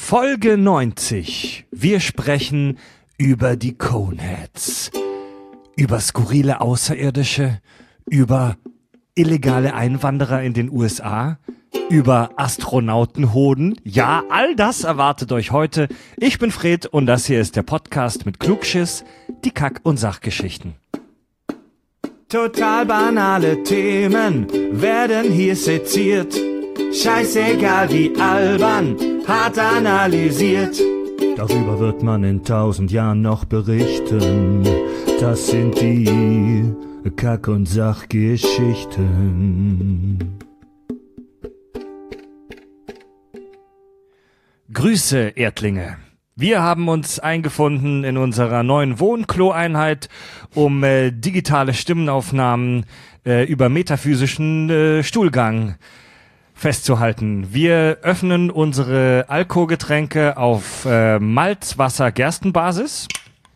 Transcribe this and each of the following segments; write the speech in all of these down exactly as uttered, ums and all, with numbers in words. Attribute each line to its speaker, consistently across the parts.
Speaker 1: Folge neunzig. Wir sprechen über die Coneheads, über skurrile Außerirdische, über illegale Einwanderer in den U S A, über Astronautenhoden. Ja, all das erwartet euch heute. Ich bin Fred und das hier ist der Podcast mit Klugschiss, die Kack- und Sachgeschichten. Total banale Themen werden hier seziert. Scheißegal wie albern, hart analysiert. Darüber wird man in tausend Jahren noch berichten. Das sind die Kack- und Sachgeschichten. Grüße, Erdlinge. Wir haben uns eingefunden in unserer neuen Wohnklo-Einheit, um äh, digitale Stimmenaufnahmen äh, über metaphysischen äh, Stuhlgang festzuhalten. Wir öffnen unsere Alkoholgetränke auf äh, Malzwasser-Gerstenbasis.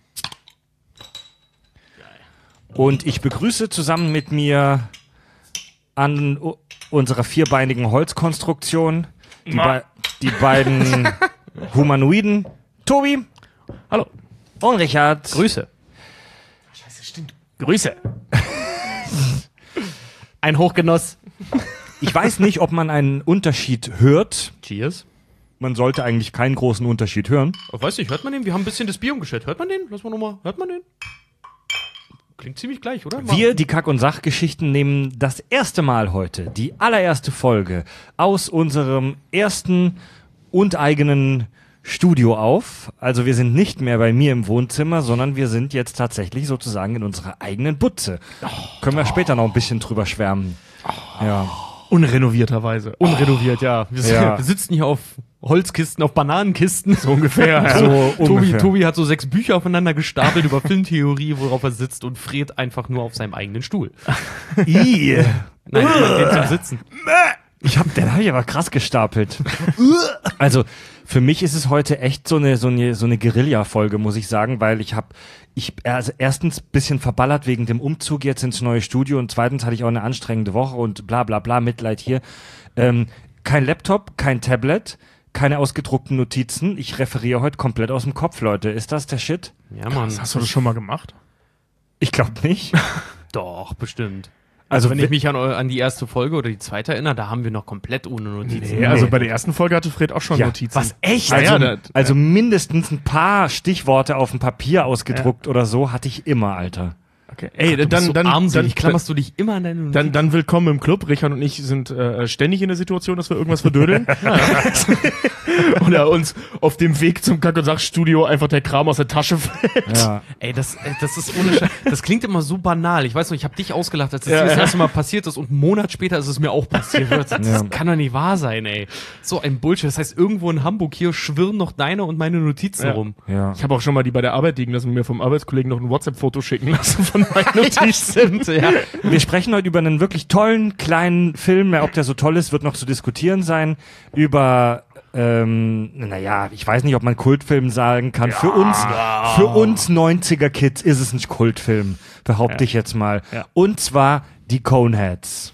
Speaker 1: Und ich begrüße zusammen mit mir an u- unserer vierbeinigen Holzkonstruktion die, be- die beiden Humanoiden, Tobi.
Speaker 2: Hallo.
Speaker 1: Und Richard.
Speaker 2: Grüße. Scheiße, stimmt. Grüße. Ein Hochgenuss.
Speaker 1: Ich weiß nicht, ob man einen Unterschied hört.
Speaker 2: Cheers.
Speaker 1: Man sollte eigentlich keinen großen Unterschied hören.
Speaker 2: Ich weiß nicht, hört man den? Wir haben ein bisschen das Bier umgestellt. Hört man den? Lass mal nochmal. Hört man den? Klingt ziemlich gleich, oder?
Speaker 1: Wir, die Kack- und Sachgeschichten, nehmen das erste Mal heute, die allererste Folge aus unserem ersten und eigenen Studio auf. Also wir sind nicht mehr bei mir im Wohnzimmer, sondern wir sind jetzt tatsächlich sozusagen in unserer eigenen Butze. Oh, Können wir oh. später noch ein bisschen drüber schwärmen. Oh. Ja.
Speaker 2: Unrenovierterweise. Unrenoviert, ja. Wir,
Speaker 1: Ja.
Speaker 2: wir sitzen hier auf Holzkisten, auf Bananenkisten. So ungefähr. Ja.
Speaker 1: So
Speaker 2: Tobi,
Speaker 1: ungefähr.
Speaker 2: Tobi hat so sechs Bücher aufeinander gestapelt über Filmtheorie, worauf er sitzt, und Fred einfach nur auf seinem eigenen Stuhl.
Speaker 1: I.
Speaker 2: Nein, ich mach den zum Sitzen.
Speaker 1: Ich hab, den habe ich aber krass gestapelt. Also für mich ist es heute echt so eine so eine so eine Guerilla-Folge, muss ich sagen, weil ich habe ich also erstens bisschen verballert wegen dem Umzug jetzt ins neue Studio und zweitens hatte ich auch eine anstrengende Woche und bla bla bla, Mitleid hier. Ähm, kein Laptop, kein Tablet, keine ausgedruckten Notizen. Ich referiere heute komplett aus dem Kopf, Leute. Ist das der Shit?
Speaker 2: Ja, Mann.
Speaker 3: Hast du das schon mal gemacht?
Speaker 1: Ich glaube nicht.
Speaker 2: Doch, bestimmt. Also, wenn ich mich an, an die erste Folge oder die zweite erinnere, da haben wir noch komplett ohne Notizen.
Speaker 3: Nee, also bei der ersten Folge hatte Fred auch schon
Speaker 1: Ja,
Speaker 3: Notizen.
Speaker 1: was, echt?
Speaker 3: Also,
Speaker 1: Also,
Speaker 3: ja, das-
Speaker 1: also mindestens ein paar Stichworte auf dem Papier ausgedruckt oder so hatte ich immer, Alter.
Speaker 3: Okay. Ey,
Speaker 2: Du bist
Speaker 3: dann,
Speaker 2: so
Speaker 3: dann,
Speaker 2: armselig,
Speaker 3: dann,
Speaker 2: klammerst du dich immer an deine Notizen.
Speaker 3: dann, dann willkommen im Club. Richard und ich sind äh, ständig in der Situation, dass wir irgendwas verdödeln. Oder uns auf dem Weg zum Kack- und Sachstudio einfach der Kram aus der Tasche fällt.
Speaker 1: Ja.
Speaker 2: Ey, das, äh, das ist ohne Scheiß. Das klingt immer so banal. Ich weiß noch, ich habe dich ausgelacht, als das
Speaker 3: Ja,
Speaker 2: hier das
Speaker 3: ja.
Speaker 2: erste Mal passiert ist, und einen Monat später ist es mir auch passiert. Das, das
Speaker 1: Ja.
Speaker 2: kann doch nicht wahr sein, ey. So ein Bullshit. Das heißt, irgendwo in Hamburg hier schwirren noch deine und meine Notizen
Speaker 3: Ja.
Speaker 2: rum.
Speaker 1: Ja.
Speaker 3: Ich habe auch schon mal die bei der Arbeit liegen lassen und mir vom Arbeitskollegen noch ein WhatsApp-Foto schicken lassen von meinen Notizen.
Speaker 2: Ja, stimmt, ja.
Speaker 1: Wir sprechen heute über einen wirklich tollen, kleinen Film. Ob der so toll ist, wird noch zu diskutieren sein. Über, ähm, naja, ich weiß nicht, ob man Kultfilm sagen kann. Für uns, für uns neunziger-Kids ist es ein Kultfilm, behaupte
Speaker 3: Ja.
Speaker 1: ich jetzt mal.
Speaker 3: Ja.
Speaker 1: Und zwar die Coneheads.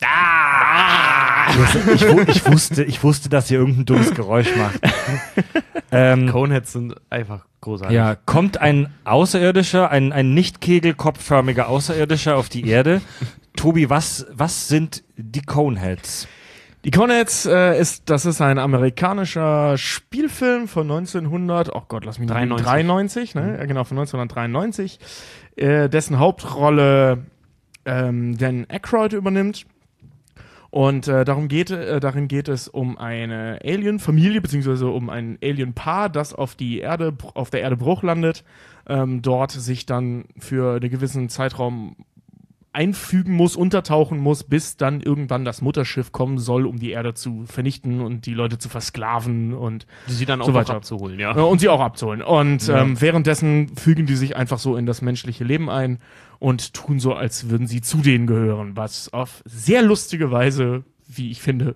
Speaker 1: Ich, wu- ich, wusste, ich wusste, dass ihr irgendein dummes Geräusch macht. ähm,
Speaker 2: Coneheads sind einfach großartig.
Speaker 1: Ja, kommt ein Außerirdischer, ein, ein nicht kegelkopfförmiger Außerirdischer auf die Erde. Tobi, was, was sind die Coneheads?
Speaker 3: Die Coneheads äh, ist, das ist ein amerikanischer Spielfilm von neunzehnhundert, oh Gott, lass mich nicht lügen,
Speaker 2: dreiundneunzig.
Speaker 3: dreiundneunzig, ne? Ja, genau, von neunzehnhundertdreiundneunzig, äh, dessen Hauptrolle ähm, Dan Aykroyd übernimmt. Und äh, darum geht, äh, darin geht es um eine Alien-Familie, beziehungsweise um ein Alien-Paar, das auf die Erde, auf der Erde Bruch landet, ähm, dort sich dann für einen gewissen Zeitraum einfügen muss, untertauchen muss, bis dann irgendwann das Mutterschiff kommen soll, um die Erde zu vernichten und die Leute zu versklaven und
Speaker 2: Die sie dann auch
Speaker 3: so
Speaker 2: noch
Speaker 3: weiter.
Speaker 2: abzuholen, ja.
Speaker 3: Ja, und sie auch abzuholen. Und
Speaker 1: Ja.
Speaker 3: ähm, währenddessen fügen die sich einfach so in das menschliche Leben ein und tun so, als würden sie zu denen gehören, was auf sehr lustige Weise, wie ich finde,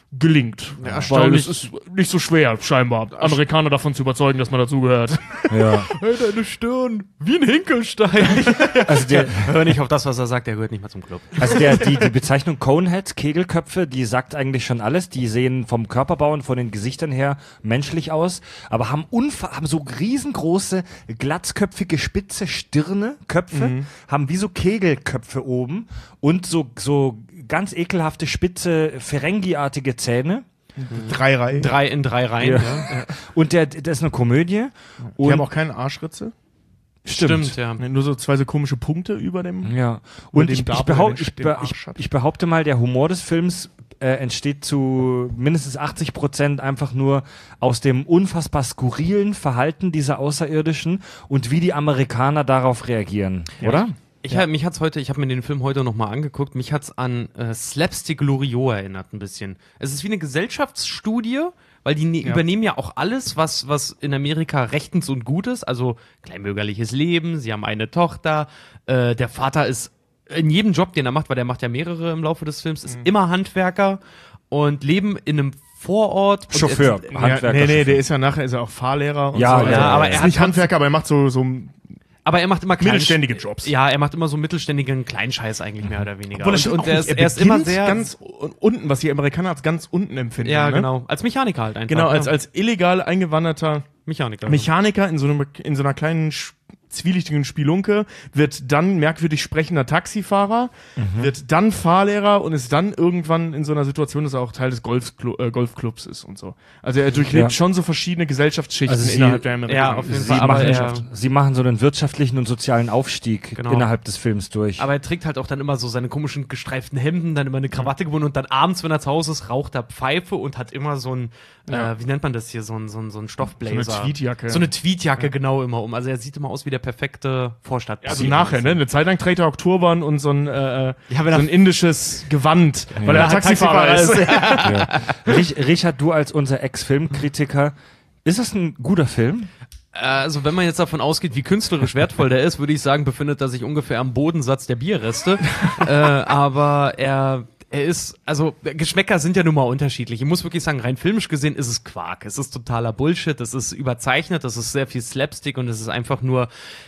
Speaker 3: gelingt.
Speaker 2: Ja,
Speaker 3: weil
Speaker 2: erstaunlich.
Speaker 3: es ist nicht so schwer, scheinbar, Amerikaner davon zu überzeugen, dass man dazugehört.
Speaker 1: Ja.
Speaker 2: Hey, deine Stirn, wie ein Hinkelstein.
Speaker 1: Also der,
Speaker 2: Hör nicht auf das, was er sagt, der gehört nicht mal zum Club.
Speaker 1: Also der, die, die Bezeichnung Coneheads, Kegelköpfe, die sagt eigentlich schon alles. Die sehen vom Körperbau und von den Gesichtern her menschlich aus, aber haben, unfa- haben so riesengroße, glatzköpfige, spitze Stirne, Köpfe,
Speaker 3: Mhm.
Speaker 1: haben wie so Kegelköpfe oben und so, so ganz ekelhafte, spitze, Ferengi-artige Zähne.
Speaker 3: Drei Reihen.
Speaker 2: Drei in drei Reihen.
Speaker 1: Ja.
Speaker 2: Ja.
Speaker 1: Und der, das ist eine Komödie.
Speaker 3: Die
Speaker 1: Und
Speaker 3: haben auch keine Arschritze.
Speaker 2: Stimmt, ja.
Speaker 3: Nee, nur so zwei so komische Punkte über dem.
Speaker 1: Ja,
Speaker 3: Über
Speaker 1: und
Speaker 3: dem
Speaker 1: ich, ich,
Speaker 3: Darm,
Speaker 1: behau
Speaker 3: der den-
Speaker 1: ich,
Speaker 3: den
Speaker 1: be
Speaker 3: Arsch
Speaker 1: ich,
Speaker 3: hat.
Speaker 1: ich behaupte mal, der Humor des Films äh, entsteht zu mindestens achtzig Prozent einfach nur aus dem unfassbar skurrilen Verhalten dieser Außerirdischen und wie die Amerikaner darauf reagieren, oder?
Speaker 2: Ich hab, mich hat's heute, ich habe mir den Film heute nochmal angeguckt, mich hat's an äh, Slapstick Loriot erinnert ein bisschen. Es ist wie eine Gesellschaftsstudie, weil die ne
Speaker 3: Ja.
Speaker 2: übernehmen ja auch alles, was, was in Amerika rechtens und gut ist, also kleinbürgerliches Leben, sie haben eine Tochter, äh, der Vater ist in jedem Job, den er macht, weil der macht ja mehrere im Laufe des Films, ist immer Handwerker und leben in einem Vorort. und
Speaker 1: Chauffeur,
Speaker 2: jetzt-
Speaker 3: Ja,
Speaker 1: Handwerker.
Speaker 3: nee, nee,
Speaker 1: Chauffeur.
Speaker 3: der ist ja nachher ist er auch Fahrlehrer und
Speaker 1: Ja,
Speaker 3: so.
Speaker 1: ja,
Speaker 3: Also,
Speaker 2: aber
Speaker 3: er
Speaker 2: er
Speaker 3: ist
Speaker 2: hat
Speaker 3: nicht Handwerker, aber er macht so, so
Speaker 2: Aber er macht immer klein,
Speaker 3: mittelständige Jobs.
Speaker 2: Ja, er macht immer so mittelständigen Kleinscheiß eigentlich mehr oder weniger.
Speaker 3: Obwohl das
Speaker 2: und
Speaker 3: stimmt
Speaker 2: und
Speaker 3: auch
Speaker 2: er
Speaker 3: nicht.
Speaker 2: ist,
Speaker 3: Er
Speaker 2: er ist immer
Speaker 3: beginnt
Speaker 2: sehr
Speaker 3: ganz un- unten, was die Amerikaner als ganz unten empfinden.
Speaker 2: ja,
Speaker 3: ne?
Speaker 2: genau. Als Mechaniker halt einfach.
Speaker 3: Genau, als,
Speaker 2: ja.
Speaker 3: als illegal eingewanderter
Speaker 2: Mechaniker.
Speaker 3: Mechaniker in so, einem, in so einer kleinen sch- zwielichtigen Spelunke, wird dann merkwürdig sprechender Taxifahrer, wird dann Fahrlehrer und ist dann irgendwann in so einer Situation, dass er auch Teil des Golfclu äh, Golfclubs ist und so. Also er durchlebt
Speaker 1: Ja.
Speaker 3: schon so verschiedene Gesellschaftsschichten
Speaker 1: Also sie-
Speaker 3: innerhalb der Amerikaner.
Speaker 2: ja, auf jeden
Speaker 1: Sie
Speaker 2: Fall, aber
Speaker 1: machen,
Speaker 2: er-
Speaker 1: sie machen so einen wirtschaftlichen und sozialen Aufstieg
Speaker 2: Genau.
Speaker 1: innerhalb des Films durch.
Speaker 2: Aber er trägt halt auch dann immer so seine komischen gestreiften Hemden, dann immer eine Krawatte gebunden und dann abends, wenn er zu Hause ist, raucht er Pfeife und hat immer so ein,
Speaker 3: Ja.
Speaker 2: äh, wie nennt man das hier, so ein, so ein, so ein Stoffblazer.
Speaker 3: So eine Tweetjacke.
Speaker 2: So eine Tweetjacke genau immer um. Also er sieht immer aus wie der perfekte Vorstadt.
Speaker 3: Also nachher, ne? Eine Zeit lang trägt er auch Turban und so ein, äh,
Speaker 2: Ja, wenn
Speaker 3: so
Speaker 2: er-
Speaker 3: ein indisches Gewand, weil
Speaker 1: Ja.
Speaker 3: er Taxifahrer ist.
Speaker 1: Ja. Rich- Richard, du als unser Ex-Filmkritiker, ist das ein guter Film?
Speaker 2: Also wenn man jetzt davon ausgeht, wie künstlerisch wertvoll der ist, würde ich sagen, befindet er sich ungefähr am Bodensatz der Bierreste. äh, aber er, er ist, also Geschmäcker sind ja nun mal unterschiedlich. Ich muss wirklich sagen, rein filmisch gesehen ist es Quark. Es ist totaler Bullshit, es ist überzeichnet, es ist sehr viel Slapstick und es ist einfach nur,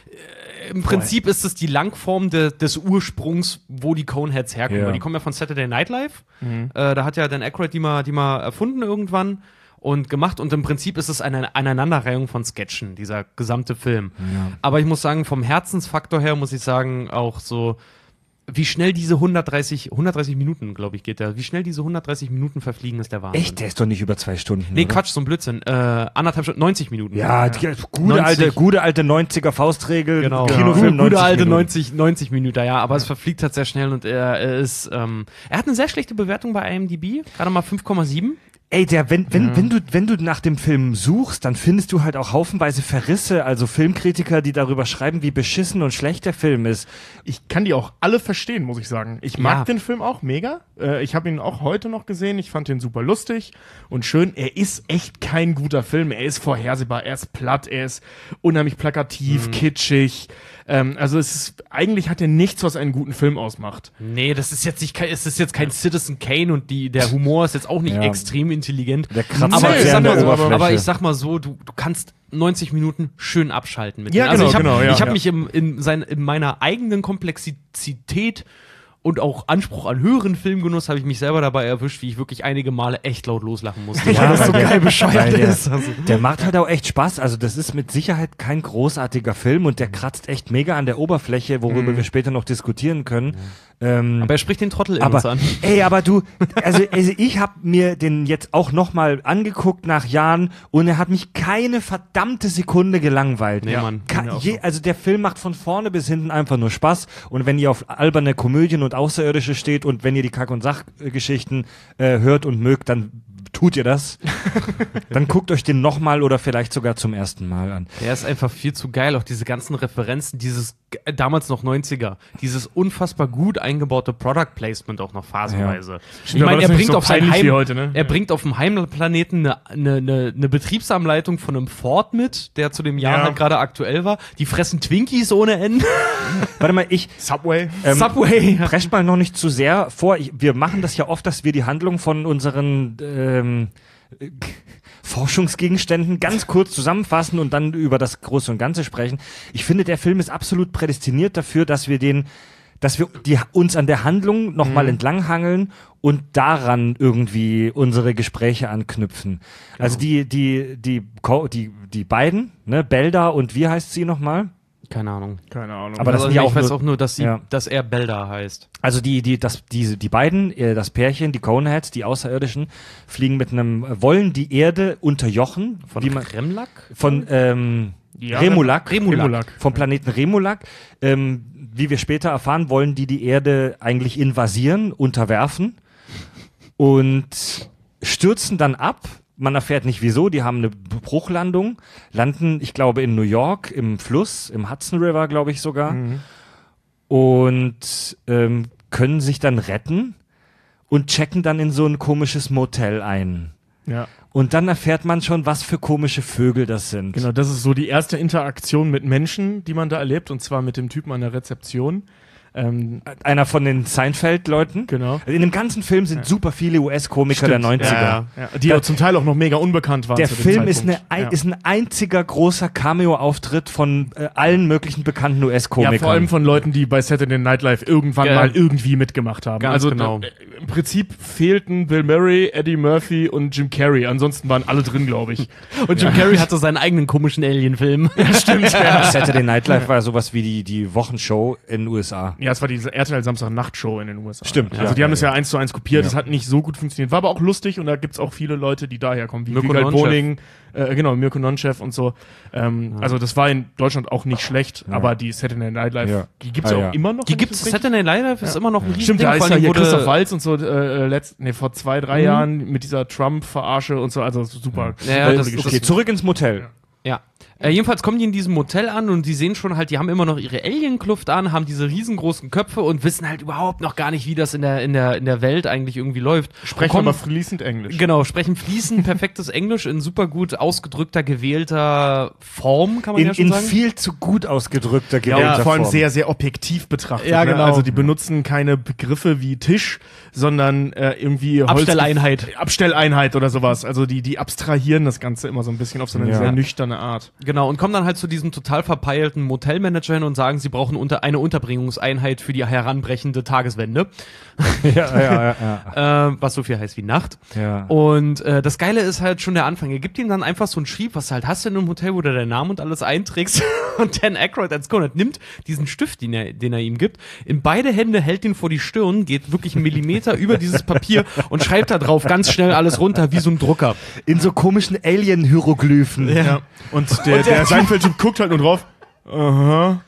Speaker 2: äh, im Prinzip ist es die Langform de, des Ursprungs, wo die Coneheads herkommen.
Speaker 1: Ja.
Speaker 2: Weil die kommen ja von Saturday Night Live. Äh, da hat ja Dan Aykroyd die mal, die mal erfunden irgendwann und gemacht und im Prinzip ist es eine Aneinanderreihung von Sketchen, dieser gesamte Film. Aber ich muss sagen, vom Herzensfaktor her muss ich sagen, auch so, wie schnell diese hundertdreißig, hundertdreißig Minuten, glaube ich, geht der, wie schnell diese hundertdreißig Minuten verfliegen, ist der Wahnsinn.
Speaker 1: Echt? Der ist doch nicht über zwei Stunden.
Speaker 2: Nee,
Speaker 1: oder?
Speaker 2: Quatsch, so ein Blödsinn. Äh, anderthalb Stunden, neunzig Minuten.
Speaker 1: Ja, die, gute,
Speaker 2: neunzig.
Speaker 1: alte, gute alte neunziger Faustregel,
Speaker 2: Genau.
Speaker 1: Kinofilm,
Speaker 2: Gute
Speaker 1: neunzig
Speaker 2: alte
Speaker 1: Minuten.
Speaker 2: neunzig, neunzig Minuten, ja, aber es verfliegt halt sehr schnell und er, er ist, ähm, er hat eine sehr schlechte Bewertung bei I M D B, gerade mal fünf Komma sieben.
Speaker 1: Ey, der, wenn, wenn, wenn du, wenn du nach dem Film suchst, dann findest du halt auch haufenweise Verrisse, also Filmkritiker, die darüber schreiben, wie beschissen und schlecht der Film ist.
Speaker 3: Ich kann die auch alle verstehen, muss ich sagen. Ich mag
Speaker 2: Ja.
Speaker 3: den Film auch mega. Äh, ich habe ihn auch heute noch gesehen. Ich fand ihn super lustig und schön. Er ist echt kein guter Film. Er ist vorhersehbar, er ist platt, er ist unheimlich plakativ, kitschig. Ähm, also es ist, eigentlich hat er nichts, was einen guten Film ausmacht.
Speaker 2: Nee, das ist jetzt nicht, kein- es ist jetzt kein Citizen Kane und die, der Humor ist jetzt auch nicht
Speaker 1: Ja.
Speaker 2: extrem intelligent.
Speaker 1: Der kratzt
Speaker 2: aber,
Speaker 3: halt
Speaker 2: ich
Speaker 3: sehr
Speaker 2: sag
Speaker 3: an
Speaker 2: mal
Speaker 3: der
Speaker 2: so,
Speaker 3: Oberfläche.
Speaker 2: aber ich sag mal so, du, du kannst neunzig Minuten schön abschalten mit
Speaker 3: Ja,
Speaker 2: denen. Also
Speaker 3: genau,
Speaker 2: ich habe
Speaker 3: genau, ja,
Speaker 2: ich hab
Speaker 3: ja.
Speaker 2: mich im, in, sein, in meiner eigenen Komplexität und auch Anspruch an höheren Filmgenuss habe ich mich selber dabei erwischt, wie ich wirklich einige Male echt laut loslachen musste.
Speaker 1: Ja,
Speaker 2: weil das so
Speaker 1: weil der-
Speaker 2: geil bescheuert
Speaker 1: weil der-
Speaker 2: ist. Also.
Speaker 1: Der macht halt auch echt Spaß. Also das ist mit Sicherheit kein großartiger Film und der kratzt echt mega an der Oberfläche, worüber wir später noch diskutieren können. Ähm,
Speaker 2: Aber er spricht den Trottel in
Speaker 1: aber,
Speaker 2: uns an.
Speaker 1: ey, aber du, also, also ich habe mir den jetzt auch nochmal angeguckt nach Jahren und er hat mich keine verdammte Sekunde gelangweilt.
Speaker 2: Nee, Mann.
Speaker 1: Ka-
Speaker 3: Mir auch
Speaker 1: je, also der Film macht von vorne bis hinten einfach nur Spaß und wenn ihr auf alberne Komödien und Außerirdische steht und wenn ihr die Kack- und Sachgeschichten äh, hört und mögt, dann tut ihr das, dann guckt euch den nochmal oder vielleicht sogar zum ersten Mal an.
Speaker 2: Der ist einfach viel zu geil, auch diese ganzen Referenzen, dieses äh, damals noch neunziger, dieses unfassbar gut eingebaute Product Placement auch noch phasenweise.
Speaker 3: Ja.
Speaker 2: Ich meine, er
Speaker 3: nicht
Speaker 2: bringt
Speaker 3: so
Speaker 2: auf sein
Speaker 3: peinlich
Speaker 2: Heim,
Speaker 3: wie heute, ne?
Speaker 2: er bringt auf dem Heimplaneten eine, eine, eine, eine Betriebsanleitung von einem Ford mit, der zu dem Jahr
Speaker 3: Ja.
Speaker 2: halt gerade aktuell war. Die fressen Twinkies ohne Ende.
Speaker 1: Warte mal, ich
Speaker 3: Subway.
Speaker 1: ähm,
Speaker 2: Subway.
Speaker 1: prescht mal noch nicht zu sehr vor. Ich, wir machen das ja oft, dass wir die Handlung von unseren ähm, äh, Forschungsgegenständen ganz kurz zusammenfassen und dann über das Große und Ganze sprechen. Ich finde, der Film ist absolut prädestiniert dafür, dass wir den, dass wir die, uns an der Handlung nochmal
Speaker 3: Mhm.
Speaker 1: entlanghangeln und daran irgendwie unsere Gespräche anknüpfen. Also die, die, die, Co- die, die beiden, ne, Belda und wie heißt sie nochmal?
Speaker 2: Keine Ahnung.
Speaker 3: Keine Ahnung.
Speaker 1: Aber das
Speaker 2: also
Speaker 1: sind ja
Speaker 2: ich
Speaker 1: auch
Speaker 2: weiß
Speaker 1: nur-
Speaker 2: auch nur, dass, sie,
Speaker 1: ja.
Speaker 2: dass er Belda heißt.
Speaker 1: Also die, die, das, diese, die beiden, äh, das Pärchen, die Coneheads, die Außerirdischen, fliegen mit einem, äh, wollen die Erde unterjochen,
Speaker 2: Von
Speaker 1: wie man,
Speaker 2: Kremlak?
Speaker 1: von ähm,
Speaker 3: Ja,
Speaker 1: Remulak,
Speaker 2: Remulak.
Speaker 3: Remulak.
Speaker 1: vom Planeten Remulak. Ähm, wie wir später erfahren, wollen die die Erde eigentlich invasieren, unterwerfen und stürzen dann ab. Man erfährt nicht wieso, die haben eine Bruchlandung, landen, ich glaube, in New York, im Fluss, im Hudson River, glaube ich sogar,
Speaker 3: Mhm.
Speaker 1: und ähm, können sich dann retten und checken dann in so ein komisches Motel ein.
Speaker 3: Ja,
Speaker 1: Und dann erfährt man schon, was für komische Vögel das sind.
Speaker 3: genau. Das ist so die erste Interaktion mit Menschen, die man da erlebt, und zwar mit dem Typen an der Rezeption. Ähm,
Speaker 1: Einer von den Seinfeld-Leuten.
Speaker 3: genau.
Speaker 1: In dem ganzen Film sind super viele U S-Komiker der
Speaker 3: Stimmt,
Speaker 1: neunziger.
Speaker 2: ja.
Speaker 3: Ja, die ja zum Teil auch noch mega unbekannt waren.
Speaker 1: Der
Speaker 3: zu dem
Speaker 1: Film ist, eine,
Speaker 3: Zeitpunkt.
Speaker 1: ein,
Speaker 3: ja.
Speaker 1: ist ein einziger großer Cameo-Auftritt von äh, allen möglichen bekannten U S-Komikern.
Speaker 3: Ja, vor allem von Leuten, die bei Saturday Night Live irgendwann
Speaker 2: Ja.
Speaker 3: mal irgendwie mitgemacht haben.
Speaker 2: Ganz
Speaker 3: also
Speaker 2: genau.
Speaker 3: äh, im Prinzip fehlten Bill Murray, Eddie Murphy und Jim Carrey. Ansonsten waren alle drin, glaube ich.
Speaker 2: Und Jim Carrey hatte seinen eigenen komischen Alien-Film.
Speaker 3: Stimmt.
Speaker 1: Ja, Saturday Night Live war sowas wie die, die Wochenshow in den U S A.
Speaker 3: Ja, es war diese R T L-Samstag-Nacht-Show in den U S A.
Speaker 1: Stimmt,
Speaker 3: Also
Speaker 1: ja,
Speaker 3: die haben
Speaker 1: ja,
Speaker 3: das ja
Speaker 1: ja.
Speaker 3: eins zu eins kopiert.
Speaker 1: Ja.
Speaker 3: Das hat nicht so gut funktioniert. War aber auch lustig, und da gibt's auch viele Leute, die daher kommen, wie
Speaker 2: Mirko
Speaker 3: Vigal
Speaker 2: Nonchev.
Speaker 3: Boning, äh, genau, Mirko Nonchev und so. Ähm, Also das war in Deutschland auch nicht schlecht, aber die Saturday Night Live,
Speaker 1: Ja.
Speaker 3: die gibt's
Speaker 1: Ah,
Speaker 3: ja
Speaker 1: ja.
Speaker 3: auch immer noch.
Speaker 2: Die
Speaker 3: wenn
Speaker 2: gibt
Speaker 3: ich
Speaker 2: es,
Speaker 3: das richtig-
Speaker 2: Saturday Night Live ist immer noch ein Riesending.
Speaker 3: Stimmt, da ist
Speaker 2: vor
Speaker 3: ja
Speaker 2: allem
Speaker 3: hier
Speaker 2: wurde-
Speaker 3: Christoph Waltz und so äh, letzt, nee, vor zwei, drei
Speaker 2: Mhm.
Speaker 3: Jahren mit dieser Trump-Verarsche und so, also super.
Speaker 2: Ja, ja,
Speaker 3: super
Speaker 2: das-
Speaker 3: Geschichte.
Speaker 1: Okay, zurück ins Motel.
Speaker 2: Ja. Äh, jedenfalls kommen die in diesem Motel an und die sehen schon halt, die haben immer noch ihre Alien-Kluft an, haben diese riesengroßen Köpfe und wissen halt überhaupt noch gar nicht, wie das in der, in der, in der Welt eigentlich irgendwie läuft.
Speaker 3: Sprechen
Speaker 2: Und kommen-
Speaker 3: aber fließend Englisch.
Speaker 2: Genau, sprechen fließend perfektes Englisch in super gut ausgedrückter, gewählter Form, kann man
Speaker 1: In,
Speaker 2: ja schon
Speaker 1: in
Speaker 2: sagen.
Speaker 1: viel zu gut ausgedrückter
Speaker 3: Ja,
Speaker 1: gewählter
Speaker 3: und vor allem
Speaker 1: Form.
Speaker 3: sehr, sehr objektiv betrachtet.
Speaker 2: Ja,
Speaker 3: ne?
Speaker 2: genau.
Speaker 3: Also die benutzen keine Begriffe wie Tisch, sondern äh, irgendwie Holz-
Speaker 2: Abstelleinheit.
Speaker 3: Abstelleinheit oder sowas. Also die, die abstrahieren das Ganze immer so ein bisschen auf so eine
Speaker 1: Ja.
Speaker 3: sehr nüchterne Art.
Speaker 2: Genau, und kommen dann halt zu diesem total verpeilten Motelmanager hin und sagen, sie brauchen unter eine Unterbringungseinheit für die heranbrechende Tageswende.
Speaker 1: ja, ja, ja, ja.
Speaker 2: äh, was so viel heißt wie Nacht.
Speaker 1: Ja.
Speaker 2: Und äh, das Geile ist halt schon der Anfang. Er gibt ihm dann einfach so ein Schrieb, was du halt hast in einem Hotel, wo du deinen Namen und alles einträgst. Und Dan Aykroyd als Conrad nimmt diesen Stift, den er, den er ihm gibt, in beide Hände, hält ihn vor die Stirn, geht wirklich einen Millimeter über dieses Papier und schreibt da drauf ganz schnell alles runter, wie so ein Drucker.
Speaker 1: In so komischen Alien-Hieroglyphen.
Speaker 3: Ja. Und der,
Speaker 1: Und der
Speaker 3: der Seinfeld-Typ guckt halt nur drauf. Aha.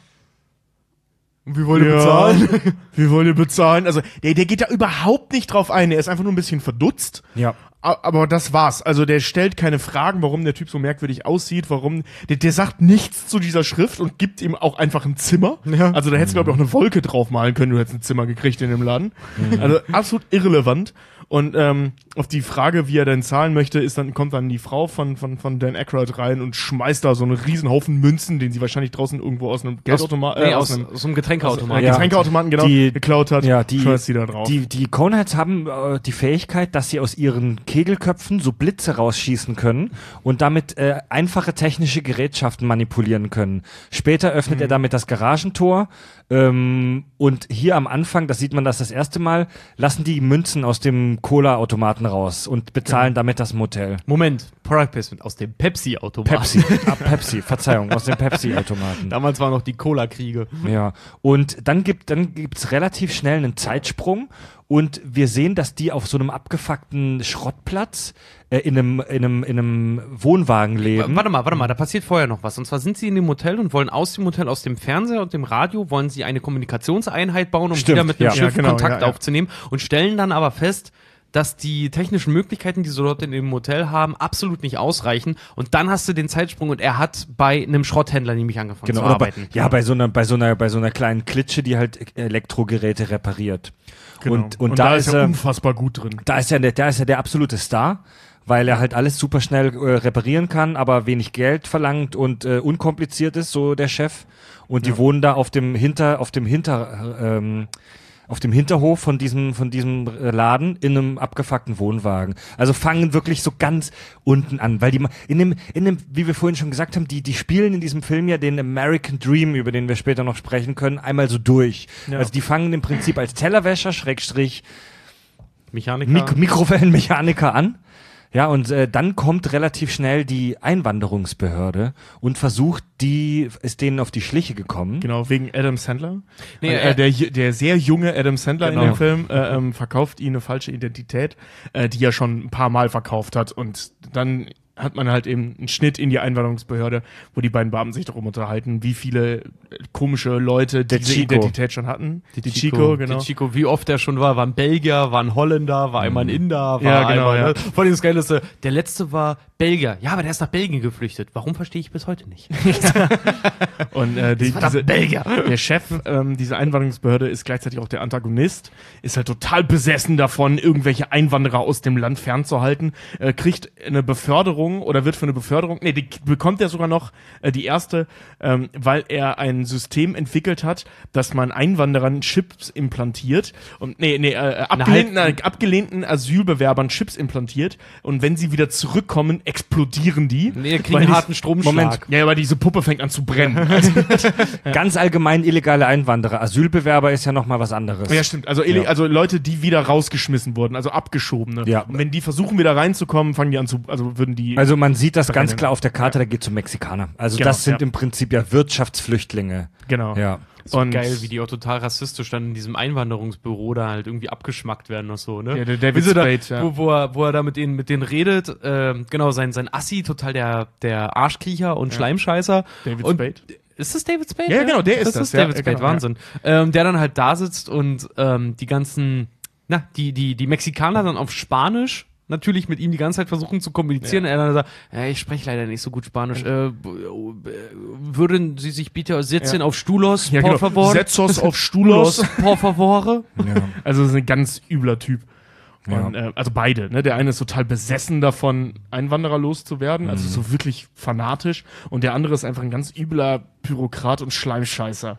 Speaker 2: Wie wollt
Speaker 3: Ja. Wie wollt ihr bezahlen? Also, der, der geht da überhaupt nicht drauf ein. Er ist einfach nur ein bisschen verdutzt.
Speaker 1: Ja.
Speaker 3: A- Aber das war's. Also der stellt keine Fragen, warum der Typ so merkwürdig aussieht, warum. Der, der sagt nichts zu dieser Schrift und gibt ihm auch einfach ein Zimmer.
Speaker 2: Ja.
Speaker 3: Also da hättest du, glaube ich, auch eine Wolke draufmalen können, du hättest ein Zimmer gekriegt in dem Laden. Also absolut irrelevant. Und ähm, auf die Frage, wie er denn zahlen möchte, ist dann, kommt dann die Frau von, von, von Dan Aykroyd rein und schmeißt da so einen riesen Haufen Münzen, den sie wahrscheinlich draußen irgendwo aus einem Geldautomaten,
Speaker 2: Nee,
Speaker 3: äh,
Speaker 2: aus,
Speaker 3: aus einem
Speaker 2: aus einem Getränkeautomat.
Speaker 3: äh,
Speaker 1: Ja.
Speaker 3: Getränkeautomaten genau
Speaker 1: Die-
Speaker 3: geklaut hat,
Speaker 1: Ja, die,
Speaker 3: schmeißt sie da drauf.
Speaker 1: die, die Coneheads haben äh, die Fähigkeit, dass sie aus ihren Kegelköpfen so Blitze rausschießen können und damit äh, einfache technische Gerätschaften manipulieren können. Später öffnet er damit das Garagentor ähm, und hier am Anfang, das sieht man das das erste Mal, lassen die Münzen aus dem Cola-Automaten raus und bezahlen damit das Motel.
Speaker 2: Moment, Product Placement aus dem Pepsi-Automat.
Speaker 1: Pepsi, ah, Pepsi, Verzeihung, aus dem Pepsi-Automaten.
Speaker 2: Damals waren noch die Cola-Kriege.
Speaker 1: Ja, und dann gibt dann gibt's relativ schnell einen Zeitsprung und wir sehen, dass die auf so einem abgefuckten Schrottplatz äh, in einem in einem in einem Wohnwagen leben.
Speaker 2: Warte mal, warte mal, da passiert vorher noch was. Und zwar sind sie in dem Hotel und wollen aus dem Hotel, aus dem Fernseher und dem Radio, wollen sie eine Kommunikationseinheit bauen, um
Speaker 1: Stimmt,
Speaker 2: wieder mit einem
Speaker 1: ja.
Speaker 2: Schiff
Speaker 3: Ja, genau,
Speaker 2: Kontakt
Speaker 3: ja, ja.
Speaker 2: aufzunehmen und stellen dann aber fest, dass die technischen Möglichkeiten, die sie dort in dem Hotel haben, absolut nicht ausreichen. Und dann hast du den Zeitsprung und er hat bei einem Schrotthändler nämlich angefangen
Speaker 1: Genau,
Speaker 2: zu
Speaker 1: oder bei,
Speaker 2: arbeiten.
Speaker 1: ja, bei so einer, bei so einer, bei so einer kleinen Klitsche, die halt Elektrogeräte repariert.
Speaker 3: Genau.
Speaker 1: Und, und, da, ist
Speaker 3: er
Speaker 1: er,
Speaker 3: unfassbar gut drin.
Speaker 1: da ist er, der, da ist er der absolute Star, weil er halt alles super schnell äh, reparieren kann, aber wenig Geld verlangt und äh, unkompliziert ist, so der Chef. Und die
Speaker 3: Ja.
Speaker 1: wohnen da auf dem Hinter, auf dem Hinter, ähm, auf dem Hinterhof von diesem, von diesem äh, Laden in einem abgefuckten Wohnwagen. Also fangen wirklich so ganz unten an, weil die ma- in dem, in dem, wie wir vorhin schon gesagt haben, die, die spielen in diesem Film ja den American Dream, über den wir später noch sprechen können, einmal so durch.
Speaker 3: Ja.
Speaker 1: Also die fangen im Prinzip als Tellerwäscher, Schrägstrich,
Speaker 2: Mechaniker.
Speaker 1: Mik- Mikrowellenmechaniker an. Ja, und äh, dann kommt relativ schnell die Einwanderungsbehörde und versucht, die ist denen auf die Schliche gekommen.
Speaker 3: Genau, wegen Adam Sandler.
Speaker 2: Nee,
Speaker 3: äh,
Speaker 2: äh,
Speaker 3: der, der sehr junge Adam Sandler
Speaker 1: Genau.
Speaker 3: in dem Film äh, ähm, verkauft ihnen eine falsche Identität, äh, die er schon ein paar Mal verkauft hat. Und dann hat man halt eben einen Schnitt in die Einwanderungsbehörde, wo die beiden Beamten sich darum unterhalten, wie viele äh, komische Leute
Speaker 1: Der
Speaker 3: diese
Speaker 1: Chico.
Speaker 3: Identität schon hatten. Die, Chico, genau.
Speaker 2: Die Chico, wie oft der schon war, war ein Belgier, war ein Holländer, war einmal ein Inder, war
Speaker 3: Ja, genau,
Speaker 2: einmal,
Speaker 3: ja.
Speaker 2: ne? Vor allem das Geilste, der letzte war Belgier. Ja, aber der ist nach Belgien geflüchtet. Warum, verstehe ich bis heute nicht.
Speaker 3: Und äh, die,
Speaker 2: Das war
Speaker 3: diese,
Speaker 2: der Belgier.
Speaker 3: der Chef ähm, dieser Einwanderungsbehörde ist gleichzeitig auch der Antagonist, ist halt total besessen davon, irgendwelche Einwanderer aus dem Land fernzuhalten, äh, kriegt eine Beförderung oder wird für eine Beförderung, nee, die bekommt er sogar noch, äh, die erste, ähm, weil er ein System entwickelt hat, dass man Einwanderern Chips implantiert und nee, nee, äh, abgelehnten, äh, abgelehnten Asylbewerbern Chips implantiert und wenn sie wieder zurückkommen, explodieren die.
Speaker 2: Nee, kriegen
Speaker 3: Weil
Speaker 2: einen
Speaker 3: die-
Speaker 2: harten Stromschlag.
Speaker 3: Moment, ja, aber diese Puppe fängt an zu brennen. Also,
Speaker 1: Ganz allgemein illegale Einwanderer. Asylbewerber ist ja nochmal was anderes.
Speaker 3: ja, stimmt. Also, ele-
Speaker 1: Ja.
Speaker 3: also Leute, die wieder rausgeschmissen wurden, also abgeschobene.
Speaker 1: Ja.
Speaker 3: Und wenn die versuchen wieder reinzukommen, fangen die an zu, also würden die.
Speaker 1: Also man sieht das ganz
Speaker 3: Brennen.
Speaker 1: klar auf der Karte, da geht es um Mexikaner. Also
Speaker 3: Genau,
Speaker 1: das sind
Speaker 3: ja.
Speaker 1: im Prinzip ja Wirtschaftsflüchtlinge.
Speaker 3: genau.
Speaker 1: Ja.
Speaker 2: So
Speaker 3: Und-
Speaker 2: geil, wie die auch total rassistisch dann in diesem Einwanderungsbüro da halt irgendwie abgeschmackt werden und so, ne?
Speaker 3: Ja, der David
Speaker 2: Wie sie da,
Speaker 3: Spade, ja.
Speaker 2: wo, wo, er, wo er da mit denen, mit denen redet, ähm, genau, sein, sein Assi, total der, der Arschkriecher und Schleimscheißer.
Speaker 3: David
Speaker 2: und
Speaker 3: Spade.
Speaker 2: Ist das David Spade?
Speaker 3: Ja, genau, der ist
Speaker 2: das.
Speaker 3: das,
Speaker 2: ist
Speaker 3: ja,
Speaker 2: David
Speaker 3: ja,
Speaker 2: Spade,
Speaker 3: genau,
Speaker 2: Wahnsinn. Ähm, der dann halt da sitzt und ähm, die ganzen, na, die, die, die Mexikaner dann auf Spanisch natürlich mit ihm die ganze Zeit versuchen zu kommunizieren. Er dann sagt, ja, ich spreche leider nicht so gut Spanisch. Äh, b- äh, würden Sie sich bitte setzen
Speaker 3: Ja.
Speaker 2: auf Stulos,
Speaker 3: Ja,
Speaker 2: por
Speaker 3: genau.
Speaker 2: favor?
Speaker 3: Setzos auf Stulos.
Speaker 2: por favore?
Speaker 1: Ja.
Speaker 3: Also, das ist ein ganz übler Typ.
Speaker 1: Ja.
Speaker 3: Und, äh, also beide, ne? Der eine ist total besessen davon, Einwanderer loszuwerden, also so wirklich fanatisch. Und der andere ist einfach ein ganz übler Bürokrat und Schleimscheißer.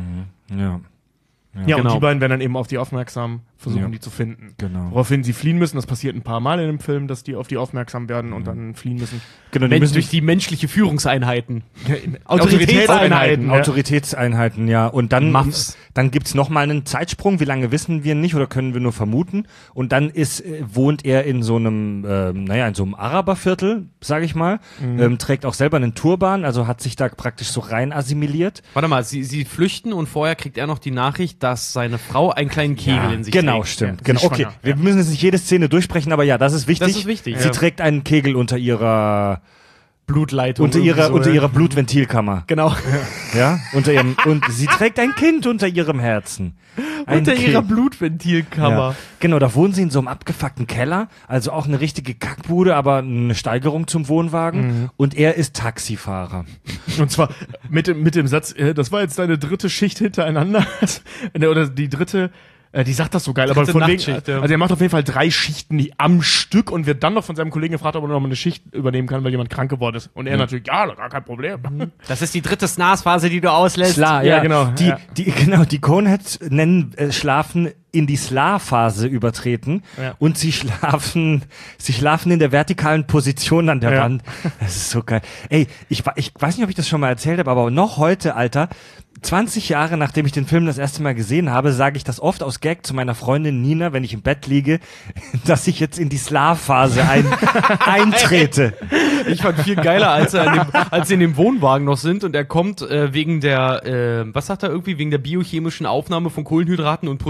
Speaker 1: Ja.
Speaker 3: Ja, und
Speaker 2: Genau.
Speaker 3: die beiden werden dann eben auf die aufmerksam, versuchen
Speaker 1: Ja.
Speaker 3: die zu finden.
Speaker 1: Genau.
Speaker 3: Woraufhin sie fliehen müssen. Das passiert ein paar Mal in dem Film, dass die auf die aufmerksam werden und dann fliehen müssen.
Speaker 1: Genau, die
Speaker 2: Men
Speaker 1: müssen
Speaker 2: durch die menschliche Führungseinheiten.
Speaker 3: Autoritätseinheiten. Ja.
Speaker 1: Autoritätseinheiten, ja. Und dann,
Speaker 2: Muffs.
Speaker 1: dann gibt's noch mal einen Zeitsprung. Wie lange wissen wir nicht oder können wir nur vermuten? Und dann ist, äh, wohnt er in so einem, ähm, naja, in so einem Araberviertel, sage ich mal. Ähm, trägt auch selber einen Turban, also hat sich da praktisch so rein assimiliert.
Speaker 2: Warte mal, sie, sie flüchten und vorher kriegt er noch die Nachricht, dass seine Frau einen kleinen Kegel in sich
Speaker 1: genau,
Speaker 2: trägt.
Speaker 1: stimmt.
Speaker 3: Ja,
Speaker 1: genau.
Speaker 3: sie ist
Speaker 1: Okay,
Speaker 3: schwanger,
Speaker 1: wir müssen jetzt nicht jede Szene durchsprechen, aber ja, das ist wichtig.
Speaker 2: Das ist wichtig,
Speaker 1: Sie
Speaker 2: ja.
Speaker 1: trägt einen Kegel unter ihrer,
Speaker 2: Blutleitung.
Speaker 1: unter
Speaker 2: irgendwie
Speaker 1: ihrer,
Speaker 2: so,
Speaker 1: unter
Speaker 2: ja.
Speaker 1: ihrer Blutventilkammer.
Speaker 2: Genau.
Speaker 1: Ja, unter ihrem, und sie trägt ein Kind unter ihrem Herzen. Ein
Speaker 2: Unter
Speaker 1: Kind.
Speaker 2: ihrer Blutventilkammer.
Speaker 1: Ja. Genau, da wohnen sie in so einem abgefuckten Keller, also auch eine richtige Kackbude, aber eine Steigerung zum Wohnwagen.
Speaker 3: Mhm.
Speaker 1: Und er ist Taxifahrer.
Speaker 3: Und zwar mit dem, mit dem Satz, äh, das war jetzt deine dritte Schicht hintereinander. Oder die dritte, äh, die sagt das so geil, aber
Speaker 2: Dritte
Speaker 3: von wegen,
Speaker 2: Nachtschicht, ja.
Speaker 3: also er macht auf jeden Fall drei Schichten am Stück und wird dann noch von seinem Kollegen gefragt, ob er noch mal eine Schicht übernehmen kann, weil jemand krank geworden ist. Und er natürlich, ja, gar kein Problem.
Speaker 2: Das ist die dritte S N A S-Phase, die du auslässt.
Speaker 1: Sla,
Speaker 3: ja,
Speaker 1: ja,
Speaker 3: genau,
Speaker 1: Die,
Speaker 3: ja.
Speaker 1: die, genau, die Coneheads nennen äh, Schlafen in die Sla-Phase übertreten
Speaker 3: Ja.
Speaker 1: und sie schlafen, sie schlafen in der vertikalen Position an der
Speaker 3: Ja.
Speaker 1: Wand. Das ist so geil. Ey, ich, wa- ich weiß nicht, ob ich das schon mal erzählt habe, aber noch heute, Alter, zwanzig Jahre nachdem ich den Film das erste Mal gesehen habe, sage ich das oft aus Gag zu meiner Freundin Nina, wenn ich im Bett liege, dass ich jetzt in die Sla-Phase ein, eintrete.
Speaker 2: Ich fand viel geiler, als, er in dem, als sie in dem Wohnwagen noch sind und er kommt äh, wegen der, äh, was sagt er irgendwie, wegen der biochemischen Aufnahme von Kohlenhydraten und Protein und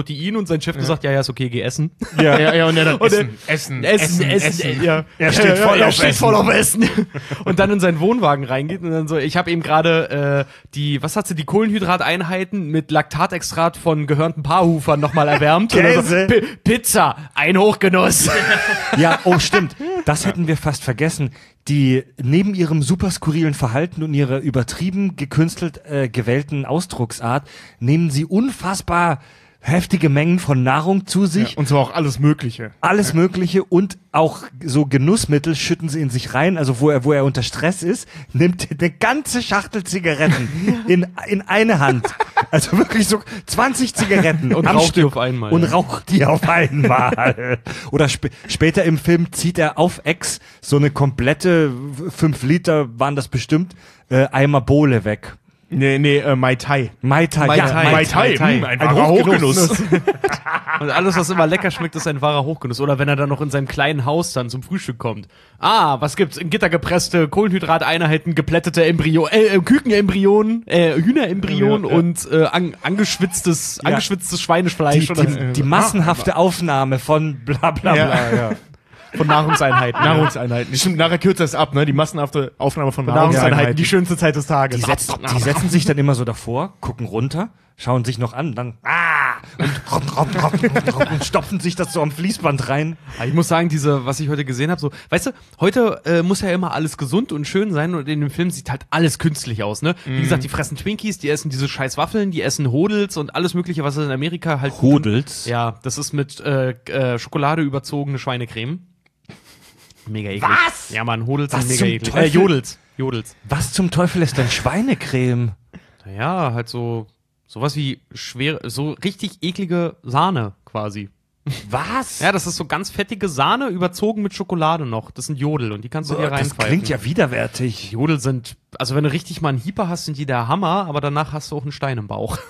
Speaker 2: sein Chef gesagt, ja, ja, ist okay, geh essen.
Speaker 3: Ja, ja, ja, und er dann
Speaker 2: Und
Speaker 3: essen, essen,
Speaker 2: Essen, Essen, Essen. Ja.
Speaker 1: Er steht voll
Speaker 2: er
Speaker 1: auf
Speaker 2: steht
Speaker 1: Essen.
Speaker 2: voll auf Essen. Und dann in seinen Wohnwagen reingeht und dann so, ich habe eben gerade äh, die, was hat sie, die Kohlenhydrateinheiten mit Laktatextrat von gehörnten Paarhufern nochmal erwärmt. Und dann so,
Speaker 1: Käse.
Speaker 2: P- Pizza, ein Hochgenuss.
Speaker 1: Ja, oh stimmt. Das hätten wir fast vergessen. Die neben ihrem super skurrilen Verhalten und ihrer übertrieben gekünstelt äh, gewählten Ausdrucksart nehmen sie unfassbar heftige Mengen von Nahrung zu sich.
Speaker 3: Ja, und zwar auch alles Mögliche.
Speaker 1: Alles Mögliche und auch so Genussmittel schütten sie in sich rein. Also wo er, wo er unter Stress ist, nimmt eine ganze Schachtel Zigaretten in, in eine Hand. Also wirklich so zwanzig Zigaretten
Speaker 2: Und
Speaker 1: am
Speaker 2: raucht die
Speaker 1: Stück
Speaker 2: auf einmal,
Speaker 1: Und
Speaker 2: ja.
Speaker 1: raucht die auf einmal. Oder sp- später im Film zieht er auf Ex so eine komplette, fünf Liter waren das bestimmt, äh, Eimer Bohle weg.
Speaker 3: Nee, nee, äh, Mai Tai.
Speaker 1: Mai Tai,
Speaker 2: Mai
Speaker 1: ja,
Speaker 2: Tai.
Speaker 1: Mai
Speaker 3: Mai
Speaker 1: Tai.
Speaker 3: Tai,
Speaker 2: Tai.
Speaker 3: hm, ein
Speaker 1: Ein
Speaker 3: wahrer
Speaker 1: Hochgenuss.
Speaker 3: Hochgenuss.
Speaker 2: Und alles, was immer lecker schmeckt, ist ein wahrer Hochgenuss. Oder wenn er dann noch in seinem kleinen Haus dann zum Frühstück kommt. Ah, was gibt's? In Gitter gepresste Kohlenhydrateinheiten, geplättete Embryo, äh, äh, Kükenembryonen, äh, Hühnerembryonen
Speaker 3: Ja, ja.
Speaker 2: und äh, an, angeschwitztes,
Speaker 1: Ja.
Speaker 2: angeschwitztes Schweinefleisch
Speaker 1: Die,
Speaker 2: oder
Speaker 1: die, die massenhafte Aufnahme von bla bla
Speaker 3: Ja.
Speaker 1: bla. Ja.
Speaker 2: von Nahrungseinheiten.
Speaker 3: Nahrungseinheiten. Stimmt, nachher kürzt das ab, ne? Die massenhafte Aufnahme von
Speaker 2: Nahrungseinheiten,
Speaker 3: Nahrungseinheiten.
Speaker 2: die schönste Zeit des Tages.
Speaker 1: Die, setz, die setzen sich dann immer so davor, gucken runter, schauen sich noch an, dann ah, und, rom, rom, rom, rom, rom, und stopfen sich das so am Fließband rein.
Speaker 2: Aber ich muss sagen, diese, was ich heute gesehen habe, so, weißt du, heute äh, muss ja immer alles gesund und schön sein und in dem Film sieht halt alles künstlich aus, ne? Wie gesagt, die fressen Twinkies, die essen diese scheiß Waffeln, die essen Hodels und alles mögliche, was es in Amerika halt
Speaker 1: Hodels?
Speaker 2: Ja, das ist mit äh, äh, Schokolade überzogene Schweinecreme. Mega eklig.
Speaker 1: Was?
Speaker 2: Ja, Mann, Hodels
Speaker 1: Was
Speaker 2: sind mega
Speaker 1: zum
Speaker 2: eklig. Äh,
Speaker 1: Teufel?
Speaker 2: Jodels. Jodels.
Speaker 1: Was zum Teufel ist denn Schweinecreme?
Speaker 2: Naja, halt so, sowas wie schwere, so richtig eklige Sahne quasi.
Speaker 1: Was?
Speaker 2: Ja, das ist so ganz fettige Sahne, überzogen mit Schokolade noch. Das sind Jodel und die kannst du dir
Speaker 1: das
Speaker 2: reinpfeifen.
Speaker 1: klingt ja widerwärtig.
Speaker 2: Jodel sind, also wenn du richtig mal einen Hieper hast, sind die der Hammer, aber danach hast du auch einen Stein im Bauch.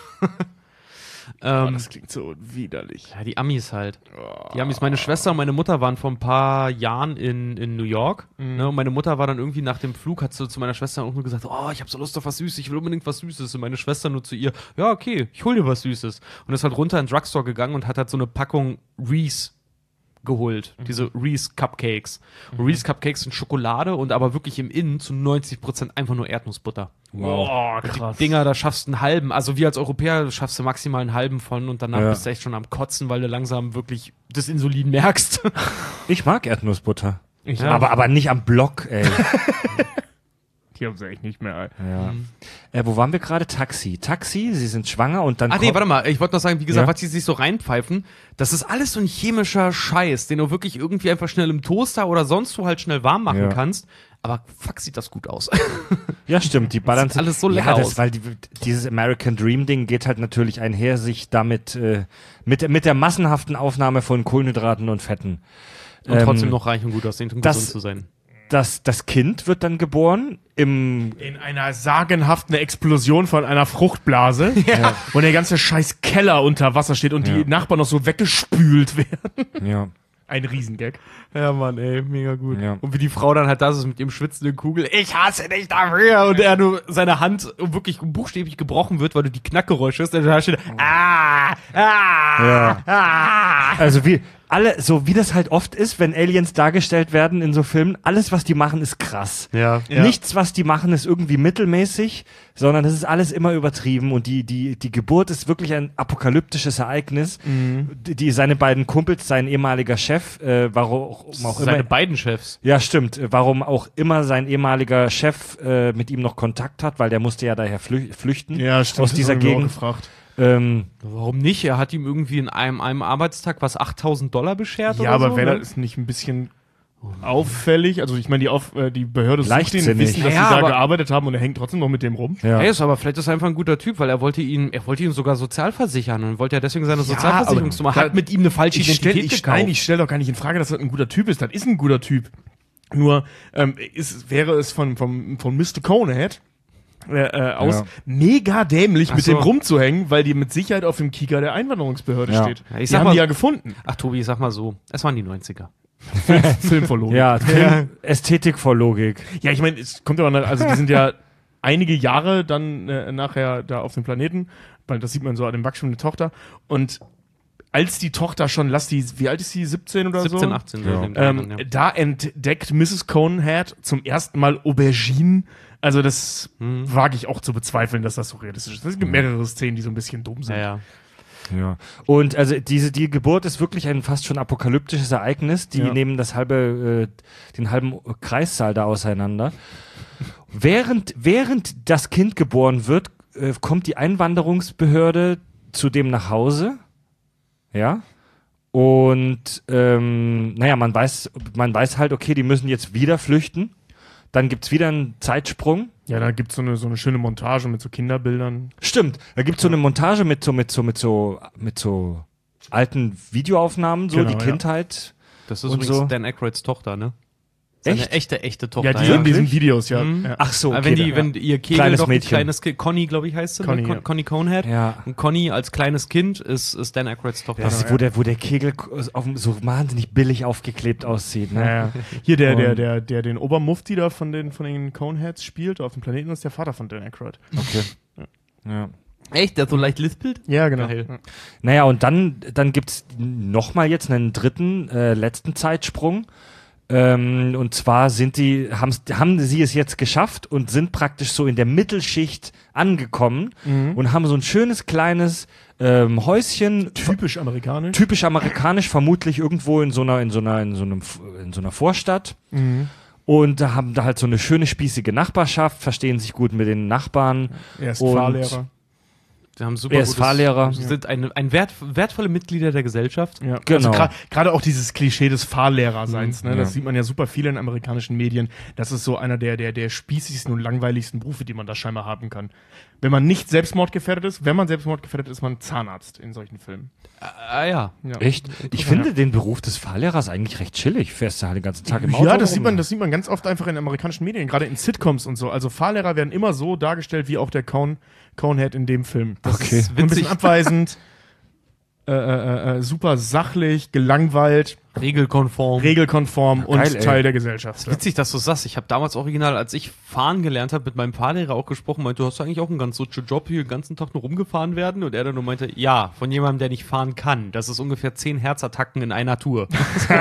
Speaker 3: Oh,
Speaker 2: ähm,
Speaker 3: das klingt so widerlich.
Speaker 2: ja, die Amis halt. Die Amis. Meine Schwester und meine Mutter waren vor ein paar Jahren in, in New York. Ne, und meine Mutter war dann irgendwie nach dem Flug, hat sie zu meiner Schwester auch nur gesagt, oh, ich habe so Lust auf was Süßes, ich will unbedingt was Süßes. Und meine Schwester nur zu ihr, ja, okay, ich hol dir was Süßes. Und ist halt runter in den Drugstore gegangen und hat halt so eine Packung Reese geholt. Mhm. Diese Reese Cupcakes. Mhm. Reese Cupcakes sind Schokolade und aber wirklich im Innen zu neunzig Prozent einfach nur Erdnussbutter.
Speaker 3: Wow,
Speaker 2: Oh,
Speaker 3: krass.
Speaker 2: Die Dinger, da schaffst du einen halben. Also wir als Europäer schaffst du maximal einen halben von und danach
Speaker 1: Ja.
Speaker 2: bist du echt schon am Kotzen, weil du langsam wirklich das Insulin merkst.
Speaker 1: Ich mag Erdnussbutter.
Speaker 3: Ich
Speaker 2: Ja.
Speaker 1: Aber, aber nicht am Block, ey.
Speaker 3: Die haben sie echt nicht mehr.
Speaker 1: Ja. Äh, wo waren wir gerade? Taxi. Taxi, sie sind schwanger und dann
Speaker 2: Ach nee,
Speaker 1: kommt-
Speaker 2: warte mal, ich wollte noch sagen, wie gesagt,
Speaker 1: Ja.
Speaker 2: was die sich so reinpfeifen, das ist alles so ein chemischer Scheiß, den du wirklich irgendwie einfach schnell im Toaster oder sonst wo halt schnell warm machen
Speaker 1: Ja.
Speaker 2: kannst. Aber fuck, sieht das gut aus.
Speaker 1: Ja, stimmt, die ballern
Speaker 2: sieht alles so lecker
Speaker 1: ja, das,
Speaker 2: aus.
Speaker 1: weil die, dieses American Dream Ding geht halt natürlich einher, sich damit äh, mit, mit der massenhaften Aufnahme von Kohlenhydraten und Fetten.
Speaker 2: Und
Speaker 1: Ähm,
Speaker 2: trotzdem noch reich und gut aussehen und
Speaker 1: das-
Speaker 2: gesund zu sein.
Speaker 1: Das, das Kind wird dann geboren im
Speaker 3: In einer sagenhaften Explosion von einer Fruchtblase, ja. wo der ganze scheiß Keller unter Wasser steht und
Speaker 1: Ja.
Speaker 3: die Nachbarn noch so weggespült werden.
Speaker 1: ja.
Speaker 3: Ein Riesengag.
Speaker 2: Ja, Mann, ey, mega gut.
Speaker 1: Ja.
Speaker 2: Und wie die Frau dann halt da ist mit ihrem schwitzenden Kugel, ich hasse dich dafür. Und er nur seine Hand wirklich buchstäblich gebrochen wird, weil du die Knackgeräusche hast. Und da steht, ah, ah,
Speaker 1: Ja.
Speaker 2: ah.
Speaker 1: Also wie alle, so wie das halt oft ist, wenn Aliens dargestellt werden in so Filmen, alles, was die machen, ist krass.
Speaker 2: Ja.
Speaker 3: Ja.
Speaker 1: Nichts, was die machen, ist irgendwie mittelmäßig, sondern das ist alles immer übertrieben und die, die, die Geburt ist wirklich ein apokalyptisches Ereignis. Die, die, seine beiden Kumpels, sein ehemaliger Chef, äh, warum auch
Speaker 2: Seine
Speaker 1: immer.
Speaker 2: beiden Chefs.
Speaker 1: Ja, stimmt. äh, Warum auch immer sein ehemaliger Chef äh, mit ihm noch Kontakt hat, weil der musste ja daher flü flüchten
Speaker 3: Ja, stimmt.
Speaker 1: aus
Speaker 3: das
Speaker 1: dieser
Speaker 3: haben wir auch
Speaker 1: Gegend.
Speaker 3: gefragt.
Speaker 1: Ähm,
Speaker 2: Warum nicht? Er hat ihm irgendwie in einem, einem Arbeitstag was achttausend Dollar beschert
Speaker 3: Ja,
Speaker 2: oder
Speaker 3: aber
Speaker 2: so,
Speaker 3: wäre
Speaker 2: ne?
Speaker 3: das nicht ein bisschen auffällig? Also ich meine, die, auf, äh, die Behörde sucht ihn,
Speaker 1: Leichtsinnig.
Speaker 3: wissen, dass
Speaker 2: Ja,
Speaker 3: sie da
Speaker 2: aber-
Speaker 3: gearbeitet haben und er hängt trotzdem noch mit dem rum.
Speaker 1: ja.
Speaker 2: Er ist aber vielleicht ist er einfach ein guter Typ, weil er wollte ihn, er wollte ihn sogar sozialversichern und wollte ja deswegen seine Sozialversicherungsnummer,
Speaker 3: aber
Speaker 2: hat mit ihm eine falsche
Speaker 3: Ich stelle
Speaker 2: Identität
Speaker 3: ich,
Speaker 2: gekauft.
Speaker 3: nein, ich stell doch gar nicht in Frage, dass das ein guter Typ ist. Das ist ein guter Typ. Nur ähm, ist, wäre es von, von, von Mister Conehead äh, äh, aus
Speaker 1: Ja.
Speaker 3: mega dämlich,
Speaker 2: Ach
Speaker 3: mit
Speaker 2: so.
Speaker 3: dem rumzuhängen, weil die mit Sicherheit auf dem Kieker der Einwanderungsbehörde
Speaker 1: Ja.
Speaker 3: steht.
Speaker 2: Ja, ich
Speaker 3: die
Speaker 2: sag
Speaker 3: haben
Speaker 2: mal-
Speaker 3: die ja gefunden.
Speaker 2: Ach Tobi, sag mal so, es waren die neunziger.
Speaker 3: Film verloren.
Speaker 1: Ja, Film, Ästhetik vor Logik.
Speaker 3: Ja, ich meine, es kommt aber, noch- also die sind ja einige Jahre dann äh, nachher da auf dem Planeten, weil das sieht man so an dem Wachstum der Tochter und als die Tochter schon, lass die, wie alt ist sie, siebzehn oder
Speaker 2: siebzehn,
Speaker 3: so?
Speaker 2: achtzehn.
Speaker 1: Ja.
Speaker 2: So in dem
Speaker 3: Ähm,
Speaker 2: Rahmen, ja.
Speaker 3: Da entdeckt Misses Conehead zum ersten Mal Auberginen. Also das
Speaker 2: Mhm.
Speaker 3: wage ich auch zu bezweifeln, dass das so realistisch ist. Es gibt mehrere Szenen, die so ein bisschen dumm sind.
Speaker 2: Ja, ja.
Speaker 1: Ja. Und also diese die Geburt ist wirklich ein fast schon apokalyptisches Ereignis. Die
Speaker 3: Ja.
Speaker 1: nehmen das halbe, äh, den halben Kreissaal da auseinander. während, während das Kind geboren wird, äh, kommt die Einwanderungsbehörde zu dem nach Hause. Ja. Und ähm, naja, man weiß, man weiß halt, okay, die müssen jetzt wieder flüchten. Dann gibt's wieder einen Zeitsprung.
Speaker 3: Ja, da gibt's so eine, so eine schöne Montage mit so Kinderbildern.
Speaker 1: Stimmt, da gibt's so eine Montage mit so, mit so, mit so, mit so alten Videoaufnahmen, so
Speaker 3: Genau,
Speaker 1: die
Speaker 3: ja.
Speaker 1: Kindheit.
Speaker 2: Das ist
Speaker 1: Und
Speaker 2: übrigens
Speaker 1: so.
Speaker 2: Dan Aykroyds Tochter, ne? Seine
Speaker 1: Echt?
Speaker 2: echte, echte Tochter.
Speaker 3: Ja, die in diesen Videos, ja.
Speaker 2: Mhm.
Speaker 3: ja.
Speaker 1: Ach so, okay.
Speaker 2: Aber wenn die,
Speaker 1: da-
Speaker 2: wenn ihr Kegel
Speaker 1: Kleines
Speaker 2: doch ein
Speaker 1: Mädchen.
Speaker 2: kleines Kind, Conny, glaube ich, heißt sie,
Speaker 3: Conny,
Speaker 2: ne? Con
Speaker 3: ja.
Speaker 2: Conny Conehead.
Speaker 1: ja.
Speaker 2: Und Conny als kleines Kind ist, ist Dan Aykroyds Tochter.
Speaker 1: Das ist, wo der, wo der Kegel auf, dem- so wahnsinnig billig aufgeklebt aussieht, ne?
Speaker 3: Ja, ja. Hier der, der,
Speaker 1: Und-
Speaker 3: der, der den Obermufti da von den, von den Coneheads spielt auf dem Planeten, ist der Vater von Dan Aykroyd.
Speaker 1: Okay. Ja.
Speaker 2: Echt? Der so leicht lispelt?
Speaker 3: Ja, genau.
Speaker 2: Geil.
Speaker 3: Ja.
Speaker 1: Naja, und dann, dann gibt's nochmal jetzt einen dritten, äh, letzten Zeitsprung. Ähm, und zwar sind die, haben's, haben sie es jetzt geschafft und sind praktisch so in der Mittelschicht angekommen
Speaker 3: Mhm.
Speaker 1: und haben so ein schönes kleines ähm, Häuschen,
Speaker 3: Typisch amerikanisch.
Speaker 1: typisch amerikanisch, vermutlich irgendwo in so einer, in so einer, in so einem, in so einer Vorstadt.
Speaker 3: Mhm.
Speaker 1: Und da haben da halt so eine schöne spießige Nachbarschaft, verstehen sich gut mit den Nachbarn.
Speaker 3: Er ist
Speaker 1: Und-
Speaker 3: Fahrlehrer.
Speaker 2: Sie haben super
Speaker 1: Er ist
Speaker 2: gutes-
Speaker 1: Fahrlehrer.
Speaker 2: Sie sind ein, ein wert, wertvolle Mitglieder der Gesellschaft.
Speaker 3: Ja,
Speaker 1: Genau.
Speaker 3: Also gra- gerade auch dieses Klischee des Fahrlehrerseins, ne?
Speaker 1: Ja.
Speaker 3: Das sieht man ja super viel in amerikanischen Medien. Das ist so einer der, der, der spießigsten und langweiligsten Berufe, die man da scheinbar haben kann. Wenn man nicht selbstmordgefährdet ist, wenn man selbstmordgefährdet ist, ist man Zahnarzt in solchen Filmen.
Speaker 2: Ah ja.
Speaker 3: Ja.
Speaker 1: Echt? Ich finde den Beruf des Fahrlehrers eigentlich recht chillig. Fährst du halt den ganzen Tag im Auto
Speaker 3: Ja, das
Speaker 1: rum.
Speaker 3: sieht man, das sieht man ganz oft einfach in amerikanischen Medien, gerade in Sitcoms und so. Also Fahrlehrer werden immer so dargestellt wie auch der Cone, Conehead in dem Film. Das
Speaker 1: Okay.
Speaker 3: ist ein bisschen abweisend, äh, äh, äh, super sachlich, gelangweilt,
Speaker 2: Regelkonform.
Speaker 3: regelkonform und
Speaker 1: geil, ey.
Speaker 3: Teil der Gesellschaft. Ja.
Speaker 2: Witzig, dass du sagst. Ich habe damals original, als ich fahren gelernt habe, mit meinem Fahrlehrer auch gesprochen, meinte, du hast eigentlich auch einen ganz sutsche Job, hier den ganzen Tag nur rumgefahren werden. Und er dann nur meinte, ja, von jemandem, der nicht fahren kann. Das ist ungefähr zehn Herzattacken in einer Tour.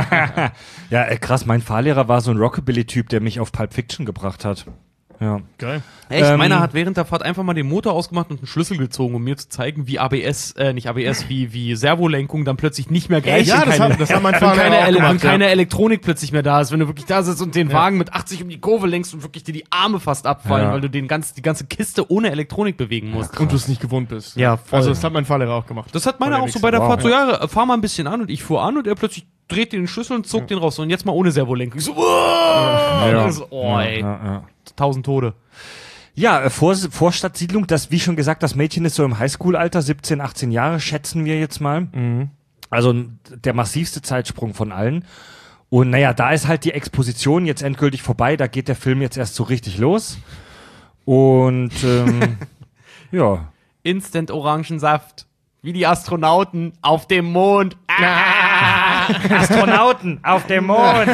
Speaker 1: Ja, äh, krass, mein Fahrlehrer war so ein Rockabilly-Typ, der mich auf Pulp Fiction gebracht hat. Ja.
Speaker 3: Geil.
Speaker 2: Echt?
Speaker 1: Ähm,
Speaker 2: Meiner hat während der Fahrt einfach mal den Motor ausgemacht und einen Schlüssel gezogen, um mir zu zeigen, wie A B S, äh, nicht A B S, wie, wie Servolenkung dann plötzlich nicht mehr greift.
Speaker 3: Ja,
Speaker 2: und
Speaker 3: das
Speaker 2: keine,
Speaker 3: hat, das hat mein
Speaker 2: und
Speaker 3: Vater
Speaker 2: keine,
Speaker 3: auch
Speaker 2: Ele
Speaker 3: gemacht.
Speaker 2: und keine Elektronik plötzlich mehr da ist, wenn du wirklich da sitzt und den Wagen mit achtzig um die Kurve lenkst und wirklich dir die Arme fast abfallen,
Speaker 1: Ja.
Speaker 2: weil du den ganz, die ganze Kiste ohne Elektronik bewegen musst.
Speaker 3: Ja, und du es nicht gewohnt bist.
Speaker 2: Ja, voll.
Speaker 3: Also das hat mein Fahrlehrer auch gemacht.
Speaker 2: Das hat meiner
Speaker 3: Voll
Speaker 2: auch
Speaker 3: der
Speaker 2: so bei der
Speaker 1: Wow.
Speaker 2: Fahrt so, ja, fahr mal ein bisschen an und ich fuhr an und er plötzlich dreht den Schlüssel und zog den raus und jetzt mal ohne Servolenkung. Ich so, ja.
Speaker 1: Ja.
Speaker 2: So, oh, ey,
Speaker 1: Ja, ja.
Speaker 2: tausend Tode.
Speaker 1: Ja, äh, Vor Vorstadtsiedlung, das, wie schon gesagt, das Mädchen ist so im Highschool-Alter, siebzehn, achtzehn Jahre, schätzen wir jetzt mal.
Speaker 3: Mhm.
Speaker 1: Also n- der massivste Zeitsprung von allen. Und naja, da ist halt die Exposition jetzt endgültig vorbei, da geht der Film jetzt erst so richtig los. Und ähm, ja.
Speaker 2: Instant Orangensaft. Wie die Astronauten auf dem Mond. Ah!
Speaker 1: Astronauten auf dem Mond.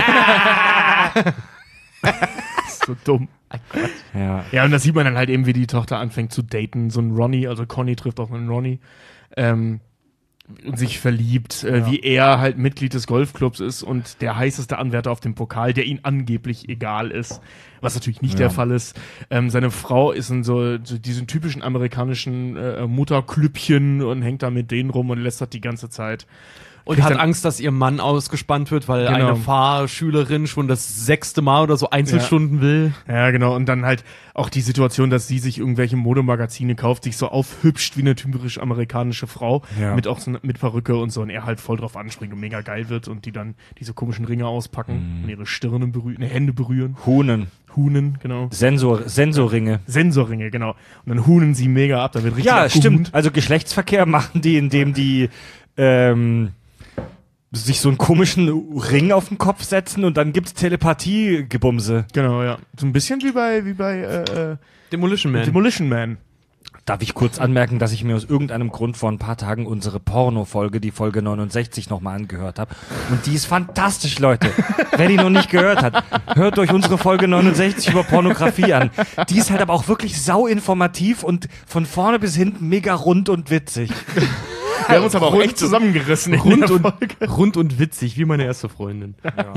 Speaker 3: So dumm.
Speaker 1: Ja.
Speaker 3: Ja, und das sieht man dann halt eben, wie die Tochter anfängt zu daten. So ein Ronny, also Conny trifft auf einen Ronny. Ähm, und sich verliebt, äh, wie er halt Mitglied des Golfclubs ist und der heißeste Anwärter auf dem Pokal, der ihm angeblich egal ist, was natürlich nicht
Speaker 1: Ja.
Speaker 3: der Fall ist. Ähm, seine Frau ist in so, so diesen typischen amerikanischen äh, Mutterklüppchen und hängt da mit denen rum und lästert die ganze Zeit.
Speaker 2: Und
Speaker 3: Kriegt
Speaker 2: hat
Speaker 3: dann-
Speaker 2: Angst, dass ihr Mann ausgespannt wird, weil
Speaker 3: Genau.
Speaker 2: eine Fahrschülerin schon das sechste Mal oder so Einzelstunden will.
Speaker 3: Ja, genau. Und dann halt auch die Situation, dass sie sich irgendwelche Modemagazine kauft, sich so aufhübscht wie eine typisch amerikanische Frau,
Speaker 1: Ja.
Speaker 3: mit auch so mit Perücke und so, und er halt voll drauf anspringt und mega geil wird und die dann diese komischen Ringe auspacken und ihre Stirne berühren, ne, Hände berühren.
Speaker 1: Hunen.
Speaker 3: Hunen, genau.
Speaker 1: Sensor, Sensorringe.
Speaker 3: Sensorringe, genau. Und dann hunen sie mega ab, da wird richtig
Speaker 1: Ja,
Speaker 3: abgehunt.
Speaker 1: stimmt. Also Geschlechtsverkehr machen die, indem die ähm, sich so einen komischen Ring auf den Kopf setzen und dann gibt's Telepathie-Gebumse.
Speaker 3: Genau, ja. So ein bisschen wie bei, wie bei äh, äh,
Speaker 2: Demolition Man.
Speaker 3: Demolition Man.
Speaker 1: Darf ich kurz anmerken, dass ich mir aus irgendeinem Grund vor ein paar Tagen unsere Porno-Folge, die Folge neunundsechzig, nochmal angehört habe. Und die ist fantastisch, Leute. Wer die noch nicht gehört hat, hört euch unsere Folge neunundsechzig über Pornografie an. Die ist halt aber auch wirklich sau informativ und von vorne bis hinten mega rund und witzig.
Speaker 3: Wir haben uns aber auch echt zusammengerissen.
Speaker 2: Rund und, rund und witzig, wie meine erste Freundin.
Speaker 1: Ja.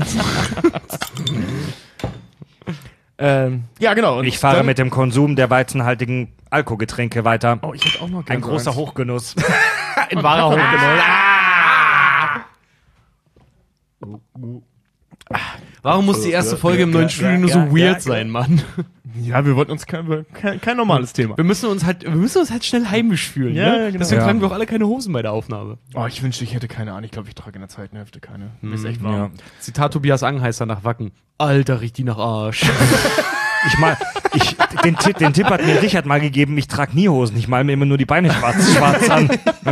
Speaker 3: ähm, ja, genau. Und
Speaker 1: Ich fahre
Speaker 3: dann,
Speaker 1: mit dem Konsum der weizenhaltigen Alkoholgetränke weiter.
Speaker 3: Oh, ich hätte auch noch
Speaker 1: Ein
Speaker 3: gerne so
Speaker 1: großer
Speaker 3: eins.
Speaker 1: Hochgenuss.
Speaker 3: Ein wahrer Hochgenuss.
Speaker 2: Warum muss die erste Folge im neuen Studio nur so weird sein, Mann?
Speaker 3: Ja, wir wollten uns kein, kein, kein normales Thema.
Speaker 2: Wir müssen uns halt, wir müssen uns halt schnell heimisch fühlen,
Speaker 3: Ja,
Speaker 2: ne?
Speaker 3: ja, genau.
Speaker 2: Deswegen
Speaker 1: Ja.
Speaker 2: tragen wir auch alle keine Hosen bei der Aufnahme.
Speaker 3: Oh, ich wünschte, ich hätte keine Ahnung. Ich glaube, ich trage in der zweiten Hälfte keine. Mir ist echt warm.
Speaker 1: Ja.
Speaker 2: Zitat Tobias Angheißer nach Wacken. Alter, riecht die nach Arsch.
Speaker 1: Ich mal, ich, den, Ti- den Tipp hat mir Richard mal gegeben, ich trage nie Hosen, ich mal mir immer nur die Beine schwarz, schwarz an.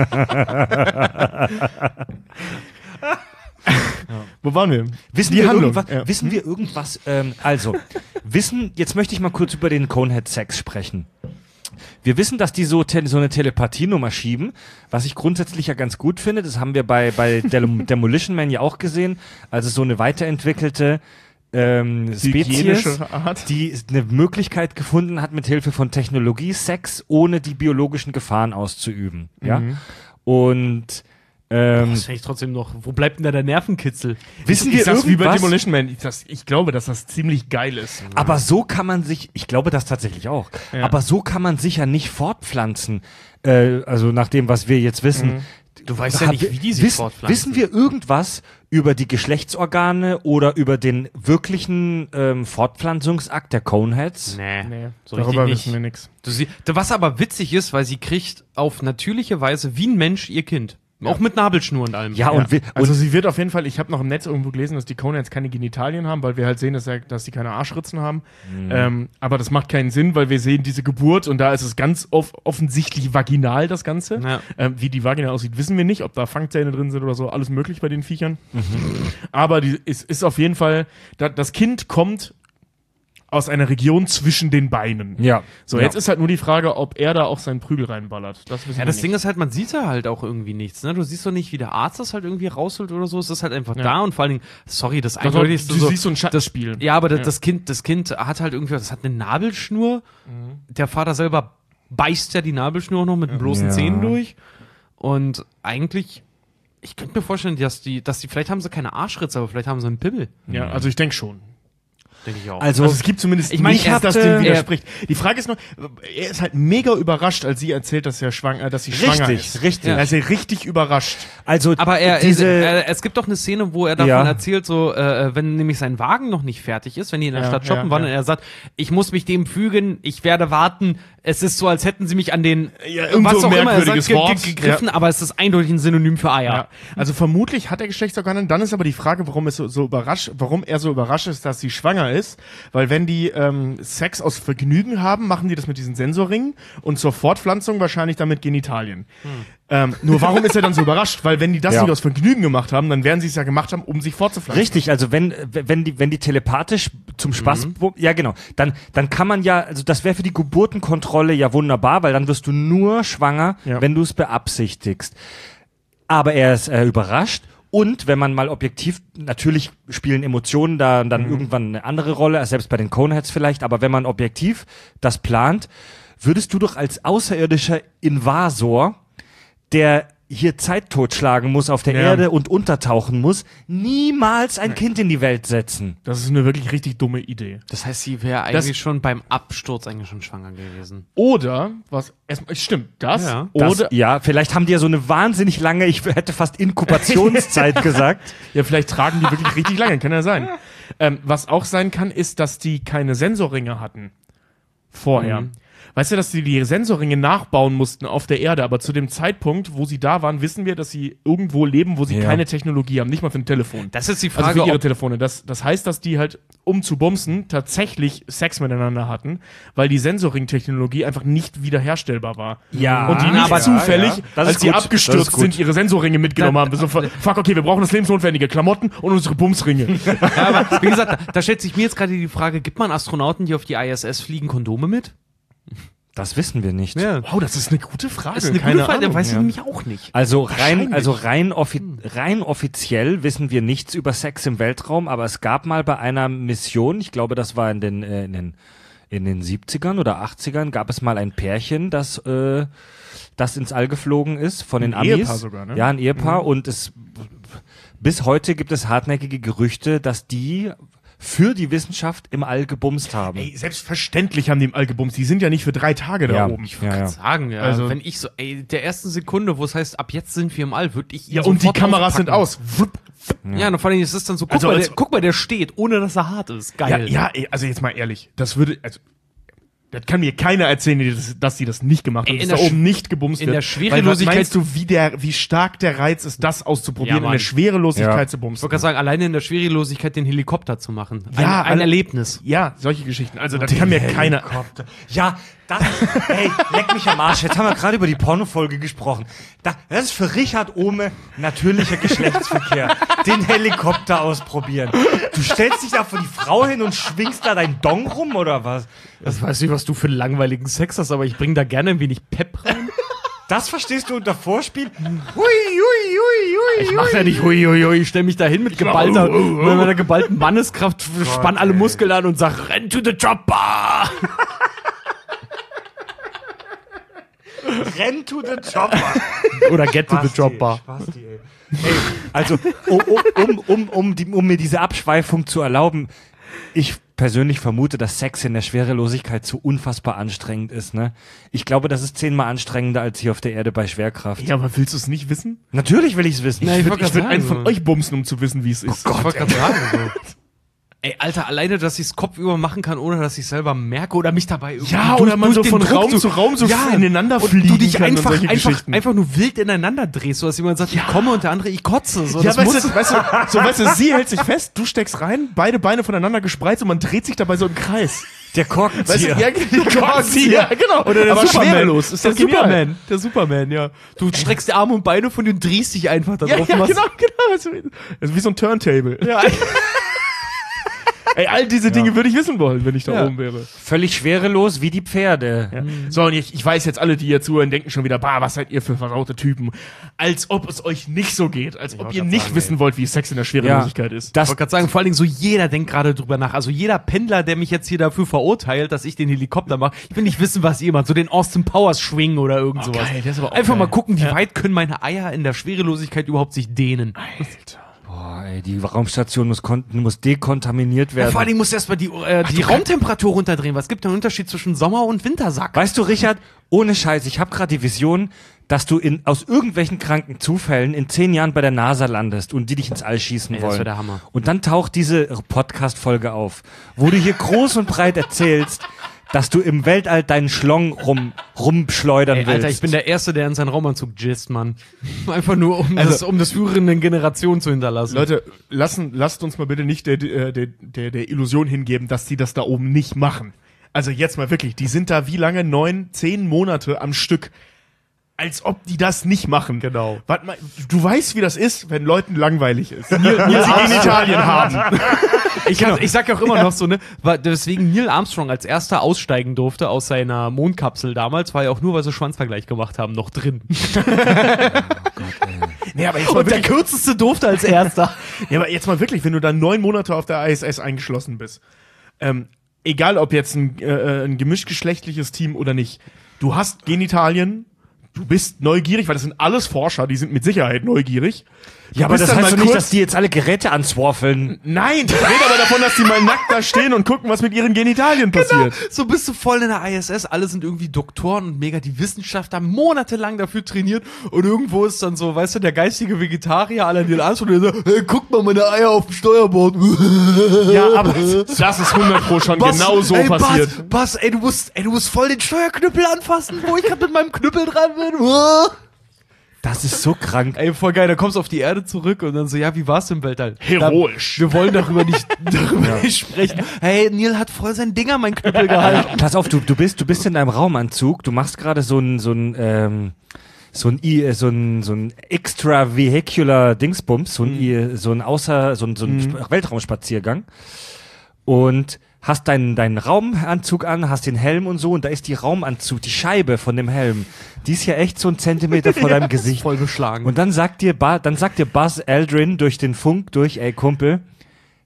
Speaker 3: Wo waren wir?
Speaker 1: Wissen,
Speaker 3: Die
Speaker 1: wir
Speaker 3: Handlung,
Speaker 1: irgendwas,
Speaker 3: ja.
Speaker 1: wissen wir irgendwas, ähm, also, wissen, jetzt möchte ich mal kurz über den Conehead-Sex sprechen. Wir wissen, dass die so, te- so eine Telepathienummer schieben, was ich grundsätzlich ja ganz gut finde. Das haben wir bei, bei Del- Demolition Man ja auch gesehen. Also so eine weiterentwickelte ähm, Spezies,
Speaker 3: Hygienische Art.
Speaker 1: die eine Möglichkeit gefunden hat, mit Hilfe von Technologie Sex ohne die biologischen Gefahren auszuüben. Ja? Und ähm,
Speaker 2: Das finde ich trotzdem noch. Wo bleibt denn da der Nervenkitzel?
Speaker 1: wissen
Speaker 3: ich
Speaker 1: wir
Speaker 3: sag's wie bei
Speaker 1: irgendwas?
Speaker 3: Demolition Man. Ich, das, ich glaube, dass das ziemlich geil ist.
Speaker 1: Aber so kann man sich, ich glaube das tatsächlich auch,
Speaker 3: Ja.
Speaker 1: aber so kann man sich ja nicht fortpflanzen, äh, also nach dem, was wir jetzt wissen.
Speaker 2: Du weißt ja
Speaker 1: Hab-
Speaker 2: nicht, wie die sich
Speaker 1: wissen,
Speaker 2: fortpflanzen.
Speaker 1: Wissen wir irgendwas über die Geschlechtsorgane oder über den wirklichen ähm, Fortpflanzungsakt der Coneheads?
Speaker 2: Nee.
Speaker 3: Nee,
Speaker 2: So
Speaker 3: darüber
Speaker 2: richtig
Speaker 3: wissen
Speaker 2: nicht.
Speaker 3: wir nichts.
Speaker 2: Du sie, was aber witzig ist, weil sie kriegt auf natürliche Weise wie ein Mensch ihr Kind. Auch mit Nabelschnur und allem.
Speaker 1: Ja, und, wir,
Speaker 3: Also
Speaker 1: und
Speaker 3: sie wird auf jeden Fall, ich habe noch im Netz irgendwo gelesen, dass die Coneheads keine Genitalien haben, weil wir halt sehen, dass, er, dass sie keine Arschritzen haben.
Speaker 1: Mhm.
Speaker 3: Ähm, aber das macht keinen Sinn, weil wir sehen diese Geburt und da ist es ganz off offensichtlich vaginal, das Ganze.
Speaker 2: Ja.
Speaker 3: Ähm, wie die Vagina aussieht, wissen wir nicht, ob da Fangzähne drin sind oder so, alles möglich bei den Viechern.
Speaker 1: Mhm.
Speaker 3: Aber die, ist, ist auf jeden Fall, da, das Kind kommt aus einer Region zwischen den Beinen.
Speaker 1: ja.
Speaker 3: So,
Speaker 1: ja.
Speaker 3: jetzt ist halt nur die Frage, ob er da auch seinen Prügel reinballert. Das wissen
Speaker 2: Ja,
Speaker 3: wir
Speaker 2: das
Speaker 3: nicht.
Speaker 2: Ding ist halt, man sieht da halt auch irgendwie nichts, ne? Du siehst doch nicht, wie der Arzt das halt irgendwie rausholt oder so. Es ist halt einfach
Speaker 3: Ja.
Speaker 2: da und vor allen Dingen, sorry, das
Speaker 3: du
Speaker 2: eindeutigste
Speaker 3: du
Speaker 2: so.
Speaker 3: siehst so ein Schattenspiel.
Speaker 2: Ja, aber das,
Speaker 3: Ja.
Speaker 2: das Kind, das Kind hat halt irgendwie, das hat eine Nabelschnur. Der Vater selber beißt ja die Nabelschnur auch noch mit den bloßen
Speaker 1: Ja.
Speaker 2: Zähnen durch. Und eigentlich, ich könnte mir vorstellen, dass die, dass die, vielleicht haben sie keine Arschritze, aber vielleicht haben sie einen Pimmel.
Speaker 3: Ja, also ich denke schon.
Speaker 2: Denke ich auch.
Speaker 1: Also,
Speaker 3: Also es gibt zumindest
Speaker 2: Ich mein,
Speaker 3: nichts,
Speaker 2: er
Speaker 3: das
Speaker 2: hatte-
Speaker 3: dem widerspricht. Die Frage ist nur, er ist halt mega überrascht, als sie erzählt, dass er schwanger, dass sie schwanger
Speaker 1: richtig,
Speaker 3: ist.
Speaker 1: richtig.
Speaker 3: Er ist ja richtig überrascht.
Speaker 1: Also
Speaker 2: Aber er,
Speaker 1: diese,
Speaker 2: er, es gibt doch eine Szene, wo er davon
Speaker 1: Ja.
Speaker 2: erzählt, so, äh, wenn nämlich sein Wagen noch nicht fertig ist, wenn die in der
Speaker 3: Ja,
Speaker 2: Stadt shoppen
Speaker 3: ja,
Speaker 2: waren
Speaker 3: ja.
Speaker 2: und er sagt, ich muss mich dem fügen, ich werde warten, es ist so, als hätten sie mich an den,
Speaker 3: Ja, irgend
Speaker 2: was
Speaker 3: so
Speaker 2: auch
Speaker 3: ein
Speaker 2: immer er sagt,
Speaker 3: merkwürdiges
Speaker 2: ge ge
Speaker 3: Wort.
Speaker 2: gegriffen, aber es ist eindeutig ein Synonym für Eier.
Speaker 3: Ja. Also vermutlich hat er Geschlechtsorgane. Dann ist aber die Frage, warum es so, so überrascht, warum er so überrascht ist, dass sie schwanger ist. Weil wenn die ähm, Sex aus Vergnügen haben, machen die das mit diesen Sensorringen und zur Fortpflanzung wahrscheinlich dann mit Genitalien. Ähm, nur warum ist er dann so überrascht? Weil wenn die das
Speaker 1: Ja.
Speaker 3: nicht aus Vergnügen gemacht haben, dann werden sie es ja gemacht haben, um sich fortzupflanzen.
Speaker 1: Richtig, also wenn, wenn die, wenn die telepathisch zum Spaß, ja genau, dann, dann kann man ja, also das wäre für die Geburtenkontrolle ja wunderbar, weil dann wirst du nur schwanger,
Speaker 3: Ja.
Speaker 1: wenn du es beabsichtigst. Aber er ist äh, überrascht und wenn man mal objektiv, natürlich spielen Emotionen da dann irgendwann eine andere Rolle, selbst bei den Coneheads vielleicht, aber wenn man objektiv das plant, würdest du doch als außerirdischer Invasor, der hier Zeit totschlagen muss auf der
Speaker 3: Ja.
Speaker 1: Erde und untertauchen muss, niemals ein Kind in die Welt setzen.
Speaker 3: Das ist eine wirklich richtig dumme Idee.
Speaker 2: Das heißt, sie wäre
Speaker 3: Das-
Speaker 2: eigentlich schon beim Absturz eigentlich schon schwanger gewesen.
Speaker 3: Oder, was, erstmal, stimmt, das,
Speaker 2: Ja.
Speaker 1: Das,
Speaker 3: oder,
Speaker 1: ja, vielleicht haben die ja so eine wahnsinnig lange, ich hätte fast Inkubationszeit gesagt.
Speaker 3: ja, vielleicht tragen die wirklich richtig lange, kann ja sein. Ähm, was auch sein kann, ist, dass die keine Sensorringe hatten. Vorher.
Speaker 2: Mhm.
Speaker 3: Weißt du, dass die die Sensorringe nachbauen mussten auf der Erde, aber zu dem Zeitpunkt, wo sie da waren, wissen wir, dass sie irgendwo leben, wo sie
Speaker 1: Ja.
Speaker 3: keine Technologie haben, nicht mal für ein Telefon.
Speaker 2: Das ist die
Speaker 3: Also
Speaker 2: Frage,
Speaker 3: für ihre
Speaker 2: ob,
Speaker 3: Telefone. Das, das heißt, dass die halt, um zu bumsen, tatsächlich Sex miteinander hatten, weil die Sensorring-Technologie einfach nicht wiederherstellbar war.
Speaker 1: Ja,
Speaker 3: Und die
Speaker 2: na,
Speaker 3: nicht
Speaker 2: aber-
Speaker 3: zufällig,
Speaker 1: ja, ja. Das
Speaker 3: als
Speaker 1: ist
Speaker 3: sie
Speaker 1: gut. Das
Speaker 3: abgestürzt
Speaker 1: ist gut.
Speaker 3: sind, ihre Sensorringe mitgenommen haben. So, fuck, okay, wir brauchen das lebensnotwendige Klamotten und unsere Bumsringe.
Speaker 2: ja, aber wie gesagt, da, da stellt sich mir jetzt gerade die Frage, gibt man Astronauten, die auf die I S S fliegen, Kondome mit?
Speaker 1: Das wissen wir nicht.
Speaker 3: Wow, das ist eine gute Frage.
Speaker 2: Das ist eine
Speaker 3: Keine
Speaker 2: gute Frage,
Speaker 3: Ahnung.
Speaker 2: weiß ich
Speaker 3: Ja.
Speaker 2: nämlich auch nicht.
Speaker 1: Also rein,
Speaker 3: Wahrscheinlich.
Speaker 1: also rein, offi rein offiziell wissen wir nichts über Sex im Weltraum, aber es gab mal bei einer Mission, ich glaube, das war in den, äh, in den in den siebzigern oder achtzigern gab es mal ein Pärchen, das, äh, das ins All geflogen ist von den
Speaker 3: Ein
Speaker 1: Amis.
Speaker 3: Ehepaar sogar, ne?
Speaker 1: Ja, ein Ehepaar.
Speaker 3: Mhm.
Speaker 1: Und es bis heute gibt es hartnäckige Gerüchte, dass die für die Wissenschaft im All gebumst haben.
Speaker 3: Ey, selbstverständlich haben die im All gebumst. Die sind ja nicht für drei Tage da
Speaker 1: Ja.
Speaker 3: oben.
Speaker 2: Ich würde
Speaker 1: Ja,
Speaker 2: ja,
Speaker 1: ja.
Speaker 2: sagen, ja,
Speaker 3: Also-
Speaker 2: wenn ich so, ey, der ersten Sekunde, wo es heißt, ab jetzt sind wir im All, würde ich ihn
Speaker 3: Ja, und die
Speaker 2: sofort
Speaker 3: Kameras sind
Speaker 2: auspacken.
Speaker 3: aus. Wupp.
Speaker 2: Ja, und vor allem ist es dann so, guck,
Speaker 3: Also
Speaker 2: mal,
Speaker 3: als-
Speaker 2: der, guck mal, der steht, ohne dass er hart ist.
Speaker 3: Ja,
Speaker 2: Geil.
Speaker 3: ja, ey, also jetzt mal ehrlich, das würde, also, das kann mir keiner erzählen, die das, dass die das nicht gemacht haben,
Speaker 2: Ey, in
Speaker 3: dass
Speaker 2: der
Speaker 3: da oben nicht gebumst
Speaker 2: in
Speaker 3: wird.
Speaker 2: der Schwerelosigkeit-
Speaker 3: Weil, was meinst du, wie, der, wie stark der Reiz ist, das auszuprobieren,
Speaker 2: Ja,
Speaker 3: in
Speaker 2: Mann.
Speaker 3: der Schwerelosigkeit
Speaker 1: Ja.
Speaker 3: zu
Speaker 2: Ich
Speaker 3: bumsen?
Speaker 2: wollte gerade sagen, alleine in der Schwerelosigkeit den Helikopter zu machen. Ein,
Speaker 3: Ja,
Speaker 2: ein
Speaker 3: alle-
Speaker 2: Erlebnis.
Speaker 3: Ja, solche Geschichten. Also, das kann mir keiner.
Speaker 1: Ja, das, ey, leck mich am Arsch. Jetzt haben wir gerade über die Pornofolge gesprochen. Da, das ist für Richard Ohme natürlicher Geschlechtsverkehr. Den Helikopter ausprobieren. Du stellst dich da vor die Frau hin und schwingst da dein Dong rum, oder was?
Speaker 2: Das weiß nicht, was du für einen langweiligen Sex hast, aber ich bringe da gerne ein wenig Pep rein.
Speaker 1: Das verstehst du unter Vorspiel? Hui, hui, hui, hui,
Speaker 2: Ich mach ja nicht hui, hui, hui. Ich stell mich da hin mit geballter, mit meiner geballten Manneskraft, spann alle Muskeln an und sag, renn to the chopper!
Speaker 1: Renn to the chopper.
Speaker 2: Oder get to the
Speaker 1: Spasti,
Speaker 2: chopper.
Speaker 1: Spasti, ey. Ey, also, um, um, um, um, die, um mir diese Abschweifung zu erlauben, ich persönlich vermute, dass Sex in der Schwerelosigkeit zu unfassbar anstrengend ist, ne? Ich glaube, das ist zehnmal anstrengender als hier auf der Erde bei Schwerkraft.
Speaker 3: Ja, aber willst du es nicht wissen?
Speaker 1: Natürlich will ich es wissen.
Speaker 2: Na,
Speaker 3: Ich
Speaker 2: ich
Speaker 3: würde
Speaker 2: wollte
Speaker 3: würd
Speaker 2: grad
Speaker 3: einen
Speaker 2: sagen,
Speaker 3: von
Speaker 2: so.
Speaker 3: euch bumsen, um zu wissen, wie es ist.
Speaker 2: Ich wollte gerade sagen, so. Ey, Alter, alleine, dass ich es kopfüber machen kann, ohne dass ich selber merke oder mich dabei irgendwie
Speaker 3: Ja,
Speaker 2: durch-
Speaker 3: oder man
Speaker 2: durch
Speaker 3: so
Speaker 2: den
Speaker 3: von
Speaker 2: Druck
Speaker 3: Raum zu Raum so ineinander
Speaker 2: und
Speaker 3: fliegen
Speaker 2: du dich
Speaker 3: kann und
Speaker 2: einfach,
Speaker 3: solche
Speaker 2: einfach,
Speaker 3: Geschichten.
Speaker 2: einfach nur wild ineinander drehst, so dass jemand sagt, ich komme und der andere, ich kotze. So,
Speaker 3: Ja,
Speaker 2: das
Speaker 3: weißt
Speaker 2: muss,
Speaker 3: du, weißt du, so, weißt du, sie hält sich fest, du steckst rein, beide Beine voneinander gespreizt und man dreht sich dabei so im Kreis.
Speaker 1: Der Korkenzieher.
Speaker 3: Weißt du, ja, die Korkenzieher, ja, genau.
Speaker 2: Oder der
Speaker 3: aber
Speaker 2: Superman.
Speaker 3: schwerelos. Ist
Speaker 2: der
Speaker 3: das genial.
Speaker 2: Superman. Der Superman, ja. Du streckst die Arme und Beine von dir und drehst dich einfach da
Speaker 3: Ja,
Speaker 2: drauf.
Speaker 3: ja,
Speaker 2: machst-
Speaker 3: genau, genau. Also, also wie so ein Turntable.
Speaker 2: Ja.
Speaker 3: Ey, all diese Dinge würde ich wissen wollen, wenn ich da
Speaker 2: Ja.
Speaker 3: oben wäre.
Speaker 1: Völlig schwerelos wie die Pferde.
Speaker 3: Ja. So, und ich, ich weiß jetzt, alle, die hier zuhören, denken schon wieder, bah, was seid ihr für versaute Typen. Als ob es euch nicht so geht. Als ob
Speaker 2: wollte
Speaker 3: ihr
Speaker 2: grad
Speaker 3: nicht
Speaker 2: sagen,
Speaker 3: wissen wollt, wie Sex in der Schwerelosigkeit ist.
Speaker 2: Ich
Speaker 1: Das,
Speaker 2: wollte gerade sagen, vor allen Dingen so jeder denkt gerade drüber nach. Also jeder Pendler, der mich jetzt hier dafür verurteilt, dass ich den Helikopter mache, ich will nicht wissen, was ihr macht. So den Austin Powers Schwingen oder irgend sowas.
Speaker 3: geil, der ist aber auch
Speaker 2: Einfach
Speaker 3: geil.
Speaker 2: mal gucken, wie weit können meine Eier in der Schwerelosigkeit überhaupt sich dehnen.
Speaker 3: Alter.
Speaker 1: boah, ey, die Raumstation muss, kon muss dekontaminiert
Speaker 2: Ja,
Speaker 1: werden.
Speaker 2: vor allen Dingen musst du erstmal die, äh, die Raumtemperatur runterdrehen. Was gibt denn einen Unterschied zwischen Sommer- und Wintersack?
Speaker 1: Weißt du, Richard, ohne Scheiß, ich habe gerade die Vision, dass du in, aus irgendwelchen kranken Zufällen in zehn Jahren bei der NASA landest und die dich ins All schießen
Speaker 2: Ey, das
Speaker 1: wollen.
Speaker 2: wär der Hammer.
Speaker 1: Und dann taucht diese Podcast-Folge auf, wo du hier groß und breit erzählst, dass du im Weltall deinen Schlong rum, rumschleudern
Speaker 2: Ey,
Speaker 1: willst.
Speaker 2: Alter, ich bin der Erste, der in seinen Raumanzug jizzt, Mann. Einfach nur, um,
Speaker 3: Also-
Speaker 2: das, um das führenden Generation zu hinterlassen.
Speaker 3: Leute, lassen, lasst uns mal bitte nicht der, der, der, der, der Illusion hingeben, dass die das da oben nicht machen. Also jetzt mal wirklich, die sind da wie lange? Neun, zehn Monate am Stück. Als ob die das nicht machen.
Speaker 2: Genau.
Speaker 3: Warte mal, du weißt, wie das ist, wenn Leuten langweilig ist. Neil, Neil sie Genitalien haben.
Speaker 2: Ich, hab, ich sag ja auch immer noch so, ne, weil deswegen Neil Armstrong als erster aussteigen durfte aus seiner Mondkapsel damals, war ja auch nur, weil sie Schwanzvergleich gemacht haben, noch drin.
Speaker 3: Nee, aber jetzt mal
Speaker 2: Und der
Speaker 3: wirklich,
Speaker 2: kürzeste durfte als erster.
Speaker 3: ja, aber jetzt mal wirklich, wenn du dann neun Monate auf der I S S eingeschlossen bist, ähm, egal ob jetzt ein, äh, ein gemischtgeschlechtliches Team oder nicht, du hast Genitalien, du bist neugierig, weil das sind alles Forscher, die sind mit Sicherheit neugierig. Du
Speaker 1: ja, aber
Speaker 3: bist
Speaker 1: das
Speaker 3: dann
Speaker 1: heißt
Speaker 3: mal
Speaker 1: doch nicht,
Speaker 3: kurz-
Speaker 1: dass die jetzt alle Geräte answarfeln.
Speaker 3: Nein, ich rede aber davon, dass die mal nackt da stehen und gucken, was mit ihren Genitalien passiert.
Speaker 2: So bist du voll in der I S S, alle sind irgendwie Doktoren und mega die Wissenschaftler, monatelang dafür trainiert und irgendwo ist dann so, weißt du, der geistige Vegetarier, aller Neil Armstrong, der sagt, hey, guck mal meine Eier auf dem Steuerbord.
Speaker 3: Ja, aber das ist hundert Pro schon genau so
Speaker 2: ey,
Speaker 3: passiert.
Speaker 2: Bas, Bas, ey, du musst, ey, du musst voll den Steuerknüppel anfassen, wo ich gerade mit meinem Knüppel dran bin.
Speaker 1: Das ist so krank.
Speaker 2: Ey, voll geil, da kommst du auf die Erde zurück und dann so, ja, wie war's im Weltall?
Speaker 3: Heroisch.
Speaker 2: Da, wir wollen darüber nicht, darüber nicht sprechen. Hey, Neil hat voll sein Ding an meinen Knüppel gehalten.
Speaker 1: Pass auf, du, du bist, du bist in deinem Raumanzug, du machst gerade so ein, so ein, ähm, so ein, I- so ein, so ein extravehicular Dingsbums, so ein, I- so ein außer, so ein, so ein Sp- Weltraumspaziergang und hast deinen, deinen Raumanzug an, hast den Helm und so und da ist die Raumanzug, die Scheibe von dem Helm, die ist ja echt so ein Zentimeter vor deinem Gesicht.
Speaker 2: Voll beschlagen.
Speaker 1: Und dann sagt dir, ba dann sagt dir Buzz Aldrin durch den Funk durch, ey Kumpel,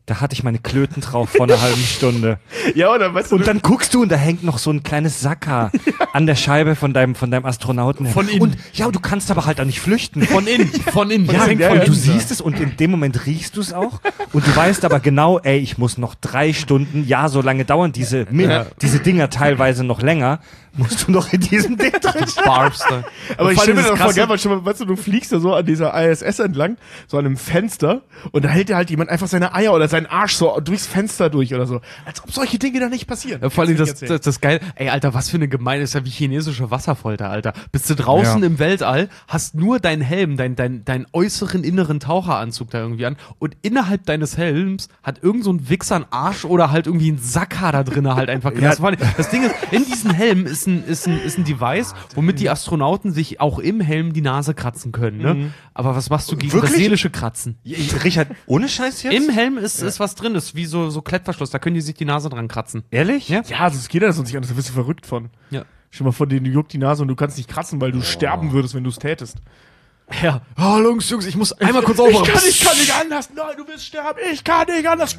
Speaker 1: da hatte ich meine Klöten drauf vor einer halben Stunde.
Speaker 3: Ja, oder weißt du,
Speaker 1: Und dann guckst du und da hängt noch so ein kleines Sackhaar an der Scheibe von deinem, von deinem Astronauten.
Speaker 2: Von innen.
Speaker 1: Und ja, du kannst aber halt auch nicht flüchten.
Speaker 2: Von innen, von innen.
Speaker 1: Ja,
Speaker 2: Das hängt
Speaker 3: ja,
Speaker 2: von
Speaker 1: und du
Speaker 2: innen.
Speaker 1: siehst es und in dem Moment riechst du es auch und du weißt aber genau, ey, ich muss noch drei Stunden, ja, so lange dauern diese,
Speaker 2: Ja.
Speaker 1: diese Dinger teilweise noch länger, musst du noch in diesem Ding drin stehen.
Speaker 2: Barbs da.
Speaker 3: aber
Speaker 2: Und
Speaker 3: ich
Speaker 2: vor allem
Speaker 3: stelle mir
Speaker 2: das
Speaker 3: das voll
Speaker 2: Krasse-
Speaker 3: geil, weil schon mal, weißt du, du fliegst da so an dieser I S S entlang, so an einem Fenster und da hält dir halt jemand einfach seine Eier oder seinen Arsch so durchs Fenster durch oder so. Als ob solche Dinge da nicht passieren.
Speaker 2: Ja, vor allem
Speaker 3: Kannst
Speaker 2: das,
Speaker 3: du nicht
Speaker 2: das, das geil. Ey, Alter, was für eine Gemeinde, ist ja wie chinesische Wasserfolter, Alter. Bist du draußen
Speaker 1: Ja.
Speaker 2: im Weltall, hast nur deinen Helm, dein, dein, deinen äußeren inneren Taucheranzug da irgendwie an und innerhalb deines Helms hat irgend so ein Wichser einen Arsch oder halt irgendwie ein Sackhaar da drinne halt einfach gelassen. Vor allem, das Ding ist, in diesem Helm ist ein, ist ein, ist ein Device, womit die Astronauten sich auch im Helm die Nase kratzen können, ne? Aber was machst du gegen das
Speaker 1: Wirklich?
Speaker 2: seelische Kratzen?
Speaker 1: Richard, ohne Scheiß jetzt?
Speaker 2: Im Helm ist, ist was drin, ist wie so, so Klettverschluss, da können die sich die Nase dran kratzen.
Speaker 1: Ehrlich?
Speaker 2: Ja.
Speaker 3: Ja, das geht ja sonst nicht anders, da wirst du verrückt von.
Speaker 2: Ja.
Speaker 3: Stell mal vor, dir juckt die Nase und du kannst nicht kratzen, weil du sterben würdest, wenn du es tätest.
Speaker 2: Ja. Oh, Jungs, Jungs, ich muss einmal kurz
Speaker 3: Ich
Speaker 2: aufmachen.
Speaker 3: kann, ich kann nicht anders. Nein, du wirst sterben. Ich kann nicht anders.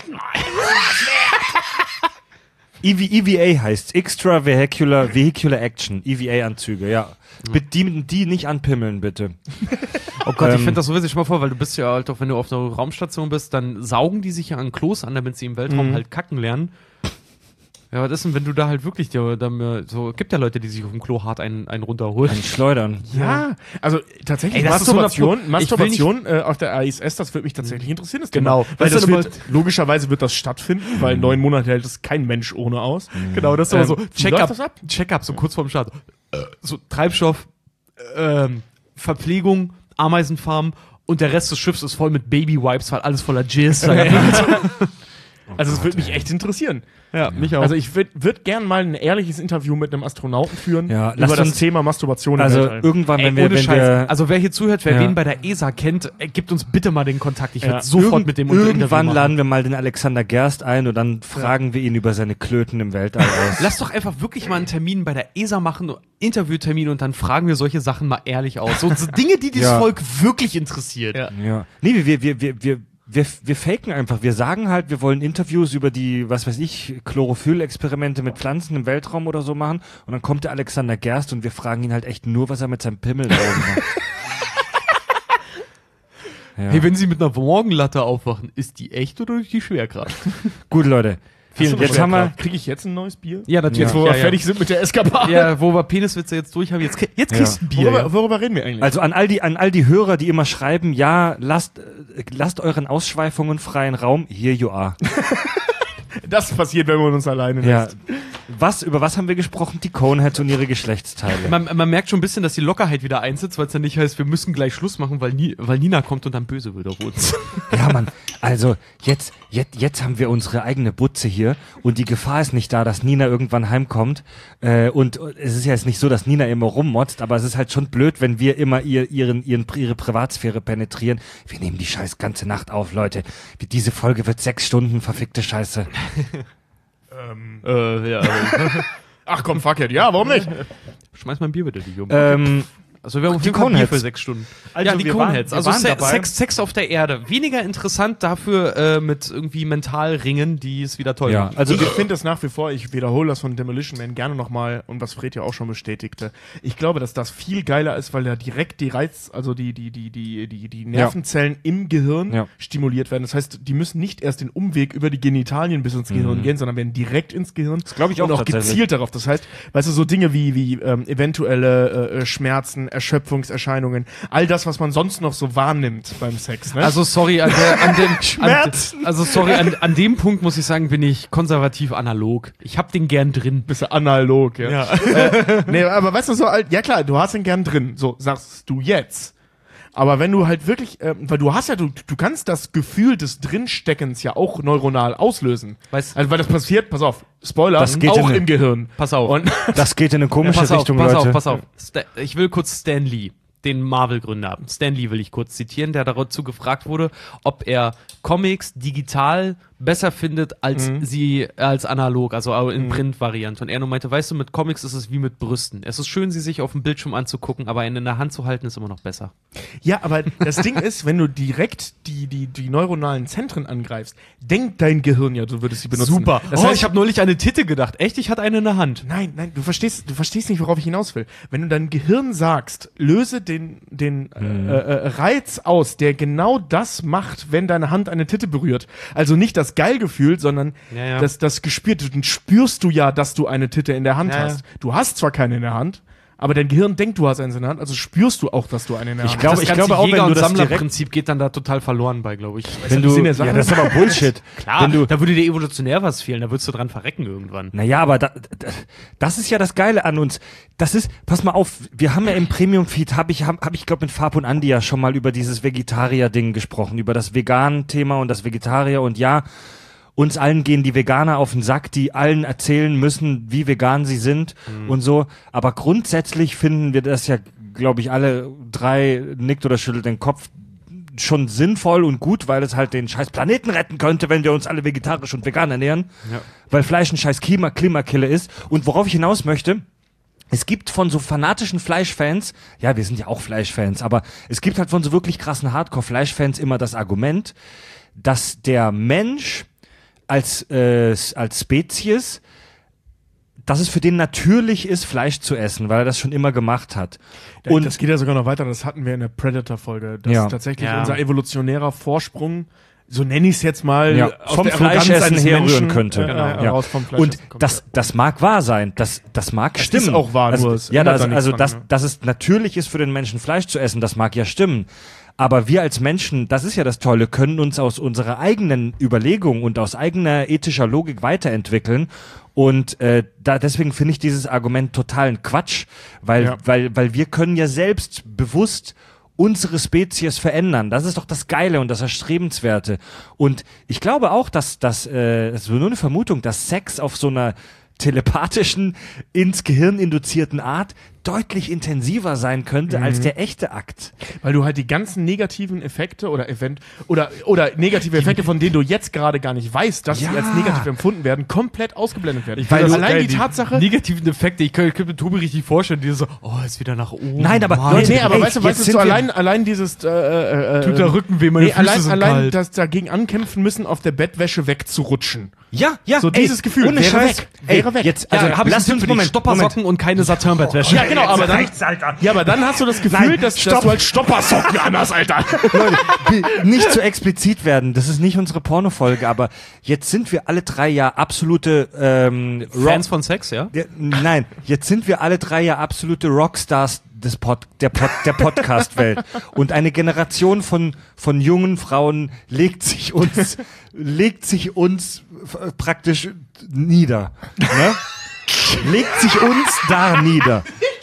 Speaker 1: E V, E V A heißt Extravehicular Vehicular Action. E V A-Anzüge, ja. Bitte die, die nicht anpimmeln, bitte.
Speaker 2: Oh Gott, ich
Speaker 1: Ähm,
Speaker 2: finde das so witzig. Mal vor, weil du bist ja halt auch, wenn du auf einer Raumstation bist, dann saugen die sich ja an Klos an, damit sie im Weltraum
Speaker 3: Mhm.
Speaker 2: halt kacken lernen. Ja, was ist denn, wenn du da halt wirklich dir, dann, äh, so, gibt ja Leute, die sich auf dem Klo hart einen, einen runterholen.
Speaker 1: Ein Schleudern.
Speaker 3: Ja, also tatsächlich
Speaker 2: Ey, das ist
Speaker 3: Masturbation,
Speaker 2: hundert Pro- ich will
Speaker 3: Masturbation äh, auf der I S S, das würde mich tatsächlich interessieren. Das
Speaker 2: Genau.
Speaker 3: Thema. Weil
Speaker 2: Das
Speaker 3: das
Speaker 2: ist
Speaker 3: wird, logischerweise wird das stattfinden, weil neun Monate hält es kein Mensch ohne aus.
Speaker 2: Genau, das ist
Speaker 3: Ähm,
Speaker 2: aber so,
Speaker 3: wie
Speaker 2: Check-up,
Speaker 3: läuft das ab?
Speaker 2: Check-up, so kurz vorm Start. Äh, so Treibstoff, ähm, Verpflegung, Ameisenfarm und der Rest des Schiffs ist voll mit Baby-Wipes, weil alles voller Jizz.
Speaker 3: Also es würde mich echt interessieren.
Speaker 2: ja, mich auch.
Speaker 3: Also ich würde würd gern mal ein ehrliches Interview mit einem Astronauten führen
Speaker 1: Ja,
Speaker 3: über
Speaker 1: lasst
Speaker 3: das
Speaker 1: uns-
Speaker 3: Thema Masturbation im
Speaker 1: Also
Speaker 3: Weltall.
Speaker 1: irgendwann,
Speaker 2: Ey,
Speaker 1: wenn wir,
Speaker 2: ohne
Speaker 1: wenn
Speaker 2: Scheiß.
Speaker 1: wir
Speaker 2: Also wer hier zuhört, wer
Speaker 1: Ja.
Speaker 2: wen bei der E S A kennt, äh, gibt uns bitte mal den Kontakt. Ich
Speaker 3: Ja.
Speaker 2: würde sofort
Speaker 1: irgend-
Speaker 2: mit dem unter Interview
Speaker 1: irgendwann
Speaker 2: machen.
Speaker 1: laden wir mal den Alexander Gerst ein und dann fragen wir ihn über seine Klöten im Weltall aus.
Speaker 2: Lass doch einfach wirklich mal einen Termin bei der E S A machen, Interviewtermin, und dann fragen wir solche Sachen mal ehrlich aus. So, so Dinge, die dieses
Speaker 1: Ja.
Speaker 2: Volk wirklich interessiert.
Speaker 3: Ja.
Speaker 1: Ja. Nee, wir, wir, wir, wir, wir, wir faken einfach. Wir sagen halt, wir wollen Interviews über die, was weiß ich, Chlorophyll-Experimente mit Pflanzen im Weltraum oder so machen. Und dann kommt der Alexander Gerst und wir fragen ihn halt echt nur, was er mit seinem Pimmel da oben macht. Ja.
Speaker 2: Hey, wenn Sie mit einer Morgenlatte aufwachen, ist die echt oder durch die Schwerkraft?
Speaker 1: Gut, Leute.
Speaker 3: Hast du
Speaker 1: Jetzt
Speaker 3: noch
Speaker 1: haben wir,
Speaker 3: Kriege ich jetzt ein neues Bier?
Speaker 2: Ja,
Speaker 3: Jetzt, wo wir fertig sind mit der Eskapade.
Speaker 2: Ja, wo wir Peniswitze jetzt durch haben, jetzt, jetzt
Speaker 1: Ja.
Speaker 2: kriegst du ein Bier.
Speaker 3: Worüber,
Speaker 2: Ja.
Speaker 3: worüber reden wir eigentlich?
Speaker 1: also an all die, an all die Hörer, die immer schreiben, ja, lasst, äh, lasst euren Ausschweifungen freien Raum. Here you are.
Speaker 3: das passiert, wenn man uns alleine
Speaker 1: Ja.
Speaker 3: lässt.
Speaker 1: Was, über was haben wir gesprochen? Die Coneheads und ihre Geschlechtsteile.
Speaker 2: Man, man merkt schon ein bisschen, dass die Lockerheit wieder einsetzt, weil es dann nicht heißt, wir müssen gleich Schluss machen, weil, Ni weil Nina kommt und dann böse wird auf uns.
Speaker 1: Ja, Mann, also jetzt, jetzt, jetzt haben wir unsere eigene Butze hier und die Gefahr ist nicht da, dass Nina irgendwann heimkommt. Äh, und es ist ja jetzt nicht so, dass Nina immer rummotzt, aber es ist halt schon blöd, wenn wir immer ihr, ihren, ihren, ihre Privatsphäre penetrieren. Wir nehmen die Scheiß ganze Nacht auf, Leute. Diese Folge wird sechs Stunden, verfickte Scheiße.
Speaker 3: Ähm,
Speaker 2: äh, ja.
Speaker 3: ach komm, fuck it. Ja, warum nicht?
Speaker 2: Schmeiß mal ein Bier bitte, die Junge.
Speaker 1: Ähm,
Speaker 2: Also wir haben auf
Speaker 1: die
Speaker 2: jeden Fall Bier
Speaker 1: Coneheads.
Speaker 2: für sechs Stunden.
Speaker 3: Also
Speaker 2: ja, die
Speaker 3: wir waren-
Speaker 2: Coneheads.
Speaker 3: wir
Speaker 2: Also
Speaker 3: waren
Speaker 2: Se
Speaker 3: dabei.
Speaker 2: Sex, Sex auf der Erde. Weniger interessant dafür äh, mit irgendwie Mentalringen, die es wieder toll
Speaker 1: ja,
Speaker 2: machen.
Speaker 1: also
Speaker 3: Ich finde es nach wie vor, ich wiederhole das von Demolition Man gerne nochmal und was Fred ja auch schon bestätigte. Ich glaube, dass das viel geiler ist, weil da direkt die Reiz, also die, die, die, die, die, die Nervenzellen im Gehirn
Speaker 1: Ja.
Speaker 3: stimuliert werden. Das heißt, die müssen nicht erst den Umweg über die Genitalien bis ins Gehirn gehen, sondern werden direkt ins Gehirn. Das
Speaker 1: glaub ich
Speaker 3: und
Speaker 1: auch
Speaker 3: auch
Speaker 1: tatsächlich.
Speaker 3: gezielt darauf. Das heißt, weißt du, so Dinge wie, wie ähm, eventuelle äh, Schmerzen, Erschöpfungserscheinungen, all das, was man sonst noch so wahrnimmt beim Sex. Ne?
Speaker 2: Also sorry, an, der, an dem
Speaker 3: Schmerzen.
Speaker 2: An, also sorry, an, an dem Punkt muss ich sagen, bin ich konservativ analog. Ich hab den gern drin.
Speaker 3: bisschen analog, ja. Äh, nee, aber weißt du, so alt, ja klar, du hast ihn gern drin, so sagst du jetzt. Aber wenn du halt wirklich, äh, weil du hast ja, du, du kannst das Gefühl des Drinsteckens ja auch neuronal auslösen.
Speaker 2: Weißt-
Speaker 3: also, weil das passiert, pass auf, Spoiler,
Speaker 1: Das geht
Speaker 3: auch
Speaker 1: in-
Speaker 3: im Gehirn.
Speaker 2: Pass auf.
Speaker 3: Und
Speaker 1: das geht in eine komische
Speaker 2: pass auf,
Speaker 1: Richtung,
Speaker 2: pass
Speaker 1: Leute.
Speaker 2: auf, pass auf. Sta ich will kurz Stan Lee, den Marvel-Gründer haben. Stan Lee will ich kurz zitieren, der dazu gefragt wurde, ob er Comics digital besser findet als
Speaker 3: Mhm.
Speaker 2: sie als analog, also in
Speaker 3: Mhm.
Speaker 2: Print-Variante. Und er nur meinte, weißt du, mit Comics ist es wie mit Brüsten. Es ist schön, sie sich auf dem Bildschirm anzugucken, aber einen in der Hand zu halten, ist immer noch besser.
Speaker 3: Ja, aber das Ding ist, wenn du direkt die, die, die neuronalen Zentren angreifst, denkt dein Gehirn ja, du würdest sie benutzen. Das
Speaker 2: Das heißt,
Speaker 3: heißt,
Speaker 2: ich habe neulich eine Titte gedacht. Echt? Ich hatte eine in der Hand.
Speaker 3: Nein, nein, du verstehst, du verstehst nicht, worauf ich hinaus will. Wenn du dein Gehirn sagst, löse den, den
Speaker 1: Mhm.
Speaker 3: äh, äh, Reiz aus, der genau das macht, wenn deine Hand eine Titte berührt. Also nicht das Geilgefühl, sondern
Speaker 2: Ja, ja.
Speaker 3: das, das Gespürt. Dann spürst du ja, dass du eine Titte in der Hand
Speaker 2: Ja, ja.
Speaker 3: hast. Du hast zwar keine in der Hand, aber dein Gehirn denkt, du hast eine in der Hand, also spürst du auch, dass du eine in der
Speaker 1: Ich
Speaker 3: Hand
Speaker 1: glaube-
Speaker 3: hast.
Speaker 1: ich
Speaker 2: das ganze
Speaker 1: glaube auch, wenn
Speaker 2: Jäger-
Speaker 1: du
Speaker 2: und
Speaker 1: das direkt-
Speaker 2: Sammlerprinzip geht dann da total verloren bei, glaube ich.
Speaker 1: Wenn
Speaker 3: du
Speaker 1: du,
Speaker 3: Sinn der Sache?
Speaker 1: ja, das ist aber Bullshit.
Speaker 2: Klar,
Speaker 1: Wenn du,
Speaker 2: da würde dir evolutionär was fehlen, da würdest du dran verrecken irgendwann.
Speaker 1: Naja, aber da, da, das ist ja das Geile an uns. Das ist, pass mal auf, wir haben ja im Premium-Feed, habe ich, hab, hab ich glaube mit Fab und Andi ja schon mal über dieses Vegetarier-Ding gesprochen, über das Vegan-Thema und das Vegetarier und ja, uns allen gehen die Veganer auf den Sack, die allen erzählen müssen, wie vegan sie sind und so. Aber grundsätzlich finden wir das ja, glaube ich, alle drei, nickt oder schüttelt den Kopf, schon sinnvoll und gut, weil es halt den scheiß Planeten retten könnte, wenn wir uns alle vegetarisch und vegan ernähren.
Speaker 2: Ja.
Speaker 1: Weil Fleisch ein scheiß Klima Klimakiller ist. Und worauf ich hinaus möchte, es gibt von so fanatischen Fleischfans, ja, wir sind ja auch Fleischfans, aber es gibt halt von so wirklich krassen Hardcore-Fleischfans immer das Argument, dass der Mensch als, äh, als Spezies, dass es für den natürlich ist, Fleisch zu essen, weil er das schon immer gemacht hat.
Speaker 3: Und das geht ja sogar noch weiter, das hatten wir in der Predator-Folge, dass
Speaker 1: Ja.
Speaker 3: tatsächlich
Speaker 2: Ja.
Speaker 3: unser evolutionärer Vorsprung, so nenne ich es jetzt mal,
Speaker 1: Ja,
Speaker 3: aus
Speaker 1: vom
Speaker 3: der Arroganz
Speaker 1: Fleischessen
Speaker 3: eines
Speaker 1: herrühren
Speaker 3: Menschen,
Speaker 1: könnte.
Speaker 3: Äh,
Speaker 1: Genau,
Speaker 3: äh,
Speaker 1: ja.
Speaker 3: raus vom
Speaker 1: Und
Speaker 3: Fleischessen kommt,
Speaker 1: das, das mag wahr sein, das, das mag
Speaker 3: Das
Speaker 1: stimmen.
Speaker 3: ist auch wahr,
Speaker 1: also,
Speaker 3: nur es
Speaker 1: ja,
Speaker 3: ändert
Speaker 1: das,
Speaker 3: da nichts
Speaker 1: also
Speaker 3: dran,
Speaker 1: das,
Speaker 3: ja.
Speaker 1: dass es natürlich ist für den Menschen Fleisch zu essen, das mag ja stimmen. Aber wir als Menschen, das ist ja das Tolle, können uns aus unserer eigenen Überlegung und aus eigener ethischer Logik weiterentwickeln. Und äh, da deswegen finde ich dieses Argument totalen Quatsch, weil,
Speaker 3: Ja.
Speaker 1: weil, weil wir können ja selbst bewusst unsere Spezies verändern. Das ist doch das Geile und das Erstrebenswerte. Und ich glaube auch, dass das, äh, das ist nur eine Vermutung, dass Sex auf so einer telepathischen, ins Gehirn induzierten Art deutlich intensiver sein könnte als der echte Akt.
Speaker 3: weil du halt die ganzen negativen Effekte oder Event oder oder negative Effekte, von denen du jetzt gerade gar nicht weißt, dass
Speaker 1: Ja.
Speaker 3: sie als negativ empfunden werden, komplett ausgeblendet werden.
Speaker 2: Ich
Speaker 3: Weil
Speaker 2: find
Speaker 3: du
Speaker 2: das
Speaker 3: allein
Speaker 2: geil,
Speaker 3: die Tatsache,
Speaker 2: negativen Effekte, ich könnte, könnte mir Tobi richtig vorstellen, die so, oh, ist wieder nach oben.
Speaker 1: Nein, aber
Speaker 2: Mann.
Speaker 1: Leute,
Speaker 3: nee, aber
Speaker 1: ey,
Speaker 3: weißt du,
Speaker 1: jetzt
Speaker 3: weißt du,
Speaker 1: sind
Speaker 3: so
Speaker 1: wir-
Speaker 3: allein, allein dieses äh, äh, äh,
Speaker 2: Tut der Rücken weh, meine
Speaker 3: nee,
Speaker 2: Füße
Speaker 3: allein,
Speaker 2: sind
Speaker 3: allein
Speaker 2: kalt.
Speaker 3: das dagegen ankämpfen müssen, auf der Bettwäsche wegzurutschen.
Speaker 1: Ja, ja,
Speaker 3: So
Speaker 1: ey,
Speaker 3: dieses Gefühl,
Speaker 1: ohne
Speaker 3: wäre
Speaker 1: Scheiß.
Speaker 3: weg,
Speaker 1: Ey,
Speaker 3: wäre weg.
Speaker 1: Jetzt,
Speaker 2: Also,
Speaker 1: also,
Speaker 2: ja, hab ich
Speaker 1: lasst
Speaker 2: einen
Speaker 1: uns
Speaker 2: Tipp für dich,
Speaker 1: Moment,
Speaker 2: Stoppersocken und keine Satin-Bettwäsche.
Speaker 3: Ja, genau, aber dann,
Speaker 1: Alter.
Speaker 3: ja, aber dann hast du das Gefühl,
Speaker 1: Nein,
Speaker 3: dass, dass
Speaker 1: stopp.
Speaker 3: du halt Stoppersocken anhast, Alter.
Speaker 1: Leute, nicht zu explizit werden, das ist nicht unsere Pornofolge, aber jetzt sind wir alle drei ja absolute ähm,
Speaker 2: Fans von Sex, ja?
Speaker 1: Ja, nein, jetzt sind wir alle drei ja absolute Rockstars des Pod, der, Pod, der Podcast-Welt. Und eine Generation von, von jungen Frauen legt sich uns, legt sich uns f- praktisch nieder. Ne? Legt sich uns da nieder.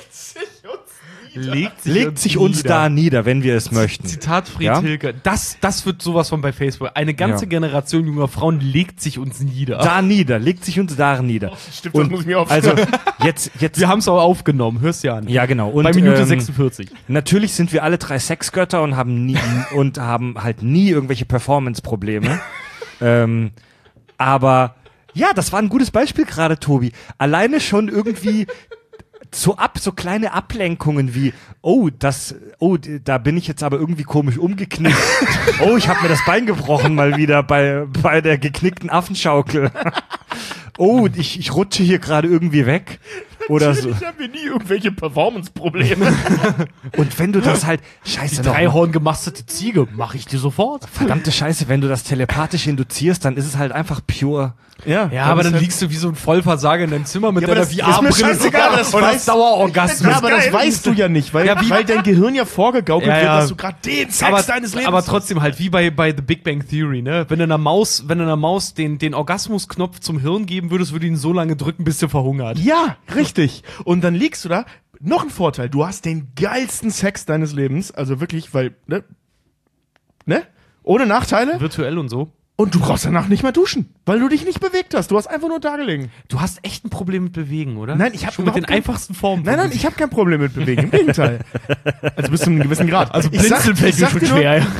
Speaker 2: Legt sich,
Speaker 1: Legt sich uns da nieder, wenn wir es möchten.
Speaker 2: Zitat Fried
Speaker 1: Ja?
Speaker 2: Hilke. Das, das wird sowas von bei Facebook. Eine ganze
Speaker 1: Ja.
Speaker 2: Generation junger Frauen legt sich uns nieder.
Speaker 1: Da nieder, legt sich uns da nieder.
Speaker 3: Stimmt, das muss ich mir
Speaker 1: also
Speaker 3: aufschreiben.
Speaker 1: jetzt, jetzt,
Speaker 2: Wir haben es auch aufgenommen, hörst du ja an.
Speaker 1: ja genau. Und,
Speaker 2: bei Minute
Speaker 1: ähm,
Speaker 2: sechsundvierzig.
Speaker 1: Natürlich sind wir alle drei Sexgötter und haben nie und haben halt nie irgendwelche Performance-Probleme. ähm, aber ja, das war ein gutes Beispiel gerade, Tobi. Alleine schon irgendwie so ab, so kleine Ablenkungen wie, oh, das, oh, d- da bin ich jetzt aber irgendwie komisch umgeknickt. Oh, ich habe mir das Bein gebrochen mal wieder bei, bei der geknickten Affenschaukel. Oh, ich, ich rutsche hier gerade irgendwie weg. Oder so.
Speaker 3: Ich habe nie irgendwelche Performance-Probleme.
Speaker 1: Und wenn du das halt, scheiße, noch mal.
Speaker 2: Dreihorn gemastete Ziege, mache ich dir sofort.
Speaker 1: Verdammte Scheiße, wenn du das telepathisch induzierst, dann ist es halt einfach pure.
Speaker 3: Ja,
Speaker 2: Ja, aber dann liegst du wie so ein Vollversager in deinem Zimmer mit
Speaker 3: Ja, aber
Speaker 2: deiner
Speaker 3: das-
Speaker 2: V
Speaker 3: ist mir
Speaker 2: R-Brille
Speaker 3: scheißegal, das
Speaker 2: und
Speaker 3: weiß-
Speaker 2: hast Dauerorgasmus.
Speaker 3: Ja, aber das weißt du ja nicht, weil,
Speaker 2: Ja, wie-
Speaker 3: weil dein Gehirn ja vorgegaukelt
Speaker 2: Ja,
Speaker 3: wird,
Speaker 2: ja.
Speaker 3: dass du gerade den Sex
Speaker 2: aber,
Speaker 3: deines Lebens
Speaker 2: aber
Speaker 3: hast.
Speaker 2: trotzdem halt wie bei, bei The Big Bang Theory, ne? Wenn du einer Maus, wenn du einer Maus den, den Orgasmusknopf zum Hirn geben würdest, würde ihn so lange drücken, bis sie verhungert.
Speaker 3: Ja, richtig. Und dann liegst du da. Noch ein Vorteil, du hast den geilsten Sex deines Lebens, also wirklich, weil, ne? Ne? Ohne Nachteile.
Speaker 2: Virtuell und so.
Speaker 3: Und du brauchst danach nicht mehr duschen, weil du dich nicht bewegt hast. Du hast einfach nur da gelegen.
Speaker 2: Du hast echt ein Problem mit Bewegen, oder?
Speaker 3: Nein, ich hab
Speaker 2: schon mit den
Speaker 3: überhaupt kein-
Speaker 2: einfachsten Formen.
Speaker 3: Nein, nein, ich habe kein Problem mit Bewegen. Im Gegenteil. Also bis zu einem gewissen Grad.
Speaker 2: Also
Speaker 3: ich sag,
Speaker 2: blinzeln fällt
Speaker 3: ich
Speaker 2: mir
Speaker 3: sag
Speaker 2: schon
Speaker 3: dir nur,
Speaker 2: schwer. Ja.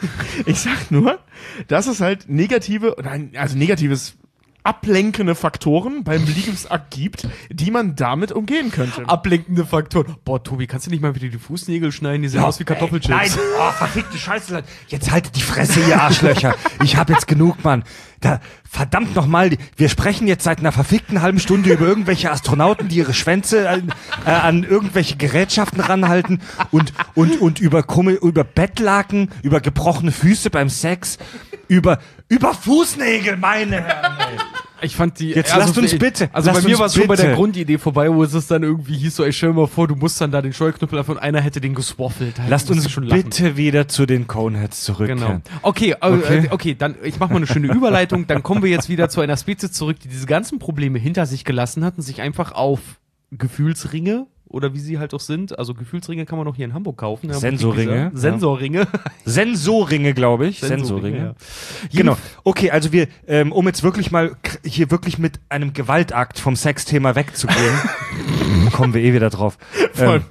Speaker 3: Ich sag nur, dass es halt negative, nein, also negatives ablenkende Faktoren beim Liebesakt gibt, die man damit umgehen könnte.
Speaker 2: Ablenkende Faktoren. Boah, Tobi, kannst du nicht mal wieder die Fußnägel schneiden? Die sehen aus wie Kartoffelchips.
Speaker 1: Nein, oh, verfickte Scheiße. Leute. Jetzt haltet die Fresse, ihr Arschlöcher. Ich hab jetzt genug, Mann. Da, verdammt nochmal, wir sprechen jetzt seit einer verfickten halben Stunde über irgendwelche Astronauten, die ihre Schwänze an, äh, an irgendwelche Gerätschaften ranhalten und, und, und über, über Bettlaken, über gebrochene Füße beim Sex, über, über Fußnägel, meine Herren. Ey.
Speaker 2: Ich fand die.
Speaker 1: Jetzt lasst uns bitte.
Speaker 2: Also
Speaker 1: lasst
Speaker 2: bei mir war es schon bei der
Speaker 1: bitte.
Speaker 2: Grundidee vorbei, wo es es dann irgendwie hieß so, ey, stell dir mal vor, du musst dann da den Steuerknüppel davon, einer hätte den geswaffelt. Halt,
Speaker 1: Lasst uns schon bitte wieder zu den Coneheads zurückkehren.
Speaker 2: Genau. Okay, äh,
Speaker 1: Okay.
Speaker 2: okay, dann ich mach mal eine schöne Überleitung. Dann kommen wir jetzt wieder zu einer Spezies zurück, die diese ganzen Probleme hinter sich gelassen hat und sich einfach auf Gefühlsringe oder wie sie halt auch sind, also Gefühlsringe kann man auch hier in Hamburg kaufen. Ja,
Speaker 1: Sensorringe.
Speaker 2: Ja. Sensorringe.
Speaker 1: Sensorringe, glaube ich. Sensorringe.
Speaker 2: ja.
Speaker 1: Genau. Okay, also wir, ähm, um jetzt wirklich mal k- hier wirklich mit einem Gewaltakt vom Sexthema wegzugehen, kommen wir eh wieder drauf. Ähm,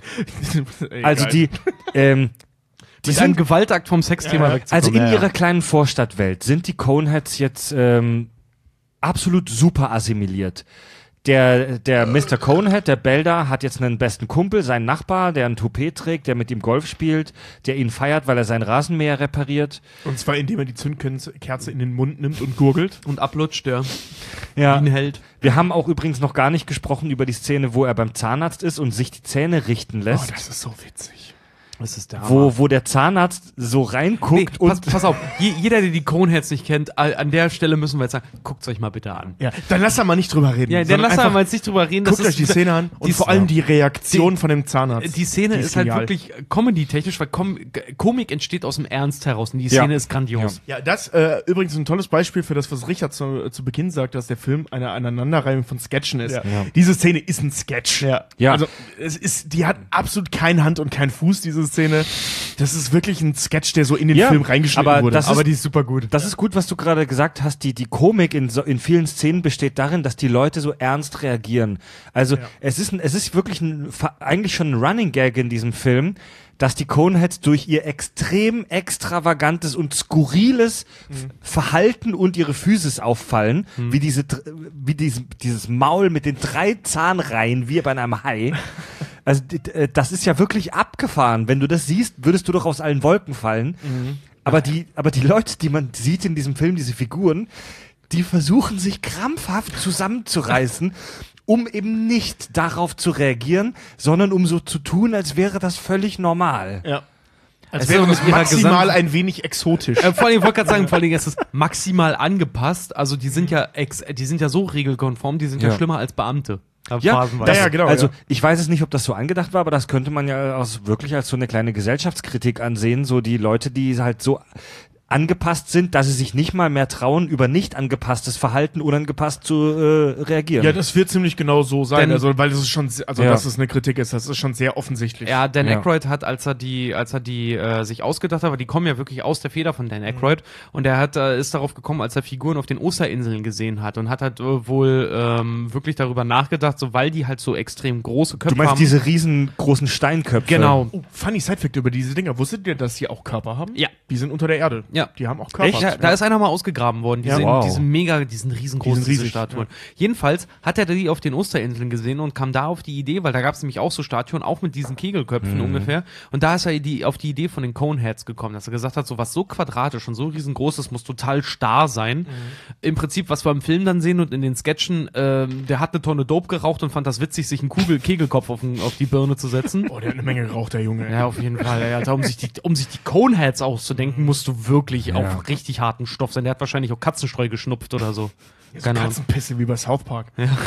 Speaker 3: Ey,
Speaker 1: also
Speaker 3: geil.
Speaker 1: die, ähm, die
Speaker 2: Mit einem
Speaker 1: sind,
Speaker 2: Gewaltakt vom Sexthema
Speaker 3: Ja,
Speaker 2: wegzukommen.
Speaker 1: also in
Speaker 2: Ja, ja.
Speaker 1: ihrer kleinen Vorstadtwelt sind die Coneheads jetzt ähm, absolut super assimiliert. Der, der Mister Conehead, der Belda, hat jetzt einen besten Kumpel, seinen Nachbar, der ein Toupet trägt, der mit ihm Golf spielt, der ihn feiert, weil er seinen Rasenmäher repariert.
Speaker 3: Und zwar indem er die Zündkerze in den Mund nimmt und gurgelt.
Speaker 2: Und ablutscht, ja.
Speaker 1: Ja.
Speaker 2: Wie ein Held.
Speaker 1: Wir haben auch übrigens noch gar nicht gesprochen über die Szene, wo er beim Zahnarzt ist und sich die Zähne richten
Speaker 3: Oh,
Speaker 1: lässt.
Speaker 3: das ist so witzig.
Speaker 2: Das ist der
Speaker 1: wo, wo der Zahnarzt so reinguckt
Speaker 2: Nee, pass,
Speaker 1: und
Speaker 2: pass auf, Je, jeder, der die Coneheads nicht kennt, a- an der Stelle müssen wir jetzt sagen, guckt's euch mal bitte an.
Speaker 3: Ja, dann lasst da mal nicht drüber reden.
Speaker 2: Ja, dann
Speaker 3: sondern
Speaker 2: lass da
Speaker 3: einfach
Speaker 2: mal jetzt nicht drüber reden.
Speaker 3: Guckt euch die Szene an und
Speaker 2: die-
Speaker 3: vor allem die Reaktion von dem Zahnarzt.
Speaker 2: Die Szene
Speaker 3: Die
Speaker 2: ist,
Speaker 3: ist
Speaker 2: halt
Speaker 3: genial.
Speaker 2: wirklich Comedy-technisch, weil Com Komik entsteht aus dem Ernst heraus und die
Speaker 1: Ja.
Speaker 2: Szene ist grandios.
Speaker 3: Ja, das äh, übrigens ein tolles Beispiel für das, was Richard zu, zu Beginn sagt, dass der Film eine Aneinanderreihung von Sketchen ist.
Speaker 2: Ja.
Speaker 1: Ja.
Speaker 3: Diese Szene ist ein Sketch.
Speaker 2: Ja.
Speaker 1: Ja.
Speaker 3: Also es ist, die hat absolut keine Hand und keinen Fuß, diese Szene. Das ist wirklich ein Sketch, der so in den
Speaker 1: Ja,
Speaker 3: Film reingeschnitten
Speaker 1: aber
Speaker 3: wurde.
Speaker 1: das ist-
Speaker 2: Aber die ist super gut.
Speaker 1: das ist gut, was du gerade gesagt hast. Die, die Komik in, so, in vielen Szenen besteht darin, dass die Leute so ernst reagieren. Also es ist ein, es ist wirklich ein, eigentlich schon ein Running Gag in diesem Film, dass die Coneheads durch ihr extrem extravagantes und skurriles F- Verhalten und ihre Physis auffallen, wie diese, dr- wie dieses, dieses Maul mit den drei Zahnreihen, wie bei einem Hai. Also d- d- das ist ja wirklich abgefahren. Wenn du das siehst, würdest du doch aus allen Wolken fallen. Aber die, aber die Leute, die man sieht in diesem Film, diese Figuren, die versuchen sich krampfhaft zusammenzureißen, um eben nicht darauf zu reagieren, sondern um so zu tun, als wäre das völlig normal.
Speaker 3: ja. Als
Speaker 2: Es
Speaker 3: wäre
Speaker 2: ist
Speaker 3: das
Speaker 2: aus ihrer
Speaker 3: maximal
Speaker 2: Gesamt-
Speaker 3: ein wenig exotisch.
Speaker 2: Äh, vor allem, ich wollte gerade sagen, vor allem ist es maximal angepasst. Also die sind ja ex, die sind ja so regelkonform, die sind ja,
Speaker 1: Ja.
Speaker 2: schlimmer als Beamte. Äh,
Speaker 1: Ja,
Speaker 2: phasenweise.
Speaker 1: das,
Speaker 3: Ja, ja, genau,
Speaker 1: Also
Speaker 3: ja.
Speaker 1: ich weiß es nicht, ob das so angedacht war, aber das könnte man ja aus, wirklich als so eine kleine Gesellschaftskritik ansehen. So die Leute, die halt so angepasst sind, dass sie sich nicht mal mehr trauen, über nicht angepasstes Verhalten unangepasst zu äh, reagieren.
Speaker 3: Ja, das wird ziemlich genau so sein,
Speaker 2: Denn-
Speaker 3: also weil das ist schon, se- also
Speaker 1: Ja.
Speaker 3: dass es eine Kritik ist, das ist schon sehr offensichtlich.
Speaker 2: Ja, Dan
Speaker 1: Ja.
Speaker 2: Aykroyd hat, als er die, als er die äh, sich ausgedacht hat, weil die kommen ja wirklich aus der Feder von Dan Aykroyd, und er hat, äh, ist darauf gekommen, als er Figuren auf den Osterinseln gesehen hat und hat halt äh, wohl ähm, wirklich darüber nachgedacht, so weil die halt so extrem große Köpfe
Speaker 1: du meinst
Speaker 2: haben.
Speaker 1: diese riesengroßen Steinköpfe?
Speaker 2: Genau.
Speaker 3: Oh, funny Sidefact über diese Dinger. Wusstet ihr, dass sie auch Körper haben?
Speaker 2: Ja.
Speaker 3: Die sind unter der Erde.
Speaker 2: Ja.
Speaker 3: Die haben auch Körper.
Speaker 2: Ja, da ist einer mal ausgegraben worden. Die
Speaker 3: Ja.
Speaker 2: sind,
Speaker 1: Wow.
Speaker 2: die sind mega, die sind riesengroß,
Speaker 3: Die sind
Speaker 2: diese
Speaker 3: riesig,
Speaker 2: Statuen. Jedenfalls hat er die auf den Osterinseln gesehen und kam da auf die Idee, weil da gab es nämlich auch so Statuen, auch mit diesen Kegelköpfen
Speaker 1: Mhm.
Speaker 2: ungefähr. Und da ist er die, auf die Idee von den Coneheads gekommen, dass er gesagt hat, so was so quadratisch und so riesengroß ist, muss total starr sein.
Speaker 3: Mhm.
Speaker 2: Im Prinzip, was wir im Film dann sehen und in den Sketchen, ähm, der hat eine Tonne Dope geraucht und fand das witzig, sich einen Kugel Kegelkopf auf, den, auf die Birne zu setzen.
Speaker 3: Oh, der hat eine Menge geraucht, der Junge.
Speaker 2: Ja, auf jeden Fall. Ja, Alter, um, sich die, um sich die Coneheads auszudenken, musst du wirklich
Speaker 1: Ja.
Speaker 2: auf richtig harten Stoff sein. Der hat wahrscheinlich auch Katzenstreu geschnupft oder so.
Speaker 3: so
Speaker 2: Keine Ahnung.
Speaker 3: Katzenpisse wie bei South Park.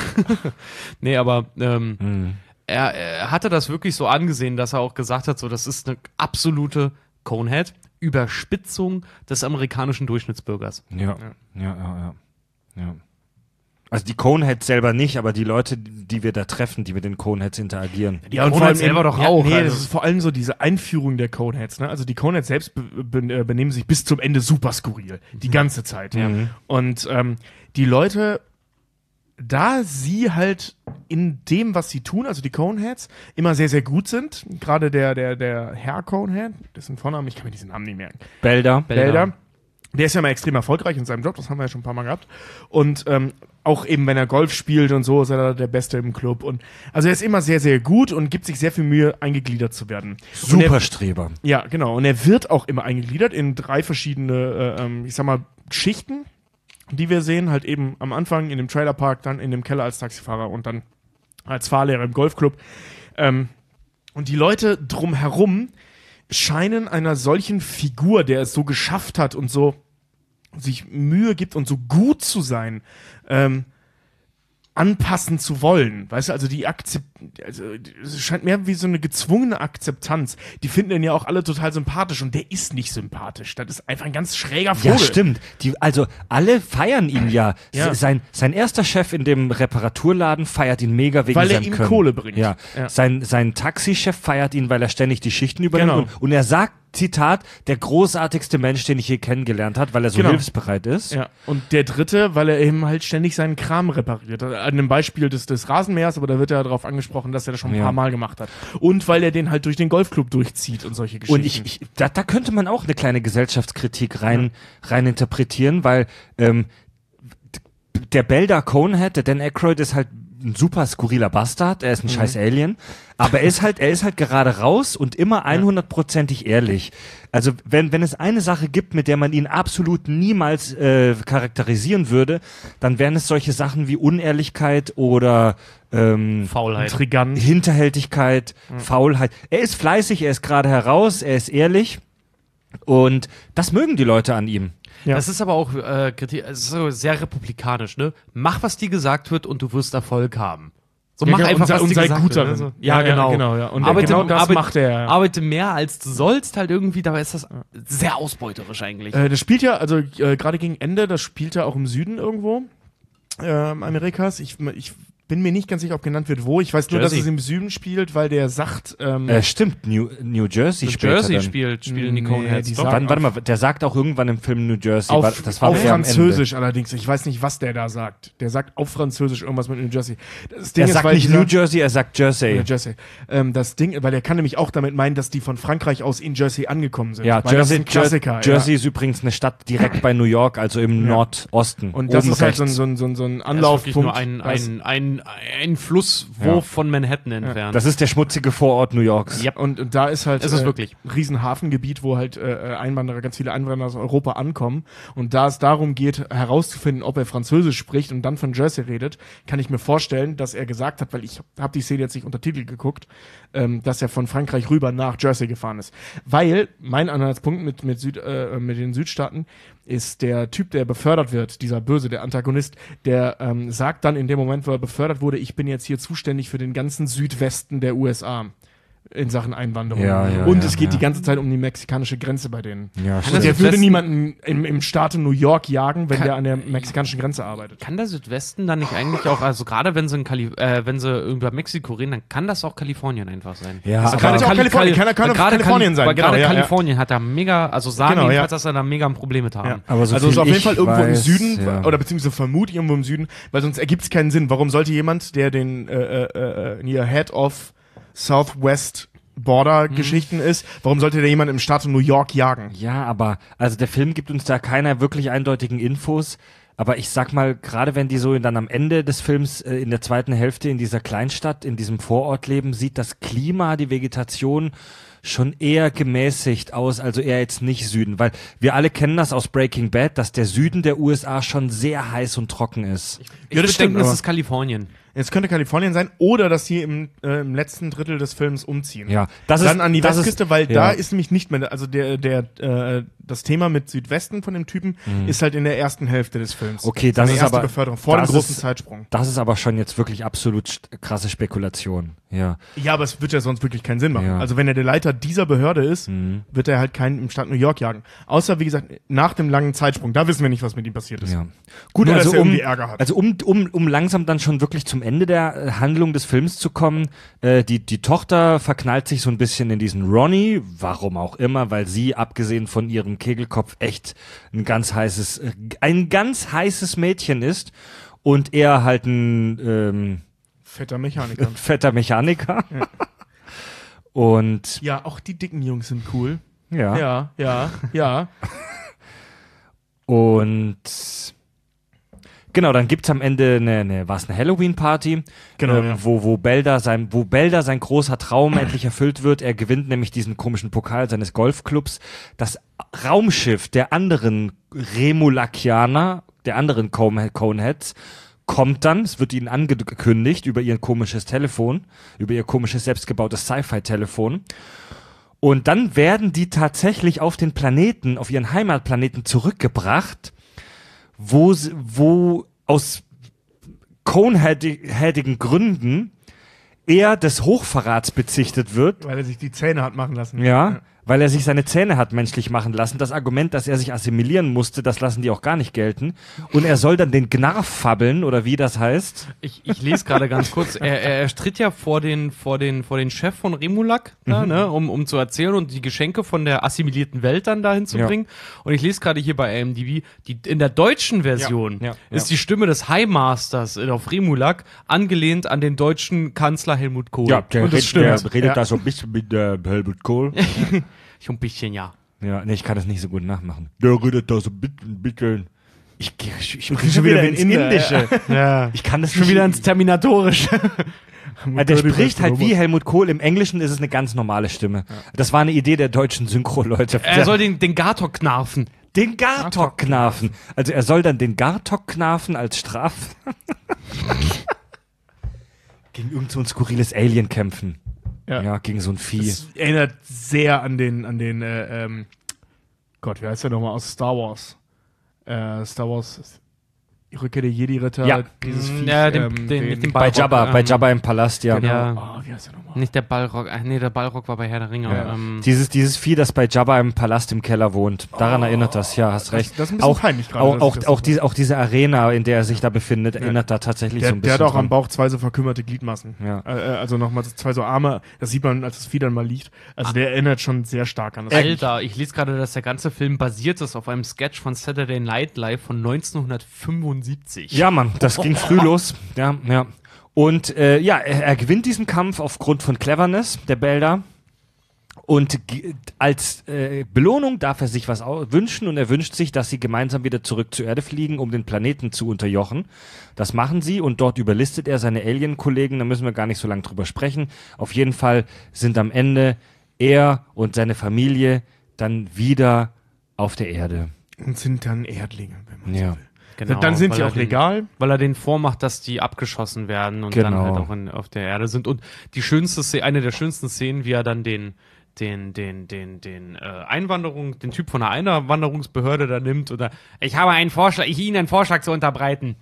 Speaker 2: Nee, aber ähm,
Speaker 1: Mhm.
Speaker 2: er, er hatte das wirklich so angesehen, dass er auch gesagt hat, so das ist eine absolute Conehead. Überspitzung des amerikanischen Durchschnittsbürgers.
Speaker 1: Ja, ja, ja, ja. ja. Also die Coneheads selber nicht, aber die Leute, die wir da treffen, die mit den Coneheads interagieren.
Speaker 3: Ja, und
Speaker 2: Coneheads
Speaker 3: vor allem
Speaker 2: selber
Speaker 3: eben-
Speaker 2: doch
Speaker 3: ja,
Speaker 2: auch,
Speaker 3: Nee,
Speaker 2: also.
Speaker 3: das ist vor allem so diese Einführung der Coneheads. Ne? Also die Coneheads selbst be be äh, benehmen sich bis zum Ende super skurril. Die ganze Zeit.
Speaker 1: Mhm.
Speaker 3: Und ähm, die Leute da sie halt in dem, was sie tun, also die Coneheads, immer sehr, sehr gut sind. Gerade der, der, der Herr Conehead, dessen Vornamen, ich kann mir diesen Namen nicht merken.
Speaker 1: Belder.
Speaker 3: Belder. Der ist ja mal extrem erfolgreich in seinem Job, das haben wir ja schon ein paar Mal gehabt. Und ähm, auch eben, wenn er Golf spielt und so, ist er der Beste im Club. Und also er ist immer sehr, sehr gut und gibt sich sehr viel Mühe, eingegliedert zu werden.
Speaker 1: Superstreber.
Speaker 3: Ja, genau. Und er wird auch immer eingegliedert in drei verschiedene, äh, ähm, ich sag mal, Schichten, die wir sehen. Halt eben am Anfang in dem Trailerpark, dann in dem Keller als Taxifahrer und dann als Fahrlehrer im Golfclub. Ähm, und die Leute drumherum scheinen einer solchen Figur, der es so geschafft hat und so sich Mühe gibt und so gut zu sein, ähm, anpassen zu wollen. Weißt du, also die Akzept, also es scheint mehr wie so eine gezwungene Akzeptanz. Die finden ihn ja auch alle total sympathisch und der ist nicht sympathisch. Das ist einfach ein ganz schräger Vogel.
Speaker 1: Ja, stimmt. Die, also alle feiern ihn ja.
Speaker 3: Ja.
Speaker 1: Sein, sein erster Chef in dem Reparaturladen feiert ihn mega wegen
Speaker 3: Weil er
Speaker 1: seinem
Speaker 3: ihm
Speaker 1: Können.
Speaker 3: Kohle bringt.
Speaker 1: Ja.
Speaker 3: Ja.
Speaker 1: Sein, sein Taxichef feiert ihn, weil er ständig die Schichten übernimmt.
Speaker 3: Genau.
Speaker 1: Und, und er sagt, Zitat, der großartigste Mensch, den ich je kennengelernt hat, weil er so
Speaker 3: Genau.
Speaker 1: hilfsbereit ist.
Speaker 3: Ja, und der dritte, weil er eben halt ständig seinen Kram repariert. An dem Beispiel des, des Rasenmähers, aber da wird ja darauf angesprochen, dass er das schon ein
Speaker 1: Ja.
Speaker 3: paar Mal gemacht hat. Und weil er den halt durch den Golfclub durchzieht und solche Geschichten.
Speaker 1: Und ich, ich da, da könnte man auch eine kleine Gesellschaftskritik rein, rein interpretieren, weil ähm, d- der Belder Conehead, der Dan Aykroyd, ist halt ein super skurriler Bastard, er ist ein scheiß Alien, aber er ist halt, er ist halt gerade raus und immer hundertprozentig ehrlich. Also wenn, wenn es eine Sache gibt, mit der man ihn absolut niemals äh, charakterisieren würde, dann wären es solche Sachen wie Unehrlichkeit oder ähm,
Speaker 2: Faulheit.
Speaker 3: Intrigant.
Speaker 1: Hinterhältigkeit, Faulheit. Er ist fleißig, er ist gerade heraus, er ist ehrlich und das mögen die Leute an ihm.
Speaker 3: Ja.
Speaker 2: Das ist aber auch äh, Kritik, es ist so sehr republikanisch, ne? Mach, was dir gesagt wird und du wirst Erfolg haben. So,
Speaker 3: Ja,
Speaker 2: mach
Speaker 3: genau,
Speaker 2: einfach,
Speaker 3: und sei-
Speaker 2: was
Speaker 3: und
Speaker 2: dir
Speaker 3: sei
Speaker 2: gesagt
Speaker 3: gut
Speaker 2: wird.
Speaker 3: darin.
Speaker 2: Ne? So.
Speaker 3: Ja,
Speaker 2: Ja,
Speaker 3: ja,
Speaker 2: genau.
Speaker 3: genau, ja. Und
Speaker 2: arbeite,
Speaker 3: genau das
Speaker 2: arbeite,
Speaker 3: macht er.
Speaker 2: Arbeite mehr, als du sollst, halt irgendwie, dabei ist das sehr ausbeuterisch eigentlich.
Speaker 3: Äh, das spielt ja, also äh, gerade gegen Ende, das spielt ja auch im Süden irgendwo ähm, Amerikas. Ich, ich bin mir nicht ganz sicher, ob genannt wird, wo. Ich weiß nur,
Speaker 2: Jersey.
Speaker 3: dass es im Süden spielt, weil der sagt, ähm,
Speaker 1: Äh, stimmt, New, New Jersey
Speaker 2: New
Speaker 1: später
Speaker 2: Jersey
Speaker 1: dann.
Speaker 2: spielt, spielen die
Speaker 3: Nee,
Speaker 2: Coneheads.
Speaker 3: die
Speaker 2: doch.
Speaker 3: sagen-
Speaker 1: Wann, warte mal, der sagt auch irgendwann im Film New Jersey. war-
Speaker 3: auf,
Speaker 1: das war
Speaker 3: auf
Speaker 1: eher am
Speaker 3: Französisch allerdings. Ich weiß nicht, was der da sagt. Der sagt auf Französisch irgendwas mit New Jersey. Das Ding
Speaker 1: Ende. Er
Speaker 3: ist,
Speaker 1: sagt
Speaker 3: weil
Speaker 1: nicht
Speaker 3: dieser-
Speaker 1: New Jersey, er sagt Jersey.
Speaker 3: Ja, Jersey. Ähm, das Ding, weil er kann nämlich auch damit meinen, dass die von Frankreich aus in Jersey angekommen sind.
Speaker 1: Ja,
Speaker 3: weil das ist
Speaker 1: Jersey,
Speaker 3: ein Klassiker.
Speaker 1: Jersey
Speaker 3: ja.
Speaker 1: ist übrigens eine Stadt direkt bei New York, also im Nordosten.
Speaker 3: Und das
Speaker 1: oben
Speaker 3: ist halt so ein,
Speaker 1: rechts.
Speaker 3: so ein, so ein, so ein
Speaker 2: Das ist wirklich
Speaker 3: Anlaufpunkt.
Speaker 2: nur ein,
Speaker 3: was-
Speaker 2: ein, ein, ein Fluss, wo
Speaker 1: Ja.
Speaker 2: von Manhattan entfernt.
Speaker 1: Das ist der schmutzige Vorort New Yorks.
Speaker 2: Ja.
Speaker 3: Und, und da ist halt
Speaker 2: Es ist
Speaker 3: äh,
Speaker 2: wirklich.
Speaker 3: ein riesen Hafengebiet, wo halt äh, Einwanderer, ganz viele Einwanderer aus Europa ankommen. Und da es darum geht, herauszufinden, ob er Französisch spricht und dann von Jersey redet, kann ich mir vorstellen, dass er gesagt hat, weil ich habe die Szene jetzt nicht untertitelt geguckt, ähm, dass er von Frankreich rüber nach Jersey gefahren ist. Weil mein Anhaltspunkt mit, mit, Süd, äh, mit den Südstaaten ist der Typ, der befördert wird, dieser Böse, der Antagonist, der ähm, sagt dann in dem Moment, wo er befördert wurde, ich bin jetzt hier zuständig für den ganzen Südwesten der U S A in Sachen Einwanderung.
Speaker 1: Ja, ja,
Speaker 3: und
Speaker 1: ja,
Speaker 3: es geht
Speaker 1: ja.
Speaker 3: die ganze Zeit um die mexikanische Grenze bei denen.
Speaker 1: Ja,
Speaker 2: das
Speaker 3: Und der
Speaker 2: Südwesten-
Speaker 3: würde niemanden im, im Staate New York jagen, wenn
Speaker 2: Kann-
Speaker 3: der an der mexikanischen Grenze arbeitet.
Speaker 2: Kann der Südwesten dann nicht eigentlich auch, also gerade wenn sie in Kali äh, wenn sie über Mexiko reden, dann kann das auch Kalifornien einfach sein.
Speaker 1: Ja,
Speaker 2: also
Speaker 1: aber-
Speaker 2: gerade
Speaker 3: Kann auch Kalifornien, kann- kann
Speaker 2: weil
Speaker 3: auch
Speaker 2: gerade
Speaker 3: Kalifornien
Speaker 2: Kali-
Speaker 3: sein,
Speaker 2: weil
Speaker 3: genau,
Speaker 2: gerade
Speaker 3: ja, ja.
Speaker 2: Kalifornien hat da mega, also sagen
Speaker 3: Genau,
Speaker 2: jedenfalls,
Speaker 3: ja.
Speaker 2: dass sie da mega ein Problem mit haben.
Speaker 3: Ja.
Speaker 1: Aber so
Speaker 3: also ist
Speaker 1: viel
Speaker 3: auf jeden
Speaker 1: ich
Speaker 3: Fall irgendwo im
Speaker 1: weiß,
Speaker 3: Süden,
Speaker 1: ja.
Speaker 3: oder beziehungsweise vermute ich irgendwo im Süden, weil sonst ergibt es keinen Sinn. Warum sollte jemand, der den äh, äh, äh, hier Head of Southwest Border Geschichten ist, warum sollte der jemand im Staat New York jagen?
Speaker 1: Ja, aber also der Film gibt uns da keine wirklich eindeutigen Infos. Aber ich sag mal, gerade wenn die so dann am Ende des Films äh, in der zweiten Hälfte in dieser Kleinstadt, in diesem Vorort leben, sieht das Klima, die Vegetation schon eher gemäßigt aus, also eher jetzt nicht Süden, weil wir alle kennen das aus Breaking Bad, dass der Süden der U S A schon sehr heiß und trocken ist.
Speaker 2: Ich
Speaker 3: Ja, das
Speaker 2: würde
Speaker 3: stimmt,
Speaker 2: denken, es
Speaker 3: aber-
Speaker 2: ist Kalifornien.
Speaker 3: Es könnte Kalifornien sein oder dass sie im, äh, im letzten Drittel des Films umziehen.
Speaker 1: Ja, das
Speaker 3: Dann
Speaker 1: ist
Speaker 3: an die
Speaker 1: das
Speaker 3: Westküste,
Speaker 1: ist,
Speaker 3: weil
Speaker 1: ja.
Speaker 3: da ist nämlich nicht mehr, also der, der, äh, das Thema mit Südwesten von dem Typen ist halt in der ersten Hälfte des Films.
Speaker 1: Mhm. Okay, das
Speaker 3: Seine
Speaker 1: ist
Speaker 3: erste
Speaker 1: aber
Speaker 3: Beförderung, vor dem
Speaker 1: das
Speaker 3: großen
Speaker 1: ist-
Speaker 3: Zeitsprung.
Speaker 1: Das ist aber schon jetzt wirklich absolut st- krasse Spekulation. Ja.
Speaker 3: Ja, aber es wird ja sonst wirklich keinen Sinn machen.
Speaker 1: Ja.
Speaker 3: Also wenn er der Leiter dieser Behörde ist,
Speaker 1: Mhm.
Speaker 3: wird er halt keinen im Staat New York jagen. Außer, wie gesagt, nach dem langen Zeitsprung. Da wissen wir nicht, was mit ihm passiert ist.
Speaker 1: Ja. Gut,
Speaker 3: Nur,
Speaker 1: also
Speaker 3: dass er
Speaker 1: um,
Speaker 3: irgendwie Ärger hat.
Speaker 1: also um, um, um langsam dann schon wirklich zum Ende der äh, Handlung des Films zu kommen, äh, die, die Tochter verknallt sich so ein bisschen in diesen Ronnie, warum auch immer, weil sie, abgesehen von ihrem Kegelkopf, echt ein ganz heißes, äh, ein ganz heißes Mädchen ist. und er halt ein ähm,
Speaker 3: Fetter Mechaniker.
Speaker 1: fetter Mechaniker.
Speaker 3: Ja.
Speaker 1: Und
Speaker 3: Ja, auch die dicken Jungs sind cool.
Speaker 1: ja.
Speaker 3: Ja, ja, ja.
Speaker 1: Und genau, dann gibt's am Ende eine, eine was eine Halloween-Party,
Speaker 3: Genau,
Speaker 1: ähm,
Speaker 3: ja.
Speaker 1: wo, wo Belda sein, wo Belda sein großer Traum endlich erfüllt wird. Er gewinnt nämlich diesen komischen Pokal seines Golfclubs. Das Raumschiff der anderen Remulakianer, der anderen Cone- Coneheads, kommt dann, es wird ihnen angekündigt über ihr komisches Telefon, über ihr komisches selbstgebautes Sci-Fi-Telefon. Und dann werden die tatsächlich auf den Planeten, auf ihren Heimatplaneten zurückgebracht, wo, sie- wo aus coneheadigen Gründen er des Hochverrats bezichtet wird,
Speaker 3: Weil er sich die Zähne hat machen lassen.
Speaker 1: ja, weil er sich seine Zähne hat menschlich machen lassen. Das Argument, dass er sich assimilieren musste, das lassen die auch gar nicht gelten. Und er soll dann den Gnarf fabbeln, oder wie das heißt.
Speaker 2: Ich, ich lese gerade ganz kurz. Er, er, er stritt ja vor den, vor den, vor den Chef von Remulak, da, ne, um, um zu erzählen und die Geschenke von der assimilierten Welt dann dahin zu
Speaker 1: Ja.
Speaker 2: bringen. Und ich lese gerade hier bei I M D B, die, in der deutschen Version
Speaker 1: Ja, ja,
Speaker 2: ist
Speaker 1: ja.
Speaker 2: die Stimme des Highmasters auf Remulak angelehnt an den deutschen Kanzler Helmut Kohl.
Speaker 1: der,
Speaker 3: Und das
Speaker 1: red-
Speaker 3: stimmt.
Speaker 1: der redet
Speaker 3: Ja.
Speaker 1: da so ein bisschen mit äh, Helmut Kohl.
Speaker 2: Ich ein bisschen, ja.
Speaker 1: Ja, nee, ich kann das nicht so gut nachmachen. Der redet da so ein bisschen. bisschen. Ich, ich, ich spreche
Speaker 3: schon wieder ins Indische.
Speaker 2: Ja.
Speaker 1: Ich kann das
Speaker 2: Schon
Speaker 1: nicht.
Speaker 2: wieder ins Terminatorische.
Speaker 1: Ja, der spricht halt wie Helmut Kohl. Im Englischen ist es eine ganz normale Stimme. Das war eine Idee der deutschen Synchro-Leute.
Speaker 2: Er soll den, den Gartok knarfen.
Speaker 1: den Gartok knarfen. Also er soll dann den Gartok knarfen als Strafe. Gegen irgend so ein skurriles Alien kämpfen. Ja,
Speaker 3: Ja.
Speaker 1: gegen so ein Vieh.
Speaker 3: Das erinnert sehr an den, an den, äh, ähm, Gott, wie heißt der nochmal aus Star Wars? Äh, Star Wars, die Rückkehr der Jedi-Ritter,
Speaker 1: Ja.
Speaker 3: dieses
Speaker 2: Mm,
Speaker 3: Viech,
Speaker 2: ja, den-
Speaker 3: ähm,
Speaker 2: den- mit dem
Speaker 1: bei
Speaker 2: Balrog,
Speaker 1: Jabba,
Speaker 2: ähm,
Speaker 1: bei Jabba im Palast, ja.
Speaker 3: Genau.
Speaker 2: Ja.
Speaker 3: Oh, wie heißt der nochmal?
Speaker 2: Nicht der Ballrock, ach nee, der Ballrock war bei Herr der Ringe.
Speaker 3: Ja.
Speaker 2: Ähm,
Speaker 1: Dieses, dieses Vieh, das bei Jabba im Palast im Keller wohnt. Daran erinnert das, ja, hast recht.
Speaker 3: das ist ein bisschen
Speaker 1: auch,
Speaker 3: peinlich gerade,
Speaker 1: Auch,
Speaker 3: dass
Speaker 1: auch,
Speaker 3: ich das
Speaker 1: auch,
Speaker 3: so
Speaker 1: diese, auch diese Arena, in der er sich da befindet, erinnert da tatsächlich
Speaker 3: Der,
Speaker 1: so ein
Speaker 3: der
Speaker 1: bisschen
Speaker 3: hat auch am
Speaker 1: dran.
Speaker 3: Bauch zwei so verkümmerte Gliedmaßen.
Speaker 1: Ja.
Speaker 3: Äh, äh, also nochmal zwei so Arme. Das sieht man, als das Vieh dann mal liegt. Also der erinnert schon sehr stark an das Viech.
Speaker 2: Alter, ich lese gerade, dass der ganze Film basiert ist auf einem Sketch von Saturday Night Live von neunzehnhundertfünfundsiebzig.
Speaker 1: Ja, Mann, das ging früh los. Ja, ja. Und äh, ja, er, er gewinnt diesen Kampf aufgrund von Cleverness, der Belda. Und g- als äh, Belohnung darf er sich was au- wünschen und er wünscht sich, dass sie gemeinsam wieder zurück zur Erde fliegen, um den Planeten zu unterjochen. Das machen sie und dort überlistet er seine Alien-Kollegen, da müssen wir gar nicht so lange drüber sprechen. Auf jeden Fall sind am Ende er und seine Familie dann wieder auf der Erde.
Speaker 3: Und sind dann Erdlinge, wenn man
Speaker 1: Ja.
Speaker 3: so will.
Speaker 2: Genau,
Speaker 3: dann sind
Speaker 2: weil
Speaker 3: die
Speaker 2: er
Speaker 3: auch
Speaker 2: den,
Speaker 3: legal.
Speaker 2: Weil er denen vormacht, dass die abgeschossen werden und dann
Speaker 1: Genau.
Speaker 2: halt auch in, auf der Erde sind. Und die schönste Szene, eine der schönsten Szenen, wie er dann den, den, den, den, den äh, Einwanderung, den Typ von der Einwanderungsbehörde da nimmt oder ich habe einen Vorschlag, ich Ihnen einen Vorschlag zu unterbreiten.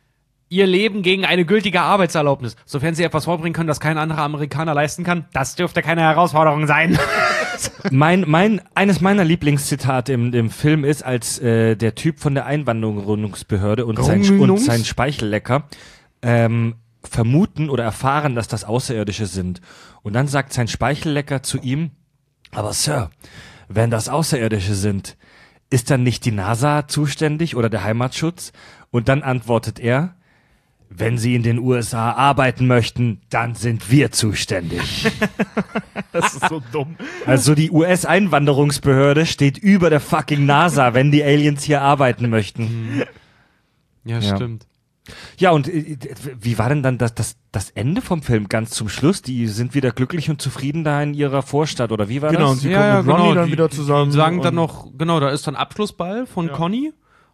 Speaker 2: Ihr Leben gegen eine gültige Arbeitserlaubnis, sofern Sie etwas vorbringen können, das kein anderer Amerikaner leisten kann, das dürfte keine Herausforderung sein.
Speaker 1: Mein, mein, eines meiner Lieblingszitate im, im Film ist, als äh, der Typ von der Einwanderungsbehörde und sein, und
Speaker 2: Rundungs-
Speaker 1: sein Speichellecker ähm, vermuten oder erfahren, dass das Außerirdische sind. Und dann sagt sein Speichellecker zu ihm, aber Sir, wenn das Außerirdische sind, ist dann nicht die NASA zuständig oder der Heimatschutz? Und dann antwortet er, wenn Sie in den U S A arbeiten möchten, dann sind wir zuständig.
Speaker 3: Das ist so dumm.
Speaker 1: Also die U S-Einwanderungsbehörde steht über der fucking NASA, wenn die Aliens hier arbeiten möchten.
Speaker 2: Ja,
Speaker 1: Ja.
Speaker 2: stimmt.
Speaker 1: Ja, und äh, wie war denn dann das, das, das Ende vom Film ganz zum Schluss? Die sind wieder glücklich und zufrieden da in ihrer Vorstadt, oder wie war
Speaker 3: Genau, und
Speaker 1: das?
Speaker 3: sie kommen mit Ronny dann
Speaker 2: die,
Speaker 3: wieder zusammen.
Speaker 2: Die sagen dann
Speaker 3: und-
Speaker 2: noch, genau, da ist dann Abschlussball von
Speaker 3: Ja.
Speaker 2: Conny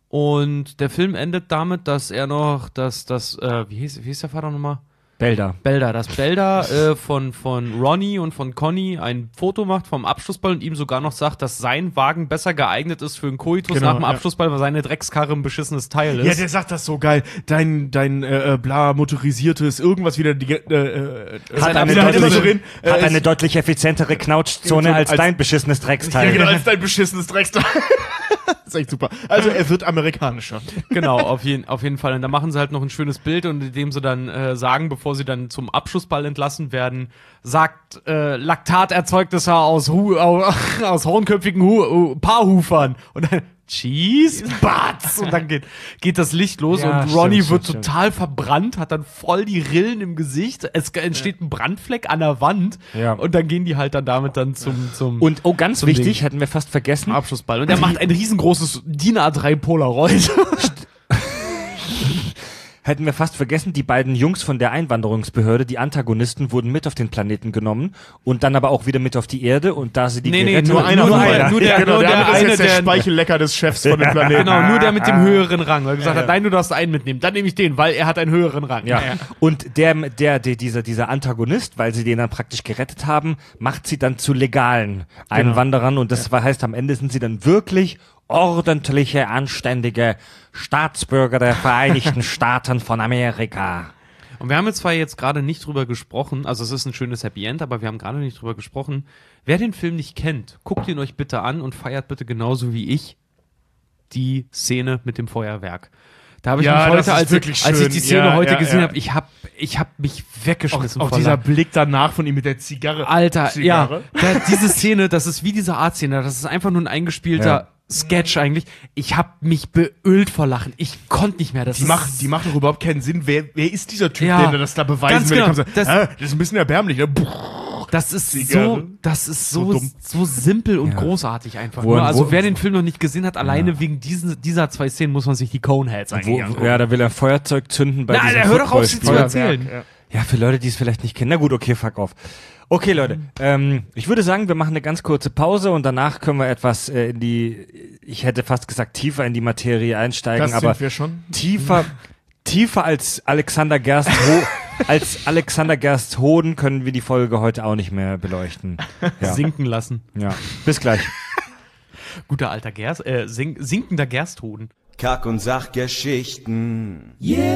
Speaker 2: und der Film endet damit, dass er noch, dass das, äh, wie hieß, wie hieß der Vater nochmal?
Speaker 1: Belda.
Speaker 2: Belda, dass Belda äh, von, von Ronny und von Conny ein Foto macht vom Abschlussball und ihm sogar noch sagt, dass sein Wagen besser geeignet ist für einen Koitus
Speaker 3: Genau,
Speaker 2: nach dem
Speaker 3: ja.
Speaker 2: Abschlussball, weil seine Dreckskarre ein beschissenes Teil
Speaker 3: Ja,
Speaker 2: ist.
Speaker 3: der sagt das so geil. Dein, dein, äh, äh, bla, motorisiertes, irgendwas wieder, die, äh, äh,
Speaker 1: Hat eine,
Speaker 3: wieder halt immer
Speaker 1: deutlich,
Speaker 3: so reden. Äh,
Speaker 1: hat
Speaker 3: es-
Speaker 1: eine deutlich effizientere Knautschzone
Speaker 3: Ja, so
Speaker 1: als,
Speaker 3: als-
Speaker 1: dein beschissenes Drecksteil.
Speaker 3: Ja, genau, als dein beschissenes Drecksteil. Das ist echt super. Also, er wird amerikanischer.
Speaker 2: Genau, auf jeden, auf jeden Fall. Und da machen sie halt noch ein schönes Bild und indem sie dann äh, sagen, bevor sie dann zum Abschlussball entlassen werden, sagt äh, Laktaterzeugnisse aus, Hu aus, aus hornköpfigen Hu uh, Paarhufern. Und dann Cheese, Batz! Und dann geht, geht das Licht los
Speaker 1: Ja,
Speaker 2: und
Speaker 1: stimmt,
Speaker 2: Ronny
Speaker 1: stimmt,
Speaker 2: wird
Speaker 1: stimmt.
Speaker 2: total verbrannt, hat dann voll die Rillen im Gesicht. Es entsteht ein Brandfleck an der Wand.
Speaker 1: Ja.
Speaker 2: Und dann gehen die halt dann damit dann zum, zum
Speaker 1: Und, oh, ganz
Speaker 2: Zum
Speaker 1: wichtig,
Speaker 2: Ding.
Speaker 1: hätten wir fast vergessen.
Speaker 2: Abschlussball. Und er macht ein riesengroßes DIN A drei Polaroid.
Speaker 1: Hätten wir fast vergessen, die beiden Jungs von der Einwanderungsbehörde, die Antagonisten, wurden mit auf den Planeten genommen und dann aber auch wieder mit auf die Erde und da sie die
Speaker 2: Nee, nee,
Speaker 1: gerettet-
Speaker 2: nur einer
Speaker 3: Nur
Speaker 2: von
Speaker 3: einer.
Speaker 2: beiden. Nur der-
Speaker 3: genau,
Speaker 2: nur
Speaker 3: der,
Speaker 2: der
Speaker 3: andere ist
Speaker 2: eine,
Speaker 3: jetzt der
Speaker 2: der-
Speaker 3: Speichellecker des Chefs von dem Planeten.
Speaker 2: Genau, nur der mit dem höheren Rang. Weil gesagt hat, nein, du darfst einen mitnehmen. Dann nehme ich den, weil er hat einen höheren Rang.
Speaker 1: Ja. Und der, der, der, dieser, dieser Antagonist, weil sie den dann praktisch gerettet haben, macht sie dann zu legalen Einwanderern und das war, heißt, am Ende sind sie dann wirklich ordentliche, anständige Staatsbürger der Vereinigten Staaten von Amerika.
Speaker 2: Und wir haben jetzt zwar jetzt gerade nicht drüber gesprochen, also es ist ein schönes Happy End, aber wir haben gerade nicht drüber gesprochen. Wer den Film nicht kennt, guckt ihn euch bitte an und feiert bitte genauso wie ich die Szene mit dem Feuerwerk. Da habe ich
Speaker 3: Ja,
Speaker 2: mich
Speaker 3: das
Speaker 2: heute,
Speaker 3: ist
Speaker 2: als,
Speaker 3: wirklich
Speaker 2: ich, als ich
Speaker 3: schön.
Speaker 2: die Szene
Speaker 3: Ja,
Speaker 2: heute
Speaker 3: ja,
Speaker 2: gesehen
Speaker 3: ja.
Speaker 2: habe, ich habe ich hab mich
Speaker 3: Auch,
Speaker 2: weggeschmissen
Speaker 3: auch
Speaker 2: vor
Speaker 3: dieser
Speaker 2: Lachen.
Speaker 3: Blick danach von ihm mit der Zigarre.
Speaker 2: Alter,
Speaker 3: Zigarre.
Speaker 2: ja, da, diese Szene, das ist wie diese Art-Szene, das ist einfach nur ein eingespielter
Speaker 1: Ja.
Speaker 2: Sketch eigentlich. Ich habe mich beölt vor Lachen. Ich konnte nicht mehr. Das
Speaker 3: Die
Speaker 2: ist-
Speaker 3: macht, die macht doch überhaupt keinen Sinn. Wer, wer ist dieser Typ,
Speaker 2: Ja,
Speaker 3: der das da beweisen
Speaker 2: ganz
Speaker 3: will?
Speaker 2: genau.
Speaker 3: Der kommt so,
Speaker 2: Das-
Speaker 3: ah, das ist ein bisschen erbärmlich. Ne?
Speaker 2: Das ist
Speaker 3: Zigarre.
Speaker 2: so, das ist so,
Speaker 3: So
Speaker 2: so,
Speaker 3: dumm.
Speaker 2: simpel und
Speaker 1: Ja.
Speaker 2: großartig einfach.
Speaker 1: Wo-
Speaker 2: Nur. Also
Speaker 1: wo-
Speaker 2: wer den Film noch nicht gesehen hat, alleine wegen diesen, dieser zwei Szenen muss man sich die Coneheads
Speaker 1: Wo,
Speaker 2: eigentlich angucken.
Speaker 1: ja, da will er Feuerzeug zünden bei
Speaker 2: Nein,
Speaker 1: diesem
Speaker 2: der hört doch auf, sie zu
Speaker 1: Footballspiel.
Speaker 2: erzählen.
Speaker 3: Ja.
Speaker 1: Ja, für Leute, die es vielleicht nicht kennen. Na gut, okay, fuck off. Okay, Leute, ähm, ich würde sagen, wir machen eine ganz kurze Pause und danach können wir etwas äh, in die, ich hätte fast gesagt, tiefer in die Materie einsteigen,
Speaker 3: Das
Speaker 1: aber
Speaker 3: sind wir schon.
Speaker 1: tiefer, tiefer als Alexander Gerst als Alexander Gerst Hoden können wir die Folge heute auch nicht mehr beleuchten. Ja,
Speaker 2: Sinken lassen.
Speaker 1: ja. Bis gleich.
Speaker 2: Guter alter Gerst, äh, sink, sinkender Gersthoden.
Speaker 4: Kack- und Sachgeschichten.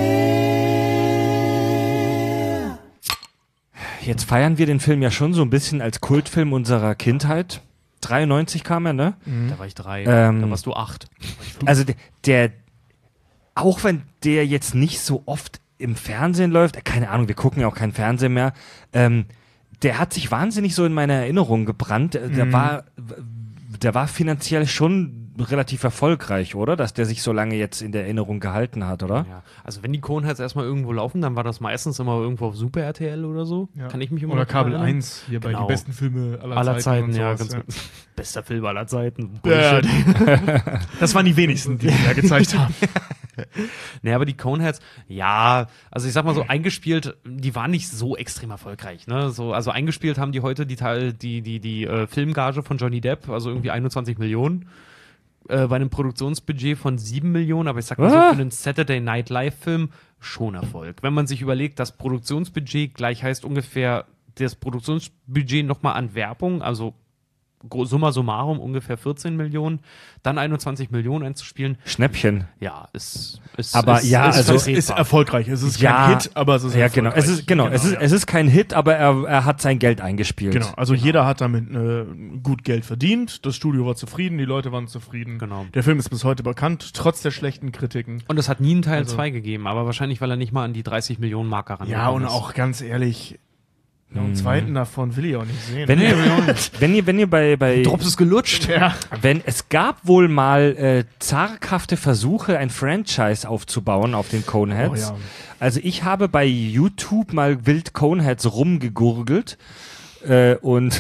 Speaker 1: Jetzt feiern wir den Film ja schon so ein bisschen als Kultfilm unserer Kindheit. dreiundneunzig kam er, ne?
Speaker 2: Da war ich drei,
Speaker 1: Ähm,
Speaker 2: da warst du acht.
Speaker 1: Also der, der, auch wenn der jetzt nicht so oft im Fernsehen läuft, äh, keine Ahnung, wir gucken ja auch kein Fernsehen mehr, ähm, der hat sich wahnsinnig so in meine Erinnerung gebrannt. Äh, Der war, der war finanziell schon relativ erfolgreich, oder? Dass der sich so lange jetzt in der Erinnerung gehalten hat, oder?
Speaker 2: Ja. Also wenn die Coneheads erstmal irgendwo laufen, dann war das meistens immer irgendwo auf Super R T L oder so.
Speaker 3: Ja.
Speaker 2: Kann ich mich immer
Speaker 3: Oder
Speaker 2: noch dran
Speaker 3: Kabel
Speaker 2: erinnern.
Speaker 3: eins, hier bei
Speaker 2: Genau.
Speaker 3: die besten Filme aller,
Speaker 2: Aller
Speaker 3: Zeiten.
Speaker 2: Zeiten,
Speaker 3: und
Speaker 2: ja,
Speaker 3: sowas,
Speaker 2: ganz bester Film aller Zeiten.
Speaker 3: Ja,
Speaker 2: Bullshit.
Speaker 3: das waren die wenigsten, die wir gezeigt haben.
Speaker 2: Nee, aber die Coneheads, ja, also ich sag mal so, eingespielt, die waren nicht so extrem erfolgreich, ne? So, also eingespielt haben die heute die Teil, die, die, die äh, Filmgage von Johnny Depp, also irgendwie einundzwanzig Millionen. Äh, bei einem Produktionsbudget von sieben Millionen, aber ich sag mal so,
Speaker 1: Ah.
Speaker 2: für einen Saturday Night Live-Film schon Erfolg. Wenn man sich überlegt, das Produktionsbudget gleich heißt ungefähr das Produktionsbudget nochmal an Werbung, also gro- summa summarum ungefähr vierzehn Millionen, dann einundzwanzig Millionen einzuspielen,
Speaker 1: Schnäppchen.
Speaker 2: ja, ist, ist
Speaker 1: Aber
Speaker 2: ist,
Speaker 1: ja,
Speaker 2: ist
Speaker 1: also-
Speaker 3: Es ist
Speaker 2: vertretbar.
Speaker 3: erfolgreich. Es ist
Speaker 1: Ja,
Speaker 3: kein Hit, aber es ist
Speaker 1: Ja, genau.
Speaker 3: erfolgreich.
Speaker 1: Es ist, genau, es ist,
Speaker 3: ja.
Speaker 1: es ist kein Hit, aber er, er hat sein Geld eingespielt.
Speaker 3: Genau, also jeder hat damit äh, gut Geld verdient, das Studio war zufrieden, die Leute waren zufrieden.
Speaker 2: Genau.
Speaker 3: Der Film ist bis heute bekannt, trotz der schlechten Kritiken.
Speaker 2: Und es hat nie einen Teil
Speaker 3: Also-
Speaker 2: zwei gegeben, aber wahrscheinlich, weil er nicht mal an die dreißig Millionen Marker ran
Speaker 3: Ja, und auch ganz ehrlich, noch einen zweiten davon will ich auch nicht sehen.
Speaker 1: Wenn, ihr, wenn ihr, wenn ihr bei, bei,
Speaker 2: Drops ist gelutscht.
Speaker 3: ja.
Speaker 1: wenn, es gab wohl mal äh, zaghafte Versuche, ein Franchise aufzubauen auf den Coneheads.
Speaker 3: Oh, ja.
Speaker 1: Also ich habe bei YouTube mal wild Coneheads rumgegurgelt äh, und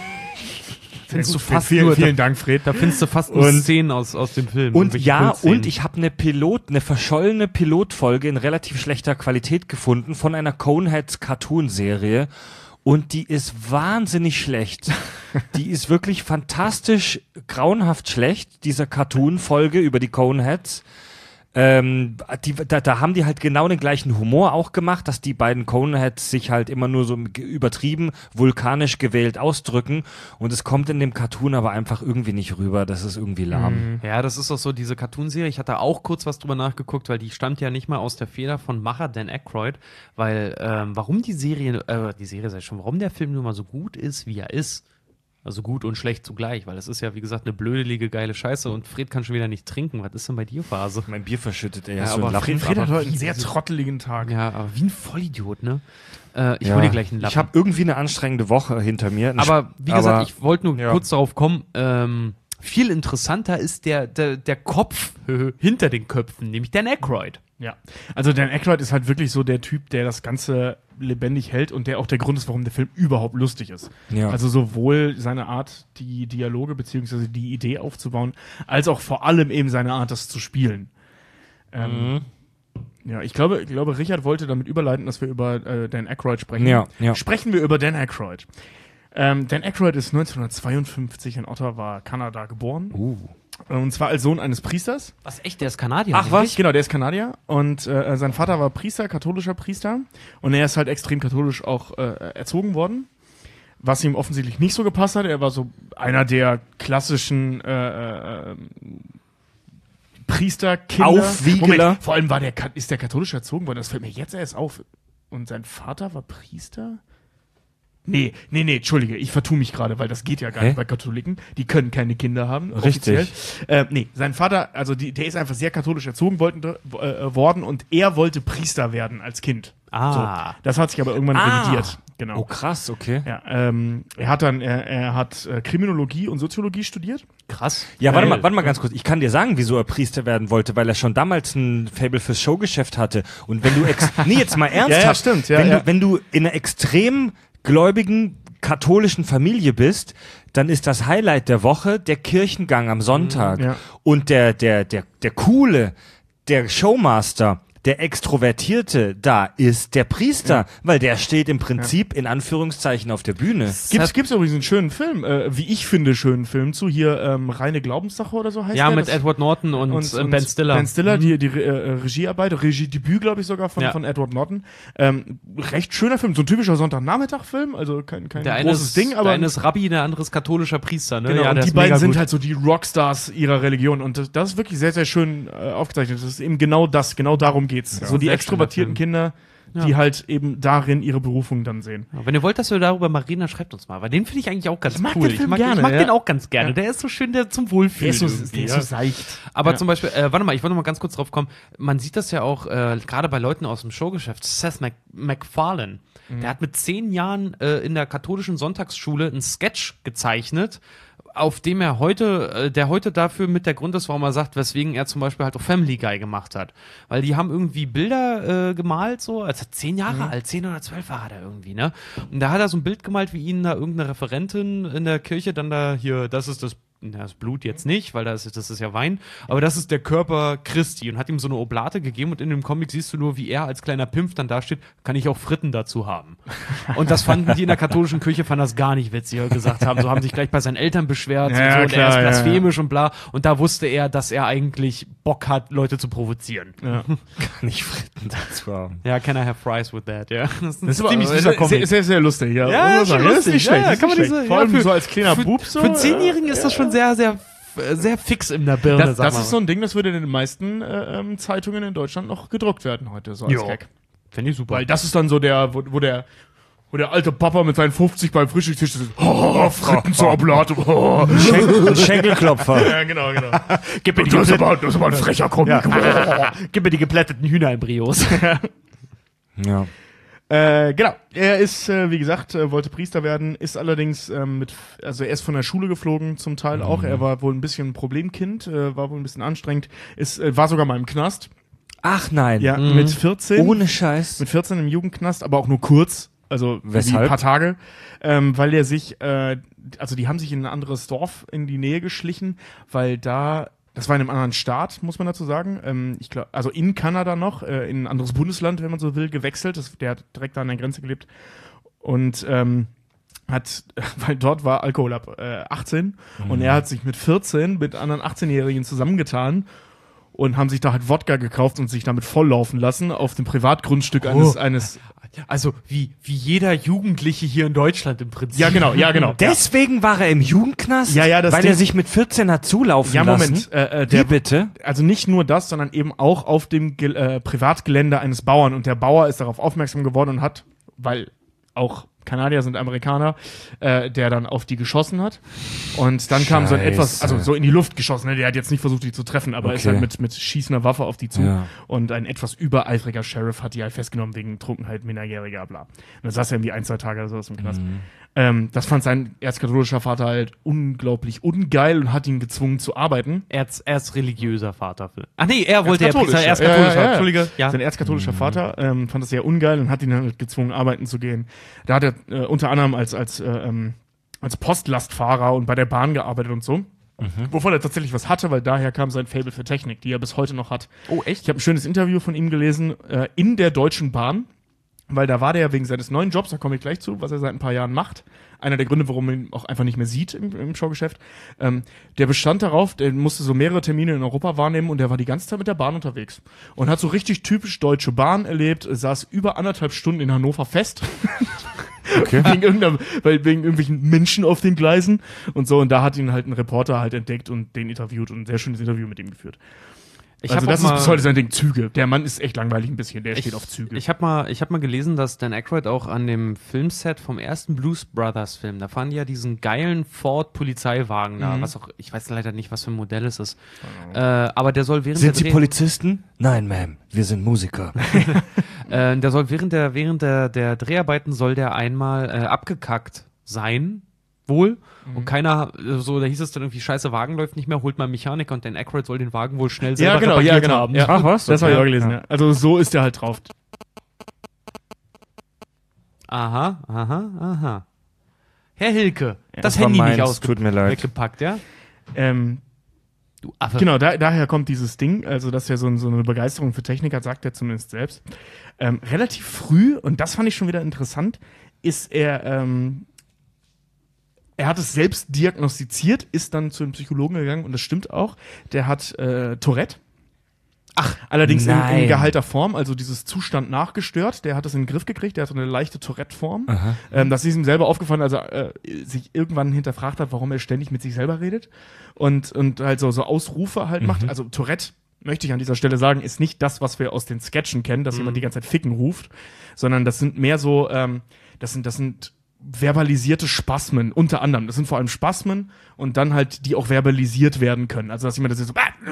Speaker 2: Findest du
Speaker 3: Sehr gut,
Speaker 2: fast
Speaker 3: vielen,
Speaker 2: nur,
Speaker 3: vielen
Speaker 2: da,
Speaker 3: Dank, Fred.
Speaker 2: da findest du fast nur
Speaker 1: Und-
Speaker 2: Szenen aus, aus dem Film.
Speaker 1: und
Speaker 2: Irgendwelche
Speaker 1: ja,
Speaker 2: Kultszenen.
Speaker 1: und ich habe eine Pilot, eine verschollene Pilotfolge in relativ schlechter Qualität gefunden von einer Coneheads Cartoon-Serie und die ist wahnsinnig schlecht. Die ist wirklich fantastisch, grauenhaft schlecht, diese Cartoon-Folge über die Coneheads. Ähm, die, da, da haben die halt genau den gleichen Humor auch gemacht, dass die beiden Coneheads sich halt immer nur so ge- übertrieben, vulkanisch gewählt ausdrücken und es kommt in dem Cartoon aber einfach irgendwie nicht rüber, das ist irgendwie lahm.
Speaker 2: Ja, das ist doch so diese Cartoonserie. Ich hatte auch kurz was drüber nachgeguckt, weil die stammt ja nicht mal aus der Feder von Macher Dan Aykroyd, weil ähm, warum die Serie, äh, die Serie sei schon, warum der Film nun mal so gut ist, wie er ist, also gut und schlecht zugleich, weil es ist ja, wie gesagt, eine blödelige, geile Scheiße und Fred kann schon wieder nicht trinken. Was ist denn bei dir Phase?
Speaker 1: Mein Bier verschüttet, ey.
Speaker 2: Ja,
Speaker 1: hast du
Speaker 2: aber
Speaker 1: einen Lappen?
Speaker 3: Fred, Fred hat
Speaker 2: aber
Speaker 3: heute einen
Speaker 2: wie-
Speaker 3: sehr trotteligen Tag.
Speaker 2: Ja, aber wie ein Vollidiot, ne? Äh, ich
Speaker 1: Ja.
Speaker 2: hol dir gleich einen Lappen.
Speaker 1: Ich habe irgendwie eine anstrengende Woche hinter mir. Ein
Speaker 2: Aber
Speaker 1: Sp-
Speaker 2: wie gesagt,
Speaker 1: aber-
Speaker 2: ich wollte nur
Speaker 1: ja.
Speaker 2: kurz darauf kommen, ähm, Viel interessanter ist der, der, der Kopf äh, hinter den Köpfen, nämlich Dan Aykroyd.
Speaker 3: Ja, also Dan Aykroyd ist halt wirklich so der Typ, der das Ganze lebendig hält und der auch der Grund ist, warum der Film überhaupt lustig ist.
Speaker 1: Ja.
Speaker 3: Also sowohl seine Art, die Dialoge beziehungsweise die Idee aufzubauen, als auch vor allem eben seine Art, das zu spielen. Ähm,
Speaker 1: Mhm.
Speaker 3: Ja, ich glaube, ich glaube, Richard wollte damit überleiten, dass wir über äh, Dan Aykroyd sprechen.
Speaker 1: Ja, ja.
Speaker 3: Sprechen wir über Dan Aykroyd. Ähm, Dan Aykroyd ist neunzehnhundertzweiundfünfzig in Ottawa, Kanada geboren.
Speaker 1: Uh.
Speaker 3: Und zwar als Sohn eines Priesters.
Speaker 2: Was, echt, der ist Kanadier?
Speaker 1: Ach, was?
Speaker 3: Genau, der ist Kanadier und äh, sein Vater war Priester, katholischer Priester und er ist halt extrem katholisch auch äh, erzogen worden, was ihm offensichtlich nicht so gepasst hat. Er war so einer der klassischen äh, äh, Priesterkinder.
Speaker 1: Aufwiegler.
Speaker 3: Moment, vor allem war der, ist der katholisch erzogen worden, das fällt mir jetzt erst auf. Und sein Vater war Priester? Nee, nee, nee, entschuldige, ich vertue mich gerade, weil das geht ja gar
Speaker 1: Hä?
Speaker 3: nicht bei Katholiken. Die können keine Kinder haben.
Speaker 1: Richtig.
Speaker 3: Offiziell. Äh, nee, sein Vater, also die, der ist einfach sehr katholisch erzogen wollten, äh, worden und er wollte Priester werden als Kind.
Speaker 2: Ah.
Speaker 3: So, das hat sich aber irgendwann
Speaker 1: Ah.
Speaker 3: revidiert. Genau.
Speaker 1: Oh, krass, okay.
Speaker 3: Ja, ähm, er hat dann, er, er hat äh, Kriminologie und Soziologie studiert.
Speaker 2: Krass.
Speaker 1: Ja, warte
Speaker 2: Geil.
Speaker 1: mal, warte mal ganz kurz. Ich kann dir sagen, wieso er Priester werden wollte, weil er schon damals ein Faible fürs Showgeschäft hatte. Und wenn du, ex nee, jetzt mal ernsthaft,
Speaker 3: Ja, ja, stimmt, ja,
Speaker 1: wenn,
Speaker 3: ja.
Speaker 1: Du, wenn du in einer extrem gläubigen katholischen Familie bist, dann ist das Highlight der Woche der Kirchengang am Sonntag.
Speaker 3: Ja.
Speaker 1: Und der, der, der, der coole, der Showmaster, der Extrovertierte da ist der Priester, weil der steht im Prinzip in Anführungszeichen auf der Bühne.
Speaker 3: Gibt's, gibt's übrigens einen schönen Film, äh, wie ich finde, schönen Film zu, hier ähm, Reine Glaubenssache oder so heißt
Speaker 2: Ja,
Speaker 3: der.
Speaker 2: mit
Speaker 3: Das-
Speaker 2: Edward Norton und,
Speaker 3: und,
Speaker 2: äh,
Speaker 3: und
Speaker 2: Ben Stiller.
Speaker 3: Ben Stiller, die, die äh, Regiearbeit, Regiedebüt, glaube ich, sogar von,
Speaker 2: Ja.
Speaker 3: von Edward Norton. Ähm, recht schöner Film, so ein typischer Sonntagnachmittag-Film, also kein, kein
Speaker 2: Der eine
Speaker 3: großes
Speaker 2: ist,
Speaker 3: Ding, aber
Speaker 2: der eine ist Rabbi, der andere ist katholischer Priester. Ne?
Speaker 3: genau,
Speaker 2: ja,
Speaker 3: und
Speaker 2: der
Speaker 3: die
Speaker 2: ist
Speaker 3: beiden
Speaker 2: mega
Speaker 3: sind
Speaker 2: gut.
Speaker 3: halt so die Rockstars ihrer Religion und das, das ist wirklich sehr, sehr schön äh, aufgezeichnet. Das ist eben genau das, genau darum geht's. so die
Speaker 2: sehr
Speaker 3: extrovertierten
Speaker 2: schöner Film.
Speaker 3: Kinder, die
Speaker 2: Ja.
Speaker 3: halt eben darin ihre Berufung dann sehen.
Speaker 2: Ja, wenn ihr wollt, dass wir darüber mal reden, dann schreibt uns mal. Weil den finde ich eigentlich auch ganz
Speaker 3: Ich mag
Speaker 2: cool.
Speaker 3: den Film
Speaker 2: ich mag,
Speaker 3: gerne,
Speaker 2: ich mag
Speaker 3: ja.
Speaker 2: den auch ganz gerne.
Speaker 3: Ja.
Speaker 2: Der ist so schön, der zum Wohlfühlen. irgendwie, ja.
Speaker 3: seicht.
Speaker 2: Aber
Speaker 3: Ja.
Speaker 2: zum Beispiel, äh, warte mal, ich wollte noch mal ganz kurz drauf kommen. Man sieht das ja auch äh, gerade bei Leuten aus dem Showgeschäft. Seth Mac MacFarlane,
Speaker 3: Mhm.
Speaker 2: der hat mit zehn Jahren äh, in der katholischen Sonntagsschule einen Sketch gezeichnet, auf dem er heute, äh, der heute dafür mit der Grund ist, warum er sagt, weswegen er zum Beispiel halt auch Family Guy gemacht hat. Weil die haben irgendwie Bilder äh, gemalt, so, als er zehn Jahre alt, zehn oder zwölf war er da irgendwie, ne? Und da hat er so ein Bild gemalt, wie ihnen da irgendeine Referentin in der Kirche dann da hier, das ist das na, das Blut jetzt nicht, weil das ist, das ist ja Wein, aber das ist der Körper Christi und hat ihm so eine Oblate gegeben und in dem Comic siehst du nur, wie er als kleiner Pimpf dann da steht, kann ich auch Fritten dazu haben. Und das fanden die in der katholischen Kirche, fanden das gar nicht witzig, weil gesagt haben, so haben sich gleich bei seinen Eltern beschwert
Speaker 3: Ja,
Speaker 2: und, so, und
Speaker 3: klar,
Speaker 2: er ist
Speaker 3: ja,
Speaker 2: blasphemisch und bla und da wusste er, dass er eigentlich Bock hat, Leute zu provozieren.
Speaker 3: Ja.
Speaker 1: Nicht Fritten dazu haben.
Speaker 2: Ja, can I have fries with that, ja. Das ist ein
Speaker 3: Das ist aber
Speaker 2: ziemlich
Speaker 3: sehr,
Speaker 2: süßer
Speaker 3: sehr,
Speaker 2: Comic.
Speaker 3: sehr, sehr lustig, ja.
Speaker 2: Ja,
Speaker 3: Muss man
Speaker 2: schon
Speaker 3: sagen. Das ist
Speaker 2: lustig.
Speaker 3: nicht schlecht.
Speaker 2: Ja,
Speaker 3: das ist
Speaker 2: kann man
Speaker 3: nicht
Speaker 2: diese-
Speaker 3: schlecht. Vor
Speaker 2: ja,
Speaker 3: allem
Speaker 2: für-
Speaker 3: so als kleiner
Speaker 2: für,
Speaker 3: Bub so.
Speaker 2: Für einen Zehnjährigen ist das schon sehr, sehr, sehr fix in der Birne,
Speaker 3: Das,
Speaker 2: sag
Speaker 3: das
Speaker 2: mal.
Speaker 3: ist so ein Ding, das würde in den meisten äh, ähm, Zeitungen in Deutschland noch gedruckt werden heute, so als
Speaker 2: Jo.
Speaker 3: Gag.
Speaker 2: Finde ich super.
Speaker 3: Weil das ist dann so der, wo, wo der wo der alte Papa mit seinen fünfzig beim Frühstückstisch sitzt. Oh, Fritten zur Oblate. Oh.
Speaker 1: Schenkel, Schenkelklopfer.
Speaker 3: Ja, genau, genau.
Speaker 2: Gib mir die,
Speaker 3: Das ist
Speaker 2: geplätt-
Speaker 3: aber, das ist aber ein frecher Comic.
Speaker 2: Gib mir die geplätteten Hühnerembryos.
Speaker 1: Ja.
Speaker 3: Äh, genau. Er ist, äh, wie gesagt, äh, wollte Priester werden, ist allerdings ähm, mit, also er ist von der Schule geflogen zum Teil auch. Er war wohl ein bisschen ein Problemkind, äh, war wohl ein bisschen anstrengend, ist, äh, war sogar mal im Knast.
Speaker 1: Ach nein.
Speaker 3: Ja, mit vierzehn.
Speaker 1: Ohne Scheiß.
Speaker 3: Mit vierzehn im Jugendknast, aber auch nur kurz. Also für
Speaker 1: Weshalb?
Speaker 3: ein paar Tage. Ähm, weil er sich, äh, also die haben sich in ein anderes Dorf in die Nähe geschlichen, weil da, das war in einem anderen Staat, muss man dazu sagen. Ähm, ich glaube, also in Kanada noch, äh, in ein anderes Bundesland, wenn man so will, gewechselt. Das, der hat direkt da an der Grenze gelebt. Und ähm, hat, weil dort war Alkohol ab äh, achtzehn und er hat sich mit vierzehn mit anderen achtzehnjährigen zusammengetan und haben sich da halt Wodka gekauft und sich damit volllaufen lassen auf dem Privatgrundstück eines, eines
Speaker 2: Also wie, wie jeder Jugendliche hier in Deutschland im Prinzip.
Speaker 3: ja genau, ja genau.
Speaker 1: Deswegen war er im Jugendknast?
Speaker 3: Ja, ja, das
Speaker 1: Weil
Speaker 3: Ding-
Speaker 1: er sich mit vierzehn hat zulaufen
Speaker 3: Ja,
Speaker 1: lassen?
Speaker 3: Moment. Äh, äh,
Speaker 1: Wie
Speaker 3: der,
Speaker 1: bitte?
Speaker 3: also nicht nur das, sondern eben auch auf dem Ge äh, Privatgelände eines Bauern. Und der Bauer ist darauf aufmerksam geworden und hat, weil auch Kanadier sind Amerikaner, äh, der dann auf die geschossen hat. Und dann kam so ein etwas, also so in die Luft geschossen, ne? Der hat jetzt nicht versucht, die zu treffen, aber
Speaker 1: Okay.
Speaker 3: ist halt mit, mit schießender Waffe auf die zu.
Speaker 1: Ja.
Speaker 3: Und ein etwas übereifriger Sheriff hat die halt festgenommen wegen Trunkenheit, Minderjähriger, bla. Und dann saß er irgendwie ein, zwei Tage oder sowas im Knast.
Speaker 1: Mhm.
Speaker 3: Ähm, das fand sein erzkatholischer Vater halt unglaublich ungeil und hat ihn gezwungen zu arbeiten.
Speaker 2: Erz, erzreligiöser Vater. Ach nee, er wollte ja
Speaker 3: Erzkatholischer.
Speaker 2: Priester, erzkatholischer.
Speaker 3: Ja, ja, ja.
Speaker 2: Entschuldige. Ja.
Speaker 3: Sein erzkatholischer Vater ähm, fand das sehr ungeil und hat ihn halt gezwungen, arbeiten zu gehen. Da hat er äh, unter anderem als, als, äh, ähm, als Postlastfahrer und bei der Bahn gearbeitet und so. Wovon er tatsächlich was hatte, weil daher kam sein Faible für Technik, die er bis heute noch hat.
Speaker 2: Oh, echt?
Speaker 3: Ich habe ein schönes Interview von ihm gelesen äh, in der Deutschen Bahn, weil da war der wegen seines neuen Jobs, da komme ich gleich zu, was er seit ein paar Jahren macht. Einer der Gründe, warum man ihn auch einfach nicht mehr sieht im, im Showgeschäft. Ähm, der bestand darauf, der musste so mehrere Termine in Europa wahrnehmen und der war die ganze Zeit mit der Bahn unterwegs. Und hat so richtig typisch deutsche Bahn erlebt, saß über anderthalb Stunden in Hannover fest.
Speaker 1: Okay.
Speaker 3: wegen, irgendeiner, weil, wegen irgendwelchen Menschen auf den Gleisen und so. Und da hat ihn halt ein Reporter halt entdeckt und den interviewt und ein sehr schönes Interview mit ihm geführt.
Speaker 2: Ich
Speaker 3: also
Speaker 2: hab
Speaker 3: das
Speaker 2: auch
Speaker 3: ist
Speaker 2: mal-
Speaker 3: bis heute sein Ding, Züge. Der Mann ist echt langweilig ein bisschen, der
Speaker 2: Ich-
Speaker 3: steht auf Züge.
Speaker 2: Ich habe mal, ich hab mal gelesen, dass Dan Aykroyd auch an dem Filmset vom ersten Blues Brothers Film, da fahren die ja diesen geilen Ford Polizeiwagen da,
Speaker 3: Mhm.
Speaker 2: was auch, ich weiß leider nicht, was für ein Modell es ist. Äh, aber der soll während
Speaker 1: Sind
Speaker 2: der
Speaker 1: Sie
Speaker 2: Dreh-
Speaker 1: Polizisten? Nein, Ma'am, wir sind Musiker.
Speaker 2: Äh, der soll während der, während der, der Dreharbeiten soll der einmal äh, abgekackt sein, wohl.
Speaker 3: Mhm.
Speaker 2: Und keiner, äh, so, da hieß es dann irgendwie, scheiße, Wagen läuft nicht mehr, holt mal einen Mechaniker und Dan Aykroyd soll den Wagen wohl schnell selber
Speaker 3: ja, genau,
Speaker 2: repariert
Speaker 3: ja, genau.
Speaker 2: haben.
Speaker 3: Ja.
Speaker 1: Ach was?
Speaker 3: Das habe ich
Speaker 1: Okay.
Speaker 3: auch gelesen, ja. Also so ist der halt drauf.
Speaker 2: Aha, aha, aha. Herr Hilke,
Speaker 3: Ja,
Speaker 2: das,
Speaker 1: das war
Speaker 2: Handy nicht
Speaker 1: meins,
Speaker 2: ausge
Speaker 1: tut mir leid.
Speaker 2: weggepackt, ja?
Speaker 3: Ähm,
Speaker 2: Du Affe.
Speaker 3: genau, da, daher kommt dieses Ding, also dass er so, so eine Begeisterung für Technik hat, sagt er zumindest selbst. Ähm, relativ früh, und das fand ich schon wieder interessant, ist er, ähm, er hat es selbst diagnostiziert, ist dann zu einem Psychologen gegangen und das stimmt auch. Der hat äh, Tourette. Ach, allerdings in,
Speaker 1: nein.
Speaker 3: in geheilter Form, also dieses Zustand nachgestört. Der hat das in den Griff gekriegt, der hat so eine leichte Tourette-Form. Ähm, das ist ihm selber aufgefallen, als er äh, sich irgendwann hinterfragt hat, warum er ständig mit sich selber redet und, und halt so, so Ausrufe halt macht. Also Tourette, möchte ich an dieser Stelle sagen, ist nicht das, was wir aus den Sketchen kennen, dass jemand die ganze Zeit Ficken ruft, sondern das sind mehr so, ähm, das sind, das sind verbalisierte Spasmen, unter anderem. Das sind vor allem Spasmen und dann halt, die auch verbalisiert werden können. Also, dass jemand das so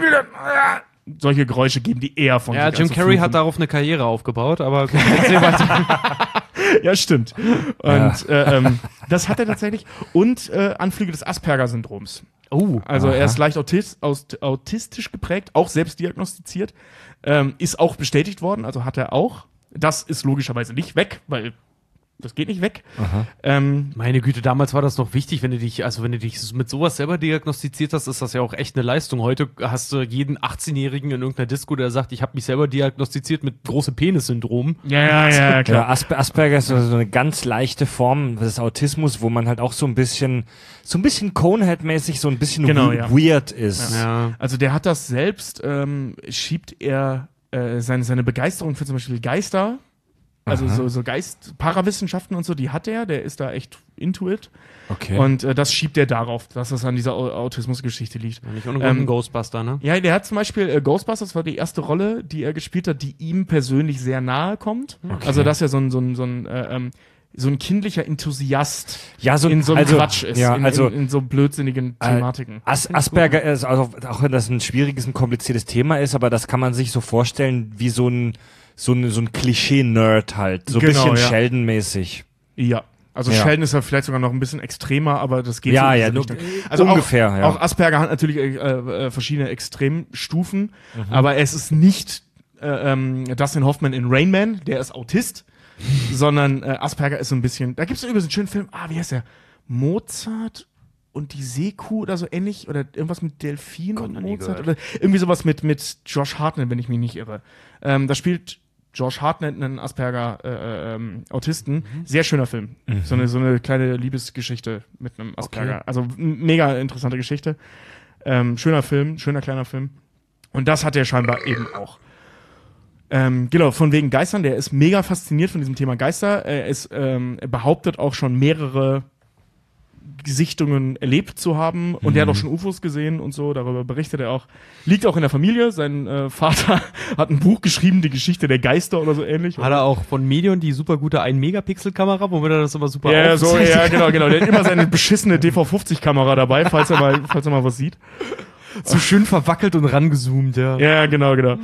Speaker 3: solche Geräusche geben, die eher von
Speaker 2: Ja,
Speaker 3: sich
Speaker 2: Jim
Speaker 3: als so
Speaker 2: Carrey
Speaker 3: fluchen.
Speaker 2: hat darauf eine Karriere aufgebaut, aber gut, erzähl weiter.
Speaker 3: Ja, stimmt. Und äh, ähm, das hat er tatsächlich. Und äh, Anflüge des Asperger-Syndroms.
Speaker 2: Oh,
Speaker 3: Also
Speaker 1: Aha.
Speaker 3: er ist leicht autis aus, autistisch geprägt, auch selbst diagnostiziert. Ähm, ist auch bestätigt worden, also hat er auch. Das ist logischerweise nicht weg, weil das geht nicht weg. Ähm,
Speaker 2: meine Güte, damals war das noch wichtig, wenn du dich, also wenn du dich mit sowas selber diagnostiziert hast, ist das ja auch echt eine Leistung. Heute hast du jeden achtzehnjährigen in irgendeiner Disco, der sagt, ich habe mich selber diagnostiziert mit große Penis-Syndrom.
Speaker 3: ja, ja, ja,
Speaker 1: Ja,
Speaker 3: klar.
Speaker 1: Asper Asperger ist so so eine ganz leichte Form des Autismus, wo man halt auch so ein bisschen, so ein bisschen Conehead-mäßig, so ein bisschen
Speaker 3: Genau,
Speaker 1: we
Speaker 3: ja.
Speaker 1: weird ist.
Speaker 2: Ja.
Speaker 3: Also der hat das selbst, ähm, schiebt er äh, seine, seine Begeisterung für zum Beispiel Geister, also so, so Geist, Parawissenschaften und so, die hat er, der ist da echt into it.
Speaker 1: Okay.
Speaker 3: Und äh, das schiebt er darauf, dass das an dieser Au- Autismusgeschichte liegt.
Speaker 2: Nicht ohne Grund ein
Speaker 3: Ähm,
Speaker 2: Ghostbuster, ne?
Speaker 3: Ja, der hat zum Beispiel äh, Ghostbusters war die erste Rolle, die er gespielt hat, die ihm persönlich sehr nahe kommt.
Speaker 1: Okay.
Speaker 3: Also dass er so ein so ein so ein, äh, ähm, so ein kindlicher Enthusiast
Speaker 1: ja, so,
Speaker 3: in so einem
Speaker 1: also,
Speaker 3: Quatsch ist,
Speaker 1: Ja,
Speaker 3: in,
Speaker 1: also
Speaker 3: in, in so blödsinnigen
Speaker 1: Äh,
Speaker 3: Thematiken.
Speaker 1: As Asperger ist, also auch wenn das ein schwieriges, ein kompliziertes Thema ist, aber das kann man sich so vorstellen wie so ein so ein, so ein Klischee-Nerd halt, so ein
Speaker 3: Genau,
Speaker 1: bisschen
Speaker 3: ja.
Speaker 1: Sheldon-mäßig.
Speaker 3: Ja. Also
Speaker 1: Ja.
Speaker 3: Sheldon ist ja vielleicht sogar noch ein bisschen extremer, aber das geht
Speaker 1: Ja,
Speaker 3: so in
Speaker 1: ja,
Speaker 3: diese
Speaker 1: nur-
Speaker 3: Richtung. Also
Speaker 1: ungefähr,
Speaker 3: auch,
Speaker 1: ja.
Speaker 3: auch Asperger hat natürlich äh, äh, verschiedene Extremstufen,
Speaker 1: Mhm.
Speaker 3: aber es ist nicht äh, ähm, Dustin Hoffman in Rain Man, der ist Autist, sondern äh, Asperger ist so ein bisschen, da gibt es übrigens einen schönen Film, ah, wie heißt der? Mozart und die Seekuh oder so ähnlich, oder irgendwas mit Delfin
Speaker 2: Gott,
Speaker 3: und
Speaker 2: noch nie
Speaker 3: Mozart,
Speaker 2: gehört.
Speaker 3: oder irgendwie sowas mit, mit Josh Hartnett, wenn ich mich nicht irre. Ähm, da spielt Josh Hartnett, einen Asperger äh, ähm, Autisten.
Speaker 2: Mhm.
Speaker 3: Sehr schöner Film. So, eine, so eine kleine Liebesgeschichte mit einem Asperger.
Speaker 2: Okay.
Speaker 3: Also m- mega interessante Geschichte. Ähm, schöner Film, schöner kleiner Film. Und das hat er scheinbar eben auch. Ähm, genau, von wegen Geistern, der ist mega fasziniert von diesem Thema Geister. Er ist, ähm, er behauptet auch schon mehrere Sichtungen erlebt zu haben und
Speaker 1: Mhm.
Speaker 3: der hat auch schon U F Os gesehen und so, darüber berichtet er auch. Liegt auch in der Familie, sein äh, Vater hat ein Buch geschrieben, die Geschichte der Geister oder so ähnlich.
Speaker 2: Hat er auch von Medion die super gute ein Megapixel Kamera, womit er das immer super
Speaker 3: Ja, so,
Speaker 2: aufzeichnet?
Speaker 3: ja, genau, genau. Der hat immer seine beschissene D V fünfzig Kamera dabei, falls er mal, falls er mal was sieht.
Speaker 2: so schön verwackelt und rangezoomt, ja.
Speaker 3: Ja, genau, genau.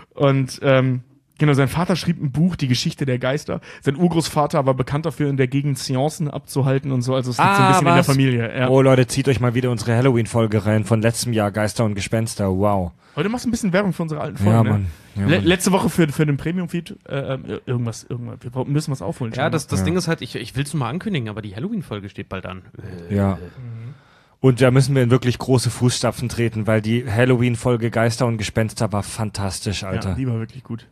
Speaker 3: Und ähm, genau, sein Vater schrieb ein Buch, die Geschichte der Geister. Sein Urgroßvater war bekannt dafür, in der Gegend Seancen abzuhalten und so. Also es liegt so ein
Speaker 1: Ah,
Speaker 3: bisschen in der
Speaker 1: was?
Speaker 3: Familie. Ja.
Speaker 1: Oh Leute, zieht euch mal wieder unsere Halloween-Folge rein von letztem Jahr, Geister und Gespenster, wow.
Speaker 3: Heute machst du ein bisschen Werbung für unsere alten Folgen.
Speaker 1: Ja,
Speaker 3: ne?
Speaker 1: Mann. Ja,
Speaker 3: Le
Speaker 1: Mann.
Speaker 3: letzte Woche für, für den Premium-Feed äh, äh, irgendwas, irgendwas. Wir brauchen- müssen was aufholen.
Speaker 2: Ja, das, das
Speaker 1: Ja.
Speaker 2: Ding ist halt, ich, ich will es nur mal ankündigen, aber die Halloween-Folge steht bald an. Äh,
Speaker 1: Ja. Und da müssen wir in wirklich große Fußstapfen treten, weil die Halloween-Folge Geister und Gespenster war fantastisch, Alter.
Speaker 3: Ja, die war wirklich gut.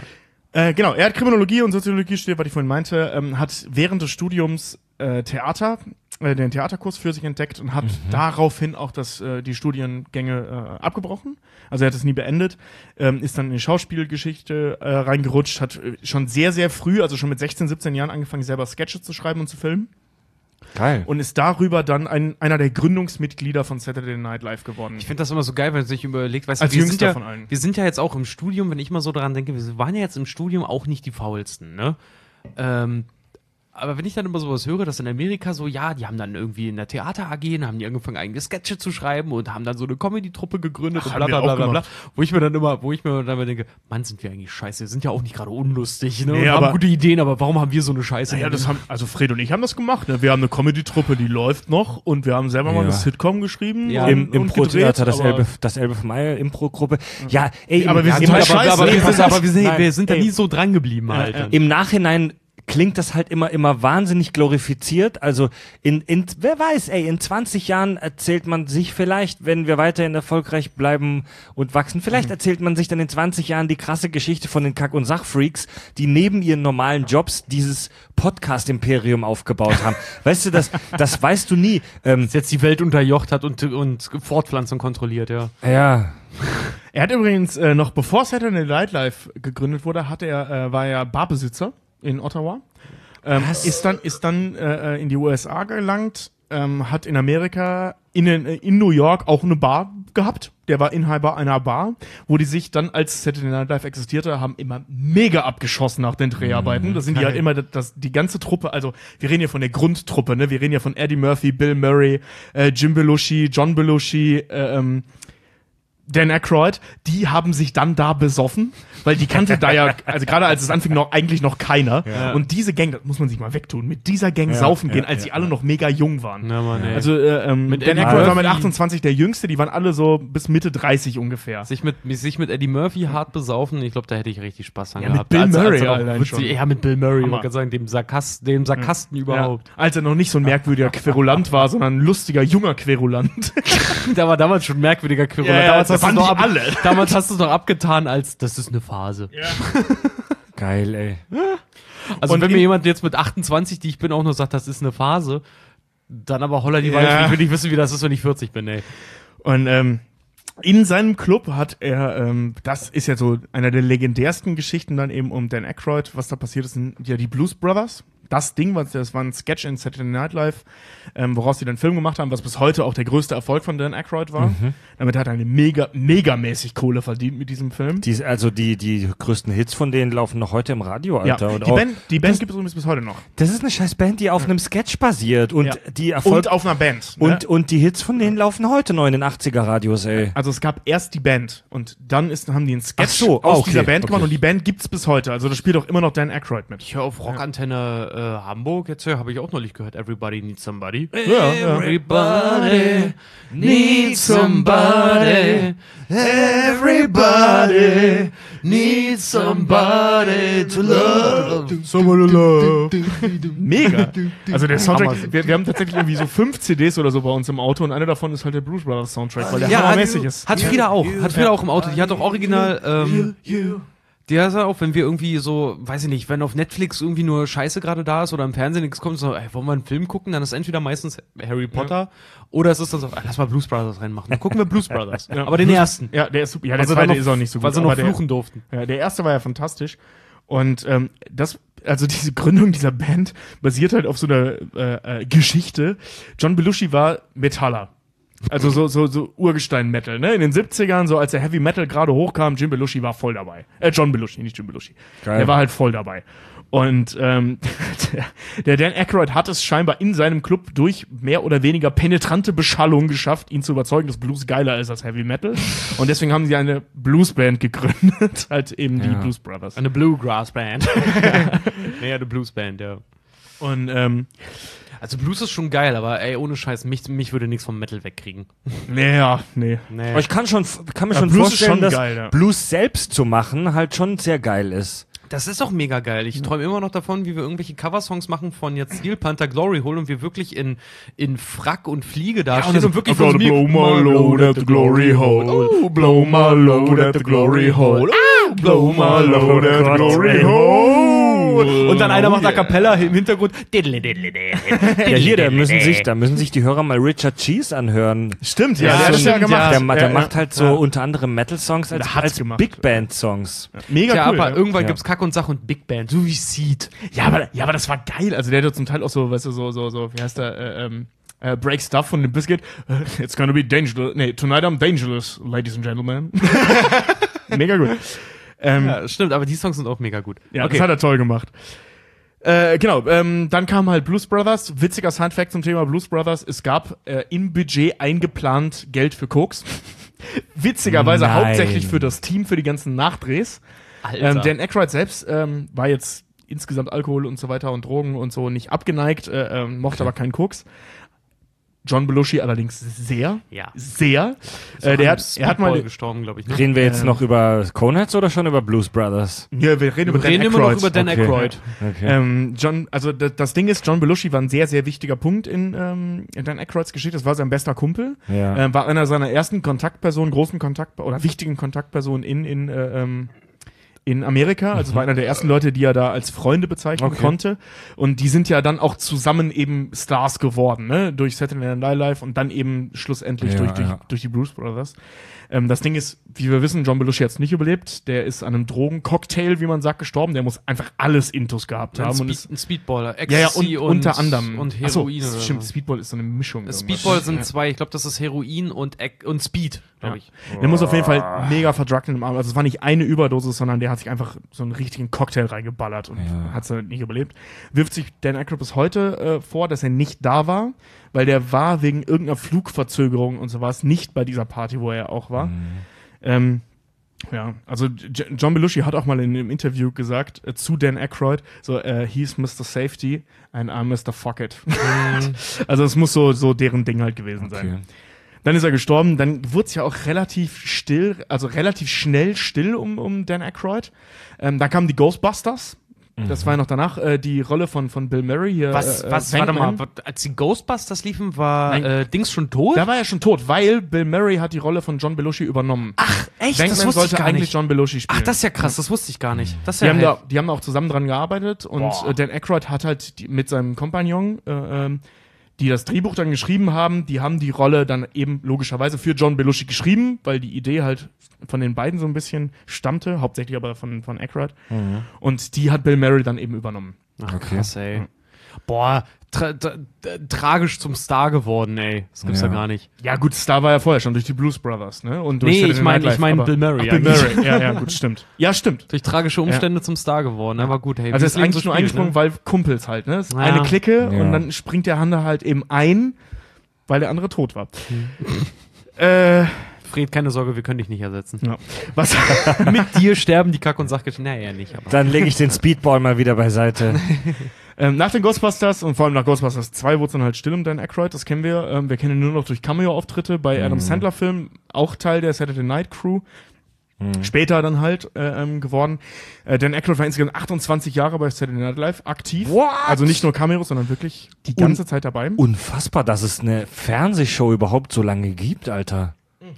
Speaker 3: Äh, genau, er hat Kriminologie und Soziologie studiert, was ich vorhin meinte, ähm, hat während des Studiums äh, Theater, äh, den Theaterkurs für sich entdeckt und hat daraufhin auch das, äh, die Studiengänge äh, abgebrochen. Also er hat es nie beendet, ähm, ist dann in die Schauspielgeschichte äh, reingerutscht, hat äh, schon sehr, sehr früh, also schon mit sechzehn, siebzehn Jahren angefangen, selber Sketche zu schreiben und zu filmen.
Speaker 1: Geil.
Speaker 3: Und ist darüber dann ein, einer der Gründungsmitglieder von Saturday Night Live geworden.
Speaker 2: Ich finde das immer so geil, wenn man sich überlegt, weißt
Speaker 3: Als
Speaker 2: du, wir sind,
Speaker 3: Jüngster
Speaker 2: ja,
Speaker 3: von allen.
Speaker 2: wir sind ja jetzt auch im Studium, wenn ich mal so daran denke, wir waren ja jetzt im Studium auch nicht die faulsten, ne? Ähm, aber wenn ich dann immer sowas höre, dass in Amerika so, ja, die haben dann irgendwie in der Theater-A G, dann haben die angefangen, eigene Sketche zu schreiben und haben dann so eine Comedy-Truppe gegründet
Speaker 3: Ach,
Speaker 2: und bla
Speaker 3: haben
Speaker 2: bla
Speaker 3: wir
Speaker 2: bla
Speaker 3: auch
Speaker 2: bla bla.
Speaker 3: gemacht.
Speaker 2: Wo ich mir dann immer, wo ich mir dann immer denke, Mann, sind wir eigentlich scheiße, wir sind ja auch nicht gerade unlustig, ne?
Speaker 3: Nee,
Speaker 2: und
Speaker 3: aber-
Speaker 2: haben gute Ideen, aber warum haben wir so eine Scheiße?
Speaker 3: Ja, das haben, also Fred und ich haben das gemacht. Ne? Wir haben eine Comedy-Truppe, die läuft noch und wir haben selber mal
Speaker 1: Ja.
Speaker 3: eine Sitcom geschrieben.
Speaker 2: Ja,
Speaker 3: und,
Speaker 1: Im
Speaker 3: und
Speaker 1: Impro-Theater, das
Speaker 3: aber-
Speaker 1: Elbe, das Elbe vom Mai, Impro-Gruppe. Ja, ey,
Speaker 3: aber
Speaker 1: im,
Speaker 3: wir
Speaker 1: ja,
Speaker 3: sind
Speaker 1: im-
Speaker 3: halt
Speaker 2: aber,
Speaker 3: scheiße.
Speaker 2: aber, aber, wir,
Speaker 3: Nee,
Speaker 2: sind, aber wir sind,
Speaker 1: nein,
Speaker 2: wir sind da
Speaker 1: ey.
Speaker 2: nie so dran geblieben halt.
Speaker 3: ja.
Speaker 1: Im Nachhinein klingt das halt immer, immer wahnsinnig glorifiziert. Also in, in, wer weiß, ey, in zwanzig Jahren erzählt man sich vielleicht, wenn wir weiterhin erfolgreich bleiben und wachsen, vielleicht erzählt man sich dann in zwanzig Jahren die krasse Geschichte von den Kack- und Sachfreaks, die neben ihren normalen Jobs dieses Podcast-Imperium aufgebaut haben. Weißt du, das, das weißt du nie. Ähm,
Speaker 2: Das jetzt die Welt unterjocht hat und, und Fortpflanzung kontrolliert, ja.
Speaker 1: ja,
Speaker 3: Er hat übrigens äh, noch bevor Saturday Night Live gegründet wurde, hat er, äh, war er Barbesitzer in Ottawa. Ähm, ist dann, ist dann äh, in die U S A gelangt, ähm, hat in Amerika, in, den- in New York auch eine Bar gehabt. Der war Inhaber einer Bar, wo die sich dann, als Saturday Night Live existierte, haben immer mega abgeschossen nach den Dreharbeiten. Das sind die halt immer, das, das, die ganze Truppe, also wir reden hier von der Grundtruppe, ne? Wir reden hier von Eddie Murphy, Bill Murray, äh, Jim Belushi, John Belushi, äh, ähm, Dan Aykroyd, die haben sich dann da besoffen, weil die kannte da ja, also gerade als es anfing, noch eigentlich noch keiner.
Speaker 1: Ja.
Speaker 3: Und diese Gang, das muss man sich mal wegtun, mit dieser Gang
Speaker 1: Ja,
Speaker 3: saufen
Speaker 1: ja,
Speaker 3: gehen, als
Speaker 1: ja,
Speaker 3: sie alle
Speaker 1: ja.
Speaker 3: noch mega jung waren.
Speaker 2: Ja, Mann, ey.
Speaker 3: Also äh, ähm,
Speaker 2: Mit
Speaker 3: Dan
Speaker 2: Eddie
Speaker 3: Aykroyd war mit
Speaker 2: Murphy.
Speaker 3: achtundzwanzig der Jüngste, die waren alle so bis Mitte dreißig ungefähr.
Speaker 2: Sich mit, sich mit Eddie Murphy hart besaufen, ich glaube, da hätte ich richtig Spaß dran
Speaker 3: Ja, mit
Speaker 2: gehabt.
Speaker 3: Bill
Speaker 2: Als- als
Speaker 3: Murray
Speaker 2: er noch
Speaker 3: allein
Speaker 2: witzig-
Speaker 3: schon.
Speaker 2: Ja, mit Bill Murray, ich
Speaker 3: Hammer.
Speaker 2: wollte gerade sagen, dem, Sarkast, dem Sarkasten überhaupt.
Speaker 3: Ja, als er noch nicht so ein merkwürdiger Querulant war, sondern ein lustiger, junger Querulant.
Speaker 2: Der war damals schon merkwürdiger Querulant.
Speaker 3: Ja, ja,
Speaker 2: damals,
Speaker 3: das
Speaker 2: hast du's
Speaker 3: waren
Speaker 2: noch
Speaker 3: die
Speaker 2: ab,
Speaker 3: alle.
Speaker 2: damals hast du es noch abgetan als, das ist eine Phase.
Speaker 1: geil, ey.
Speaker 2: Also
Speaker 3: Und
Speaker 2: wenn
Speaker 3: in-
Speaker 2: mir jemand jetzt mit achtundzwanzig, die ich bin, auch noch sagt, das ist eine Phase, dann aber holla die
Speaker 3: Ja.
Speaker 2: Waldfee. Ich will nicht wissen, wie das ist, wenn ich vierzig bin, ey.
Speaker 3: Und ähm, in seinem Club hat er, ähm, das ist ja so einer der legendärsten Geschichten dann eben um Dan Aykroyd, was da passiert ist, sind ja die Blues Brothers. Das Ding, was, das war ein Sketch in Saturday Night Live, ähm, woraus sie dann einen Film gemacht haben, was bis heute auch der größte Erfolg von Dan Aykroyd war. Damit hat er eine mega, megamäßig Kohle verdient mit diesem Film.
Speaker 1: Die, also die, die größten Hits von denen laufen noch heute im Radio,
Speaker 3: Ja,
Speaker 1: Alter. Und
Speaker 3: die
Speaker 1: auch-
Speaker 3: Band, die Band
Speaker 1: das-
Speaker 3: gibt es übrigens bis heute noch.
Speaker 1: Das ist eine scheiß Band, die auf einem Sketch basiert und
Speaker 3: Ja.
Speaker 1: die Erfolg
Speaker 3: Und auf einer Band. Ne?
Speaker 1: und, und die Hits von denen laufen heute noch in den achtziger Radios, ey.
Speaker 3: Also es gab erst die Band und dann ist, haben die einen Sketch
Speaker 1: Ach so,
Speaker 3: aus
Speaker 1: okay,
Speaker 3: dieser Band gemacht
Speaker 1: okay.
Speaker 3: und die Band gibt's bis heute. Also da spielt auch immer noch Dan Aykroyd mit.
Speaker 2: Ich höre auf Rockantenne äh, Hamburg, jetzt äh, habe ich auch neulich gehört, Everybody Needs Somebody.
Speaker 3: Ja, ja.
Speaker 2: Everybody needs somebody. Everybody needs somebody to love.
Speaker 3: Somebody love. Mega. Also der
Speaker 2: Hammer.
Speaker 3: Soundtrack, wir, wir haben tatsächlich irgendwie so fünf C Ds oder so bei uns im Auto und eine davon ist halt der Blues Brothers Soundtrack, weil der
Speaker 2: Ja,
Speaker 3: hammermäßig
Speaker 2: hat,
Speaker 3: ist.
Speaker 2: hat Frieda auch. Hat Frieda auch im Auto. Die hat auch original, ähm, die hat auch, wenn wir irgendwie so, weiß ich nicht, wenn auf Netflix irgendwie nur Scheiße gerade da ist oder im Fernsehen nichts kommt, so, ey, wollen wir einen Film gucken? Dann ist entweder meistens Harry Potter oder es ist dann so, ey, lass mal Blues Brothers reinmachen. Dann gucken wir Blues Brothers.
Speaker 3: Ja.
Speaker 2: Aber den ersten.
Speaker 3: Ja, der ist super. Ja, der
Speaker 2: Weil sie
Speaker 3: zweite
Speaker 2: dann noch-
Speaker 3: ist auch nicht so gut.
Speaker 2: Weil sie noch
Speaker 3: aber der-
Speaker 2: fluchen durften.
Speaker 3: Ja, der erste war ja fantastisch. Und ähm, das also diese Gründung dieser Band basiert halt auf so einer äh, äh, Geschichte. John Belushi war Metaller. Also so, so, so Urgestein-Metal, ne? In den siebzigern, so als der Heavy Metal gerade hochkam, Jim Belushi war voll dabei. Äh, John Belushi, nicht Jim Belushi.
Speaker 1: Geil.
Speaker 3: Der war halt voll dabei. Und ähm, der, der Dan Aykroyd hat es scheinbar in seinem Club durch mehr oder weniger penetrante Beschallung geschafft, ihn zu überzeugen, dass Blues geiler ist als Heavy Metal. Und deswegen haben sie eine Bluesband gegründet, halt eben die
Speaker 1: Ja.
Speaker 3: Blues Brothers.
Speaker 2: Eine Bluegrass-Band. Naja, eine Blues-Band, ja.
Speaker 3: Und ähm,
Speaker 2: Also Blues ist schon geil, aber ey, ohne Scheiß, mich, mich würde nichts vom Metal wegkriegen.
Speaker 3: naja, nee.
Speaker 2: Nee.
Speaker 1: Aber ich kann schon, kann mir
Speaker 3: Ja,
Speaker 1: schon
Speaker 3: Blues ist
Speaker 1: vorstellen,
Speaker 3: schon
Speaker 1: dass
Speaker 3: geil, ja.
Speaker 1: Blues selbst zu machen halt schon sehr geil ist.
Speaker 2: Das ist auch mega geil. Ich träume immer noch davon, wie wir irgendwelche Coversongs machen von jetzt Steel Panther Glory Hole und wir wirklich in, in Frack und Fliege da stehen und wirklich
Speaker 3: I gotta blow my load at the glory hole. Oh, blow my load at the glory hole. Oh, blow my load at the glory hole.
Speaker 2: und dann einer macht A
Speaker 3: yeah.
Speaker 2: Cappella im Hintergrund.
Speaker 1: Ja, hier, da müssen sich, da müssen sich die Hörer mal Richard Cheese anhören.
Speaker 3: Stimmt, ja,
Speaker 2: Ja,
Speaker 3: der hat das ja
Speaker 2: stimmt,
Speaker 3: gemacht.
Speaker 1: Der, ma- der
Speaker 3: Ja,
Speaker 1: macht
Speaker 3: ja.
Speaker 1: halt so
Speaker 3: Ja.
Speaker 1: unter anderem Metal-Songs als,
Speaker 3: Der hat's
Speaker 1: als
Speaker 3: gemacht.
Speaker 1: Big Band-Songs.
Speaker 3: Mega
Speaker 2: Ja,
Speaker 3: cool.
Speaker 2: aber
Speaker 3: ja.
Speaker 2: irgendwann
Speaker 1: Ja.
Speaker 2: gibt's Kack und Sach und Big Band, so wie Seed.
Speaker 3: Ja, aber, ja, aber das war geil. Also der hat ja zum Teil auch so, weißt du, so, so, so, wie heißt der, äh, ähm, äh, Break Stuff von dem Biscuit. Uh, it's gonna be dangerous. Nee, tonight I'm dangerous, ladies and gentlemen. Mega gut. Ähm, ja,
Speaker 2: Ja, stimmt, aber die Songs sind auch mega gut.
Speaker 3: das hat er toll gemacht. Äh, genau, ähm, dann kam halt Blues Brothers. Witziger Soundfact zum Thema Blues Brothers. Es gab äh, im Budget eingeplant Geld für Koks. Witzigerweise
Speaker 1: Nein.
Speaker 3: hauptsächlich für das Team, für die ganzen Nachdrehs.
Speaker 2: Alter.
Speaker 3: Ähm, Dan Aykroyd selbst ähm, war jetzt insgesamt Alkohol und so weiter und Drogen und so nicht abgeneigt, äh, ähm, mochte aber keinen Koks. John Belushi allerdings sehr,
Speaker 2: Ja.
Speaker 3: sehr.
Speaker 2: Ist
Speaker 3: Äh,
Speaker 2: auch
Speaker 3: der
Speaker 2: an
Speaker 3: hat, er hat mal,
Speaker 2: Speedball gestorben, glaube ich. Ne?
Speaker 1: Reden wir jetzt
Speaker 3: Ähm.
Speaker 1: noch über Coneheads oder schon über Blues Brothers?
Speaker 3: ja, wir reden über
Speaker 2: Wir reden
Speaker 3: Dan
Speaker 2: immer noch
Speaker 3: Aykroyd.
Speaker 2: über Dan
Speaker 1: Okay.
Speaker 2: Aykroyd.
Speaker 1: Okay.
Speaker 3: Ähm, John, also d- das Ding ist, John Belushi war ein sehr, sehr wichtiger Punkt in, ähm, in Dan Aykroyds Geschichte. Das war sein bester Kumpel.
Speaker 1: Ja.
Speaker 3: Ähm, war einer seiner ersten Kontaktpersonen, großen Kontakt oder wichtigen Kontaktpersonen in, in, äh, ähm, in Amerika. Also war einer der ersten Leute, die er da als Freunde bezeichnen
Speaker 1: Okay.
Speaker 3: konnte. Und die sind ja dann auch zusammen eben Stars geworden, ne? Durch Saturday Night Live und dann eben schlussendlich
Speaker 1: Ja,
Speaker 3: durch, durch,
Speaker 1: ja.
Speaker 3: durch die Blues Brothers. Ähm, das Ding ist, wie wir wissen, John Belushi hat es nicht überlebt. Der ist an einem Drogencocktail, wie man sagt, gestorben. Der muss einfach alles Intus gehabt
Speaker 2: Ein,
Speaker 3: haben. Und
Speaker 2: Speed,
Speaker 3: ist,
Speaker 2: ein Speedballer.
Speaker 3: ja, ja, und,
Speaker 2: Ecstasy und,
Speaker 3: unter anderem.
Speaker 2: Und
Speaker 3: Ach so,
Speaker 2: Heroin. oder
Speaker 3: stimmt,
Speaker 2: so.
Speaker 3: Speedball ist so eine Mischung. irgendwas.
Speaker 2: Speedball sind
Speaker 3: Ja.
Speaker 2: zwei, ich glaube, das ist Heroin und, Ec- und Speed, glaube ich.
Speaker 3: Der muss auf jeden Fall mega verdruckt im Arm. Also es war nicht eine Überdosis, sondern der hat sich einfach so einen richtigen Cocktail reingeballert und
Speaker 1: Ja.
Speaker 3: hat es nicht überlebt. Wirft sich Dan Aykroyd bis heute äh, vor, dass er nicht da war, weil der war wegen irgendeiner Flugverzögerung und sowas nicht bei dieser Party, wo er auch war.
Speaker 1: Mhm.
Speaker 3: Ähm, ja, also J- John Belushi hat auch mal in einem Interview gesagt äh, zu Dan Aykroyd, so, äh, he's Mister Safety and I'm Mister Fuck it. Also es muss so, so deren Ding halt gewesen sein.
Speaker 1: Okay.
Speaker 3: Dann ist er gestorben, dann wurde es ja auch relativ still, also relativ schnell still um, um Dan Aykroyd. Ähm, da kamen die Ghostbusters. Das war ja noch danach äh, die Rolle von, von Bill Murray hier.
Speaker 2: Was,
Speaker 3: äh,
Speaker 2: was,
Speaker 3: äh,
Speaker 2: warte
Speaker 3: Venkman.
Speaker 2: mal, wat- als die Ghostbusters liefen, war
Speaker 3: Nein.
Speaker 2: äh, Dings schon tot?
Speaker 3: Da war er schon tot, weil Bill Murray hat die Rolle von John Belushi übernommen.
Speaker 2: Ach, echt?
Speaker 3: Venkman
Speaker 2: das wusste ich
Speaker 3: sollte
Speaker 2: gar
Speaker 3: eigentlich
Speaker 2: nicht.
Speaker 3: John Belushi spielen.
Speaker 2: Ach, das ist ja krass, das wusste ich gar nicht. Das ist
Speaker 3: Die
Speaker 2: ja
Speaker 3: haben,
Speaker 2: hell.
Speaker 3: da, die haben da auch zusammen dran gearbeitet und
Speaker 2: Boah.
Speaker 3: äh, Dan Aykroyd hat halt die, mit seinem Kompagnon, äh, ähm, die das Drehbuch dann geschrieben haben, die haben die Rolle dann eben logischerweise für John Belushi geschrieben, weil die Idee halt von den beiden so ein bisschen stammte, hauptsächlich aber von, von Aykroyd.
Speaker 1: Mhm.
Speaker 3: Und die hat Bill Murray dann eben übernommen.
Speaker 2: Ach,
Speaker 1: Okay.
Speaker 2: krass, ey. Boah, tra tra tragisch zum Star geworden, ey. Das gibt's ja,
Speaker 1: Ja.
Speaker 2: gar nicht.
Speaker 3: Ja gut, Star war ja vorher schon durch die Blues Brothers, ne? Und durch
Speaker 2: Nee,
Speaker 3: Saturday
Speaker 2: ich mein-
Speaker 3: Night Live,
Speaker 2: ich mein
Speaker 3: aber-
Speaker 2: Bill Murray
Speaker 3: Ach, Bill
Speaker 2: eigentlich.
Speaker 3: Murray, ja, ja, gut, stimmt. Ja, stimmt.
Speaker 2: Durch tragische Umstände zum Star geworden, aber gut, hey.
Speaker 3: Also
Speaker 2: wie
Speaker 3: er ist
Speaker 2: das Leben
Speaker 3: eigentlich
Speaker 2: so
Speaker 3: nur
Speaker 2: spielt,
Speaker 3: eingesprungen,
Speaker 2: ne?
Speaker 3: weil Kumpels halt, ne? Es ist
Speaker 2: Ja.
Speaker 3: eine Clique
Speaker 1: Ja.
Speaker 3: und dann springt der Hande halt eben ein, weil der andere tot war.
Speaker 2: Hm.
Speaker 3: äh,
Speaker 2: Fred, keine Sorge, wir können dich nicht ersetzen.
Speaker 3: ja. Was?
Speaker 2: Mit dir sterben die Kack- und Sachgeschichten. Naja, nicht, aber.
Speaker 1: Dann lege ich den Speedball mal wieder beiseite.
Speaker 3: ähm, nach den Ghostbusters und vor allem nach Ghostbusters zwei wurde es dann halt still um Dan Aykroyd, das kennen wir. Ähm, wir kennen ihn nur noch durch Cameo-Auftritte bei Adam Sandler Film, auch Teil der Saturday Night Crew. Später dann halt äh, ähm, geworden. Äh, Dan Aykroyd war insgesamt achtundzwanzig Jahre bei Saturday Night Live aktiv.
Speaker 1: What?
Speaker 3: Also nicht nur Cameos, sondern wirklich die ganze Zeit dabei.
Speaker 1: Unfassbar, dass es eine Fernsehshow überhaupt so lange gibt, Alter.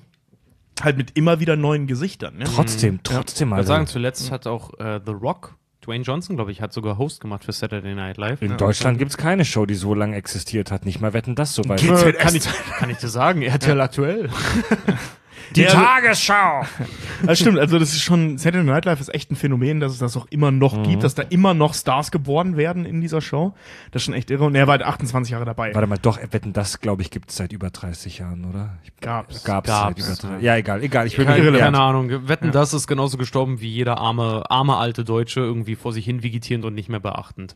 Speaker 3: Halt mit immer wieder neuen Gesichtern. Ne?
Speaker 1: Trotzdem, trotzdem,
Speaker 2: Ich würde
Speaker 1: Alter.
Speaker 2: sagen, zuletzt hat auch äh, The Rock, Dwayne Johnson, glaube ich, hat sogar Host gemacht für Saturday Night Live.
Speaker 1: In Deutschland gibt's keine Show, die so lange existiert hat. Nicht mal Wetten, das so weit.
Speaker 3: G Z S.
Speaker 2: Kann ich, kann ich dir sagen, R T L aktuell.
Speaker 1: Die
Speaker 3: Ja, also-
Speaker 1: Tagesschau!
Speaker 3: Das stimmt, also das ist schon, Saturday Night Live ist echt ein Phänomen, dass es das auch immer noch
Speaker 1: Mhm.
Speaker 3: gibt, dass da immer noch Stars geboren werden in dieser Show. Das ist schon echt irre. Und er war halt achtundzwanzig Jahre dabei.
Speaker 1: Warte mal, doch, Wetten, das, glaube ich, gibt es seit über dreißig Jahren, oder? Ich,
Speaker 3: Gab's.
Speaker 1: Gab's,
Speaker 2: Gab's,
Speaker 1: seit über dreißig Ja, egal, egal. Ich will
Speaker 2: Keine,
Speaker 1: mich
Speaker 3: irrelevant.
Speaker 2: keine Ahnung. Wetten, das ist genauso gestorben wie jeder arme, arme alte Deutsche, irgendwie vor sich hin vegetierend und nicht mehr beachtend.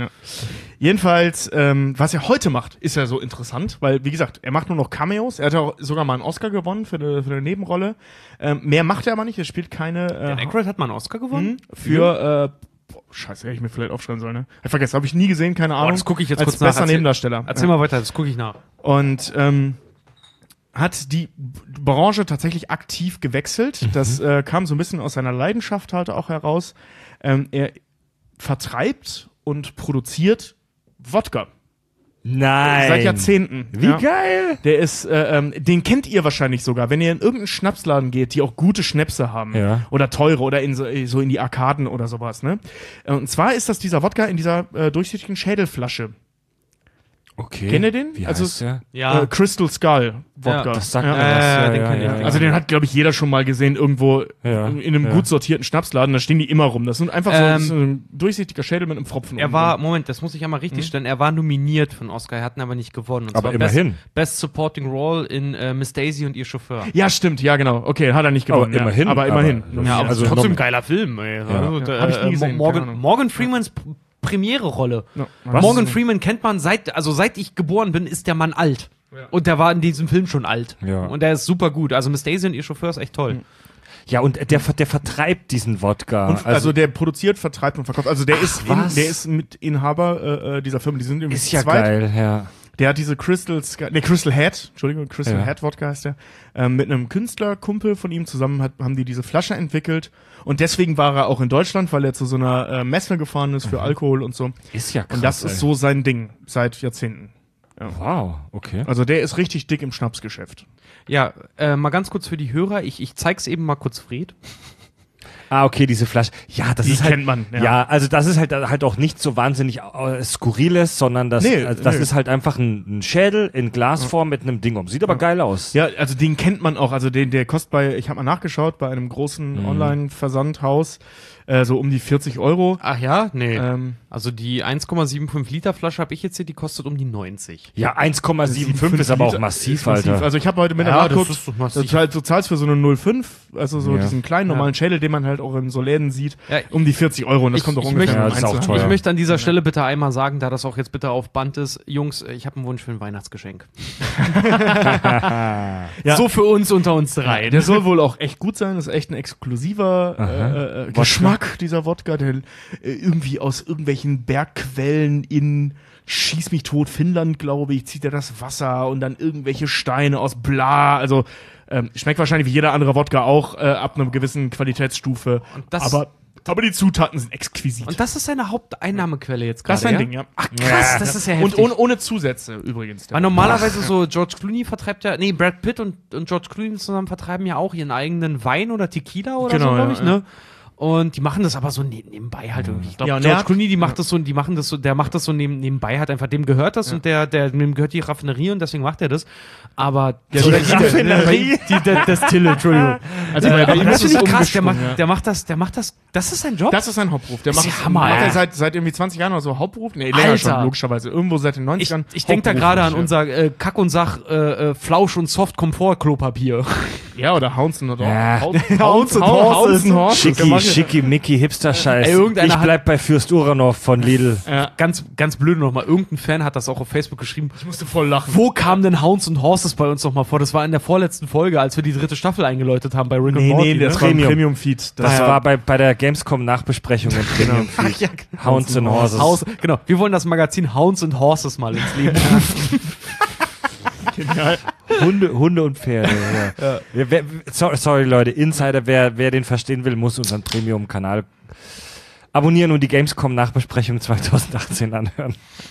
Speaker 3: Jedenfalls, ähm, was er heute macht, ist ja so interessant, weil, wie gesagt, er macht nur noch Cameos. Er hat auch sogar mal einen Oscar gewonnen für eine, für eine Nebenrolle. Ähm, mehr macht er aber nicht. Er spielt keine. Äh,
Speaker 2: Dan Aykroyd hat mal einen Oscar gewonnen?
Speaker 3: für. Äh, boah, Scheiße, hätte ich mir vielleicht aufschreiben sollen, ne? Ich vergessen, habe ich nie gesehen, keine Ahnung.
Speaker 2: das gucke ich jetzt
Speaker 3: als
Speaker 2: kurz nach.
Speaker 3: bester
Speaker 2: Erzähl-
Speaker 3: Nebendarsteller.
Speaker 2: Erzähl
Speaker 3: Ja.
Speaker 2: mal weiter, das gucke ich nach.
Speaker 3: Und ähm, hat die B- Branche tatsächlich aktiv gewechselt. Das äh, kam so ein bisschen aus seiner Leidenschaft halt auch heraus. Ähm, er vertreibt und produziert Wodka.
Speaker 1: Nein.
Speaker 3: Seit Jahrzehnten.
Speaker 1: Wie
Speaker 3: Ja.
Speaker 1: geil!
Speaker 3: Der ist, äh, ähm, den kennt ihr wahrscheinlich sogar, wenn ihr in irgendeinen Schnapsladen geht, die auch gute Schnäpse haben.
Speaker 1: Ja.
Speaker 3: Oder teure oder in so, so in die Arkaden oder sowas, ne? Und zwar ist das dieser Wodka in dieser äh, durchsichtigen Schädelflasche.
Speaker 1: Okay.
Speaker 3: Kennt ihr den?
Speaker 1: Wie
Speaker 3: Also
Speaker 1: heißt der?
Speaker 2: Ja,
Speaker 3: Äh, Crystal Skull Wodka.
Speaker 2: Ja,
Speaker 1: Das sagt
Speaker 3: Ja.
Speaker 1: mir was.
Speaker 2: Äh, den kenn ich.
Speaker 3: Also den hat, glaube ich, jeder schon mal gesehen, irgendwo
Speaker 1: Ja,
Speaker 3: in einem
Speaker 1: ja.
Speaker 3: gut sortierten Schnapsladen, da stehen die immer rum. Das sind einfach so,
Speaker 2: Ähm,
Speaker 3: das ist so ein durchsichtiger Schädel mit einem Pfropfen.
Speaker 2: er
Speaker 3: oben
Speaker 2: war,
Speaker 3: drin.
Speaker 2: Moment, das muss ich einmal richtig stellen, er war nominiert für einen Oscar, er hat ihn aber nicht gewonnen. Und
Speaker 1: Aber
Speaker 2: zwar
Speaker 1: immerhin.
Speaker 2: Best, Best Supporting Role in äh, Miss Daisy und ihr Chauffeur.
Speaker 3: Ja, stimmt, ja, genau. Okay, hat er nicht gewonnen.
Speaker 1: Aber immerhin,
Speaker 3: Ja. Aber immerhin.
Speaker 1: aber-
Speaker 2: Ja, aber
Speaker 1: Also
Speaker 2: also trotzdem
Speaker 1: nom-
Speaker 2: geiler Film, ey. Also,
Speaker 3: Ja.
Speaker 2: äh,
Speaker 3: Hab ich nie gesehen, keine
Speaker 2: Morgan,
Speaker 3: Ahnung.
Speaker 2: Morgan Freemans P- Premiere-Rolle.
Speaker 3: Ja.
Speaker 2: Morgan
Speaker 3: Was?
Speaker 2: Freeman kennt man seit, also seit ich geboren bin, ist der Mann alt. Und der war in diesem Film schon alt.
Speaker 1: Ja.
Speaker 2: Und der ist super gut. Also Miss Daisy und ihr Chauffeur ist echt toll.
Speaker 1: Ja, und der, ver- der vertreibt diesen Wodka.
Speaker 3: Und, also, der produziert, vertreibt und verkauft. Also der ist, in,
Speaker 1: was?
Speaker 3: der ist Mitinhaber äh, äh, dieser Firma. Die sind irgendwie
Speaker 1: ist ja
Speaker 3: zweit.
Speaker 1: geil, ja.
Speaker 3: Der hat diese Crystal, Sky- nee, Crystal Head, Entschuldigung, Crystal
Speaker 1: Ja.
Speaker 3: Head Wodka heißt der, ähm, mit einem Künstlerkumpel von ihm zusammen hat, haben die diese Flasche entwickelt. Und deswegen war er auch in Deutschland, weil er zu so einer äh, Messe gefahren ist für Alkohol und so.
Speaker 1: Ist ja krass.
Speaker 3: Und das
Speaker 1: ey.
Speaker 3: ist so sein Ding seit Jahrzehnten.
Speaker 1: Wow, okay.
Speaker 3: Also der ist richtig dick im Schnapsgeschäft.
Speaker 2: Ja, äh, mal ganz kurz für die Hörer. Ich, ich zeig's eben mal kurz Fred.
Speaker 1: Ah, okay, diese Flasche. Ja, das
Speaker 3: Die
Speaker 1: ist halt,
Speaker 3: kennt man, ja.
Speaker 1: Ja. also das ist halt halt auch nicht so wahnsinnig äh, Skurriles, sondern das,
Speaker 3: Nee,
Speaker 1: also das
Speaker 3: nee.
Speaker 1: ist halt einfach ein, ein Schädel in Glasform mit einem Ding um. Sieht aber geil aus.
Speaker 3: Ja, also den kennt man auch. Also den, der kostet bei, ich habe mal nachgeschaut, bei einem großen Online-Versandhaus äh, so um die vierzig Euro.
Speaker 2: Ach ja? Nee.
Speaker 3: Ähm,
Speaker 2: Also die eins Komma fünfundsiebzig Liter Flasche habe ich jetzt hier, die kostet um die neunzig.
Speaker 1: Ja, eins Komma fünfundsiebzig ist aber auch
Speaker 3: Liter.
Speaker 1: massiv,
Speaker 3: Ist massiv.
Speaker 1: Alter.
Speaker 3: Also ich habe heute mit
Speaker 2: Ja,
Speaker 3: der
Speaker 2: das
Speaker 3: nachgeguckt,
Speaker 2: ist doch massiv.
Speaker 3: du, zahlst, du zahlst für so eine null Komma fünf, also so
Speaker 1: Ja.
Speaker 3: diesen kleinen normalen Schädel, den man halt auch in so Läden sieht,
Speaker 2: Ja,
Speaker 3: um die vierzig Euro. Und das
Speaker 2: ich-
Speaker 3: kommt doch
Speaker 2: ich
Speaker 3: ungefähr
Speaker 2: möchte-
Speaker 3: im
Speaker 1: Ja, das ist auch
Speaker 3: Einzelhandel.
Speaker 1: teuer.
Speaker 2: Ich möchte an dieser Stelle bitte einmal sagen, da das auch jetzt bitte auf Band ist, Jungs, ich habe einen Wunsch für ein Weihnachtsgeschenk.
Speaker 3: Ja.
Speaker 2: So für uns unter uns drei.
Speaker 3: Der soll wohl auch echt gut sein, das ist echt ein exklusiver äh, äh, Geschmack, dieser Wodka, der äh, irgendwie aus irgendwelchen Bergquellen in Schieß mich tot Finnland, glaube ich, zieht er das Wasser und dann irgendwelche Steine aus bla, also ähm, schmeckt wahrscheinlich wie jeder andere Wodka auch äh, ab einer gewissen Qualitätsstufe,
Speaker 2: Und das-
Speaker 3: aber, aber die Zutaten sind exquisit.
Speaker 2: Und das ist seine Haupteinnahmequelle jetzt gerade.
Speaker 3: das ist ein
Speaker 2: ja?
Speaker 3: Ding, ja.
Speaker 2: Ach krass, das ist ja
Speaker 3: Und
Speaker 2: heftig.
Speaker 3: ohne, ohne Zusätze übrigens.
Speaker 2: Weil normalerweise so George Clooney vertreibt ja, nee, Brad Pitt und, und George Clooney zusammen vertreiben ja auch ihren eigenen Wein oder Tequila oder
Speaker 3: Genau,
Speaker 2: so, glaube
Speaker 3: ja,
Speaker 2: ich, ne? Und die machen das aber so ne nebenbei halt irgendwie. Ich glaube,
Speaker 3: Ja, und
Speaker 2: George
Speaker 3: er hat-
Speaker 2: Clooney, die macht das so, die machen das so, der macht das so neben, nebenbei, halt einfach dem gehört das und der, der, dem gehört die Raffinerie und deswegen macht er das. Aber
Speaker 3: Ja,
Speaker 2: so,
Speaker 3: die
Speaker 2: die,
Speaker 3: Raffinerie?
Speaker 2: die, die, das Tille, Entschuldigung.
Speaker 3: Also
Speaker 2: Äh,
Speaker 3: bei, bei
Speaker 2: aber
Speaker 3: ihm
Speaker 2: das
Speaker 3: ist
Speaker 2: ist
Speaker 3: es
Speaker 2: krass, der macht,
Speaker 3: umgesprungen, ja.
Speaker 2: der macht das, der macht das, das ist sein Job?
Speaker 3: Das ist sein Hauptberuf. Der
Speaker 2: Ist
Speaker 3: macht,
Speaker 2: ja Hammer,
Speaker 3: macht
Speaker 2: ja.
Speaker 3: er seit, seit irgendwie zwanzig Jahren oder so Hauptberuf. Nee, länger
Speaker 2: Alter.
Speaker 3: schon, logischerweise. Irgendwo seit den
Speaker 2: ich
Speaker 3: neunzigern.
Speaker 2: ich denke da gerade an
Speaker 3: Hauptberuflich,
Speaker 2: unser äh, Kack- und Sach äh, äh, Flausch- und Soft-Komfort-Klopapier.
Speaker 3: ja. Ja, oder Hounds and
Speaker 1: Ja.
Speaker 3: Hounds and Horses.
Speaker 1: Schicki, schicki, Mickey, Hipster-Scheiß.
Speaker 2: Ey, irgendeiner
Speaker 1: Ich
Speaker 2: hat-
Speaker 1: bleib bei Fürst Uranov von Lidl.
Speaker 3: Ja.
Speaker 2: Ganz, ganz blöd nochmal. Irgendein Fan hat das auch auf Facebook geschrieben.
Speaker 3: Ich musste voll lachen.
Speaker 2: Wo kamen denn Hounds und Horses bei uns nochmal vor? Das war in der vorletzten Folge, als wir die dritte Staffel eingeläutet haben bei Rick and
Speaker 3: Nee,
Speaker 2: Morty.
Speaker 3: nee, das
Speaker 2: ne?
Speaker 3: war ein
Speaker 1: Premium.
Speaker 3: Premium-Feed.
Speaker 1: Das war bei, bei der Gamescom-Nachbesprechung im Premium
Speaker 2: Ach
Speaker 1: Feed.
Speaker 2: ja, genau.
Speaker 1: Hounds and Horses.
Speaker 2: Haus, genau. Wir wollen das Magazin Hounds and Horses mal ins Leben rufen.
Speaker 3: genial.
Speaker 1: Hunde, Hunde und Pferde. Ja. Wer, wer, sorry, sorry, Leute, Insider, wer, wer den verstehen will, muss unseren Premium-Kanal abonnieren und die Gamescom-Nachbesprechung zweitausendachtzehn anhören.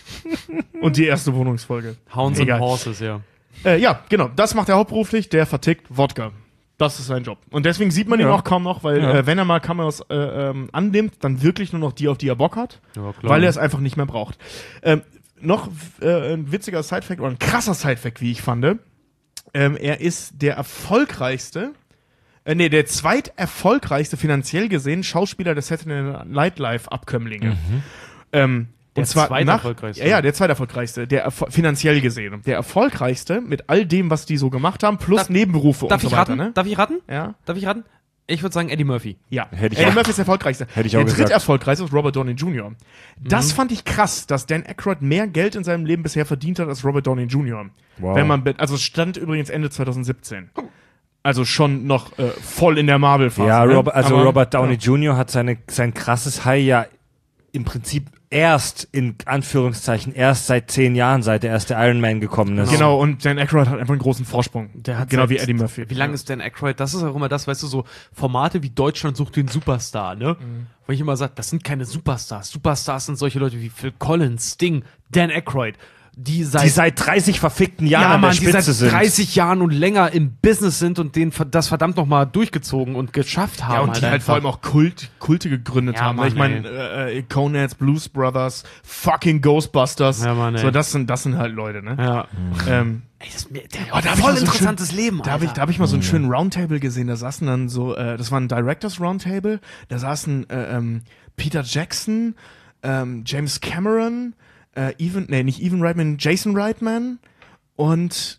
Speaker 3: Und die erste Wohnungsfolge.
Speaker 2: Hounds
Speaker 3: Egal.
Speaker 2: and Horses, ja.
Speaker 3: Äh, ja, genau. Das macht er hauptberuflich. Der vertickt Wodka. Das ist sein Job. Und deswegen sieht man ihn
Speaker 1: Ja.
Speaker 3: auch kaum noch, weil
Speaker 1: Ja.
Speaker 3: äh, wenn er mal Cameos äh, ähm, annimmt, dann wirklich nur noch die, auf die er Bock hat,
Speaker 2: Ja, klar.
Speaker 3: weil er es einfach nicht mehr braucht. Ähm, noch äh, ein witziger Sidefact oder ein krasser Sidefact, wie ich fand. Ähm, er ist der erfolgreichste, äh, nee, der zweiterfolgreichste finanziell gesehen Schauspieler der Saturday Night Live Abkömmlinge.
Speaker 1: Mhm.
Speaker 3: Ähm,
Speaker 2: Der
Speaker 3: und zwar nach,
Speaker 2: zweiterfolgreichste.
Speaker 3: ja, ja, der zweiterfolgreichste, der erfol- finanziell gesehen. Der erfolgreichste mit all dem, was die so gemacht haben, plus
Speaker 2: Darf-
Speaker 3: Nebenberufe
Speaker 2: Darf
Speaker 3: und
Speaker 2: ich
Speaker 3: so weiter.
Speaker 2: raten?
Speaker 3: Ne?
Speaker 2: Darf ich raten?
Speaker 3: Ja.
Speaker 2: Darf ich raten? Ich würde sagen Eddie Murphy.
Speaker 3: Ja,
Speaker 1: Hätte ich
Speaker 3: Eddie
Speaker 1: auch-
Speaker 3: Murphy ist der erfolgreichste.
Speaker 1: Hätte ich auch
Speaker 3: der
Speaker 1: gesagt.
Speaker 3: dritterfolgreichste ist Robert Downey Junior Das fand ich krass, dass Dan Aykroyd mehr Geld in seinem Leben bisher verdient hat als Robert Downey Junior
Speaker 1: Wow.
Speaker 3: Wenn man, be- also es stand übrigens Ende zwanzig siebzehn. Also schon noch äh, voll in der Marvel-Phase.
Speaker 1: Ja,
Speaker 3: ne?
Speaker 1: Robert, also
Speaker 3: Aber-
Speaker 1: Robert Downey
Speaker 3: ja.
Speaker 1: Junior hat seine, sein krasses High ja im Prinzip erst, in Anführungszeichen, erst seit zehn Jahren, seit der erste Iron Man gekommen ist.
Speaker 3: Genau, und Dan Aykroyd hat einfach einen großen Vorsprung.
Speaker 2: Der hat
Speaker 3: genau
Speaker 2: seit-
Speaker 3: wie Eddie Murphy.
Speaker 2: Wie lange ist Dan Aykroyd? Das ist auch immer das, weißt du, so Formate wie Deutschland sucht den Superstar, ne?
Speaker 3: Mhm.
Speaker 2: Wo ich immer sage, das sind keine Superstars. Superstars sind solche Leute wie Phil Collins, Sting, Dan Aykroyd, die seit
Speaker 1: Die seit dreißig verfickten Jahren
Speaker 2: ja,
Speaker 1: an der
Speaker 2: Mann, die
Speaker 1: Spitze
Speaker 2: seit
Speaker 1: sind.
Speaker 2: dreißig Jahren und länger im Business sind und den das verdammt nochmal durchgezogen und geschafft haben.
Speaker 3: Ja, und die halt
Speaker 2: einfach.
Speaker 3: vor allem auch Kult, Kulte gegründet
Speaker 2: Ja,
Speaker 3: haben.
Speaker 2: Mann,
Speaker 3: ich meine, äh, äh, Coneheads, Blues Brothers, fucking Ghostbusters.
Speaker 2: Ja, Mann, ey.
Speaker 3: so, das sind, das sind halt Leute, ne?
Speaker 2: Ja.
Speaker 3: Ähm,
Speaker 2: Ey, das ist mir, der
Speaker 3: Oh, da hab ich
Speaker 2: voll
Speaker 3: mal so ein
Speaker 2: interessantes Leben,
Speaker 3: Da habe ich, da hab ich mal so einen schönen Roundtable gesehen, da saßen dann so, äh, das war ein Directors Roundtable, da saßen äh, ähm, Peter Jackson, ähm, James Cameron, äh, Evan, nee, nicht Evan Reitman, Jason Reitman und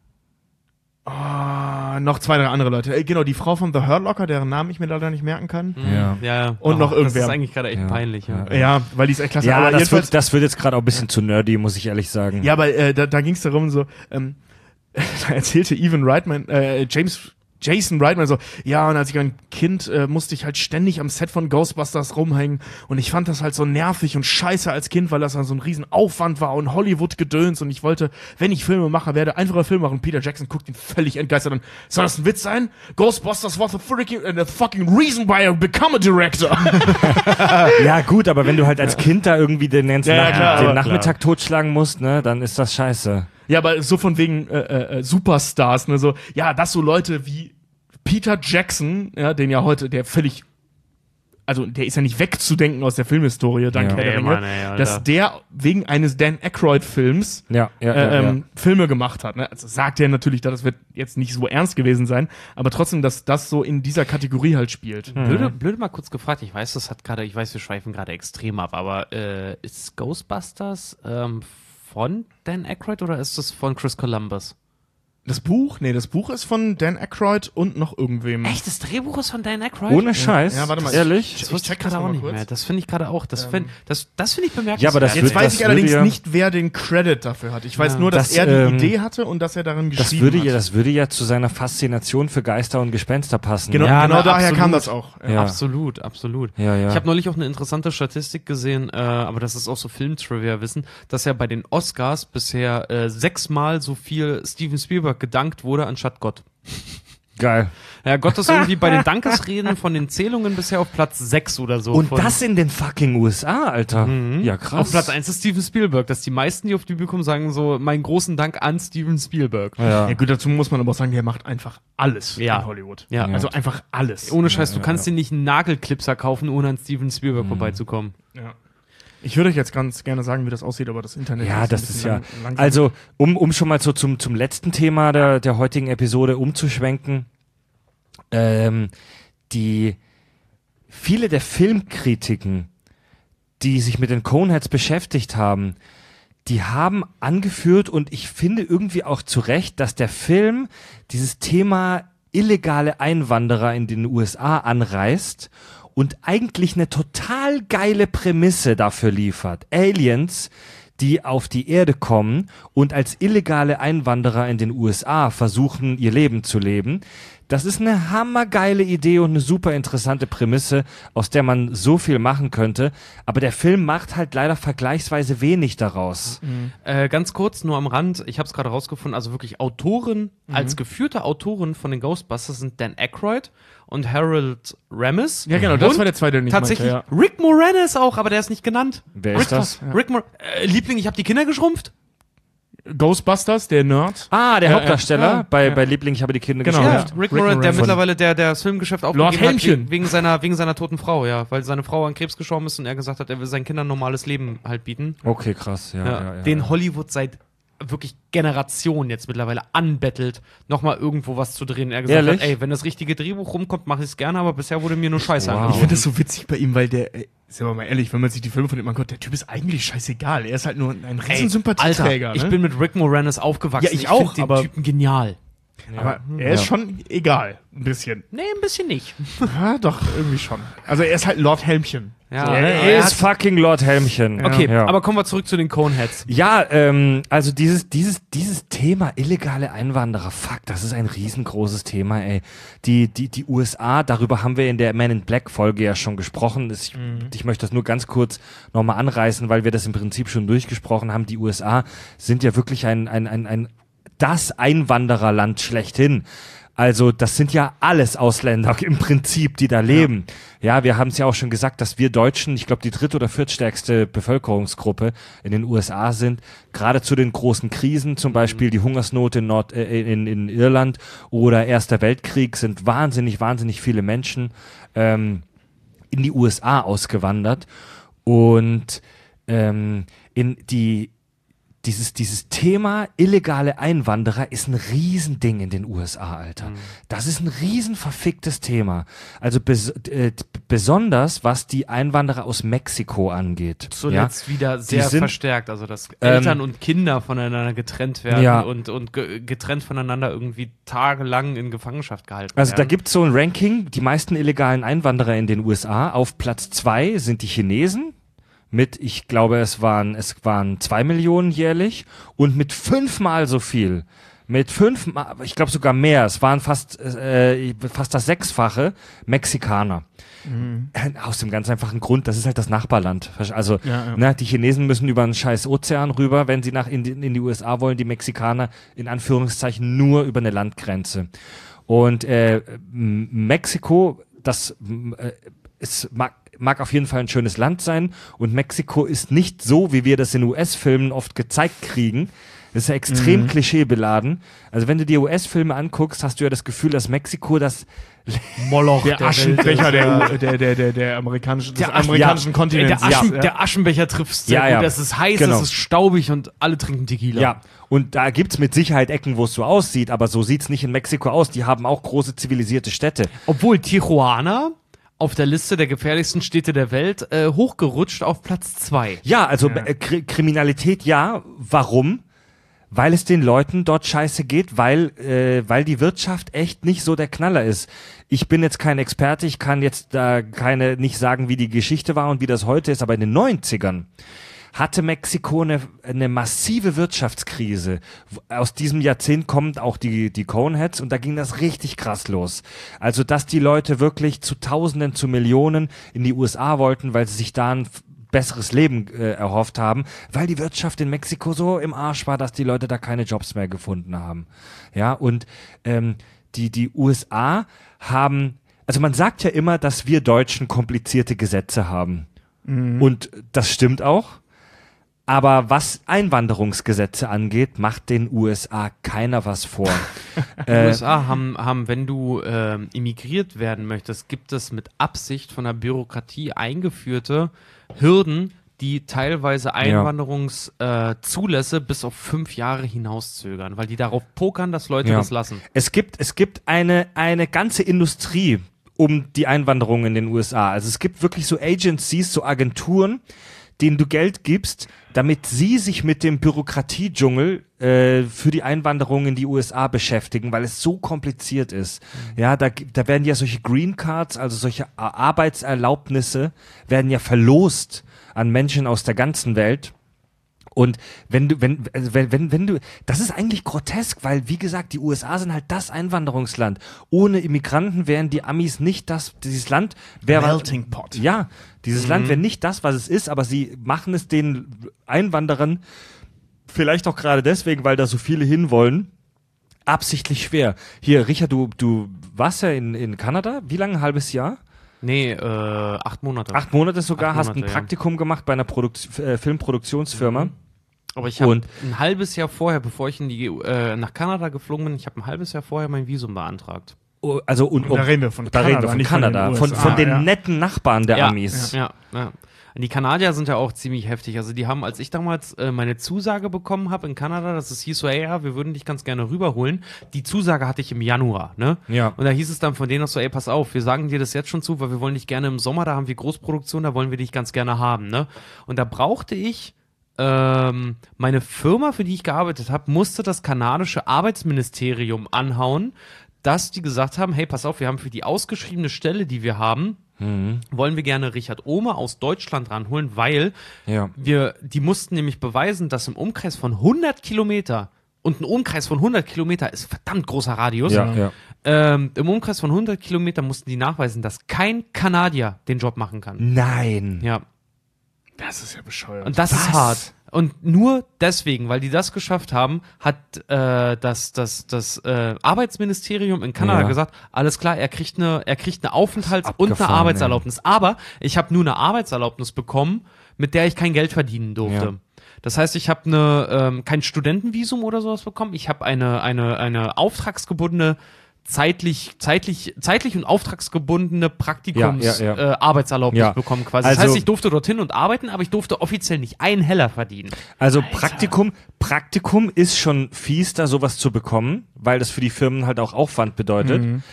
Speaker 3: oh, noch zwei, drei andere Leute. Äh, genau, die Frau von The Hurt Locker, deren Namen ich mir leider nicht merken kann.
Speaker 1: Ja.
Speaker 2: Ja.
Speaker 3: Und noch
Speaker 2: Das
Speaker 3: irgendwer.
Speaker 2: ist eigentlich gerade echt
Speaker 1: Ja.
Speaker 2: peinlich, ja.
Speaker 1: Ja.
Speaker 3: Ja, weil die ist echt klasse.
Speaker 1: Ja,
Speaker 3: aber
Speaker 1: das
Speaker 3: jedenfalls-
Speaker 1: wird, das wird jetzt gerade auch ein bisschen zu nerdy, muss ich ehrlich sagen.
Speaker 3: Ja, aber äh, da, da ging es darum, so, ähm, da erzählte Evan Reitman, äh, James, Jason Reitman so, ja, und als ich ein Kind äh, musste ich halt ständig am Set von Ghostbusters rumhängen und ich fand das halt so nervig und scheiße als Kind, weil das dann so ein riesen Aufwand war und Hollywood-Gedöns und ich wollte, wenn ich Filmemacher werde, einfacher Film machen. Peter Jackson guckt ihn völlig entgeistert an. Soll das ein Witz sein? Ghostbusters was the freaking, uh, the fucking reason why I become a director.
Speaker 1: Ja, gut, aber wenn du halt als Kind da irgendwie den, ganzen
Speaker 3: Ja, ja,
Speaker 1: Nach-
Speaker 3: klar,
Speaker 1: den
Speaker 3: aber-
Speaker 1: Nachmittag totschlagen musst, ne, dann ist das scheiße.
Speaker 3: Ja, aber so von wegen äh, äh, Superstars, ne, so, ja, dass so Leute wie Peter Jackson, ja, den ja heute, der völlig, also der ist ja nicht wegzudenken aus der Filmhistorie, dank
Speaker 1: Ja.
Speaker 3: Herr der
Speaker 2: Ey,
Speaker 3: Ringe,
Speaker 2: Mann, ey, Alter.
Speaker 3: dass der wegen eines Dan Aykroyd-Films
Speaker 1: Ja, ja, ja,
Speaker 3: äh, ähm,
Speaker 1: ja.
Speaker 3: Filme gemacht hat. Ne? Also sagt er natürlich, das wird jetzt nicht so ernst gewesen sein, aber trotzdem, dass das so in dieser Kategorie halt spielt.
Speaker 2: Blöde, blöde mal kurz gefragt, ich weiß, das hat gerade, ich weiß, wir schweifen gerade extrem ab, aber äh, ist Ghostbusters ähm, von Dan Aykroyd oder ist das von Chris Columbus?
Speaker 3: Das Buch? Nee, das Buch ist von Dan Aykroyd und noch irgendwem.
Speaker 2: Echt, das Drehbuch ist von Dan Aykroyd?
Speaker 1: Ohne Scheiß.
Speaker 3: Ja, warte mal.
Speaker 1: Ehrlich?
Speaker 2: Das
Speaker 3: Ich
Speaker 2: wusste ich
Speaker 3: check das
Speaker 2: gerade
Speaker 3: noch
Speaker 2: auch
Speaker 3: mal
Speaker 2: nicht
Speaker 3: kurz.
Speaker 2: mehr. Das finde ich gerade auch. Das finde das, das find ich bemerkenswert.
Speaker 1: Ja, aber das
Speaker 3: Jetzt
Speaker 1: wird-
Speaker 3: weiß
Speaker 1: das
Speaker 3: ich allerdings
Speaker 1: würde ja-
Speaker 3: nicht, wer den Credit dafür hat. Ich weiß
Speaker 2: Ja.
Speaker 3: nur, dass
Speaker 1: Das,
Speaker 3: er die
Speaker 1: ähm,
Speaker 3: Idee hatte und dass er darin
Speaker 1: Das
Speaker 3: geschrieben
Speaker 1: würde,
Speaker 3: hat.
Speaker 1: ja, das würde ja zu seiner Faszination für Geister und Gespenster passen.
Speaker 3: Genau,
Speaker 2: Ja,
Speaker 3: genau
Speaker 2: na,
Speaker 3: daher
Speaker 2: absolut.
Speaker 3: kam das auch.
Speaker 1: Ja.
Speaker 2: Absolut, absolut.
Speaker 1: Ja, ja.
Speaker 2: Ich habe neulich auch eine interessante Statistik gesehen, äh, aber das ist auch so Film-Trivia-Wissen, dass ja bei den Oscars bisher äh, sechsmal so viel Steven Spielberg gedankt wurde anstatt Gott.
Speaker 1: Geil.
Speaker 2: Ja, Gott ist irgendwie bei den Dankesreden von den Zählungen bisher auf Platz sechs oder so.
Speaker 1: Und
Speaker 2: von,
Speaker 1: das in den fucking U S A, Alter. Ja, krass.
Speaker 2: auf Platz eins ist Steven Spielberg, dass die meisten, die auf die Bühne kommen, sagen so, meinen großen Dank an Steven Spielberg.
Speaker 1: Ja.
Speaker 3: Ja gut, dazu muss man aber auch sagen, der macht einfach alles
Speaker 2: Ja.
Speaker 3: in Hollywood.
Speaker 2: Ja.
Speaker 3: Also einfach alles.
Speaker 2: Ohne Scheiß, du kannst dir nicht einen Nagelklipser kaufen, ohne an Steven
Speaker 1: Mhm.
Speaker 2: Spielberg vorbeizukommen.
Speaker 3: Ja. Ich würde euch jetzt ganz gerne sagen, wie das aussieht, aber das Internet
Speaker 1: Ja,
Speaker 3: ein
Speaker 1: das
Speaker 3: bisschen
Speaker 1: ist ja.
Speaker 3: lang- langsam.
Speaker 1: Also, um, um schon mal so zum, zum letzten Thema der, der heutigen Episode umzuschwenken. Ähm, die viele der Filmkritiken, die sich mit den Coneheads beschäftigt haben, die haben angeführt und ich finde irgendwie auch zu Recht, dass der Film dieses Thema illegale Einwanderer in den U S A anreißt und eigentlich eine total geile Prämisse dafür liefert. Aliens, die auf die Erde kommen und als illegale Einwanderer in den U S A versuchen, ihr Leben zu leben. Das ist eine hammergeile Idee und eine super interessante Prämisse, aus der man so viel machen könnte. Aber der Film macht halt leider vergleichsweise wenig daraus.
Speaker 2: Äh, ganz kurz, nur am Rand, ich habe es gerade rausgefunden, also wirklich Autoren,
Speaker 3: Mhm.
Speaker 2: als geführte Autoren von den Ghostbusters sind Dan Aykroyd und Harold Ramis.
Speaker 3: Ja, genau, das
Speaker 2: und
Speaker 3: war der zweite, den ich
Speaker 2: tatsächlich
Speaker 3: meinte,
Speaker 2: Rick Moranis auch, aber der ist nicht genannt.
Speaker 1: Wer
Speaker 2: Rick,
Speaker 1: ist das?
Speaker 2: Rick Mor äh, Liebling, ich habe die Kinder geschrumpft.
Speaker 3: Ghostbusters, der Nerd.
Speaker 1: Ah, der
Speaker 3: Ja,
Speaker 1: Hauptdarsteller
Speaker 3: ja,
Speaker 1: bei,
Speaker 3: ja.
Speaker 1: bei Liebling, ich habe die Kinder
Speaker 3: Genau,
Speaker 1: geschrumpft.
Speaker 3: ja.
Speaker 2: Rick
Speaker 3: Rick
Speaker 2: Moranis, der
Speaker 3: Moranis.
Speaker 2: mittlerweile der, der das Filmgeschäft
Speaker 3: Lord
Speaker 2: aufgegeben hat,
Speaker 3: Helmchen.
Speaker 2: wegen, wegen, seiner, wegen seiner toten Frau, ja. Weil seine Frau an Krebs gestorben ist und er gesagt hat, er will seinen Kindern ein normales Leben halt bieten.
Speaker 1: Okay, krass. Ja,
Speaker 2: Ja,
Speaker 1: ja, ja,
Speaker 2: den
Speaker 1: ja.
Speaker 2: Hollywood seit wirklich Generationen jetzt mittlerweile anbettelt, nochmal irgendwo was zu drehen. Er gesagt
Speaker 1: Ehrlich?
Speaker 2: hat, ey, wenn das richtige Drehbuch rumkommt, mache ich es gerne, aber bisher wurde mir nur Scheiße
Speaker 1: Wow.
Speaker 3: Ich
Speaker 2: angeboten.
Speaker 3: finde das so witzig bei ihm, weil der, ey, sind wir mal ehrlich, wenn man sich die Filme von ihm anguckt, der Typ ist eigentlich scheißegal. Er ist halt nur ein riesen
Speaker 2: Ey,
Speaker 3: Sympathieträger.
Speaker 2: Alter, ich
Speaker 3: ne?
Speaker 2: bin mit Rick Moranis aufgewachsen.
Speaker 3: Ja, ich auch,
Speaker 2: find den
Speaker 3: aber-
Speaker 2: Typen genial.
Speaker 3: Aber er ist
Speaker 1: Ja.
Speaker 3: schon egal. Ein bisschen.
Speaker 2: Nee, ein bisschen nicht.
Speaker 3: Ja, doch, irgendwie schon. Also er ist halt Lord Helmchen.
Speaker 2: Ja,
Speaker 3: So,
Speaker 2: er-
Speaker 3: ne?
Speaker 1: Er
Speaker 2: er
Speaker 1: ist fucking Lord Helmchen.
Speaker 2: Okay,
Speaker 1: Ja.
Speaker 2: aber kommen wir zurück zu den Coneheads.
Speaker 1: Ja, ähm, also dieses, dieses, dieses Thema illegale Einwanderer, fuck, das ist ein riesengroßes Thema, ey. Die, die, die U S A, darüber haben wir in der Man in Black Folge ja schon gesprochen. Das, ich, ich möchte das nur ganz kurz nochmal anreißen, weil wir das im Prinzip schon durchgesprochen haben. Die U S A sind ja wirklich ein, ein, ein, ein, das Einwandererland schlechthin. Also das sind ja alles Ausländer im Prinzip, die da leben. Ja, ja wir haben es ja auch schon gesagt, dass wir Deutschen, ich glaube die dritt- oder viertstärkste Bevölkerungsgruppe in den U S A sind. Gerade zu den großen Krisen, zum Beispiel die Hungersnot in, Nord äh, in, in Irland oder Erster Weltkrieg, sind wahnsinnig, wahnsinnig viele Menschen ähm, in die U S A ausgewandert. Und ähm, in die Dieses, dieses Thema illegale Einwanderer ist ein Riesending in den U S A, Alter. Mhm. Das ist ein riesen verficktes Thema. Also bes äh, besonders, was die Einwanderer aus Mexiko angeht.
Speaker 2: Zuletzt
Speaker 1: ja?
Speaker 2: wieder sehr
Speaker 1: sind,
Speaker 2: verstärkt, also dass Eltern
Speaker 1: ähm,
Speaker 2: und Kinder voneinander getrennt werden
Speaker 1: ja.
Speaker 2: und, und ge getrennt voneinander irgendwie tagelang in Gefangenschaft gehalten
Speaker 1: Also da
Speaker 2: werden.
Speaker 1: gibt's so ein Ranking, die meisten illegalen Einwanderer in den U S A. Auf Platz zwei sind die Chinesen. Mit, ich glaube, es waren, es waren zwei Millionen jährlich und mit fünfmal so viel. Mit fünfmal, ich glaube sogar mehr. Es waren fast, äh, fast das Sechsfache Mexikaner. Mhm. Aus dem ganz einfachen Grund, das ist halt das Nachbarland. Also,
Speaker 3: Ja, ja.
Speaker 1: Ne, die Chinesen müssen über einen scheiß Ozean rüber, wenn sie nach in die, in die U S A wollen. Die Mexikaner in Anführungszeichen nur über eine Landgrenze. Und äh, Mexiko, das äh, ist, mag, mag auf jeden Fall ein schönes Land sein und Mexiko ist nicht so, wie wir das in U S-Filmen oft gezeigt kriegen. Das ist ja extrem
Speaker 3: Mhm.
Speaker 1: klischeebeladen. Also wenn du dir U S-Filme anguckst, hast du ja das Gefühl, dass Mexiko das
Speaker 2: Moloch
Speaker 3: Der
Speaker 2: der
Speaker 3: Aschenbecher
Speaker 2: Welt ist, ja.
Speaker 3: der, der, der, der, der amerikanischen, des
Speaker 2: Der Asch-
Speaker 3: amerikanischen
Speaker 2: Ey,
Speaker 3: Kontinents.
Speaker 2: der, Aschen,
Speaker 3: ja.
Speaker 2: der Aschenbecher trifft sehr
Speaker 1: Ja,
Speaker 2: gut.
Speaker 1: ja.
Speaker 2: Es ist heiß,
Speaker 1: Genau.
Speaker 2: es ist staubig und alle trinken Tequila.
Speaker 1: Ja, und da gibt's mit Sicherheit Ecken, wo es so aussieht, aber so sieht's nicht in Mexiko aus. Die haben auch große zivilisierte Städte.
Speaker 2: Obwohl Tijuana auf der Liste der gefährlichsten Städte der Welt äh, hochgerutscht auf Platz zwei.
Speaker 1: Ja, also
Speaker 3: Ja.
Speaker 1: äh, Kri Kriminalität ja. Warum? Weil es den Leuten dort scheiße geht, weil, äh, weil die Wirtschaft echt nicht so der Knaller ist. Ich bin jetzt kein Experte, ich kann jetzt da keine, nicht sagen, wie die Geschichte war und wie das heute ist, aber in den neunzigern hatte Mexiko eine, eine massive Wirtschaftskrise. Aus diesem Jahrzehnt kommen auch die, die Coneheads und da ging das richtig krass los. Also, dass die Leute wirklich zu Tausenden, zu Millionen in die U S A wollten, weil sie sich da ein besseres Leben äh, erhofft haben, weil die Wirtschaft in Mexiko so im Arsch war, dass die Leute da keine Jobs mehr gefunden haben. Ja, und ähm, die, die U S A haben, also man sagt ja immer, dass wir Deutschen komplizierte Gesetze haben. Mhm. Und das stimmt auch. Aber was Einwanderungsgesetze angeht, macht den U S A keiner was vor.
Speaker 2: Die
Speaker 1: äh,
Speaker 2: U S A haben, haben wenn du ähm, immigriert werden möchtest, gibt es mit Absicht von der Bürokratie eingeführte Hürden, die teilweise Einwanderungszulässe äh, bis auf fünf Jahre hinauszögern, weil die darauf pokern, dass Leute
Speaker 1: Ja.
Speaker 2: das lassen.
Speaker 1: Es gibt, es gibt eine, eine ganze Industrie um die Einwanderung in den U S A. Also es gibt wirklich so Agencies, so Agenturen, denen du Geld gibst, damit sie sich mit dem Bürokratiedschungel äh, für die Einwanderung in die U S A beschäftigen, weil es so kompliziert ist. Mhm. Ja, da, da werden ja solche Green Cards, also solche Arbeitserlaubnisse, werden ja verlost an Menschen aus der ganzen Welt. Und wenn du, wenn, also wenn, wenn, wenn du, das ist eigentlich grotesk, weil, wie gesagt, die U S A sind halt das Einwanderungsland. Ohne Immigranten wären die Amis nicht das, dieses Land wäre.
Speaker 3: Melting Pot.
Speaker 1: Ja, dieses mhm. Land wäre nicht das, was es ist, aber sie machen es den Einwanderern, vielleicht auch gerade deswegen, weil da so viele hinwollen, absichtlich schwer. Hier, Richard, du, du warst ja in, in Kanada, wie lange? Ein halbes Jahr?
Speaker 2: Nee, äh, acht Monate.
Speaker 1: Acht Monate sogar,
Speaker 2: Acht
Speaker 1: hast
Speaker 2: Monate,
Speaker 1: ein Praktikum ja. gemacht bei einer Produkt äh, Filmproduktionsfirma.
Speaker 2: Mhm. Aber ich habe
Speaker 1: Und-
Speaker 2: ein halbes Jahr vorher, bevor ich in die, äh, nach Kanada geflogen bin, ich habe ein halbes Jahr vorher mein Visum beantragt.
Speaker 1: Oh, also und,
Speaker 3: Und da reden wir von
Speaker 1: da
Speaker 3: Kanada,
Speaker 1: reden wir von
Speaker 3: nicht von den
Speaker 1: Kanada,
Speaker 3: U S A,
Speaker 1: von, von den
Speaker 3: ja.
Speaker 1: netten Nachbarn der
Speaker 2: ja,
Speaker 1: Amis.
Speaker 2: Ja, ja. Die Kanadier sind ja auch ziemlich heftig. Also die haben, als ich damals äh, meine Zusage bekommen habe in Kanada, dass es hieß so, ey, ja, wir würden dich ganz gerne rüberholen. Die Zusage hatte ich im Januar, ne?
Speaker 1: Ja.
Speaker 2: Und da hieß es dann von denen noch so, ey, pass auf, wir sagen dir das jetzt schon zu, weil wir wollen dich gerne im Sommer, da haben wir Großproduktion, da wollen wir dich ganz gerne haben, ne? Und da brauchte ich ähm, meine Firma, für die ich gearbeitet habe, musste das kanadische Arbeitsministerium anhauen, dass die gesagt haben, hey, pass auf, wir haben für die ausgeschriebene Stelle, die wir haben, mhm. wollen wir gerne Richard Ohme aus Deutschland ranholen, weil
Speaker 1: Ja.
Speaker 2: wir, die mussten nämlich beweisen, dass im Umkreis von hundert Kilometer, und ein Umkreis von hundert Kilometer ist verdammt großer Radius,
Speaker 1: Ja, ja.
Speaker 2: ähm, im Umkreis von hundert Kilometer mussten die nachweisen, dass kein Kanadier den Job machen kann.
Speaker 1: Nein.
Speaker 2: Ja.
Speaker 3: Das ist ja bescheuert.
Speaker 2: Und das
Speaker 1: Was?
Speaker 2: ist hart. Und nur deswegen, weil die das geschafft haben, hat äh, das, das, das äh, Arbeitsministerium in Kanada
Speaker 1: Ja.
Speaker 2: gesagt, alles klar, er kriegt eine, er kriegt eine Aufenthalts- und eine
Speaker 1: Abgefahren,
Speaker 2: Arbeitserlaubnis. Aber ich habe nur eine Arbeitserlaubnis bekommen, mit der ich kein Geld verdienen durfte.
Speaker 1: Ja.
Speaker 2: Das heißt, ich habe eine ähm, kein Studentenvisum oder sowas bekommen. Ich habe eine eine eine auftragsgebundene zeitlich zeitlich zeitlich und auftragsgebundene Praktikums
Speaker 1: Ja, ja, ja.
Speaker 2: Äh, Arbeitserlaubnis
Speaker 1: Ja.
Speaker 2: bekommen quasi. Das
Speaker 1: Also-
Speaker 2: heißt, ich durfte dorthin und arbeiten, aber ich durfte offiziell nicht einen Heller verdienen.
Speaker 1: Also Praktikum, Praktikum ist schon fies, da sowas zu bekommen, weil das für die Firmen halt auch Aufwand bedeutet.
Speaker 3: Mhm.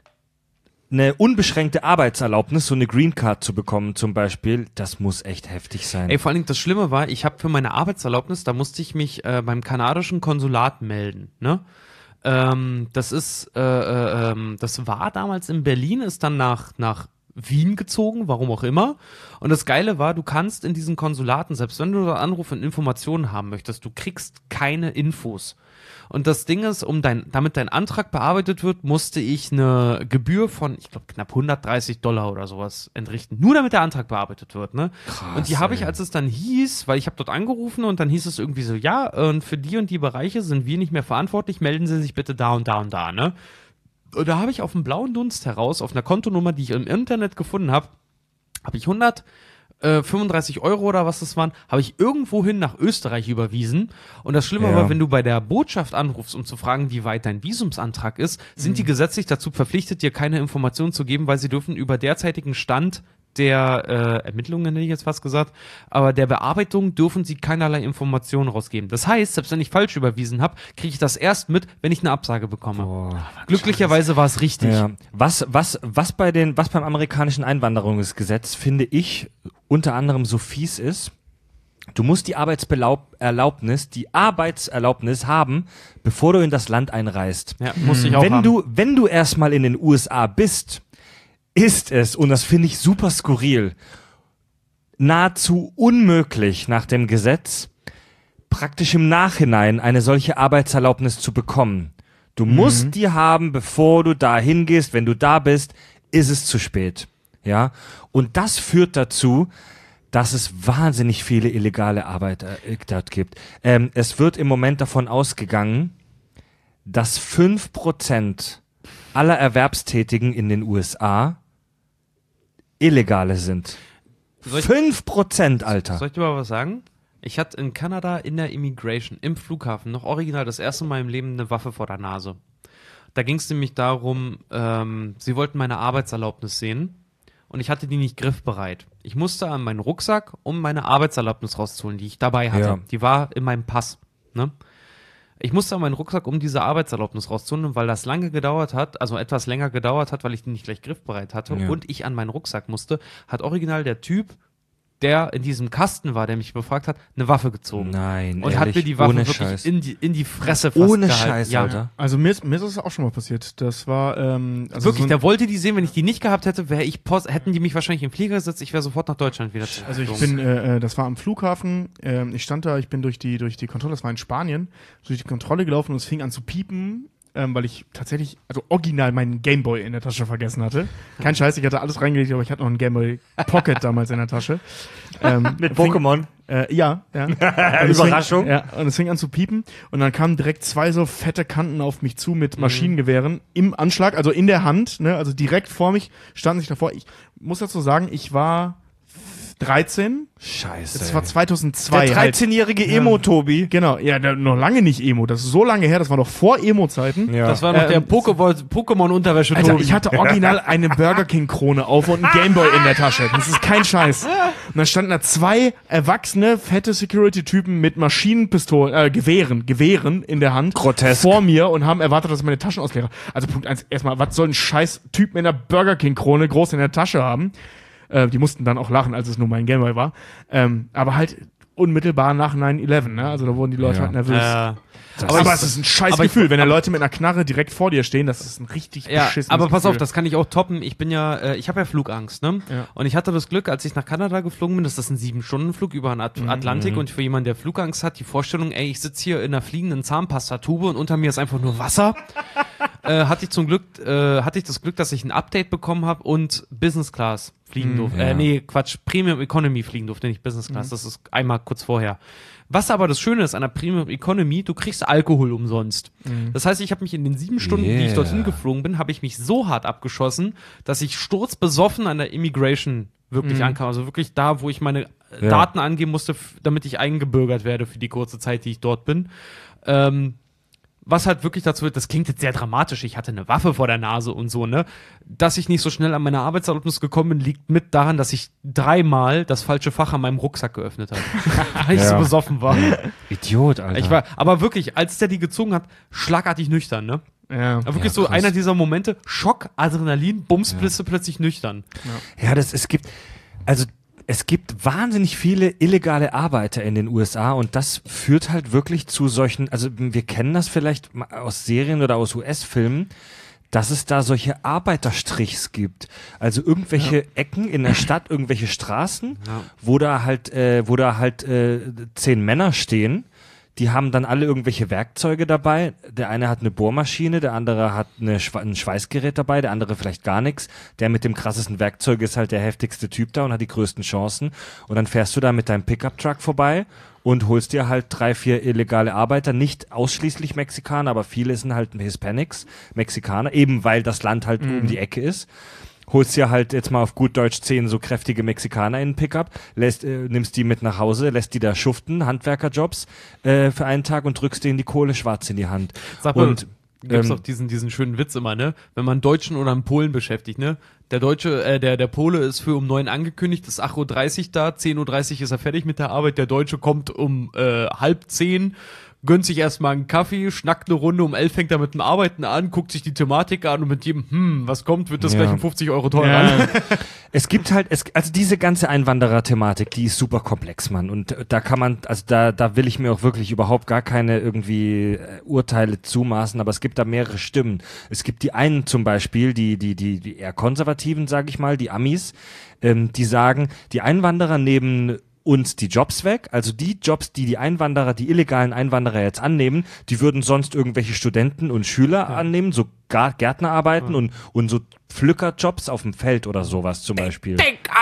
Speaker 1: Eine unbeschränkte Arbeitserlaubnis, so eine Green Card zu bekommen zum Beispiel, das muss echt heftig sein.
Speaker 2: Ey, vor allen Dingen das Schlimme war, ich habe für meine Arbeitserlaubnis, da musste ich mich äh, beim kanadischen Konsulat melden, ne? Ähm, das ist, äh, äh, ähm, das war damals in Berlin, ist dann nach, nach Wien gezogen, warum auch immer. Und das Geile war, du kannst in diesen Konsulaten, selbst wenn du da Anrufe und Informationen haben möchtest, du kriegst keine Infos. Und das Ding ist, um dein, damit dein Antrag bearbeitet wird, musste ich eine Gebühr von, ich glaube, knapp hundertdreißig Dollar oder sowas entrichten. Nur damit der Antrag bearbeitet wird, ne?
Speaker 1: Krass,
Speaker 2: und die habe ich,
Speaker 1: ey.
Speaker 2: als es dann hieß, weil ich habe dort angerufen und dann hieß es irgendwie so, ja, und für die und die Bereiche sind wir nicht mehr verantwortlich, melden Sie sich bitte da und da und da, ne? Und da habe ich auf dem blauen Dunst heraus, auf einer Kontonummer, die ich im Internet gefunden habe, habe ich hundertfünfunddreißig Euro oder was das waren, habe ich irgendwohin nach Österreich überwiesen. Und das Schlimme
Speaker 1: Ja.
Speaker 2: war, wenn du bei der Botschaft anrufst, um zu fragen, wie weit dein Visumsantrag ist, sind die gesetzlich dazu verpflichtet, dir keine Informationen zu geben, weil sie dürfen über derzeitigen Stand der äh, Ermittlungen, hätte ich jetzt fast gesagt, aber der Bearbeitung dürfen sie keinerlei Informationen rausgeben. Das heißt, selbst wenn ich falsch überwiesen habe, kriege ich das erst mit, wenn ich eine Absage bekomme.
Speaker 1: Boah.
Speaker 2: Glücklicherweise war es richtig.
Speaker 1: Ja. Was, was, was bei den, was beim amerikanischen Einwanderungsgesetz, finde ich, unter anderem so fies ist, du musst die Arbeitserlaubnis, die Arbeitserlaubnis haben, bevor du in das Land einreist.
Speaker 2: Ja, musste ich auch
Speaker 1: wenn
Speaker 2: haben.
Speaker 1: du, wenn du erstmal in den U S A bist, ist es, und das finde ich super skurril, nahezu unmöglich nach dem Gesetz, praktisch im Nachhinein eine solche Arbeitserlaubnis zu bekommen. Du musst die haben, bevor du da hingehst. Wenn du da bist, ist es zu spät. Ja, und das führt dazu, dass es wahnsinnig viele illegale Arbeit äh, dort gibt. Ähm, es wird im Moment davon ausgegangen, dass fünf Prozent aller Erwerbstätigen in den U S A Illegale sind.
Speaker 2: Soll ich-
Speaker 1: fünf Prozent, Alter.
Speaker 2: Soll ich dir mal was sagen? Ich hatte in Kanada in der Immigration, im Flughafen, noch original das erste Mal im Leben eine Waffe vor der Nase. Da ging es nämlich darum, ähm, sie wollten meine Arbeitserlaubnis sehen und ich hatte die nicht griffbereit. Ich musste an meinen Rucksack, um meine Arbeitserlaubnis rauszuholen, die ich dabei hatte.
Speaker 1: Ja.
Speaker 2: Die war in meinem Pass. Ne? Ich musste an meinen Rucksack, um diese Arbeitserlaubnis rauszuholen, und weil das lange gedauert hat, also etwas länger gedauert hat, weil ich die nicht gleich griffbereit hatte
Speaker 1: Ja.
Speaker 2: und ich an meinen Rucksack musste, hat original der Typ, der in diesem Kasten war, der mich befragt hat, eine Waffe gezogen.
Speaker 1: Nein,
Speaker 2: Und
Speaker 1: ehrlich,
Speaker 2: hat mir die Waffe
Speaker 1: ohne
Speaker 2: wirklich
Speaker 1: Scheiß.
Speaker 2: in die, in die Fresse fast
Speaker 1: Ohne
Speaker 2: gehalten.
Speaker 1: Scheiß,
Speaker 2: ja.
Speaker 1: Alter.
Speaker 3: Also mir ist, mir ist das auch schon mal passiert. Das war ähm, also
Speaker 2: Wirklich,
Speaker 3: so ein,
Speaker 2: der wollte die sehen. Wenn ich die nicht gehabt hätte, wäre ich Post, hätten die mich wahrscheinlich im Flieger gesetzt. Ich wäre sofort nach Deutschland wieder zurück.
Speaker 3: Also ich bin, äh, äh, das war am Flughafen, ähm, ich stand da, ich bin durch die, durch die Kontrolle, das war in Spanien, durch die Kontrolle gelaufen und es fing an zu piepen, ähm, weil ich tatsächlich, also original meinen Gameboy in der Tasche vergessen hatte. Kein Scheiß, ich hatte alles reingelegt, aber ich hatte noch einen Gameboy Pocket damals in der Tasche. Ähm,
Speaker 1: Mit
Speaker 3: fing-
Speaker 1: Pokémon.
Speaker 3: Äh, ja, ja. Und es
Speaker 1: Überraschung.
Speaker 3: Fing, ja, und es fing an zu piepen und dann kamen direkt zwei so fette Kanten auf mich zu mit Maschinengewehren im Anschlag, also in der Hand, ne, also direkt vor mich, standen sich davor. Ich muss dazu sagen, ich war dreizehn.
Speaker 1: Scheiße.
Speaker 3: Das war zweitausendzwei.
Speaker 1: Der dreizehnjährige
Speaker 3: halt.
Speaker 1: Emo, Tobi.
Speaker 3: Genau, ja, da, noch lange nicht Emo. Das ist so lange her, das war noch vor Emo-Zeiten.
Speaker 1: Ja.
Speaker 2: Das war noch
Speaker 3: Ähm,
Speaker 2: der Pokémon- Pokémon-Unterwäsche,
Speaker 3: Alter,
Speaker 2: Tobi.
Speaker 3: ich hatte original eine Burger King-Krone auf und einen Gameboy in der Tasche. Das ist kein Scheiß. Und dann standen da zwei erwachsene, fette Security-Typen mit Maschinenpistolen, äh, Gewehren, Gewehren in der Hand
Speaker 1: Grotesk.
Speaker 3: vor mir und haben erwartet, dass ich meine Taschen ausleere. Also Punkt eins, erstmal, was soll ein scheiß Typ mit einer Burger King-Krone groß in der Tasche haben? Äh, die mussten dann auch lachen, als es nur mein Gameboy war. Ähm, aber halt unmittelbar nach neun elf, ne? Also da wurden die Leute
Speaker 1: Ja.
Speaker 3: halt nervös.
Speaker 2: äh,
Speaker 3: aber, aber es ist ein scheiß
Speaker 2: aber ich-
Speaker 3: Gefühl, wenn da Leute mit einer Knarre direkt vor dir stehen, das ist ein richtig
Speaker 2: Ja,
Speaker 3: beschissenes
Speaker 2: aber pass
Speaker 3: Gefühl.
Speaker 2: auf, das kann ich auch toppen. Ich bin ja, äh, ich habe ja Flugangst, ne?
Speaker 3: Ja.
Speaker 2: Und ich hatte das Glück, als ich nach Kanada geflogen bin, das ist ein Sieben-Stunden-Flug über den At- Atlantik und für jemanden, der Flugangst hat, die Vorstellung, ey, ich sitze hier in einer fliegenden Zahnpastatube und unter mir ist einfach nur Wasser. äh, hatte ich zum Glück, äh, hatte ich das Glück, dass ich ein Update bekommen habe und Business Class fliegen durfte.
Speaker 1: ja.
Speaker 2: Äh, nee, Quatsch, Premium Economy fliegen durfte, nicht Business Class. Das ist einmal kurz vorher. Was aber das Schöne ist an der Premium Economy, du kriegst Alkohol umsonst. Das heißt, ich habe mich in den sieben Stunden, die ich
Speaker 1: Yeah.
Speaker 2: dorthin geflogen bin, habe ich mich so hart abgeschossen, dass ich sturzbesoffen an der Immigration wirklich ankam. Also wirklich da, wo ich meine äh,
Speaker 1: Ja.
Speaker 2: Daten angeben musste, f- damit ich eingebürgert werde für die kurze Zeit, die ich dort bin. Ähm, was halt wirklich dazu wird, das klingt jetzt sehr dramatisch, ich hatte eine Waffe vor der Nase und so, ne? Dass ich nicht so schnell an meine Arbeitserlaubnis gekommen bin, liegt mit daran, dass ich dreimal das falsche Fach an meinem Rucksack geöffnet habe. Weil ich
Speaker 1: Ja.
Speaker 2: so besoffen war.
Speaker 1: Idiot, Alter.
Speaker 2: Ich war, aber wirklich, als der die gezogen hat, schlagartig nüchtern, ne?
Speaker 3: Ja.
Speaker 2: Aber wirklich
Speaker 1: Ja,
Speaker 2: so
Speaker 1: krass.
Speaker 2: einer dieser Momente, Schock, Adrenalin, Bums, bist du plötzlich nüchtern.
Speaker 1: Ja, das, es gibt, also, es gibt wahnsinnig viele illegale Arbeiter in den U S A und das führt halt wirklich zu solchen, also wir kennen das vielleicht mal aus Serien oder aus U S-Filmen, dass es da solche Arbeiterstrichs gibt. Also irgendwelche Ecken in der Stadt, irgendwelche Straßen,
Speaker 2: Ja.
Speaker 1: wo da halt, äh, wo da halt äh, zehn Männer stehen. Die haben dann alle irgendwelche Werkzeuge dabei. Der eine hat eine Bohrmaschine, der andere hat eine Schwe ein Schweißgerät dabei, der andere vielleicht gar nichts. Der mit dem krassesten Werkzeug ist halt der heftigste Typ da und hat die größten Chancen. Und dann fährst du da mit deinem Pickup-Truck vorbei und holst dir halt drei, vier illegale Arbeiter, nicht ausschließlich Mexikaner, aber viele sind halt Hispanics, Mexikaner, eben weil das Land halt um die Ecke ist. Holst dir halt jetzt mal auf gut Deutsch zehn so kräftige Mexikaner in den Pickup, lässt, äh, nimmst die mit nach Hause, lässt die da schuften, Handwerkerjobs äh, für einen Tag und drückst denen die Kohle schwarz in die Hand.
Speaker 2: Sag mal,
Speaker 1: Und
Speaker 2: gibt's
Speaker 1: ähm,
Speaker 2: doch diesen, diesen schönen Witz immer, ne? Wenn man einen Deutschen oder einen Polen beschäftigt, ne? Der Deutsche, äh, der, der Pole ist für um neun angekündigt, ist acht Uhr dreißig da, zehn Uhr dreißig ist er fertig mit der Arbeit, der Deutsche kommt um äh, halb zehn, gönnt sich erstmal einen Kaffee, schnackt eine Runde, um elf fängt er mit dem Arbeiten an, guckt sich die Thematik an und mit jedem, hm, was kommt, wird das
Speaker 1: Ja.
Speaker 2: gleich um fünfzig Euro teurer.
Speaker 3: Ja.
Speaker 1: Es gibt halt, es, also diese ganze Einwanderer-Thematik, die ist super komplex, Mann. Und äh, da kann man, also da, da will ich mir auch wirklich überhaupt gar keine irgendwie äh, Urteile zumaßen, aber es gibt da mehrere Stimmen. Es gibt die einen zum Beispiel, die, die, die, die eher Konservativen, sag ich mal, die Amis, ähm, die sagen, die Einwanderer nehmen uns die Jobs weg, also die Jobs, die die Einwanderer, die illegalen Einwanderer jetzt annehmen, die würden sonst irgendwelche Studenten und Schüler annehmen, so Gar Gärtnerarbeiten
Speaker 3: Ja.
Speaker 1: und, und so Pflückerjobs auf dem Feld oder sowas zum Beispiel.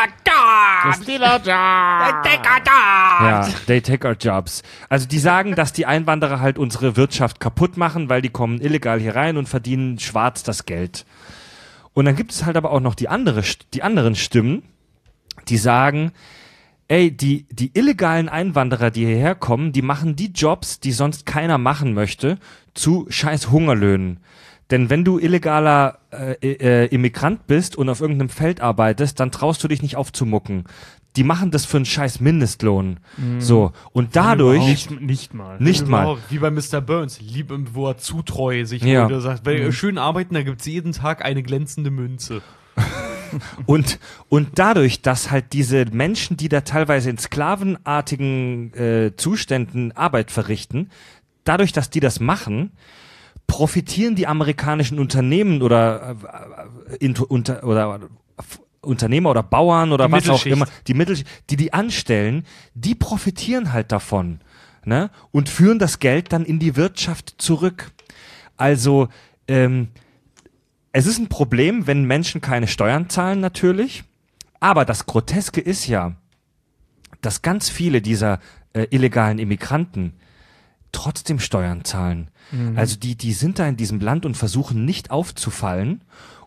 Speaker 1: Ja, they take our jobs. Also die sagen, dass die Einwanderer halt unsere Wirtschaft kaputt machen, weil die kommen illegal hier rein und verdienen schwarz das Geld. Und dann gibt es halt aber auch noch die andere, die anderen Stimmen, die sagen, ey, die, die illegalen Einwanderer, die hierher kommen, die machen die Jobs, die sonst keiner machen möchte, zu scheiß Hungerlöhnen. Denn wenn du illegaler äh, äh, Immigrant bist und auf irgendeinem Feld arbeitest, dann traust du dich nicht aufzumucken. Die machen das für einen scheiß Mindestlohn. So. Und dadurch,
Speaker 3: Nicht, nicht mal.
Speaker 1: nicht mal.
Speaker 2: Überhaupt, wie bei Mister Burns, lieb, wo er zutreu sich
Speaker 1: Ja.
Speaker 2: würde, sagt, weil schön arbeiten, da gibt's jeden Tag eine glänzende Münze.
Speaker 1: Und, und dadurch, dass halt diese Menschen, die da teilweise in sklavenartigen äh, Zuständen Arbeit verrichten, dadurch, dass die das machen, profitieren die amerikanischen Unternehmen oder, äh, intu, unter, oder f- Unternehmer oder Bauern oder
Speaker 2: Die
Speaker 1: was auch
Speaker 2: Mittelschicht.
Speaker 1: immer, die Mittelschicht, die die anstellen, die profitieren halt davon, ne? Und führen das Geld dann in die Wirtschaft zurück. Also, ähm, es ist ein Problem, wenn Menschen keine Steuern zahlen, natürlich. Aber das Groteske ist ja, dass ganz viele dieser äh, illegalen Immigranten trotzdem Steuern zahlen. Also die, die sind da in diesem Land und versuchen nicht aufzufallen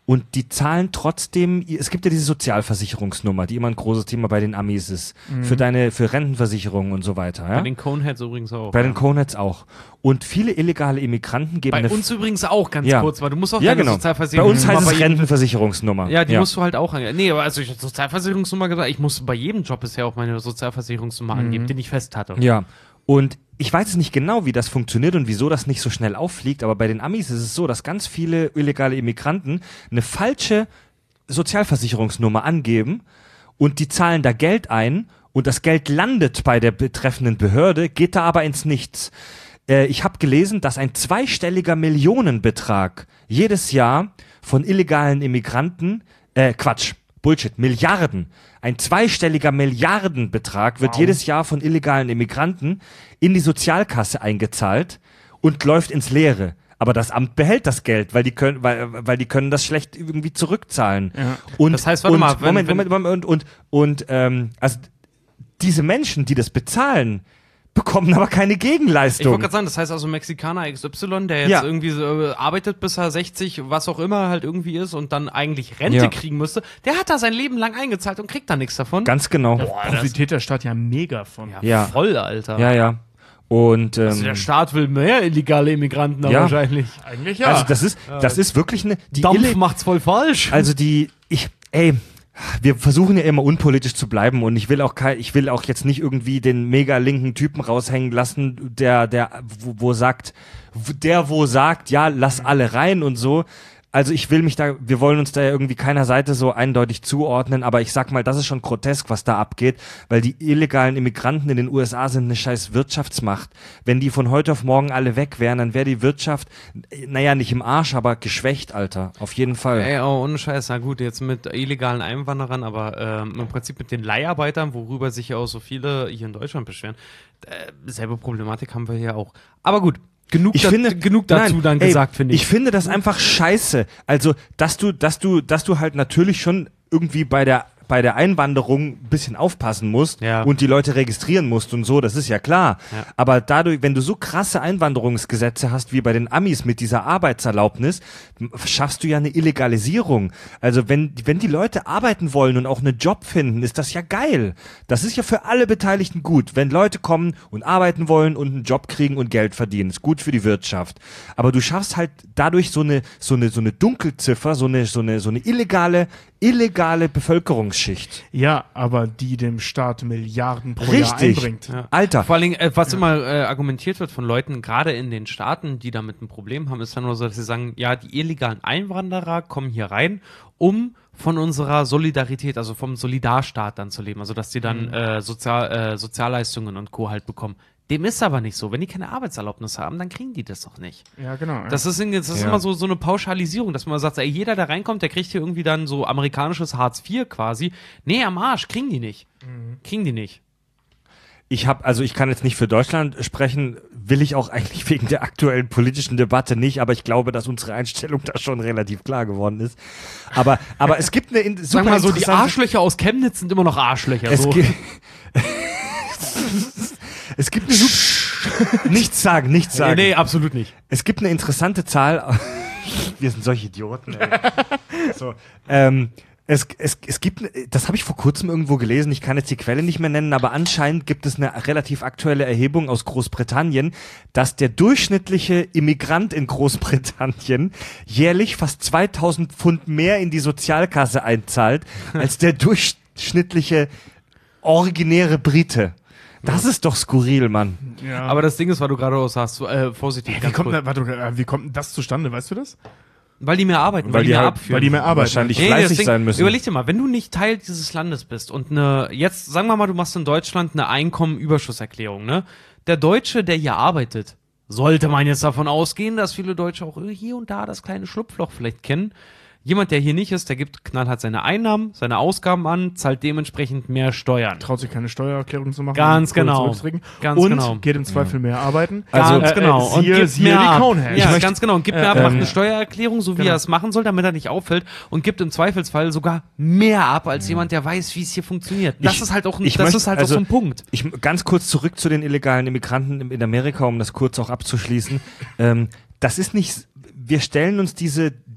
Speaker 1: und die zahlen trotzdem, es gibt ja diese Sozialversicherungsnummer, die immer ein großes Thema bei den Amis ist,
Speaker 3: Mhm.
Speaker 1: für deine, für Rentenversicherungen und so weiter. Ja?
Speaker 2: Bei den Coneheads übrigens auch.
Speaker 1: Bei den
Speaker 2: ja.
Speaker 1: Coneheads auch. Und viele illegale Immigranten geben
Speaker 2: Bei
Speaker 1: eine
Speaker 2: uns übrigens auch, ganz
Speaker 1: Ja.
Speaker 2: kurz, weil du musst auch
Speaker 1: ja,
Speaker 2: deine
Speaker 1: genau. Bei
Speaker 2: Sozialversicherung
Speaker 1: uns heißt es
Speaker 2: bei jedem-
Speaker 1: Rentenversicherungsnummer.
Speaker 2: Ja, die musst du halt auch angeben. Nee, aber also ich habe Sozialversicherungsnummer gesagt, ich musste bei jedem Job bisher auch meine Sozialversicherungsnummer angeben, den ich fest hatte.
Speaker 1: Ja. Und ich weiß jetzt nicht genau, wie das funktioniert und wieso das nicht so schnell auffliegt, aber bei den Amis ist es so, dass ganz viele illegale Immigranten eine falsche Sozialversicherungsnummer angeben und die zahlen da Geld ein und das Geld landet bei der betreffenden Behörde, geht da aber ins Nichts. Äh, ich habe gelesen, dass ein zweistelliger Millionenbetrag jedes Jahr von illegalen Immigranten, äh, Quatsch, Bullshit, Milliarden, ein zweistelliger Milliardenbetrag wird
Speaker 3: Wow.
Speaker 1: jedes Jahr von illegalen Immigranten in die Sozialkasse eingezahlt und läuft ins Leere. Aber das Amt behält das Geld, weil die können, weil, weil die können das schlecht irgendwie zurückzahlen.
Speaker 3: Ja.
Speaker 1: Und,
Speaker 2: Das heißt, warte
Speaker 1: und,
Speaker 2: mal, wenn-
Speaker 1: Moment,
Speaker 2: wenn-
Speaker 1: Moment, Moment, und, und, und ähm, also diese Menschen, die das bezahlen, bekommen aber keine
Speaker 2: Ich wollte
Speaker 1: Gegenleistung.
Speaker 2: gerade sagen, das heißt also Mexikaner X Y, der jetzt
Speaker 1: Ja.
Speaker 2: irgendwie so, äh, arbeitet, bis er sechzig, was auch immer halt irgendwie ist und dann eigentlich Rente
Speaker 1: Ja.
Speaker 2: kriegen müsste, der hat da sein Leben lang eingezahlt und kriegt da nichts davon.
Speaker 1: Ganz genau.
Speaker 2: Boah, das,
Speaker 3: Profitiert der Staat ja mega von.
Speaker 2: ja,
Speaker 1: Ja.
Speaker 2: voll, Alter.
Speaker 1: Ja, ja. Und ähm,
Speaker 2: Also der Staat will mehr illegale Immigranten da
Speaker 1: Ja.
Speaker 2: wahrscheinlich.
Speaker 3: Eigentlich ja.
Speaker 1: also das ist, das ist wirklich eine. Die
Speaker 2: Dampf
Speaker 1: Ille-
Speaker 2: macht's voll falsch.
Speaker 1: Also die, ich, ey, wir versuchen ja immer unpolitisch zu bleiben und ich will auch kein, ich will auch jetzt nicht irgendwie den mega linken Typen raushängen lassen, der, der, wo, wo sagt, w- der wo sagt, ja, lass alle rein und so. Also ich will mich da, wir wollen uns da ja irgendwie keiner Seite so eindeutig zuordnen, aber ich sag mal, das ist schon grotesk, was da abgeht, weil die illegalen Immigranten in den U S A sind eine scheiß Wirtschaftsmacht. Wenn die von heute auf morgen alle weg wären, dann wäre die Wirtschaft, naja, nicht im Arsch, aber geschwächt, Alter. Auf jeden Fall.
Speaker 2: Ey, oh, ohne Scheiß, na gut, jetzt mit illegalen Einwanderern, aber ähm, im Prinzip mit den Leiharbeitern, worüber sich ja auch so viele hier in Deutschland beschweren, äh, selbe Problematik haben wir hier auch. Aber gut, genug,
Speaker 1: Ich
Speaker 2: da,
Speaker 1: finde,
Speaker 2: genug dazu
Speaker 1: nein,
Speaker 2: dann
Speaker 1: ey,
Speaker 2: gesagt, finde ich.
Speaker 1: Ich finde das einfach scheiße. Also, dass du, dass du, dass du halt natürlich schon irgendwie bei der bei der Einwanderung ein bisschen aufpassen musst
Speaker 2: Ja.
Speaker 1: und die Leute registrieren musst und so, das ist ja klar.
Speaker 2: Ja.
Speaker 1: Aber dadurch, wenn du so krasse Einwanderungsgesetze hast wie bei den Amis mit dieser Arbeitserlaubnis, m- schaffst du ja eine Illegalisierung. Also wenn, wenn die Leute arbeiten wollen und auch einen Job finden, ist das ja geil. Das ist ja für alle Beteiligten gut. Wenn Leute kommen und arbeiten wollen und einen Job kriegen und Geld verdienen, ist gut für die Wirtschaft. Aber du schaffst halt dadurch so eine, so eine, so eine Dunkelziffer, so eine, so eine, so eine illegale, illegale Bevölkerungsschicht.
Speaker 3: Ja, aber die dem Staat Milliarden pro Jahr
Speaker 1: Richtig.
Speaker 3: einbringt.
Speaker 2: Ja.
Speaker 1: Alter.
Speaker 2: Vor allen Dingen, äh, was immer äh, argumentiert wird von Leuten, gerade in den Staaten, die damit ein Problem haben, ist dann nur so, dass sie sagen, ja, die illegalen Einwanderer kommen hier rein, um von unserer Solidarität, also vom Solidarstaat dann zu leben, also dass die dann äh, Sozial, äh, Sozialleistungen und Co. halt bekommen. Dem ist aber nicht so. Wenn die keine Arbeitserlaubnis haben, dann kriegen die das doch nicht.
Speaker 3: Ja, genau. ja.
Speaker 2: Das ist, irgendwie- das ist
Speaker 1: Ja.
Speaker 2: immer so, so eine Pauschalisierung, dass man sagt, ey, jeder, der reinkommt, der kriegt hier irgendwie dann so amerikanisches Hartz vier quasi. Nee, am Arsch, kriegen die nicht. Kriegen die nicht.
Speaker 1: Ich habe, also ich kann jetzt nicht für Deutschland sprechen, will ich auch eigentlich wegen der aktuellen politischen Debatte nicht, aber ich glaube, dass unsere Einstellung da schon relativ klar geworden ist. Aber, aber es gibt eine in, super
Speaker 2: Sag mal so, die
Speaker 1: interessante-
Speaker 2: Arschlöcher aus Chemnitz sind immer noch Arschlöcher.
Speaker 1: Es,
Speaker 2: so.
Speaker 1: gi- es gibt eine super, nichts sagen, nichts
Speaker 2: Nee,
Speaker 1: sagen.
Speaker 2: nee, absolut nicht.
Speaker 1: Es gibt eine interessante Zahl. Wir sind solche Idioten. Ey. So, ähm, es, es, es gibt, das habe ich vor kurzem irgendwo gelesen, ich kann jetzt die Quelle nicht mehr nennen, aber anscheinend gibt es eine relativ aktuelle Erhebung aus Großbritannien, dass der durchschnittliche Immigrant in Großbritannien jährlich fast zweitausend Pfund mehr in die Sozialkasse einzahlt, als der durchschnittliche originäre Brite. Das ist doch skurril, Mann.
Speaker 3: ja.
Speaker 2: Aber das Ding ist, weil du gerade auch sagst, so, äh, vorsichtig,
Speaker 3: wie
Speaker 2: ganz
Speaker 3: kommt,
Speaker 2: kurz.
Speaker 3: denn- warte, äh, wie kommt denn das zustande? Weißt du das?
Speaker 2: Weil die mehr arbeiten, weil,
Speaker 1: Weil
Speaker 2: die
Speaker 1: die
Speaker 2: mehr
Speaker 1: halt-
Speaker 2: abführen.
Speaker 3: Weil die mehr arbeiten.
Speaker 1: Wahrscheinlich
Speaker 2: Nee,
Speaker 1: fleißig
Speaker 2: das Ding-
Speaker 1: sein müssen.
Speaker 2: Überleg dir mal, wenn du nicht Teil dieses Landes bist und eine, jetzt sagen wir mal, du machst in Deutschland eine Einkommenüberschusserklärung, ne? Der Deutsche, der hier arbeitet, sollte man jetzt davon ausgehen, dass viele Deutsche auch hier und da das kleine Schlupfloch vielleicht kennen. Jemand, der hier nicht ist, der gibt knallhart seine Einnahmen, seine Ausgaben an, zahlt dementsprechend mehr Steuern.
Speaker 3: Traut sich keine Steuererklärung zu machen.
Speaker 2: Ganz
Speaker 3: Kohle
Speaker 2: genau.
Speaker 3: zurückzukriegen.
Speaker 2: Ganz
Speaker 3: und
Speaker 2: genau.
Speaker 3: geht im Zweifel mehr arbeiten.
Speaker 1: Also,
Speaker 2: Ganz
Speaker 3: äh,
Speaker 2: genau.
Speaker 3: äh, siehe-
Speaker 2: gibt
Speaker 3: siehe
Speaker 2: mehr
Speaker 3: die
Speaker 2: ab.
Speaker 3: Coneheads.
Speaker 2: Ja,
Speaker 3: Ich möchte-
Speaker 2: ganz genau. Und gibt
Speaker 3: äh,
Speaker 2: mehr ab, macht
Speaker 3: ähm,
Speaker 2: eine Steuererklärung, so wie
Speaker 3: genau.
Speaker 2: er es machen soll, damit er nicht auffällt. Und gibt im Zweifelsfall sogar mehr ab, als jemand, der weiß, wie es hier funktioniert. Das
Speaker 1: Ich-
Speaker 2: ist halt auch ein,
Speaker 1: ich
Speaker 2: das
Speaker 1: möchte-
Speaker 2: ist halt
Speaker 1: also-
Speaker 2: auch so ein Punkt.
Speaker 1: Ich ganz kurz zurück zu den illegalen Immigranten in in Amerika, um das kurz auch abzuschließen. ähm, das ist nicht, wir stellen uns diese, die,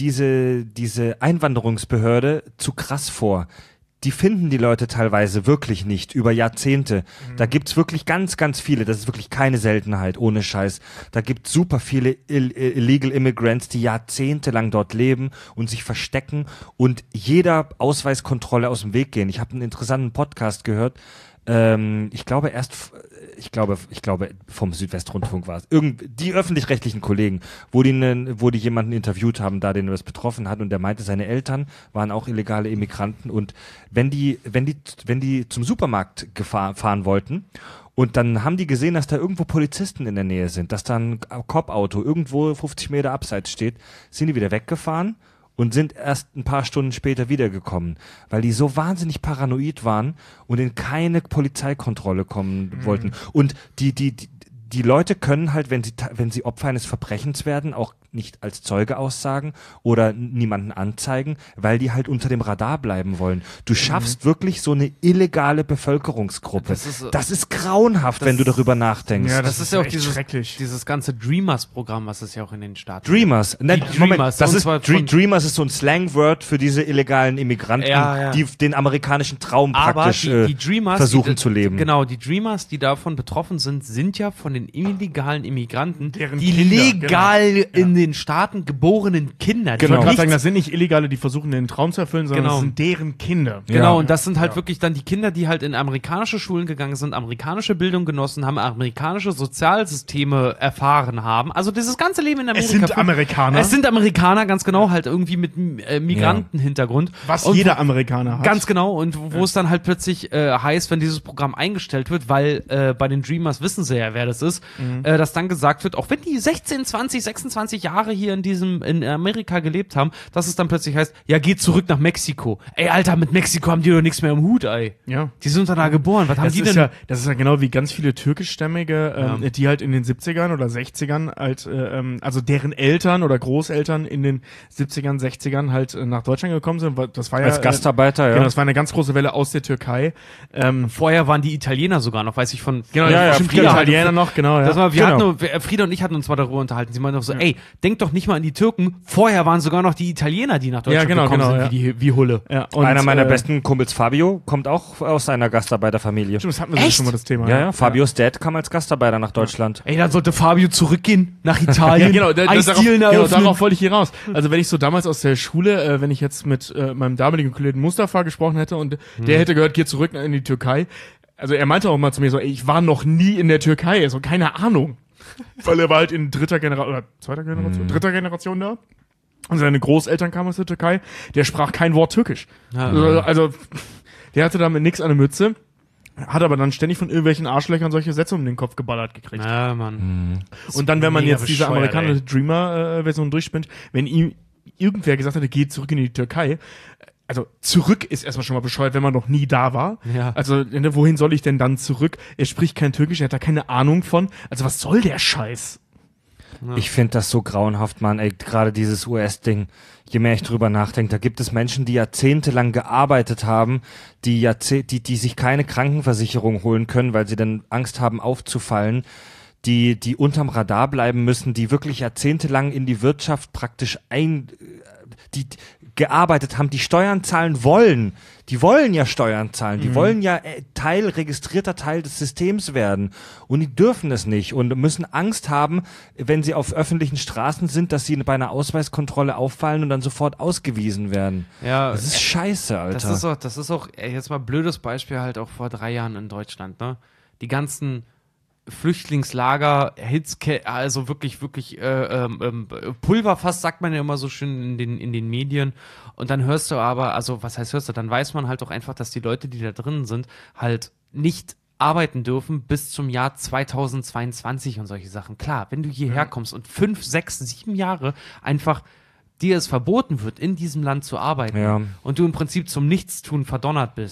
Speaker 1: diese, diese Einwanderungsbehörde zu krass vor. Die finden die Leute teilweise wirklich nicht über Jahrzehnte. Mhm. Da gibt's wirklich ganz, ganz viele. Das ist wirklich keine Seltenheit, ohne Scheiß. Da gibt's super viele Ill- Illegal Immigrants, die jahrzehntelang dort leben und sich verstecken und jeder Ausweiskontrolle aus dem Weg gehen. Ich habe einen interessanten Podcast gehört. Ähm, ich glaube erst, ich glaube, ich glaube vom Südwestrundfunk war es. Irgend die öffentlich-rechtlichen Kollegen, wo die, ne, wo die jemanden interviewt haben, da den das betroffen hat und der meinte, seine Eltern waren auch illegale Immigranten und wenn die, wenn die, wenn die zum Supermarkt gefahr, fahren wollten und dann haben die gesehen, dass da irgendwo Polizisten in der Nähe sind, dass da ein Cop-Auto irgendwo fünfzig Meter abseits steht, sind die wieder weggefahren und sind erst ein paar Stunden später wiedergekommen, weil die so wahnsinnig paranoid waren und in keine Polizeikontrolle kommen mhm. wollten. Und die, die, die, die Leute können halt, wenn sie, wenn sie Opfer eines Verbrechens werden, auch nicht als Zeuge aussagen oder niemanden anzeigen, weil die halt unter dem Radar bleiben wollen. Du schaffst mhm. wirklich so eine illegale Bevölkerungsgruppe. Das ist, das ist grauenhaft, das wenn du darüber nachdenkst.
Speaker 2: Ja, das, das ist ja auch dieses, dieses ganze Dreamers-Programm, was es ja auch in den Staaten
Speaker 1: Dreamers.
Speaker 2: Ne,
Speaker 1: Dreamers. Moment, das ist, Dre- Dreamers ist so ein Slangword für diese illegalen Immigranten, ja, ja. die den amerikanischen Traum
Speaker 2: Aber
Speaker 1: praktisch
Speaker 2: die, die Dreamers,
Speaker 1: versuchen
Speaker 2: die,
Speaker 1: zu leben.
Speaker 2: Genau, die Dreamers, die davon betroffen sind, sind ja von den illegalen Immigranten,
Speaker 3: Deren
Speaker 2: die
Speaker 3: Kinder,
Speaker 2: legal
Speaker 3: genau.
Speaker 2: in den Staaten geborenen Kinder.
Speaker 3: Genau. Ich wollte gerade sagen, das sind nicht Illegale, die versuchen, den Traum zu erfüllen, sondern
Speaker 2: genau.
Speaker 3: das sind deren Kinder.
Speaker 2: Genau,
Speaker 3: ja.
Speaker 2: und das sind halt
Speaker 3: ja.
Speaker 2: wirklich dann die Kinder, die halt in amerikanische Schulen gegangen sind, amerikanische Bildung genossen haben, amerikanische Sozialsysteme erfahren haben. Also dieses ganze Leben in Amerika.
Speaker 3: Es sind Amerikaner.
Speaker 2: Es sind Amerikaner, ganz genau, halt irgendwie mit äh, Migrantenhintergrund.
Speaker 3: Was
Speaker 2: und
Speaker 3: jeder Amerikaner hat.
Speaker 2: Ganz genau, und wo ja. es dann halt plötzlich äh, heißt, wenn dieses Programm eingestellt wird, weil äh, bei den Dreamers wissen sie ja, wer das ist, mhm. äh, dass dann gesagt wird, auch wenn die sechzehn, zwanzig, sechsundzwanzig Jahre hier in diesem, in Amerika gelebt haben, dass es dann plötzlich heißt, ja, geht zurück nach Mexiko. Ey, Alter, mit Mexiko haben die doch nichts mehr im Hut, ey.
Speaker 3: Ja.
Speaker 2: Die sind doch da geboren, was haben
Speaker 3: das
Speaker 2: die
Speaker 3: ist
Speaker 2: denn?
Speaker 3: Ja, das ist ja genau wie ganz viele türkischstämmige, ähm,
Speaker 2: Ja.
Speaker 3: die halt in den siebzigern oder sechzigern halt, äh, ähm, also deren Eltern oder Großeltern in den siebzigern, sechzigern halt äh, nach Deutschland gekommen sind. Das war ja,
Speaker 1: als Gastarbeiter,
Speaker 3: äh,
Speaker 1: ja.
Speaker 3: Genau, das war eine ganz große Welle aus der Türkei. Ähm,
Speaker 2: Vorher waren die Italiener sogar noch, weiß ich von
Speaker 3: genau,
Speaker 1: ja, ja,
Speaker 3: Frieda,
Speaker 1: Frieda,
Speaker 3: Italiener noch, genau, ja.
Speaker 2: Das war, wir
Speaker 1: Genau.
Speaker 2: hatten, nur- Frieda und ich hatten uns mal darüber unterhalten. Sie meinten auch so, ey, denk doch nicht mal an die Türken. Vorher waren sogar noch die Italiener, die nach Deutschland
Speaker 3: Ja, genau,
Speaker 2: gekommen
Speaker 3: genau,
Speaker 2: sind, wie, die, wie Hulle.
Speaker 3: ja. Und,
Speaker 1: Einer meiner
Speaker 3: äh,
Speaker 1: besten Kumpels, Fabio, kommt auch aus einer Gastarbeiterfamilie.
Speaker 3: Stimmt, das hatten wir
Speaker 2: Echt?
Speaker 3: schon mal das Thema.
Speaker 1: Ja, ja, Fabios Dad kam als Gastarbeiter nach Deutschland.
Speaker 2: Ey, dann sollte Fabio zurückgehen nach Italien,
Speaker 3: Ja, genau, da, da, darauf,
Speaker 2: Eisdielen
Speaker 3: genau,
Speaker 2: eröffnen.
Speaker 3: darauf wollte ich hier raus. Also wenn ich so damals aus der Schule, äh, wenn ich jetzt mit äh, meinem damaligen Kollegen Mustafa gesprochen hätte und
Speaker 2: Hm.
Speaker 3: der hätte gehört, geh zurück in die Türkei. Also er meinte auch mal zu mir so, ey, ich war noch nie in der Türkei, so keine Ahnung. Weil er war halt in dritter Generation, oder zweiter Generation, dritter Generation da. Und seine Großeltern kamen aus der Türkei. Der sprach kein Wort Türkisch.
Speaker 2: Ja.
Speaker 3: Also, also der hatte damit nix an der Mütze. Hat aber dann ständig von irgendwelchen Arschlöchern solche Sätze um den Kopf geballert gekriegt.
Speaker 2: Ja, Mann.
Speaker 3: Und dann, wenn man
Speaker 2: mega
Speaker 3: jetzt diese
Speaker 2: bescheuert,
Speaker 3: amerikanische Dreamer-Version durchspinnt, wenn ihm irgendwer gesagt hätte, geht zurück in die Türkei, also zurück ist erstmal schon mal bescheuert, wenn man noch nie da war.
Speaker 2: Ja.
Speaker 3: Also ne, wohin soll ich denn dann zurück? Er spricht kein Türkisch, er hat da keine Ahnung von. Also was soll der Scheiß?
Speaker 2: Ja.
Speaker 1: Ich finde das so grauenhaft, Mann, ey, gerade dieses U S-Ding. Je mehr ich drüber nachdenke, da gibt es Menschen, die jahrzehntelang gearbeitet haben, die, Jahrzeh- die, die sich keine Krankenversicherung holen können, weil sie dann Angst haben aufzufallen, die, die unterm Radar bleiben müssen, die wirklich jahrzehntelang in die Wirtschaft praktisch ein, die gearbeitet haben, die Steuern zahlen wollen. Die wollen ja Steuern zahlen. Die
Speaker 3: Mhm.
Speaker 1: wollen ja äh, Teil, registrierter Teil des Systems werden. Und die dürfen es nicht und müssen Angst haben, wenn sie auf öffentlichen Straßen sind, dass sie bei einer Ausweiskontrolle auffallen und dann sofort ausgewiesen werden.
Speaker 2: Ja,
Speaker 1: Das ist scheiße, Alter.
Speaker 2: Das ist auch, das ist auch, ey, jetzt mal ein blödes Beispiel halt auch vor drei Jahren in Deutschland, ne? Die ganzen Flüchtlingslager, Hitzke, also wirklich, wirklich äh, ähm, Pulverfass, sagt man ja immer so schön in den, in den Medien. Und dann hörst du aber, also was heißt hörst du, dann weiß man halt auch einfach, dass die Leute, die da drin sind, halt nicht arbeiten dürfen bis zum Jahr zweitausendzweiundzwanzig und solche Sachen. Klar, wenn du hierher kommst und fünf, sechs, sieben Jahre einfach dir es verboten wird, in diesem Land zu arbeiten
Speaker 1: Ja.
Speaker 2: und du im Prinzip zum Nichtstun verdonnert bist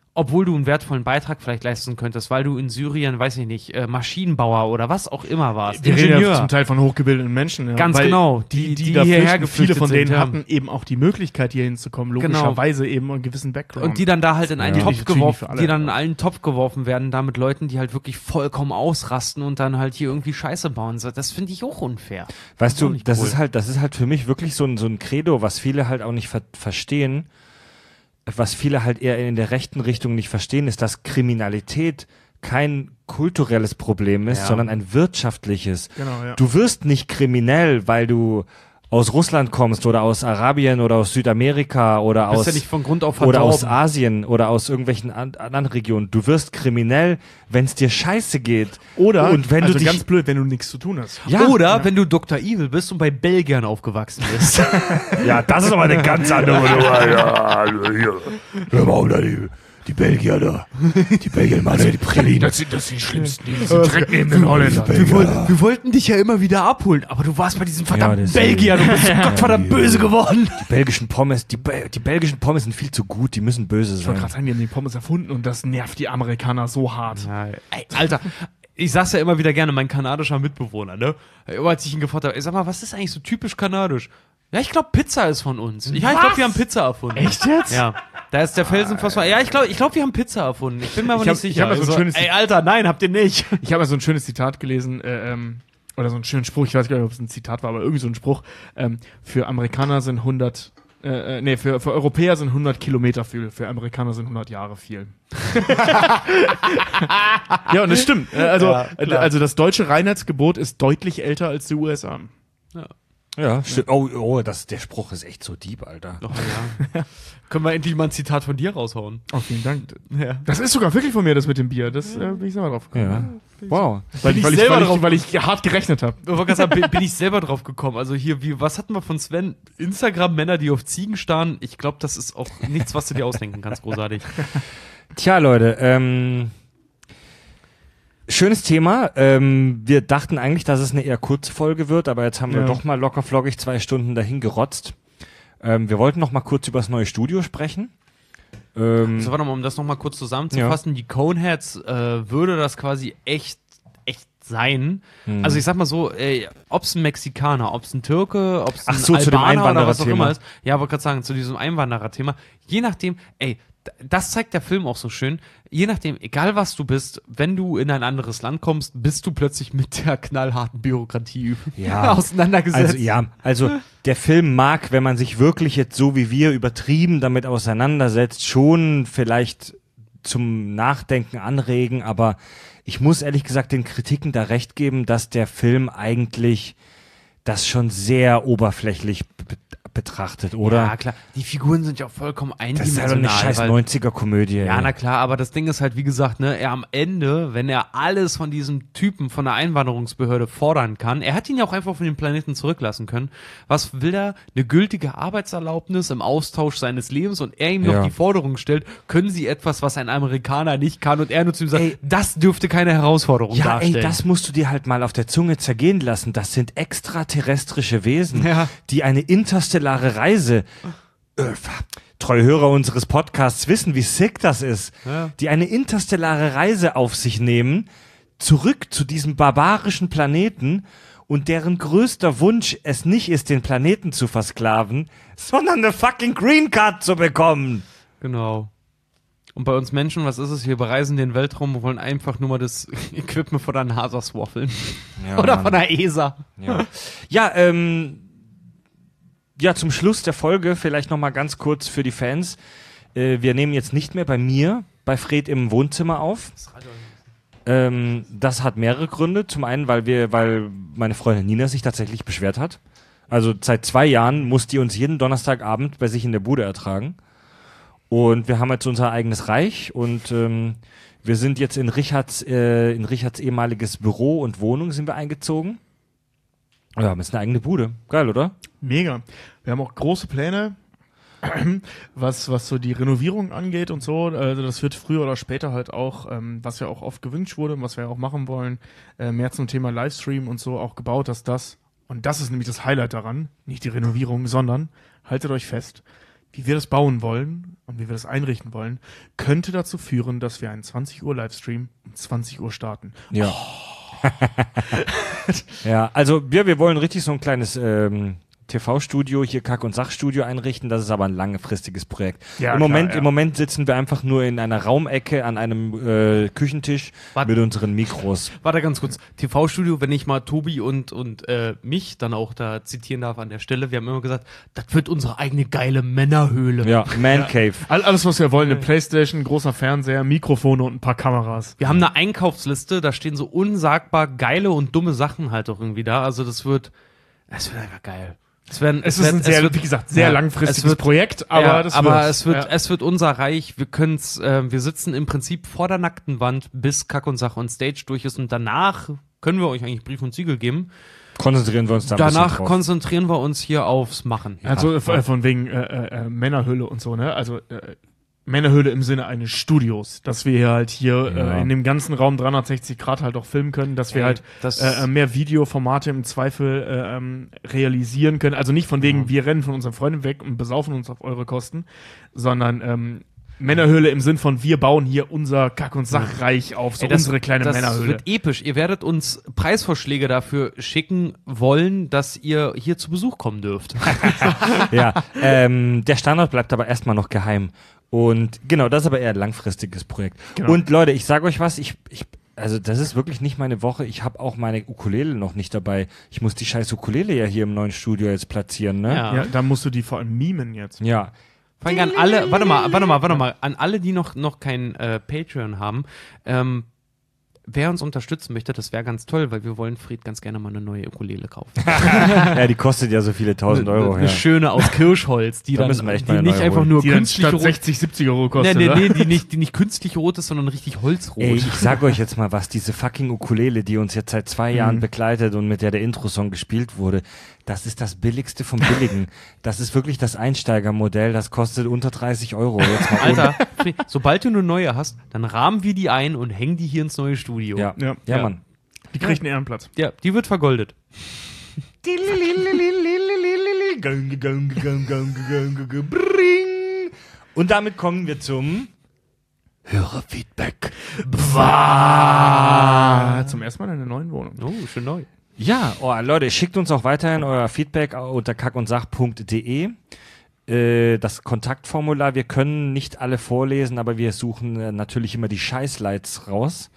Speaker 2: obwohl du einen wertvollen Beitrag vielleicht leisten könntest, weil du in Syrien, weiß ich nicht, äh, Maschinenbauer oder was auch immer warst,
Speaker 3: Wir reden
Speaker 2: Ingenieur.
Speaker 3: ja zum Teil von hochgebildeten Menschen. Ja,
Speaker 2: Ganz
Speaker 3: weil
Speaker 2: genau,
Speaker 3: Die,
Speaker 2: die-
Speaker 3: die,
Speaker 2: die
Speaker 3: da
Speaker 2: hierher
Speaker 3: flüchten, viele
Speaker 2: geflüchtet
Speaker 3: von denen
Speaker 2: sind, ja.
Speaker 3: hatten eben auch die Möglichkeit, hier hinzukommen. Logischerweise eben einen gewissen Background.
Speaker 2: Und die dann da halt in einen
Speaker 3: Ja.
Speaker 2: Topf
Speaker 3: Natürlich nicht
Speaker 2: geworfen,
Speaker 3: für alle,
Speaker 2: die dann in
Speaker 3: aber-
Speaker 2: einen Topf geworfen werden, da mit Leuten, die halt wirklich vollkommen ausrasten und dann halt hier irgendwie Scheiße bauen. So, das finde ich auch unfair.
Speaker 1: Weißt
Speaker 2: ist auch
Speaker 1: du,
Speaker 2: nicht
Speaker 1: das
Speaker 2: cool.
Speaker 1: ist halt, das ist halt für mich wirklich so ein, so ein Credo, was viele halt auch nicht ver verstehen, was viele halt eher in der rechten Richtung nicht verstehen, ist, dass Kriminalität kein kulturelles Problem ist,
Speaker 2: Ja.
Speaker 1: sondern ein wirtschaftliches.
Speaker 3: Genau, ja.
Speaker 1: Du wirst nicht kriminell, weil du aus Russland kommst oder aus Arabien oder aus Südamerika oder
Speaker 2: Du bist
Speaker 1: aus
Speaker 2: ja nicht von Grund auf
Speaker 1: oder
Speaker 2: verdorben.
Speaker 1: aus Asien oder aus irgendwelchen an, anderen Regionen. Du wirst kriminell, wenn es dir scheiße geht.
Speaker 3: Oder,
Speaker 1: und wenn
Speaker 3: also
Speaker 1: du dich,
Speaker 3: ganz blöd, wenn du nichts zu tun hast.
Speaker 1: ja,
Speaker 2: Oder wenn du Doktor Evil bist und bei Belgiern aufgewachsen bist.
Speaker 1: ja, das ist aber eine ganz andere Nummer. Ja, hier. Hör mal, oder die, die Belgier da. Die Belgier machen die Pralinen.
Speaker 3: Das sind, das sind die schlimmsten. Die sind direkt neben den Holländern.
Speaker 2: wir, wollten, wir wollten dich ja immer wieder abholen, aber du warst bei diesen verdammten
Speaker 1: das-
Speaker 2: Belgiern und bist gottverdammt
Speaker 1: Ja, die-
Speaker 2: böse geworden.
Speaker 1: Die belgischen Pommes, die, Be die belgischen Pommes sind viel zu gut, die müssen böse
Speaker 3: Ich wollte
Speaker 1: sein.
Speaker 3: gerade sagen, die haben die Pommes erfunden und das nervt die Amerikaner so hart.
Speaker 2: Ey, Alter, ich sag's ja immer wieder gerne, mein kanadischer Mitbewohner, ne? Immer als ich ihn gefragt habe, ey, sag mal, was ist eigentlich so typisch kanadisch? Ja, ich glaube, Pizza ist von uns. Ja, ich glaube, wir haben Pizza erfunden.
Speaker 3: Echt jetzt?
Speaker 2: Ja. Da ist der Felsenfasser. Ja, ich glaube, ich glaub, wir haben Pizza erfunden. Ich bin mir aber
Speaker 3: Ich hab-
Speaker 2: nicht
Speaker 3: ich
Speaker 2: sicher.
Speaker 3: hab ja so ein schönes-
Speaker 2: ey, Alter, nein, habt ihr nicht.
Speaker 3: Ich habe ja so ein schönes Zitat gelesen, äh, ähm, oder so einen schönen Spruch, ich weiß gar nicht, ob es ein Zitat war, aber irgendwie so ein Spruch, ähm, für Amerikaner sind hundert, äh, äh, nee, für, für Europäer sind hundert Kilometer viel, für Amerikaner sind hundert Jahre viel. Ja, und das stimmt. Äh, Also,
Speaker 2: Ja,
Speaker 3: äh,
Speaker 2: klar.
Speaker 3: also das deutsche Reinheitsgebot ist deutlich älter als die U S A.
Speaker 1: Ja, stimmt. Oh, oh, das, der Spruch ist echt so deep, Alter.
Speaker 2: Oh, ja. Können wir endlich mal ein Zitat von dir raushauen?
Speaker 3: Oh, vielen Dank.
Speaker 2: Ja.
Speaker 3: Das ist sogar wirklich von mir, das mit dem Bier. Das äh, bin ich selber drauf gekommen.
Speaker 1: Ja. Wow.
Speaker 3: Weil,
Speaker 2: Bin ich
Speaker 3: weil, ich,
Speaker 2: selber
Speaker 3: weil,
Speaker 2: drauf-
Speaker 3: ich, weil ich hart gerechnet habe.
Speaker 2: Ich wollte gerade sagen, bin, bin ich selber drauf gekommen. Also hier, wie, was hatten wir von Sven? Instagram-Männer, die auf Ziegen starren. Ich glaube, das ist auch nichts, was du dir ausdenken kannst. Großartig.
Speaker 1: Tja, Leute, ähm, schönes Thema. Ähm, wir dachten eigentlich, dass es eine eher kurze Folge wird, aber jetzt haben wir
Speaker 3: Ja.
Speaker 1: doch mal locker flockig zwei Stunden dahin gerotzt. Ähm, wir wollten noch mal kurz über das neue Studio sprechen. Ähm,
Speaker 2: So, warte mal, um das nochmal kurz zusammenzufassen. Die Coneheads äh, würde das quasi echt, echt sein.
Speaker 1: Hm.
Speaker 2: Also ich sag mal so, äh, ob es ein Mexikaner, ob es ein Türke, ob es ein
Speaker 1: Ach so, zu dem
Speaker 2: Albaner oder was auch
Speaker 1: Einwanderer-Thema.
Speaker 2: immer ist. Ja, wollte gerade sagen, zu diesem Einwanderer-Thema. Je nachdem, ey, d- das zeigt der Film auch so schön. Je nachdem, egal was du bist, wenn du in ein anderes Land kommst, bist du plötzlich mit der knallharten Bürokratie
Speaker 1: Ja.
Speaker 2: auseinandergesetzt.
Speaker 1: Also ja, also der Film mag, wenn man sich wirklich jetzt so wie wir übertrieben damit auseinandersetzt, schon vielleicht zum Nachdenken anregen, aber ich muss ehrlich gesagt den Kritiken da recht geben, dass der Film eigentlich das schon sehr oberflächlich be betrachtet, oder?
Speaker 2: Ja, klar. Die Figuren sind ja auch vollkommen
Speaker 1: Das ist halt eine
Speaker 2: eindimensional.
Speaker 1: scheiß
Speaker 2: weil-
Speaker 1: neunziger-Komödie.
Speaker 2: Ja,
Speaker 1: ey.
Speaker 2: na klar, aber das Ding ist halt, wie gesagt, ne, er am Ende, wenn er alles von diesem Typen von der Einwanderungsbehörde fordern kann, er hat ihn ja auch einfach von dem Planeten zurücklassen können. Was will er? Eine gültige Arbeitserlaubnis im Austausch seines Lebens und er ihm noch
Speaker 1: Ja.
Speaker 2: die Forderung stellt, können Sie etwas, was ein Amerikaner nicht kann und er nur zu ihm sagt,
Speaker 1: Ey.
Speaker 2: das dürfte keine Herausforderung
Speaker 1: Ja,
Speaker 2: darstellen.
Speaker 1: ey, das musst du dir halt mal auf der Zunge zergehen lassen. Das sind extraterrestrische Wesen,
Speaker 2: Ja.
Speaker 1: die eine interstellare Reise, äh, treue Hörer unseres Podcasts wissen, wie sick das ist,
Speaker 2: Ja.
Speaker 1: die eine interstellare Reise auf sich nehmen, zurück zu diesem barbarischen Planeten und deren größter Wunsch es nicht ist, den Planeten zu versklaven, sondern eine fucking Green Card zu bekommen.
Speaker 2: Genau. Und bei uns Menschen, was ist es? Wir bereisen den Weltraum und wollen einfach nur mal das Equipment von der NASA swaffeln.
Speaker 1: Ja,
Speaker 2: Oder
Speaker 1: Mann.
Speaker 2: von der E S A.
Speaker 1: Ja, ja, ähm, ja, zum Schluss der Folge vielleicht noch mal ganz kurz für die Fans. Äh, wir nehmen jetzt nicht mehr bei mir, bei Fred im Wohnzimmer auf. Ähm, das hat mehrere Gründe. Zum einen, weil wir, weil meine Freundin Nina sich tatsächlich beschwert hat. Also seit zwei Jahren muss die uns jeden Donnerstagabend bei sich in der Bude ertragen. Und wir haben jetzt unser eigenes Reich und ähm, wir sind jetzt in Richards, äh, in Richards ehemaliges Büro und Wohnung sind wir eingezogen. Ja, das ist eine eigene Bude. Geil, oder?
Speaker 3: Mega. Wir haben auch große Pläne, was, was so die Renovierung angeht und so. Also das wird früher oder später halt auch, ähm, was ja auch oft gewünscht wurde und was wir auch machen wollen, äh, mehr zum Thema Livestream und so auch gebaut, dass das, und das ist nämlich das Highlight daran, nicht die Renovierung, sondern, haltet euch fest, wie wir das bauen wollen und wie wir das einrichten wollen, könnte dazu führen, dass wir einen zwanzig Uhr Livestream um zwanzig Uhr starten.
Speaker 1: Ja. Oh. Ja, also wir, wir wollen richtig so ein kleines ähm, T V-Studio, hier Kack- und Sachstudio einrichten. Das ist aber ein langfristiges Projekt.
Speaker 3: Ja,
Speaker 1: Im,
Speaker 3: klar,
Speaker 1: Moment,
Speaker 3: ja.
Speaker 1: Im Moment sitzen wir einfach nur in einer Raumecke an einem äh, Küchentisch
Speaker 2: Warte.
Speaker 1: mit unseren Mikros.
Speaker 2: Warte ganz kurz. T V-Studio, wenn ich mal Tobi und, und äh, mich dann auch da zitieren darf an der Stelle. Wir haben immer gesagt, das wird unsere eigene geile Männerhöhle.
Speaker 1: Ja, Man Cave.
Speaker 3: All, alles, was wir wollen, eine Playstation, ein großer Fernseher, Mikrofone und ein paar Kameras.
Speaker 2: Wir haben eine Einkaufsliste, da stehen so unsagbar geile und dumme Sachen halt auch irgendwie da. Also das wird, das wird einfach geil. Es, werden,
Speaker 3: Es,
Speaker 2: es,
Speaker 3: ist
Speaker 2: wird,
Speaker 3: ein sehr,
Speaker 2: es wird,
Speaker 3: wie gesagt, sehr
Speaker 2: ja,
Speaker 3: langfristiges
Speaker 2: es wird,
Speaker 3: Projekt, aber
Speaker 2: ja,
Speaker 3: das
Speaker 2: aber
Speaker 3: wird.
Speaker 2: es wird,
Speaker 3: Ja.
Speaker 2: es wird unser Reich. Wir können's, äh, wir sitzen im Prinzip vor der nackten Wand, bis Kack und Sach on Stage durch ist und danach können wir euch eigentlich Brief und Siegel geben.
Speaker 1: Konzentrieren wir uns da ein bisschen
Speaker 2: Danach
Speaker 1: drauf.
Speaker 2: konzentrieren wir uns hier aufs Machen.
Speaker 3: Also
Speaker 1: Ja.
Speaker 3: äh, von wegen äh, äh, Männerhöhle und so, ne? Also äh, Männerhöhle im Sinne eines Studios, dass wir hier halt hier
Speaker 1: Ja.
Speaker 3: äh, in dem ganzen Raum dreihundertsechzig Grad halt auch filmen können, dass wir
Speaker 2: Ey,
Speaker 3: halt
Speaker 2: das-
Speaker 3: äh, äh, mehr Videoformate im Zweifel äh, ähm, realisieren können. Also nicht von wegen,
Speaker 2: Ja.
Speaker 3: wir rennen von unseren Freunden weg und besaufen uns auf eure Kosten, sondern ähm, Männerhöhle im Sinn von, wir bauen hier unser Kack- und Sachreich auf, so
Speaker 2: Ey, das-
Speaker 3: unsere kleine
Speaker 2: das
Speaker 3: Männerhöhle.
Speaker 2: wird episch. Ihr werdet uns Preisvorschläge dafür schicken wollen, dass ihr hier zu Besuch kommen dürft.
Speaker 1: Ja, ähm, der Standort bleibt aber erstmal noch geheim. Und genau, das ist aber eher ein langfristiges Projekt.
Speaker 3: Genau.
Speaker 1: Und Leute, ich sage euch was, ich, ich, also das ist wirklich nicht meine Woche. Ich habe auch meine Ukulele noch nicht dabei. Ich muss die scheiß Ukulele ja hier im neuen Studio jetzt platzieren, ne?
Speaker 2: Ja.
Speaker 3: ja, da musst du die vor allem mimen jetzt.
Speaker 1: Ja.
Speaker 2: Vor allem an alle, warte mal, warte mal, warte mal, an alle, die noch, noch kein äh, Patreon haben, ähm, wer uns unterstützen möchte, das wäre ganz toll, weil wir wollen Fried ganz gerne mal eine neue Ukulele kaufen.
Speaker 1: Ja, die kostet ja so viele tausend
Speaker 2: Eine-
Speaker 1: Euro.
Speaker 2: Eine
Speaker 1: Ja.
Speaker 2: schöne aus Kirschholz, die
Speaker 1: Da
Speaker 2: dann
Speaker 1: müssen wir echt
Speaker 2: die
Speaker 1: mal eine
Speaker 2: nicht
Speaker 1: neue
Speaker 2: einfach
Speaker 1: holen.
Speaker 2: nur
Speaker 3: Die dann
Speaker 2: künstlich
Speaker 3: statt
Speaker 2: rot,
Speaker 3: sechzig, siebzig Euro
Speaker 2: nee,
Speaker 3: kostet.
Speaker 2: nee,
Speaker 3: oder?
Speaker 2: nee, die nicht, die nicht künstlich rot ist, sondern richtig holzrot.
Speaker 1: Ey, ich sag euch jetzt mal was, diese fucking Ukulele, die uns jetzt seit zwei Jahren begleitet und mit der der Intro-Song gespielt wurde, das ist das billigste vom Billigen. Das ist wirklich das Einsteigermodell, das kostet unter dreißig Euro. Jetzt mal
Speaker 2: Alter, Fried, sobald du eine neue hast, dann rahmen wir die ein und hängen die hier ins neue Studio.
Speaker 1: Ja, ja,
Speaker 3: Ja.
Speaker 1: ja, Mann.
Speaker 3: Die kriegt einen Ehrenplatz.
Speaker 2: Ja, die wird vergoldet.
Speaker 1: Und damit kommen wir zum Hörerfeedback.
Speaker 3: Ah, zum ersten Mal in einer neuen Wohnung.
Speaker 2: Oh, schön neu.
Speaker 1: Ja, oh, Leute, schickt uns auch weiterhin euer Feedback unter kackundsach punkt de. Äh, das Kontaktformular, wir können nicht alle vorlesen, aber wir suchen äh, natürlich immer die Scheißlights raus.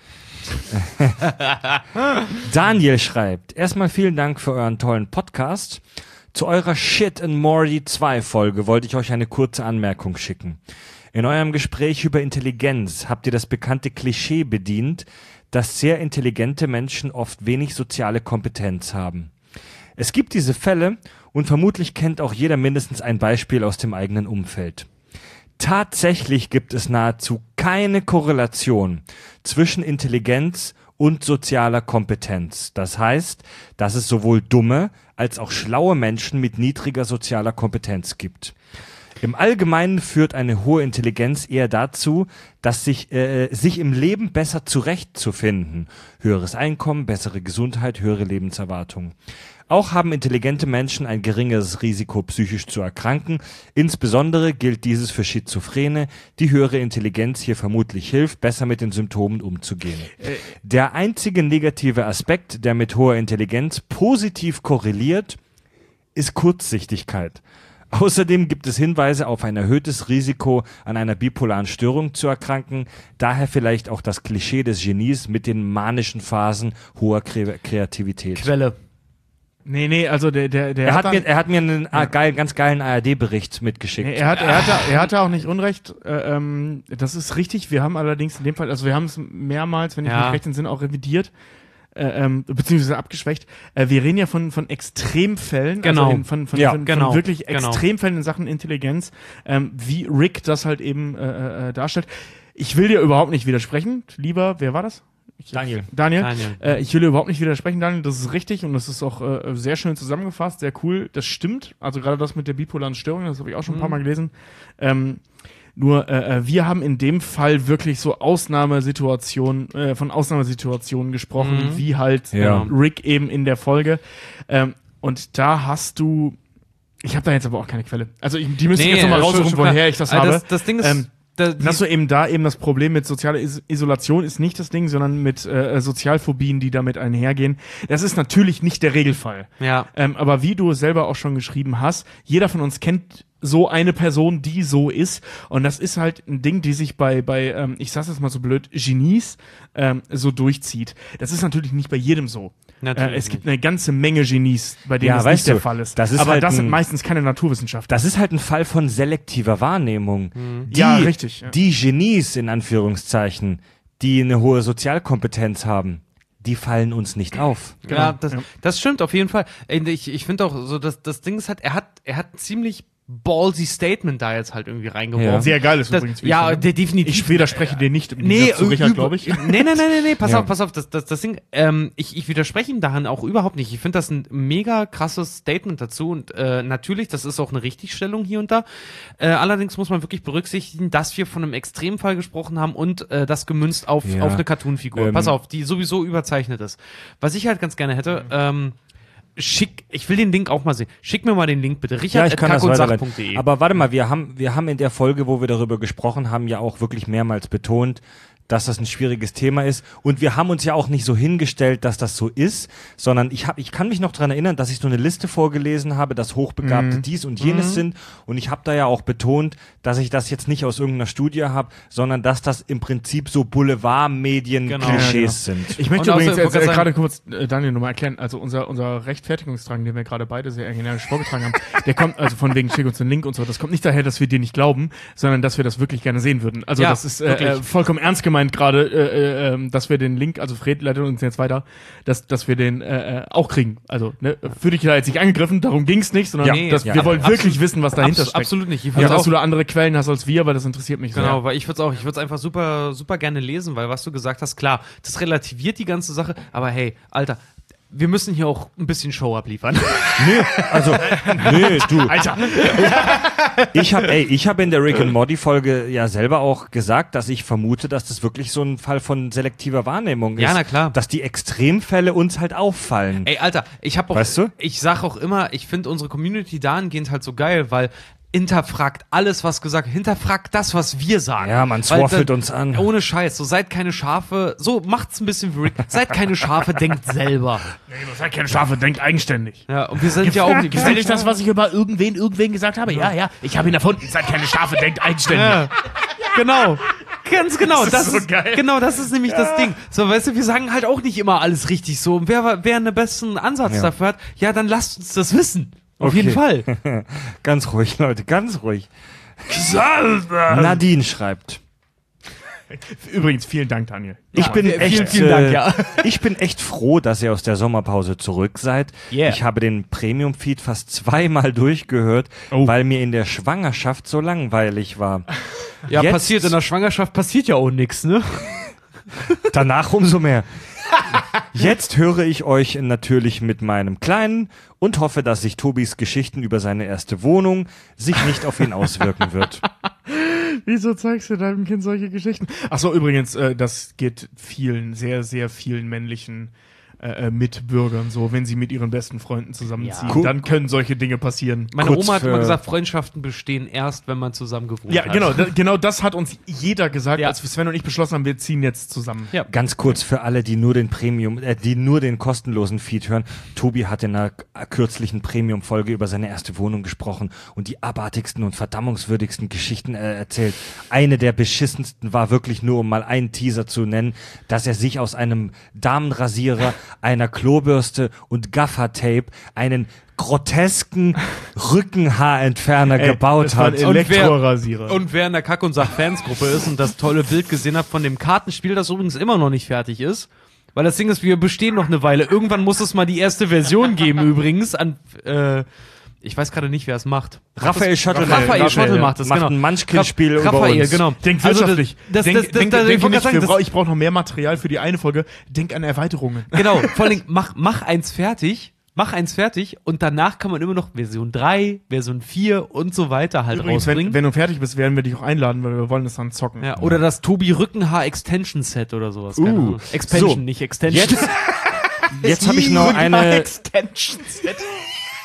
Speaker 1: Daniel schreibt, erstmal vielen Dank für euren tollen Podcast. Zu eurer Shit and Morty zwei Folge wollte ich euch eine kurze Anmerkung schicken. In eurem Gespräch über Intelligenz habt ihr das bekannte Klischee bedient, dass sehr intelligente Menschen oft wenig soziale Kompetenz haben. Es gibt diese Fälle und vermutlich kennt auch jeder mindestens ein Beispiel aus dem eigenen Umfeld. Tatsächlich gibt es nahezu keine Korrelation zwischen Intelligenz und sozialer Kompetenz. Das heißt, dass es sowohl dumme als auch schlaue Menschen mit niedriger sozialer Kompetenz gibt. Im Allgemeinen führt eine hohe Intelligenz eher dazu, dass sich, äh, sich im Leben besser zurechtzufinden. Höheres Einkommen, bessere Gesundheit, höhere Lebenserwartung. Auch haben intelligente Menschen ein geringeres Risiko, psychisch zu erkranken. Insbesondere gilt dieses für Schizophrene, die höhere Intelligenz hier vermutlich hilft, besser mit den Symptomen umzugehen. Der einzige negative Aspekt, der mit hoher Intelligenz positiv korreliert, ist Kurzsichtigkeit. Außerdem gibt es Hinweise auf ein erhöhtes Risiko, an einer bipolaren Störung zu erkranken. Daher vielleicht auch das Klischee des Genies mit den manischen Phasen hoher Kre- Kreativität.
Speaker 2: Quelle.
Speaker 3: Nee, nee, also der, der, der
Speaker 1: Er hat,
Speaker 3: dann-
Speaker 1: mir, er hat mir einen ah, geil, ganz geilen A R D-Bericht mitgeschickt.
Speaker 3: Nee, er, hat, er, hatte, er hatte auch nicht Unrecht. Äh, ähm, das ist richtig. Wir haben allerdings in dem Fall, also wir haben es mehrmals, wenn ich
Speaker 2: Ja.
Speaker 3: mich recht entsinne, auch revidiert, äh, ähm, beziehungsweise abgeschwächt. Äh, wir reden ja von, von Extremfällen,
Speaker 2: Genau.
Speaker 3: also in, von, von,
Speaker 1: Ja,
Speaker 3: von,
Speaker 2: genau,
Speaker 3: von wirklich
Speaker 2: genau.
Speaker 3: Extremfällen in Sachen Intelligenz, ähm, wie Rick das halt eben äh, äh, darstellt. Ich will dir überhaupt nicht widersprechen. Lieber, wer war das? Ich,
Speaker 1: Daniel.
Speaker 3: Daniel.
Speaker 2: Daniel.
Speaker 3: Äh, ich will dir überhaupt nicht widersprechen, Daniel. Das ist richtig und das ist auch äh, sehr schön zusammengefasst, sehr cool. Das stimmt. Also gerade das mit der bipolaren Störung, das habe ich auch schon ein paar Mal gelesen. Ähm, nur äh, wir haben in dem Fall wirklich so Ausnahmesituationen, äh, von Ausnahmesituationen gesprochen,
Speaker 2: Mhm.
Speaker 3: wie halt
Speaker 1: Ja.
Speaker 3: äh, Rick eben in der Folge. Ähm, und da hast du Ich habe da jetzt aber auch keine Quelle. Also ich, die müsste
Speaker 2: Nee,
Speaker 3: ich jetzt nochmal
Speaker 2: äh, schon-
Speaker 3: raussuchen,
Speaker 2: schon klar.
Speaker 3: woher ich das
Speaker 2: Also
Speaker 3: habe.
Speaker 2: das- das Ding ist,
Speaker 3: ähm,
Speaker 2: da- die-
Speaker 3: dass du eben da eben das Problem mit sozialer Is- Isolation ist nicht das Ding, sondern mit äh, Sozialphobien, die damit einhergehen. Das ist natürlich nicht der Regelfall.
Speaker 2: Ja.
Speaker 3: Ähm, aber wie du es selber auch schon geschrieben hast, jeder von uns kennt so eine Person, die so ist. Und das ist halt ein Ding, die sich bei, bei ähm, ich sag's jetzt mal so blöd, Genies ähm, so durchzieht. Das ist natürlich nicht bei jedem so.
Speaker 2: Natürlich
Speaker 3: Äh, es gibt eine ganze Menge Genies, bei denen
Speaker 1: Ja,
Speaker 3: das
Speaker 1: weißt
Speaker 3: nicht der
Speaker 1: du,
Speaker 3: Fall ist.
Speaker 1: das ist
Speaker 3: aber
Speaker 1: halt
Speaker 3: das sind
Speaker 1: ein-
Speaker 3: meistens keine Naturwissenschaftler.
Speaker 1: Das ist halt ein Fall von selektiver Wahrnehmung. Die,
Speaker 3: Ja, richtig, ja.
Speaker 1: Die Genies, in Anführungszeichen, die eine hohe Sozialkompetenz haben, die fallen uns nicht auf.
Speaker 2: Ja, das,
Speaker 3: Ja.
Speaker 2: das stimmt auf jeden Fall. Ey, Ich, ich finde auch so, dass das Ding ist halt, er hat, er hat ein ziemlich ballsy Statement da jetzt halt irgendwie reingeworfen.
Speaker 1: Ja.
Speaker 3: Sehr geil ist
Speaker 2: Das,
Speaker 3: übrigens. wie
Speaker 2: ja,
Speaker 3: ich finde.
Speaker 2: de- definitiv.
Speaker 3: Ich widerspreche dir nicht im
Speaker 2: Nee,
Speaker 3: Gegensatz zu Richard,
Speaker 2: üb-
Speaker 3: glaube ich.
Speaker 2: Nee, nee, nee, nee, nee, pass
Speaker 1: Ja.
Speaker 2: auf, pass auf, das, das, das Ding, ähm, ich, ich widerspreche ihm daran auch überhaupt nicht. Ich finde das ein mega krasses Statement dazu und äh, natürlich, das ist auch eine Richtigstellung hier und da. Äh, allerdings muss man wirklich berücksichtigen, dass wir von einem Extremfall gesprochen haben und äh, das gemünzt auf,
Speaker 1: Ja.
Speaker 2: auf eine Cartoon-Figur.
Speaker 1: Ähm.
Speaker 2: Pass auf, die sowieso überzeichnet ist. Was ich halt ganz gerne hätte, ähm, schick, ich will den Link auch mal sehen. Schick mir mal den Link bitte.
Speaker 1: Ja,
Speaker 2: Richard
Speaker 1: ich kann das weiterleiten.
Speaker 2: de.
Speaker 1: Aber warte mal, wir haben, wir haben in der Folge, wo wir darüber gesprochen haben, ja auch wirklich mehrmals betont, dass das ein schwieriges Thema ist. Und wir haben uns ja auch nicht so hingestellt, dass das so ist, sondern ich hab, ich kann mich noch dran erinnern, dass ich so eine Liste vorgelesen habe, dass Hochbegabte dies und jenes sind. Und ich habe da ja auch betont, dass ich das jetzt nicht aus irgendeiner Studie habe, sondern dass das im Prinzip so Boulevard-Medien-Klischees
Speaker 2: Genau.
Speaker 1: sind.
Speaker 3: Ich möchte
Speaker 2: Und
Speaker 3: übrigens
Speaker 2: außer-
Speaker 3: jetzt, äh,
Speaker 2: ich wollte
Speaker 3: gerade kurz äh, Daniel nochmal erklären, also unser, unser Rechtfertigungstrang, den wir gerade beide sehr energisch vorgetragen haben, der kommt, also von wegen schick uns den Link und so, das kommt nicht daher, dass wir dir nicht glauben, sondern dass wir das wirklich gerne sehen würden. Also
Speaker 2: Ja,
Speaker 3: das ist äh,
Speaker 2: wirklich.
Speaker 3: äh, vollkommen ernst gemeint gerade, äh, äh, ähm, dass wir den Link, also Fred leitet uns jetzt weiter, dass, dass wir den äh, äh, auch kriegen. Also ne, für dich da jetzt nicht angegriffen, darum ging es nicht, sondern
Speaker 2: Ja, nee,
Speaker 3: dass,
Speaker 1: ja,
Speaker 3: wir
Speaker 1: ab-
Speaker 3: wollen
Speaker 2: absolut-
Speaker 3: wirklich wissen, was dahinter
Speaker 2: Abs-
Speaker 3: steckt.
Speaker 2: Absolut nicht. Ich
Speaker 3: Also,
Speaker 2: würd's
Speaker 3: dass
Speaker 2: auch-
Speaker 3: du da andere Quellen hast als wir, weil das interessiert mich sehr.
Speaker 2: Genau, weil ich würde es auch, ich würde es einfach super, super gerne lesen, weil was du gesagt hast, klar, das relativiert die ganze Sache, aber hey, Alter, wir müssen hier auch ein bisschen Show abliefern.
Speaker 1: Nee, also, nee, du.
Speaker 3: Alter!
Speaker 1: Ich habe, ey, ich habe in der Rick and Morty Folge ja selber auch gesagt, dass ich vermute, dass das wirklich so ein Fall von selektiver Wahrnehmung ist.
Speaker 2: Ja, na klar.
Speaker 1: Dass die Extremfälle uns halt auffallen.
Speaker 2: Ey, Alter, ich habe auch,
Speaker 1: Weißt du?
Speaker 2: ich sag auch immer, ich finde unsere Community dahingehend halt so geil, weil hinterfragt alles, was gesagt, hinterfragt das, was wir sagen.
Speaker 1: Ja, man
Speaker 2: Weil
Speaker 1: swaffelt
Speaker 2: dann-
Speaker 1: uns an.
Speaker 2: Ohne Scheiß, so seid keine Schafe, so macht's ein bisschen wie Rick, seid keine Schafe, denkt selber.
Speaker 3: Nee, das seid keine Schafe, denkt eigenständig.
Speaker 2: Ja, und wir sind ja auch nicht,
Speaker 3: Gefällt euch das, was ich über irgendwen, irgendwen gesagt habe? Ja, ja, ich habe ihn erfunden. Seid keine Schafe, denkt eigenständig.
Speaker 2: Ja, genau. Ganz genau,
Speaker 3: Das
Speaker 2: das,
Speaker 3: ist
Speaker 2: ist,
Speaker 3: so geil.
Speaker 2: genau, das ist nämlich das Ding. So, weißt du, wir sagen halt auch nicht immer alles richtig so. Und wer, wer einen besseren Ansatz
Speaker 1: Ja.
Speaker 2: dafür hat, ja, dann lasst uns das wissen. Auf
Speaker 1: Okay.
Speaker 2: jeden Fall.
Speaker 1: Ganz ruhig, Leute, ganz ruhig. Nadine schreibt.
Speaker 3: Übrigens, vielen Dank, Daniel.
Speaker 1: Ich bin
Speaker 2: vielen,
Speaker 1: echt,
Speaker 2: vielen Dank,
Speaker 1: äh,
Speaker 2: ja.
Speaker 1: ich bin echt froh, dass ihr aus der Sommerpause zurück seid.
Speaker 2: Yeah.
Speaker 1: Ich habe den Premium-Feed fast zweimal durchgehört,
Speaker 3: Oh.
Speaker 1: weil mir in der Schwangerschaft so langweilig war.
Speaker 2: Ja,
Speaker 1: Jetzt-
Speaker 2: passiert in der Schwangerschaft, passiert ja auch nichts, ne?
Speaker 1: Danach umso mehr. Jetzt höre ich euch natürlich mit meinem Kleinen und hoffe, dass sich Tobis Geschichten über seine erste Wohnung sich nicht auf ihn auswirken wird.
Speaker 3: Wieso zeigst du deinem Kind solche Geschichten? Ach so, übrigens, äh, das geht vielen, sehr, sehr vielen männlichen äh, äh, Mitbürgern so, wenn sie mit ihren besten Freunden zusammenziehen,
Speaker 1: Ja. Cool.
Speaker 3: dann können solche Dinge passieren.
Speaker 2: Meine
Speaker 1: Kurz
Speaker 2: Oma hat
Speaker 1: für-
Speaker 2: immer gesagt, Freundschaften bestehen erst, wenn man zusammen gewohnt
Speaker 3: Ja,
Speaker 2: hat.
Speaker 3: genau, da, genau das hat uns jeder gesagt,
Speaker 2: Ja.
Speaker 3: als Sven und ich beschlossen haben, wir ziehen jetzt zusammen.
Speaker 2: Ja.
Speaker 1: Ganz kurz für alle, die nur den Premium, äh, die nur den kostenlosen Feed hören. Tobi hat in einer k- kürzlichen Premium-Folge über seine erste Wohnung gesprochen und die abartigsten und verdammungswürdigsten Geschichten äh, erzählt. Eine der beschissensten war wirklich nur, um mal einen Teaser zu nennen, dass er sich aus einem Damenrasierer, einer Klobürste und Gaffertape einen grotesken Rückenhaarentferner
Speaker 3: Ey,
Speaker 1: gebaut
Speaker 3: das war
Speaker 1: hat.
Speaker 3: ein
Speaker 2: Und wer-
Speaker 3: Elektrorasierer.
Speaker 2: Und wer in der Kack- und Sach-Fansgruppe ist und das tolle Bild gesehen hat von dem Kartenspiel, das übrigens immer noch nicht fertig ist, weil das Ding ist, wir bestehen noch eine Weile. Irgendwann muss es mal die erste Version geben übrigens an, äh, ich weiß gerade nicht, wer es macht.
Speaker 1: Raphael Schottel,
Speaker 2: Raphael
Speaker 3: Raphael,
Speaker 2: Schottel
Speaker 3: ja.
Speaker 2: macht es,
Speaker 1: macht
Speaker 2: genau.
Speaker 1: ein Munchkin-Spiel über
Speaker 2: Raphael,
Speaker 1: uns.
Speaker 2: genau.
Speaker 3: Denk
Speaker 2: Also
Speaker 3: wirtschaftlich.
Speaker 2: das,
Speaker 3: denk,
Speaker 2: das, das,
Speaker 3: denk,
Speaker 2: das,
Speaker 3: denk
Speaker 2: ich wollte
Speaker 3: nicht,
Speaker 2: gerade
Speaker 3: wir
Speaker 2: sagen,
Speaker 3: brauch,
Speaker 2: das,
Speaker 3: ich brauche noch mehr Material für die eine Folge. Denk an Erweiterungen.
Speaker 2: genau, vor allem, mach, mach eins fertig, mach eins fertig und danach kann man immer noch Version drei, Version vier und so weiter halt
Speaker 3: Übrigens,
Speaker 2: rausbringen.
Speaker 3: wenn, wenn du fertig bist, werden wir dich auch einladen, weil wir wollen das dann zocken.
Speaker 2: ja, oder das Tobi Rückenhaar Extension Set oder sowas. keine
Speaker 1: Uh,
Speaker 2: Ahnung. Expansion,
Speaker 1: so,
Speaker 2: nicht Extension.
Speaker 1: Jetzt, jetzt habe ich noch eine,
Speaker 2: Extension Set.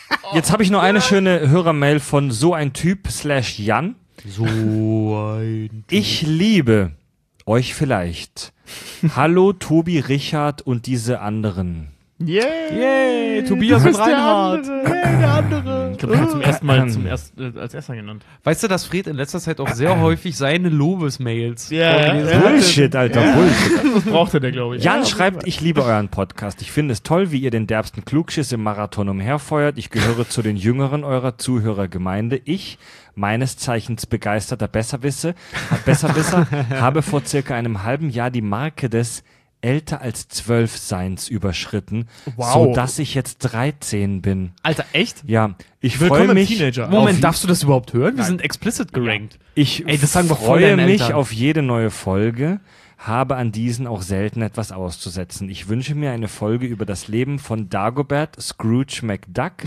Speaker 1: Jetzt habe ich noch eine schöne Hörermail von so ein Typ slash Jan.
Speaker 2: So ein...
Speaker 1: Ich liebe euch vielleicht. Hallo Tobi, Richard und diese anderen.
Speaker 3: Yay!
Speaker 2: Yay, Tobias und Reinhard.
Speaker 3: Der andere. Yay, der andere. Ich glaube, der hat zum ersten Mal zum erst, äh, als erster genannt.
Speaker 2: Weißt du, dass Fred in letzter Zeit auch sehr häufig seine Lobesmails
Speaker 3: Ja,
Speaker 2: vorgelesen
Speaker 3: ja.
Speaker 2: hat?
Speaker 1: Bullshit, Alter, Bullshit.
Speaker 3: Das brauchte der, glaube ich.
Speaker 1: Jan
Speaker 3: Ja,
Speaker 1: schreibt, ich liebe euren Podcast. Ich finde es toll, wie ihr den derbsten Klugschiss im Marathon umherfeuert. Ich gehöre zu den Jüngeren eurer Zuhörergemeinde. Ich, meines Zeichens begeisterter Besserwisser, Besserwisser, habe vor circa einem halben Jahr die Marke des älter als zwölf Seins überschritten,
Speaker 3: Wow.
Speaker 1: so dass ich jetzt dreizehn bin.
Speaker 2: Alter, echt?
Speaker 1: Ja, ich freue
Speaker 3: Willkommen
Speaker 1: mich.
Speaker 3: Teenager.
Speaker 2: Moment,
Speaker 1: auf,
Speaker 2: darfst du das überhaupt hören? Wir sind explicit gerankt.
Speaker 1: ich
Speaker 2: Ey, das sagen wir voll
Speaker 1: freue
Speaker 2: deinen
Speaker 1: mich
Speaker 2: Eltern.
Speaker 1: auf jede neue Folge, habe an diesen auch selten etwas auszusetzen. Ich wünsche mir eine Folge über das Leben von Dagobert Scrooge McDuck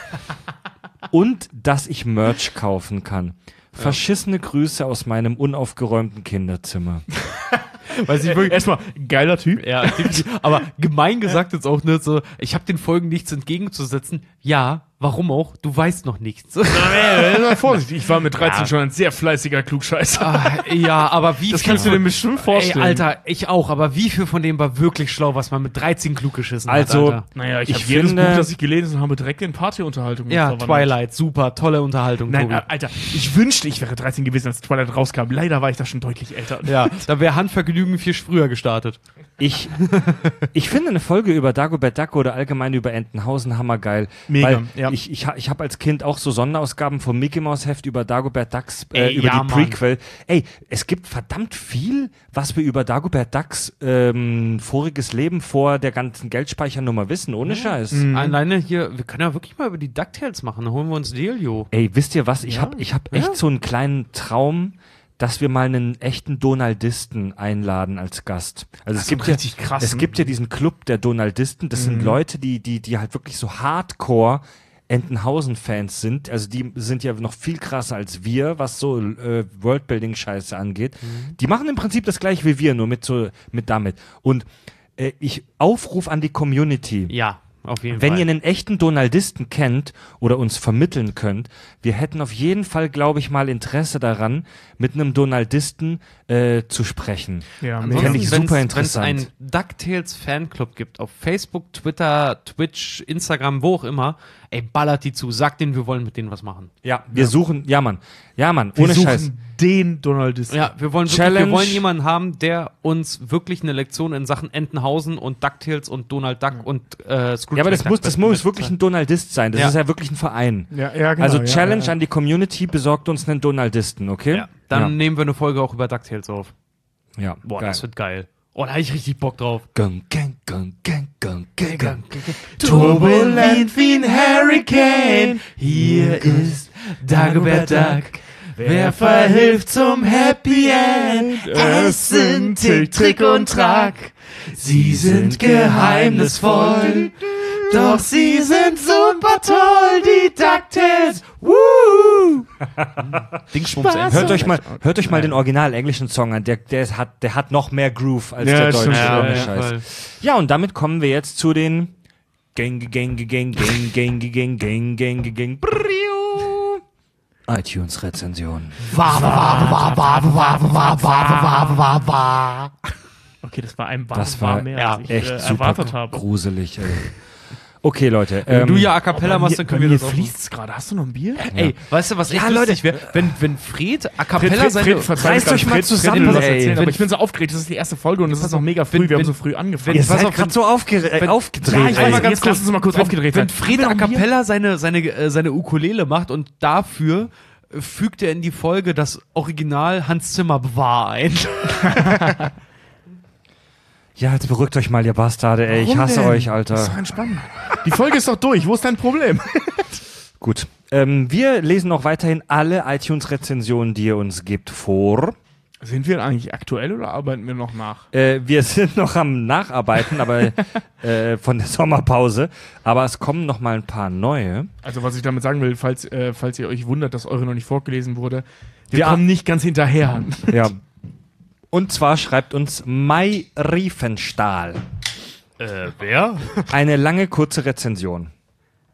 Speaker 1: und dass ich Merch kaufen kann. Verschissene Grüße aus meinem unaufgeräumten Kinderzimmer.
Speaker 2: Weiß ich wirklich.
Speaker 3: Erstmal, geiler Typ.
Speaker 2: Ja, definitiv. Aber gemein gesagt jetzt auch nicht so, ich habe den Folgen nichts entgegenzusetzen. Ja, warum auch? Du weißt noch nichts.
Speaker 3: Äh, Vorsicht, ich war mit dreizehn
Speaker 2: Ja.
Speaker 3: schon ein sehr fleißiger Klugscheißer.
Speaker 2: Ah, ja, aber wie
Speaker 3: Das
Speaker 2: viel
Speaker 3: kannst du
Speaker 2: von-
Speaker 3: dir bestimmt vorstellen.
Speaker 2: Ey, Alter, ich auch, aber wie viel von dem war wirklich schlau, was man mit dreizehn klug geschissen
Speaker 1: Also,
Speaker 2: hat, Alter?
Speaker 3: Naja, ich,
Speaker 1: Ich
Speaker 3: habe jedes
Speaker 1: finde-
Speaker 3: Buch, das ich gelesen habe, direkt in Partyunterhaltung
Speaker 2: Ja,
Speaker 3: verwandelt.
Speaker 2: Twilight, super, tolle Unterhaltung,
Speaker 3: Nein,
Speaker 2: Tobi.
Speaker 3: äh, Alter, ich wünschte, ich wäre dreizehn gewesen, als Twilight rauskam. Leider war ich da schon deutlich älter.
Speaker 2: Ja, da wäre Handvergnügen viel früher gestartet.
Speaker 1: Ich, ich finde eine Folge über Dagobert Duck oder allgemein über Entenhausen hammergeil.
Speaker 3: Mega,
Speaker 1: weil
Speaker 3: ja.
Speaker 1: Ich, ich, ha- ich habe als Kind auch so Sonderausgaben vom Mickey Mouse Heft über Dagobert Ducks, äh,
Speaker 2: Ey,
Speaker 1: über
Speaker 2: ja,
Speaker 1: die
Speaker 2: Mann.
Speaker 1: Prequel. Ey, es gibt verdammt viel, was wir über Dagobert Ducks ähm, voriges Leben vor der ganzen Geldspeichernummer wissen, ohne Scheiß.
Speaker 3: Mhm.
Speaker 2: Alleine hier, wir können ja wirklich mal über die DuckTales machen, dann holen wir uns Delio.
Speaker 1: Ey, wisst ihr was? Ich
Speaker 3: Ja.
Speaker 1: hab, ich hab echt
Speaker 2: Ja.
Speaker 1: so einen kleinen Traum, dass wir mal einen echten Donaldisten einladen als Gast. Also es
Speaker 3: so
Speaker 1: gibt
Speaker 3: einen
Speaker 1: ja,
Speaker 3: richtig krassen.
Speaker 1: es gibt ja diesen Club der Donaldisten. Das sind Leute, die, die, die halt wirklich so Hardcore Entenhausen-Fans sind. Also die sind ja noch viel krasser als wir, was so äh, Worldbuilding-Scheiße angeht. Die machen im Prinzip das gleiche wie wir, nur mit so mit damit. Und äh, ich Aufruf an die Community.
Speaker 2: Ja, auf jeden
Speaker 1: Wenn
Speaker 2: Fall.
Speaker 1: ihr einen echten Donaldisten kennt oder uns vermitteln könnt, wir hätten auf jeden Fall, glaube ich, mal Interesse daran, mit einem Donaldisten äh, zu sprechen.
Speaker 3: Ja,
Speaker 1: Fände
Speaker 2: Ansonsten,
Speaker 1: ich
Speaker 2: wenn's-
Speaker 1: super
Speaker 2: Wenn es
Speaker 1: interessant.
Speaker 2: einen DuckTales Fanclub gibt, auf Facebook, Twitter, Twitch, Instagram, wo auch immer, ey, ballert die zu, sagt denen, wir wollen mit denen was machen.
Speaker 1: Ja, wir suchen, ja Mann, ja Mann,
Speaker 3: Wir
Speaker 1: ohne
Speaker 3: suchen
Speaker 1: Scheiß.
Speaker 3: den Donaldisten.
Speaker 2: Ja, wir wollen wirklich,
Speaker 1: Challenge.
Speaker 2: wir wollen jemanden haben, der uns wirklich eine Lektion in Sachen Entenhausen und DuckTales und Donald Duck und äh, Scrooge
Speaker 1: Ja, aber das
Speaker 2: McDuck
Speaker 1: muss, das
Speaker 2: mit-
Speaker 1: muss wirklich ein Donaldist sein. Das
Speaker 2: Ja.
Speaker 1: ist ja wirklich ein Verein.
Speaker 3: Ja, ja, genau.
Speaker 1: Also
Speaker 3: ja,
Speaker 1: Challenge
Speaker 3: ja, ja.
Speaker 1: an die Community, besorgt uns einen Donaldisten, okay?
Speaker 2: Ja, dann
Speaker 1: ja.
Speaker 2: nehmen wir eine Folge auch über DuckTales auf.
Speaker 1: ja.
Speaker 2: Boah,
Speaker 1: geil.
Speaker 2: das wird geil. Oh, da hab ich richtig Bock drauf.
Speaker 1: Gang, gang, gang, gang, gang, gang, gang.
Speaker 2: Turbulent wie ein Hurricane, hier ist Dagobert Duck. Wer verhilft zum Happy End? Es sind Tick, Trick und Track. Sie sind geheimnisvoll, doch sie sind super toll, die DuckTales. Woo! Dingsbums.
Speaker 1: Hört euch mal, hört euch mal den original englischen Song an. Der, der ist, hat, der hat noch mehr Groove als
Speaker 3: Ja,
Speaker 1: der
Speaker 3: stimmt.
Speaker 1: deutsche.
Speaker 3: Ja,
Speaker 1: ohne
Speaker 3: ja,
Speaker 1: Scheiß.
Speaker 2: voll.
Speaker 1: Ja, und damit kommen wir jetzt zu den Gang, Gang, Gang, Gang, Gang, Gang, Gang, Gang, Gang, Briu. iTunes-Rezension.
Speaker 3: Okay, das war ein
Speaker 1: Das
Speaker 3: war
Speaker 1: war
Speaker 3: mehr,
Speaker 2: ja,
Speaker 3: als ich
Speaker 1: Echt
Speaker 3: äh,
Speaker 1: super
Speaker 3: erwartet habe.
Speaker 1: gruselig, ey. Okay, Leute.
Speaker 2: Wenn
Speaker 1: Ähm,
Speaker 2: du ja A Cappella machst, dann können wir
Speaker 3: Mir
Speaker 2: das auch.
Speaker 3: fließt gerade. Hast du noch ein Bier?
Speaker 2: Ey, weißt du, was echt
Speaker 1: Ja,
Speaker 2: lustig wäre? Wenn, wenn Fred A Cappella
Speaker 3: Fred,
Speaker 2: seine...
Speaker 3: Fred, verzeih
Speaker 1: reißt
Speaker 3: mir
Speaker 1: euch
Speaker 3: grad,
Speaker 1: mal
Speaker 3: Fred, Fred,
Speaker 1: zusammen,
Speaker 3: will was
Speaker 1: ey.
Speaker 3: erzählen,
Speaker 2: Wenn-
Speaker 3: aber ich bin so aufgeregt. Das ist die erste Folge und es ist noch mega früh.
Speaker 2: wenn-
Speaker 3: wir haben
Speaker 2: wenn-
Speaker 3: so früh angefangen.
Speaker 1: ihr
Speaker 2: pass
Speaker 1: seid
Speaker 2: auf,
Speaker 1: gerade
Speaker 2: wenn-
Speaker 1: so aufgere äh,
Speaker 2: wenn-
Speaker 1: aufgedreht.
Speaker 3: Ja, ich war
Speaker 1: ey.
Speaker 3: mal ganz
Speaker 2: jetzt
Speaker 3: kurz, lass uns mal kurz
Speaker 2: wenn,
Speaker 3: aufgedreht
Speaker 2: Wenn
Speaker 3: sein.
Speaker 2: Fred
Speaker 3: Haben
Speaker 2: A
Speaker 3: wir noch ein
Speaker 2: Cappella seine, seine, äh, seine Ukulele macht und dafür äh, fügt er in die Folge das Original Hans Zimmer Bewahr ein.
Speaker 1: Ja, jetzt beruhigt euch mal, ihr Bastarde, ey. Ich
Speaker 3: Warum
Speaker 1: hasse
Speaker 3: denn?
Speaker 1: euch,
Speaker 3: Das ist
Speaker 1: Alter.
Speaker 3: doch entspannt. Die Folge ist doch durch. Wo ist dein Problem?
Speaker 1: Gut. Ähm, wir lesen auch weiterhin alle iTunes-Rezensionen, die ihr uns gibt, vor.
Speaker 3: Sind wir eigentlich aktuell oder arbeiten wir noch nach?
Speaker 1: Äh, wir sind noch am Nacharbeiten, aber äh, von der Sommerpause. Aber es kommen noch mal ein paar neue.
Speaker 3: Also was ich damit sagen will, falls, äh, falls ihr euch wundert, dass eure noch nicht vorgelesen wurde, wir
Speaker 1: Ja.
Speaker 3: kommen nicht ganz hinterher.
Speaker 1: Ja. Und zwar schreibt uns Mai Riefenstahl
Speaker 2: Äh, wer?
Speaker 1: eine lange, kurze Rezension.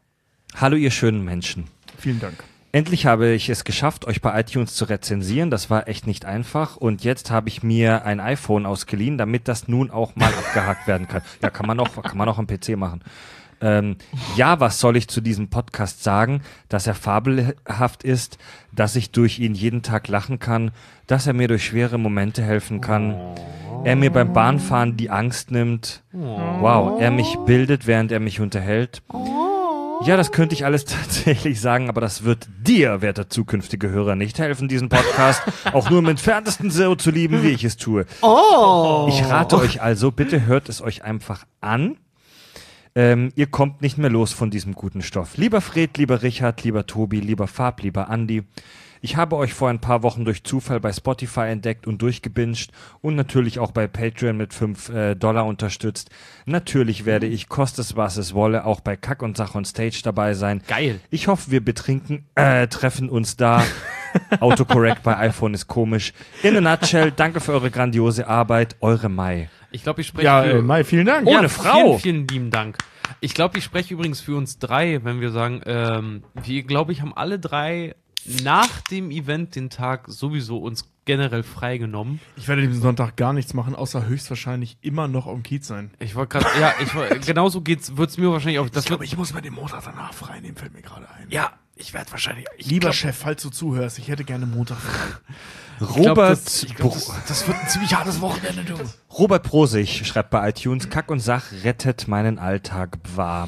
Speaker 1: Hallo ihr schönen Menschen.
Speaker 3: Vielen Dank.
Speaker 1: Endlich habe ich es geschafft, euch bei iTunes zu rezensieren. Das war echt nicht einfach. Und jetzt habe ich mir ein iPhone ausgeliehen, damit das nun auch mal abgehakt werden kann. Ja, kann man auch, kann man auch am P C machen. Ähm, ja, was soll ich zu diesem Podcast sagen? Dass er fabelhaft ist, dass ich durch ihn jeden Tag lachen kann, dass er mir durch schwere Momente helfen kann. Er mir beim Bahnfahren die Angst nimmt. Wow, er mich bildet, während er mich unterhält. Ja, das könnte ich alles tatsächlich sagen, aber das wird dir, werter zukünftige Hörer, nicht helfen, diesen Podcast auch nur im entferntesten so zu lieben, wie ich es tue.
Speaker 2: Oh.
Speaker 1: Ich rate euch also, bitte hört es euch einfach an. Ähm, ihr kommt nicht mehr los von diesem guten Stoff. Lieber Fred, lieber Richard, lieber Tobi, lieber Fab, lieber Andi. Ich habe euch vor ein paar Wochen durch Zufall bei Spotify entdeckt und durchgebinged und natürlich auch bei Patreon mit fünf äh, Dollar unterstützt. Natürlich werde ich, koste es was es wolle, auch bei Kack und Sach on Stage dabei sein.
Speaker 2: Geil.
Speaker 1: Ich hoffe, wir betrinken, äh, treffen uns da. Autocorrect bei iPhone ist komisch. In a nutshell, danke für eure grandiose Arbeit. Eure Mai.
Speaker 2: Ich glaube, ich spreche
Speaker 3: Ja,
Speaker 2: für...
Speaker 3: äh, Mai, vielen Dank.
Speaker 1: Ohne
Speaker 2: ja,
Speaker 1: Frau.
Speaker 2: Vielen, vielen lieben Dank. Ich glaube, ich spreche übrigens für uns drei, wenn wir sagen, ähm, wir, glaube ich, haben alle drei nach dem Event den Tag sowieso uns generell freigenommen.
Speaker 3: Ich werde diesen Sonntag gar nichts machen, außer höchstwahrscheinlich immer noch am Kiez sein.
Speaker 2: Ich wollte gerade, ja, ich wollt- genauso geht's, wird's mir wahrscheinlich auch. Das
Speaker 3: ich glaube,
Speaker 2: wird,
Speaker 3: ich muss mir den Montag danach frei nehmen, fällt mir gerade ein.
Speaker 2: ja, ich werde wahrscheinlich. Ich
Speaker 3: Lieber
Speaker 2: glaub,
Speaker 3: Chef, falls du zuhörst, ich hätte gerne Montag frei.
Speaker 2: ich glaub,
Speaker 1: Robert,
Speaker 2: das, ich glaub, das, das wird ein ziemlich hartes Wochenende, du.
Speaker 1: Robert Prosig schreibt bei iTunes, Kack und Sach rettet meinen Alltag wahr.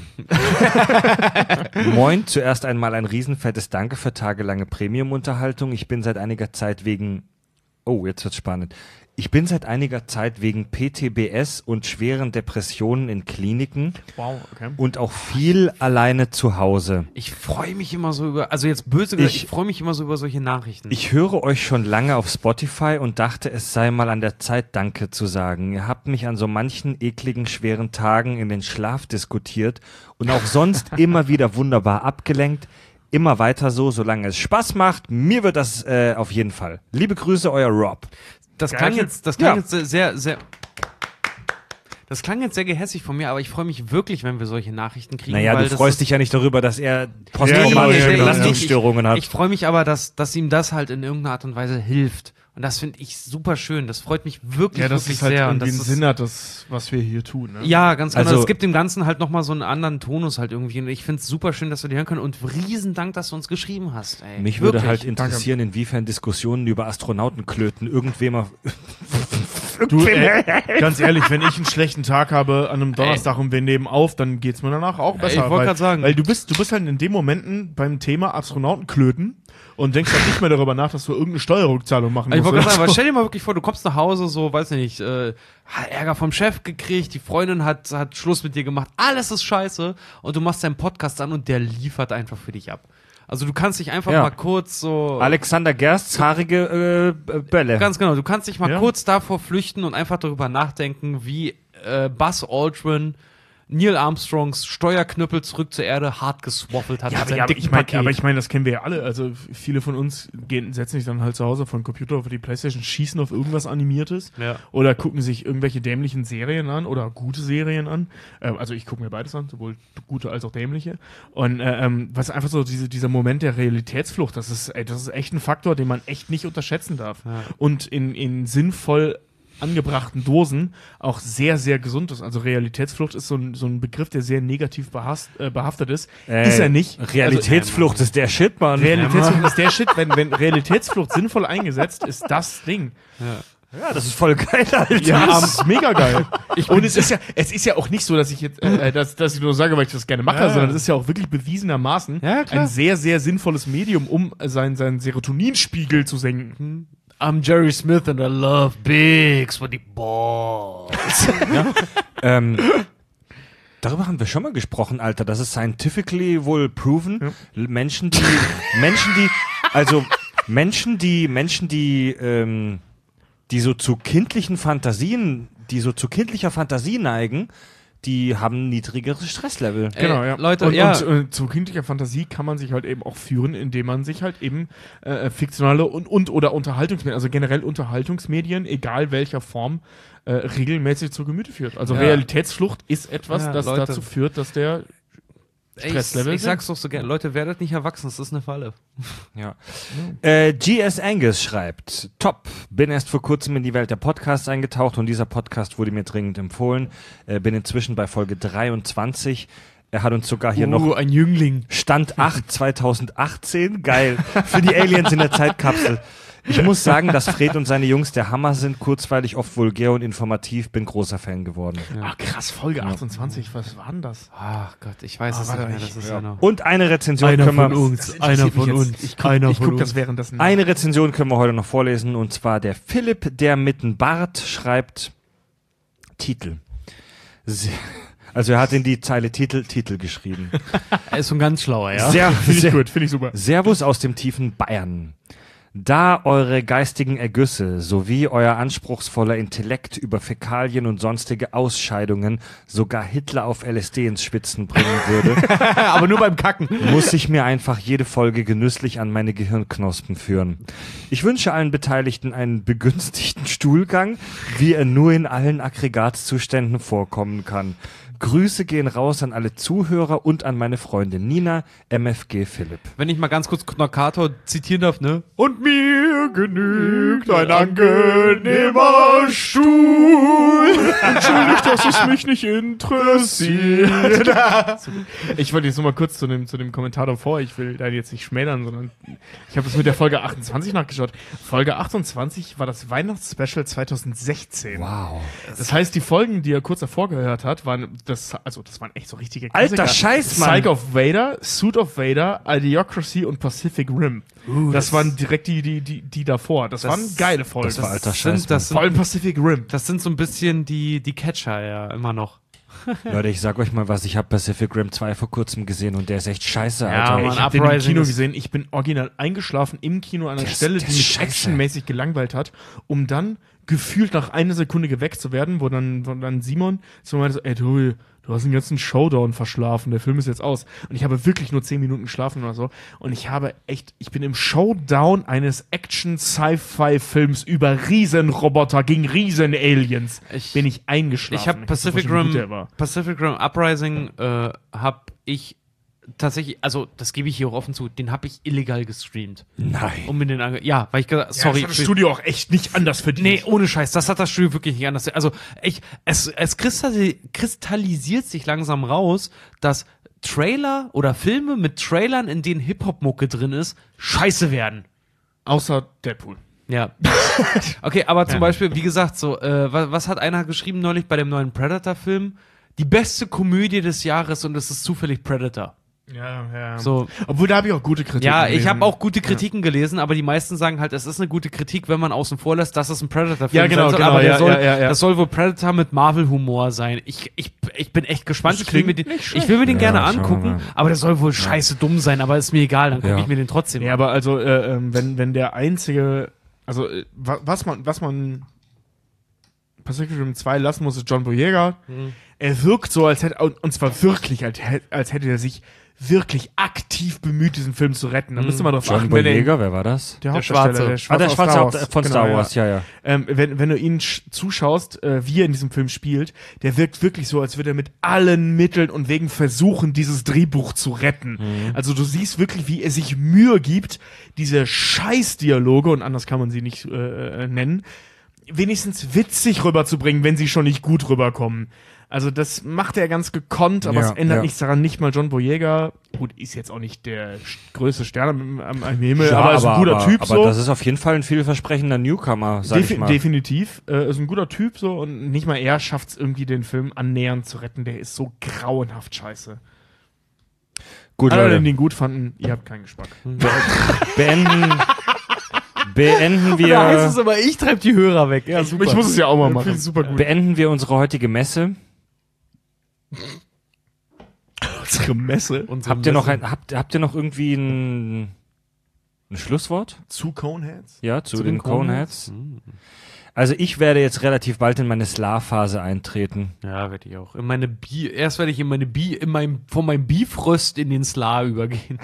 Speaker 1: Moin, zuerst einmal ein riesenfettes Danke für tagelange Premium-Unterhaltung. Ich bin seit einiger Zeit wegen, oh, jetzt wird's spannend. Ich bin seit einiger Zeit wegen P T B S und schweren Depressionen in Kliniken
Speaker 3: Wow, okay.
Speaker 1: und auch viel alleine zu Hause.
Speaker 2: Ich freue mich immer so über, also jetzt böse gesagt, ich,
Speaker 1: Ich-
Speaker 2: freue mich immer so über solche Nachrichten.
Speaker 1: Ich höre euch schon lange auf Spotify und dachte, es sei mal an der Zeit, Danke zu sagen. Ihr habt mich an so manchen ekligen, schweren Tagen in den Schlaf diskutiert und auch sonst immer wieder wunderbar abgelenkt. Immer weiter so, solange es Spaß macht. Mir wird das äh, auf jeden Fall. Liebe Grüße, euer Rob.
Speaker 2: das
Speaker 3: Geil.
Speaker 2: klang jetzt, das klang
Speaker 1: Ja.
Speaker 2: jetzt sehr, sehr. Das klang jetzt sehr gehässig von mir, aber ich freue mich wirklich, wenn wir solche Nachrichten kriegen.
Speaker 1: Naja,
Speaker 2: weil
Speaker 1: du
Speaker 2: das
Speaker 1: freust
Speaker 2: ist,
Speaker 1: dich ja nicht darüber, dass er
Speaker 3: Ja,
Speaker 1: posttraumatische
Speaker 3: ja, ja, ja.
Speaker 1: Belastungsstörungen hat.
Speaker 2: Ich freue mich aber, dass, dass ihm das halt in irgendeiner Art und Weise hilft. Und das finde ich super schön. Das freut mich wirklich,
Speaker 3: Ja, das
Speaker 2: wirklich
Speaker 3: ist halt
Speaker 2: sehr. Und
Speaker 3: irgendwie
Speaker 2: das
Speaker 3: ein
Speaker 2: ist,
Speaker 3: Sinn hat, das, was wir hier tun. Ne?
Speaker 2: ja, ganz genau.
Speaker 1: Also-
Speaker 2: Es gibt dem Ganzen halt nochmal so einen anderen Tonus halt irgendwie. Und ich finde es super schön, dass wir die hören können. Und riesen Dank, dass du uns geschrieben hast. Ey.
Speaker 1: Mich würde
Speaker 2: Wirklich.
Speaker 1: halt interessieren, inwiefern Diskussionen über Astronautenklöten irgendwem auf
Speaker 3: Du, ey, ganz ehrlich, wenn ich einen schlechten Tag habe an einem Donnerstag und wir nehmen auf, dann geht's mir danach auch besser.
Speaker 2: ich wollte
Speaker 3: weil-
Speaker 2: grad sagen.
Speaker 3: Weil du bist, du bist halt in den Momenten beim Thema Astronautenklöten und denkst halt nicht mehr darüber nach, dass du irgendeine Steuerrückzahlung machen
Speaker 2: Also ich
Speaker 3: musst.
Speaker 2: wollte gerade sagen,
Speaker 3: oder
Speaker 2: aber
Speaker 3: so.
Speaker 2: stell dir mal wirklich vor, du kommst nach Hause, so, weiß ich nicht, äh, hat Ärger vom Chef gekriegt, die Freundin hat, hat Schluss mit dir gemacht, alles ist scheiße und du machst deinen Podcast an und der liefert einfach für dich ab. Also du kannst dich einfach
Speaker 1: Ja.
Speaker 2: mal kurz so...
Speaker 1: Alexander Gersts haarige äh, Bälle.
Speaker 2: Ganz genau, du kannst dich mal
Speaker 3: Ja.
Speaker 2: kurz davor flüchten und einfach darüber nachdenken, wie äh, Buzz Aldrin Neil Armstrongs Steuerknüppel zurück zur Erde hart geswaffelt hat.
Speaker 3: Ja,
Speaker 2: mit
Speaker 3: aber,
Speaker 2: seinem
Speaker 3: ja, aber,
Speaker 2: dicken
Speaker 3: ich mein,
Speaker 2: Paket.
Speaker 3: aber ich meine, das kennen wir ja alle. Also f- viele von uns gehen, setzen sich dann halt zu Hause vor den Computer auf die Playstation, schießen auf irgendwas Animiertes
Speaker 2: Ja.
Speaker 3: oder gucken sich irgendwelche dämlichen Serien an oder gute Serien an. Ähm, also ich gucke mir beides an, sowohl gute als auch dämliche. Und äh, ähm, was einfach so diese, dieser Moment der Realitätsflucht, das ist, ey, das ist echt ein Faktor, den man echt nicht unterschätzen darf.
Speaker 2: Ja.
Speaker 3: Und in, in sinnvoll angebrachten Dosen auch sehr, sehr gesund ist. Also Realitätsflucht ist so ein, so ein Begriff, der sehr negativ behast, äh, behaftet ist.
Speaker 1: Äh,
Speaker 3: ist er nicht.
Speaker 1: Realitätsflucht ist der Shit, Mann.
Speaker 3: Also, Realitätsflucht ist der Shit. Wenn, wenn Realitätsflucht sinnvoll eingesetzt ist, das Ding.
Speaker 1: Ja, das ist voll geil, Alter.
Speaker 3: Ja, abends mega geil. Und es ist ja, es ist ja auch nicht so, dass ich jetzt, äh, dass, dass ich nur sage, weil ich das gerne mache,
Speaker 1: Ja.
Speaker 3: sondern es ist ja auch wirklich bewiesenermaßen
Speaker 2: Ja, klar.
Speaker 3: ein sehr, sehr sinnvolles Medium, um seinen, seinen Serotoninspiegel zu senken.
Speaker 2: I'm Jerry Smith and I love big sweaty balls.
Speaker 1: Ähm, darüber haben wir schon mal gesprochen, Alter. Das ist scientifically wohl proven. L- Menschen, die, Menschen, die, also Menschen, die, Menschen, die, ähm, die so zu kindlichen Fantasien, die so zu kindlicher Fantasie neigen, die haben niedrigeres Stresslevel.
Speaker 2: Ey,
Speaker 3: Genau, ja.
Speaker 2: Leute,
Speaker 3: und,
Speaker 2: ja.
Speaker 3: und äh, zu kindlicher Fantasie kann man sich halt eben auch führen, indem man sich halt eben äh, fiktionale und, und oder Unterhaltungsmedien, also generell Unterhaltungsmedien, egal welcher Form, äh, regelmäßig zu Gemüte führt. Also
Speaker 2: Ja.
Speaker 3: Realitätsflucht ist etwas,
Speaker 2: Ja,
Speaker 3: das
Speaker 2: Leute.
Speaker 3: dazu führt, dass der Stresslevel
Speaker 2: Ich, ich
Speaker 3: sind.
Speaker 2: sag's doch so gerne, Leute, werdet nicht erwachsen, das ist eine Falle.
Speaker 1: Ja. Äh, G S Angus schreibt, top, bin erst vor kurzem in die Welt der Podcasts eingetaucht und dieser Podcast wurde mir dringend empfohlen. Äh, bin inzwischen bei Folge dreiundzwanzig. Er hat uns sogar hier
Speaker 2: uh,
Speaker 1: noch
Speaker 2: ein Jüngling.
Speaker 1: Stand acht zweitausendachtzehn, geil, für die Aliens in der Zeitkapsel. Ich muss sagen, dass Fred und seine Jungs der Hammer sind, kurzweilig, oft vulgär und informativ, bin großer Fan geworden.
Speaker 3: Ach krass, Folge achtundzwanzig, was war denn das?
Speaker 2: Ach Gott, ich weiß
Speaker 3: Ah,
Speaker 2: es
Speaker 3: warte,
Speaker 2: nicht mehr,
Speaker 3: ich-
Speaker 2: das ist
Speaker 1: Ja.
Speaker 2: ja noch...
Speaker 1: Und eine Rezension
Speaker 2: Einer
Speaker 1: können wir,
Speaker 2: von uns,
Speaker 3: Das
Speaker 2: einer
Speaker 3: interessiert
Speaker 2: von
Speaker 3: mich
Speaker 2: uns,
Speaker 3: jetzt. Ich guck,
Speaker 2: einer
Speaker 3: ich
Speaker 2: von
Speaker 3: guck das
Speaker 2: uns.
Speaker 3: währenddessen.
Speaker 1: eine Rezension können wir heute noch vorlesen, und zwar der Philipp, der mit dem Bart schreibt, Titel. Sehr, also er hat in die Zeile Titel, Titel geschrieben.
Speaker 2: Er ist schon ganz schlauer, ja?
Speaker 1: Sehr,
Speaker 3: Finde ich
Speaker 1: sehr,
Speaker 3: gut, finde ich super.
Speaker 1: Servus aus dem tiefen Bayern. Da eure geistigen Ergüsse sowie euer anspruchsvoller Intellekt über Fäkalien und sonstige Ausscheidungen sogar Hitler auf L S D ins Schwitzen bringen würde,
Speaker 2: Aber nur beim Kacken.
Speaker 1: muss ich mir einfach jede Folge genüsslich an meine Gehirnknospen führen. Ich wünsche allen Beteiligten einen begünstigten Stuhlgang, wie er nur in allen Aggregatzuständen vorkommen kann. Grüße gehen raus an alle Zuhörer und an meine Freundin Nina, M F G Philipp.
Speaker 2: Wenn ich mal ganz kurz Knockator zitieren darf, ne?
Speaker 3: Und mir genügt ein angenehmer Stuhl. Entschuldigt, dass es mich nicht interessiert. Ich wollte jetzt nur mal kurz zu dem, zu dem Kommentar davor. Ich will da jetzt nicht schmälern, sondern ich habe das mit der Folge achtundzwanzig nachgeschaut. Folge achtundzwanzig war das Weihnachtsspecial zweitausendsechzehn.
Speaker 1: Wow.
Speaker 3: Das heißt, die Folgen, die er kurz davor gehört hat, waren das, also das waren echt so richtige
Speaker 1: Alter Scheiß, Mann.
Speaker 3: Psych of Vader, Suit of Vader, Idiocracy und Pacific Rim.
Speaker 2: Uh,
Speaker 3: das,
Speaker 2: das-
Speaker 3: waren direkt die, die, die, die davor. Das,
Speaker 2: Das-
Speaker 3: waren geile Folgen.
Speaker 1: das war alter
Speaker 2: Das
Speaker 1: Scheiß,
Speaker 2: sind, das,
Speaker 3: Vor allem
Speaker 2: sind,
Speaker 3: Pacific Rim.
Speaker 2: das sind so ein bisschen die, die Catcher, ja, immer noch.
Speaker 1: Leute, ich sag euch mal was, ich habe Pacific Rim zwei vor kurzem gesehen und der ist echt scheiße,
Speaker 2: Ja,
Speaker 1: Alter.
Speaker 2: Mann,
Speaker 3: Ich habe den im
Speaker 2: Uprising
Speaker 3: Kino
Speaker 2: ist-
Speaker 3: gesehen. Ich bin original eingeschlafen im Kino an einer
Speaker 1: Der ist-
Speaker 3: Stelle,
Speaker 1: der
Speaker 3: die
Speaker 1: ist
Speaker 3: mich
Speaker 1: scheiße.
Speaker 3: actionmäßig gelangweilt hat, um dann gefühlt nach einer Sekunde geweckt zu werden, wo dann, wo dann Simon so meinte, so, ey, du, du hast den ganzen Showdown verschlafen, der Film ist jetzt aus. Und ich habe wirklich nur zehn Minuten geschlafen oder so. Und ich habe echt, ich bin im Showdown eines Action-Sci-Fi-Films über Riesenroboter gegen Riesen-Aliens.
Speaker 2: Ich-
Speaker 3: Bin ich eingeschlafen.
Speaker 2: Ich habe
Speaker 3: weiß
Speaker 2: Pacific
Speaker 3: nicht, wie gut der
Speaker 2: Rim,
Speaker 3: war.
Speaker 2: Pacific Rim Uprising äh, habe ich tatsächlich, also das gebe ich hier auch offen zu, den habe ich illegal gestreamt.
Speaker 1: Nein.
Speaker 2: Um mir den ange ja, weil ich gesagt, sorry,
Speaker 3: ja, das hat das Studio auch echt nicht anders verdient.
Speaker 2: nee, ohne Scheiß, das hat das Studio wirklich nicht anders. Also ich, es, es kristalli kristallisiert sich langsam raus, dass Trailer oder Filme mit Trailern, in denen Hip-Hop-Mucke drin ist, scheiße werden.
Speaker 3: Außer Deadpool.
Speaker 2: Ja. Okay, aber zum Beispiel, wie gesagt, so, äh, was, was hat einer geschrieben neulich bei dem neuen Predator-Film? Die beste Komödie des Jahres und es ist zufällig Predator.
Speaker 3: Ja, ja.
Speaker 2: So.
Speaker 3: Obwohl, da habe ich auch gute Kritiken
Speaker 2: Ja, ich
Speaker 3: gelesen.
Speaker 2: habe auch gute Kritiken gelesen, aber die meisten sagen halt, es ist eine gute Kritik, wenn man außen vor lässt, dass es ein Predator-Film
Speaker 3: Ja, genau,
Speaker 2: sein soll,
Speaker 3: genau,
Speaker 2: aber der
Speaker 3: ja,
Speaker 2: soll,
Speaker 3: ja, ja, ja.
Speaker 2: das soll wohl Predator mit Marvel-Humor sein. Ich, ich, ich bin echt gespannt.
Speaker 3: Das
Speaker 2: Ich will mir
Speaker 3: klingt
Speaker 2: den,
Speaker 3: nicht
Speaker 2: ich will mir den
Speaker 1: Ja,
Speaker 2: gerne
Speaker 1: schauen wir
Speaker 2: angucken,
Speaker 1: mal.
Speaker 2: aber der soll wohl scheiße dumm sein, aber ist mir egal, dann gucke
Speaker 1: Ja.
Speaker 2: ich mir den trotzdem
Speaker 3: Ja,
Speaker 2: an.
Speaker 3: aber also, äh, ähm, wenn, wenn der einzige, also, äh, wa- was man, was man Pacific Rim zwei lassen muss, ist John Boyega.
Speaker 2: Mhm.
Speaker 3: Er wirkt so, als hätte, und und zwar wirklich, als, hätte- als hätte er sich wirklich aktiv bemüht, diesen Film zu retten. Da müsste man drauf
Speaker 1: John
Speaker 3: achten, wenn er ihn-
Speaker 1: Boyega, wer war das?
Speaker 3: Der,
Speaker 2: Der
Speaker 3: Hauptdarsteller,
Speaker 2: Schwarze.
Speaker 3: der
Speaker 1: Ah,
Speaker 3: Schwarze
Speaker 1: der
Speaker 3: aus
Speaker 1: Schwarze
Speaker 3: Star
Speaker 1: Haupt-
Speaker 3: Wars.
Speaker 1: von
Speaker 3: Genau,
Speaker 1: Star
Speaker 3: ja.
Speaker 1: Wars, ja, ja.
Speaker 3: Ähm, wenn, wenn du ihn sch- zuschaust, äh, wie er in diesem Film spielt, der wirkt wirklich so, als würde er mit allen Mitteln und Wegen versuchen, dieses Drehbuch zu retten. Also du siehst wirklich, wie er sich Mühe gibt, diese Scheißdialoge, und anders kann man sie nicht äh, äh, nennen, wenigstens witzig rüberzubringen, wenn sie schon nicht gut rüberkommen. Also das macht er ganz gekonnt, aber
Speaker 1: Ja,
Speaker 3: es ändert
Speaker 1: ja.
Speaker 3: nichts daran. Nicht mal John Boyega, gut, ist jetzt auch nicht der sch- größte Stern am, am, am Himmel,
Speaker 1: Ja,
Speaker 3: aber ist ein guter
Speaker 1: aber,
Speaker 3: Typ
Speaker 1: aber
Speaker 3: so.
Speaker 1: das ist auf jeden Fall ein vielversprechender Newcomer, sag
Speaker 3: Defi
Speaker 1: ich mal.
Speaker 3: Definitiv. Äh, ist ein guter Typ so, und nicht mal er schafft es irgendwie, den Film annähernd zu retten. Der ist so grauenhaft scheiße.
Speaker 1: Gut,
Speaker 3: Alle,
Speaker 1: Leute,
Speaker 3: die ihn gut fanden, ihr habt keinen Geschmack.
Speaker 1: beenden, beenden
Speaker 2: Da heißt
Speaker 1: wir,
Speaker 2: es aber, ich treib die Hörer weg. Ja, super.
Speaker 3: Ich muss es ja auch mal machen.
Speaker 2: Finde ich super gut.
Speaker 1: beenden wir unsere heutige Messe.
Speaker 3: Unsere Messe
Speaker 2: Unsere
Speaker 1: Habt ihr noch
Speaker 2: Messe.
Speaker 1: ein, habt, habt ihr noch irgendwie ein, ein Schlusswort?
Speaker 3: zu Coneheads.
Speaker 1: Ja, zu,
Speaker 3: Zu
Speaker 1: den
Speaker 3: den
Speaker 1: Coneheads. Also ich werde jetzt relativ bald in meine Slav-Phase eintreten.
Speaker 2: Ja, werde ich auch. In meine Bi Erst werde ich in meine Bi in meinem, von meinem Bifröst in den Sla übergehen.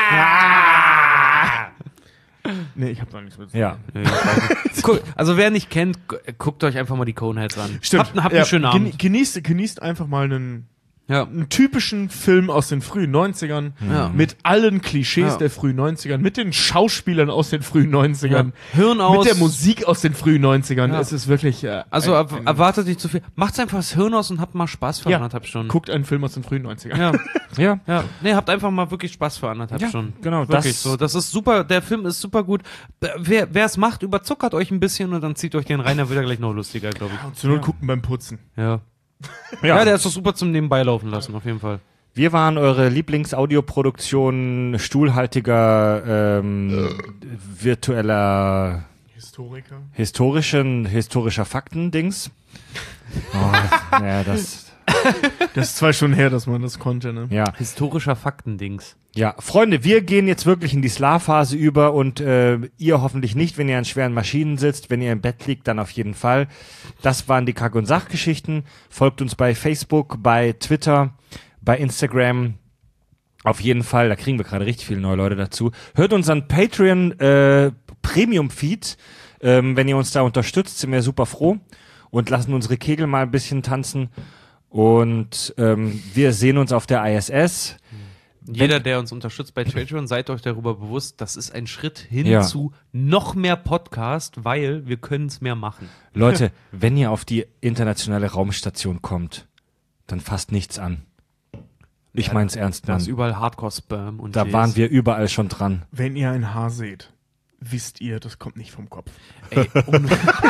Speaker 3: Nee, ich hab noch nichts mit.
Speaker 1: Ja.
Speaker 2: Guck, also wer nicht kennt, gu- guckt euch einfach mal die Coneheads an.
Speaker 3: Stimmt.
Speaker 2: Habt, habt
Speaker 3: Ja,
Speaker 2: einen schönen
Speaker 3: gen-
Speaker 2: Abend.
Speaker 3: Genießt, genießt einfach mal einen
Speaker 2: Ja.
Speaker 3: einen typischen Film aus den frühen neunzigern,
Speaker 2: Ja.
Speaker 3: mit allen Klischees
Speaker 2: Ja.
Speaker 3: der frühen neunzigern, mit den Schauspielern aus den frühen neunzigern,
Speaker 2: Ja. Hirn aus.
Speaker 3: mit der Musik aus den frühen neunzigern.
Speaker 2: Ja.
Speaker 3: Es ist wirklich äh,
Speaker 2: Also
Speaker 3: ein,
Speaker 2: er-
Speaker 3: ein,
Speaker 2: erwartet nicht zu viel. Macht's einfach das Hirn aus und habt mal Spaß für
Speaker 3: ja,
Speaker 2: anderthalb Stunden.
Speaker 3: guckt einen Film aus den frühen neunzigern.
Speaker 2: Ja,
Speaker 1: Ja.
Speaker 2: ja. Nee, habt einfach mal wirklich Spaß für anderthalb
Speaker 1: Ja,
Speaker 2: Stunden.
Speaker 1: genau,
Speaker 2: Wirklich
Speaker 1: das-
Speaker 2: so. Das ist super. Der Film ist super gut. Äh, Wer wer es macht, überzuckert euch ein bisschen und dann zieht euch den rein, dann wird er gleich noch lustiger, glaube ich.
Speaker 3: Und zur Not gucken beim Putzen.
Speaker 2: Ja. Ja. der ist doch super zum Nebenbei laufen lassen, auf jeden Fall.
Speaker 1: Wir waren eure Lieblingsaudioproduktion stuhlhaltiger, ähm, virtueller,
Speaker 3: Historiker.
Speaker 1: historischen, historischer Fakten-Dings. Oh, ja, das,
Speaker 3: Das ist zwei Stunden her, dass man das konnte, ne?
Speaker 1: ja.
Speaker 2: Historischer Faktendings.
Speaker 1: Ja, Freunde, wir gehen jetzt wirklich in die Slave-Phase über und äh, ihr hoffentlich nicht, wenn ihr an schweren Maschinen sitzt. Wenn ihr im Bett liegt, dann auf jeden Fall. Das waren die Kack- und Sachgeschichten. Folgt uns bei Facebook, bei Twitter, bei Instagram. Auf jeden Fall, da kriegen wir gerade richtig viele neue Leute dazu. Hört unseren Patreon äh, Premium-Feed. Ähm, wenn ihr uns da unterstützt, sind wir super froh und lassen unsere Kegel mal ein bisschen tanzen. Und ähm, wir sehen uns auf der I S S.
Speaker 2: Jeder, der uns unterstützt bei Patreon, seid euch darüber bewusst, das ist ein Schritt hin
Speaker 1: Ja.
Speaker 2: zu noch mehr Podcast, weil wir können es mehr machen.
Speaker 1: Leute, wenn ihr auf die internationale Raumstation kommt, dann fasst nichts an. Ich
Speaker 2: Ja,
Speaker 1: mein's ernst,
Speaker 2: Da ist
Speaker 1: Mann.
Speaker 2: überall Hardcore-Spam und
Speaker 1: Da
Speaker 2: Jays.
Speaker 1: waren wir überall schon dran.
Speaker 3: Wenn ihr ein Haar seht, wisst ihr, das kommt nicht vom Kopf.
Speaker 2: Ey, ohne,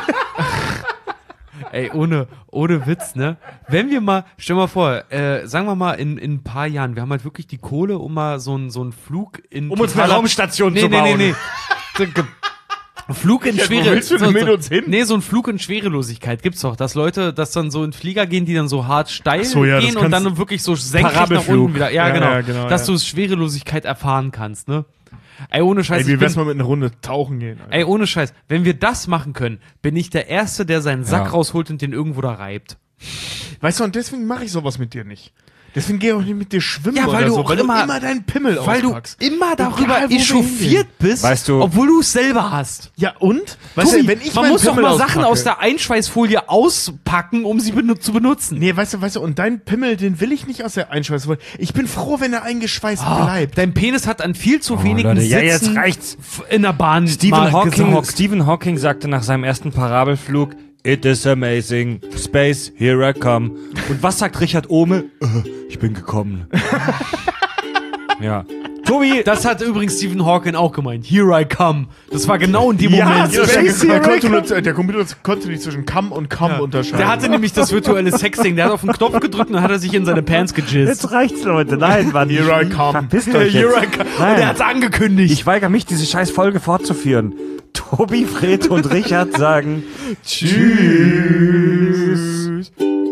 Speaker 2: ey, ohne, ohne Witz, ne? Wenn wir mal, stell mal vor, äh, sagen wir mal in, in ein paar Jahren, wir haben halt wirklich die Kohle, um mal so einen so einen Flug in
Speaker 1: Um uns eine
Speaker 2: totaler-
Speaker 1: Raumstation
Speaker 2: nee,
Speaker 1: zu
Speaker 2: nee,
Speaker 1: bauen.
Speaker 2: Nee, nee, nee. Flug in
Speaker 3: Ja, wo
Speaker 2: Schwere.
Speaker 3: willst du denn mit uns hin?
Speaker 2: Nee, so ein Flug in Schwerelosigkeit gibt's doch, dass Leute, dass dann so in Flieger gehen, die dann so hart steil
Speaker 3: Ach so, ja, das
Speaker 2: gehen und
Speaker 3: kannst-
Speaker 2: dann wirklich so senkrecht nach
Speaker 1: Parabelflug.
Speaker 2: unten wieder. Ja,
Speaker 3: Ja,
Speaker 2: genau.
Speaker 3: ja, genau,
Speaker 2: dass
Speaker 3: ja.
Speaker 2: du Schwerelosigkeit erfahren kannst, ne? Ey, ohne Scheiß.
Speaker 3: Ey, wie
Speaker 2: ich
Speaker 3: wär's
Speaker 2: bin-
Speaker 3: mal mit einer Runde tauchen gehen? Alter?
Speaker 2: Ey, ohne Scheiß, wenn wir das machen können, bin ich der Erste, der seinen Sack
Speaker 1: Ja.
Speaker 2: rausholt und den irgendwo da reibt.
Speaker 3: Weißt du, und deswegen mache ich sowas mit dir nicht. Deswegen gehe ich auch nicht mit dir schwimmen
Speaker 2: Ja, weil
Speaker 3: oder
Speaker 2: du
Speaker 3: so,
Speaker 2: auch
Speaker 3: weil
Speaker 2: immer-
Speaker 3: du immer deinen Pimmel
Speaker 2: Weil du
Speaker 3: auspackst.
Speaker 2: immer darüber
Speaker 3: Egal, wo wir
Speaker 2: echauffiert bist,
Speaker 1: Weißt du-
Speaker 2: obwohl du es selber hast.
Speaker 3: Ja, und? Weißt
Speaker 2: Tobi,
Speaker 3: du, wenn ich
Speaker 2: man
Speaker 3: meinen
Speaker 2: muss doch
Speaker 3: Pimmel
Speaker 2: mal Sachen
Speaker 3: auspacke-
Speaker 2: aus der Einschweißfolie auspacken, um sie benu zu benutzen.
Speaker 3: Nee, weißt du, weißt du, und dein Pimmel, den will ich nicht aus der Einschweißfolie. Ich bin froh, wenn er eingeschweißt bleibt.
Speaker 2: Dein Penis hat an viel zu wenigen
Speaker 1: Leute, ja,
Speaker 2: Sitzen
Speaker 1: jetzt reicht's.
Speaker 2: f- in der Bahn
Speaker 1: Stephen
Speaker 2: mal
Speaker 1: Hawking,
Speaker 2: gehockt.
Speaker 1: Stephen Hawking sagte nach seinem ersten Parabelflug, "It is amazing. Space, here I come." Und was sagt Richard Ohme? Äh, ich bin gekommen. Ja. Tobi,
Speaker 2: Das hat übrigens Stephen Hawking auch gemeint. Here I come. Das war genau in dem
Speaker 1: Ja,
Speaker 2: Moment.
Speaker 1: so
Speaker 3: der,
Speaker 1: Space,
Speaker 3: der,
Speaker 1: here I
Speaker 3: konnte
Speaker 1: come.
Speaker 3: nur, der Computer konnte nicht zwischen Come und Come unterscheiden.
Speaker 2: Der hatte nämlich das virtuelle Sexting. Der hat auf den Knopf gedrückt und dann hat er sich in seine Pants gejizzt.
Speaker 1: reicht's, Leute. Nein, Mann.
Speaker 3: Here I come.
Speaker 1: Verpisst euch
Speaker 2: Here
Speaker 1: jetzt.
Speaker 2: I come. Und
Speaker 1: Nein.
Speaker 2: er hat's angekündigt.
Speaker 1: Ich weigere mich, diese scheiß Folge fortzuführen. Tobi, Fred und Richard sagen Tschüss.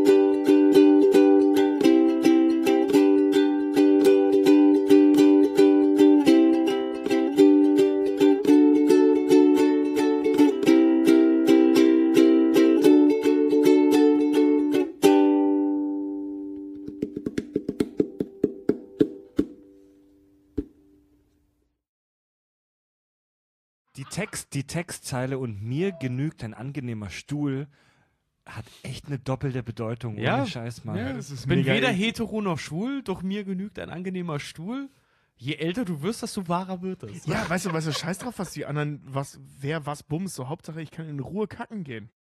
Speaker 1: Die, Text, die Textzeile "und mir genügt ein angenehmer Stuhl" hat echt eine doppelte Bedeutung.
Speaker 2: Ja.
Speaker 1: Ohne Scheiß, Mann.
Speaker 2: Ja,
Speaker 3: das ist
Speaker 2: bin
Speaker 3: mega
Speaker 2: weder
Speaker 3: eklig.
Speaker 2: hetero noch schwul, doch mir genügt ein angenehmer Stuhl. Je älter du wirst, desto wahrer wird es.
Speaker 3: Ja, weißt du, weißt du, scheiß drauf, was die anderen, was, wer was bumst. So, Hauptsache, ich kann in Ruhe kacken gehen.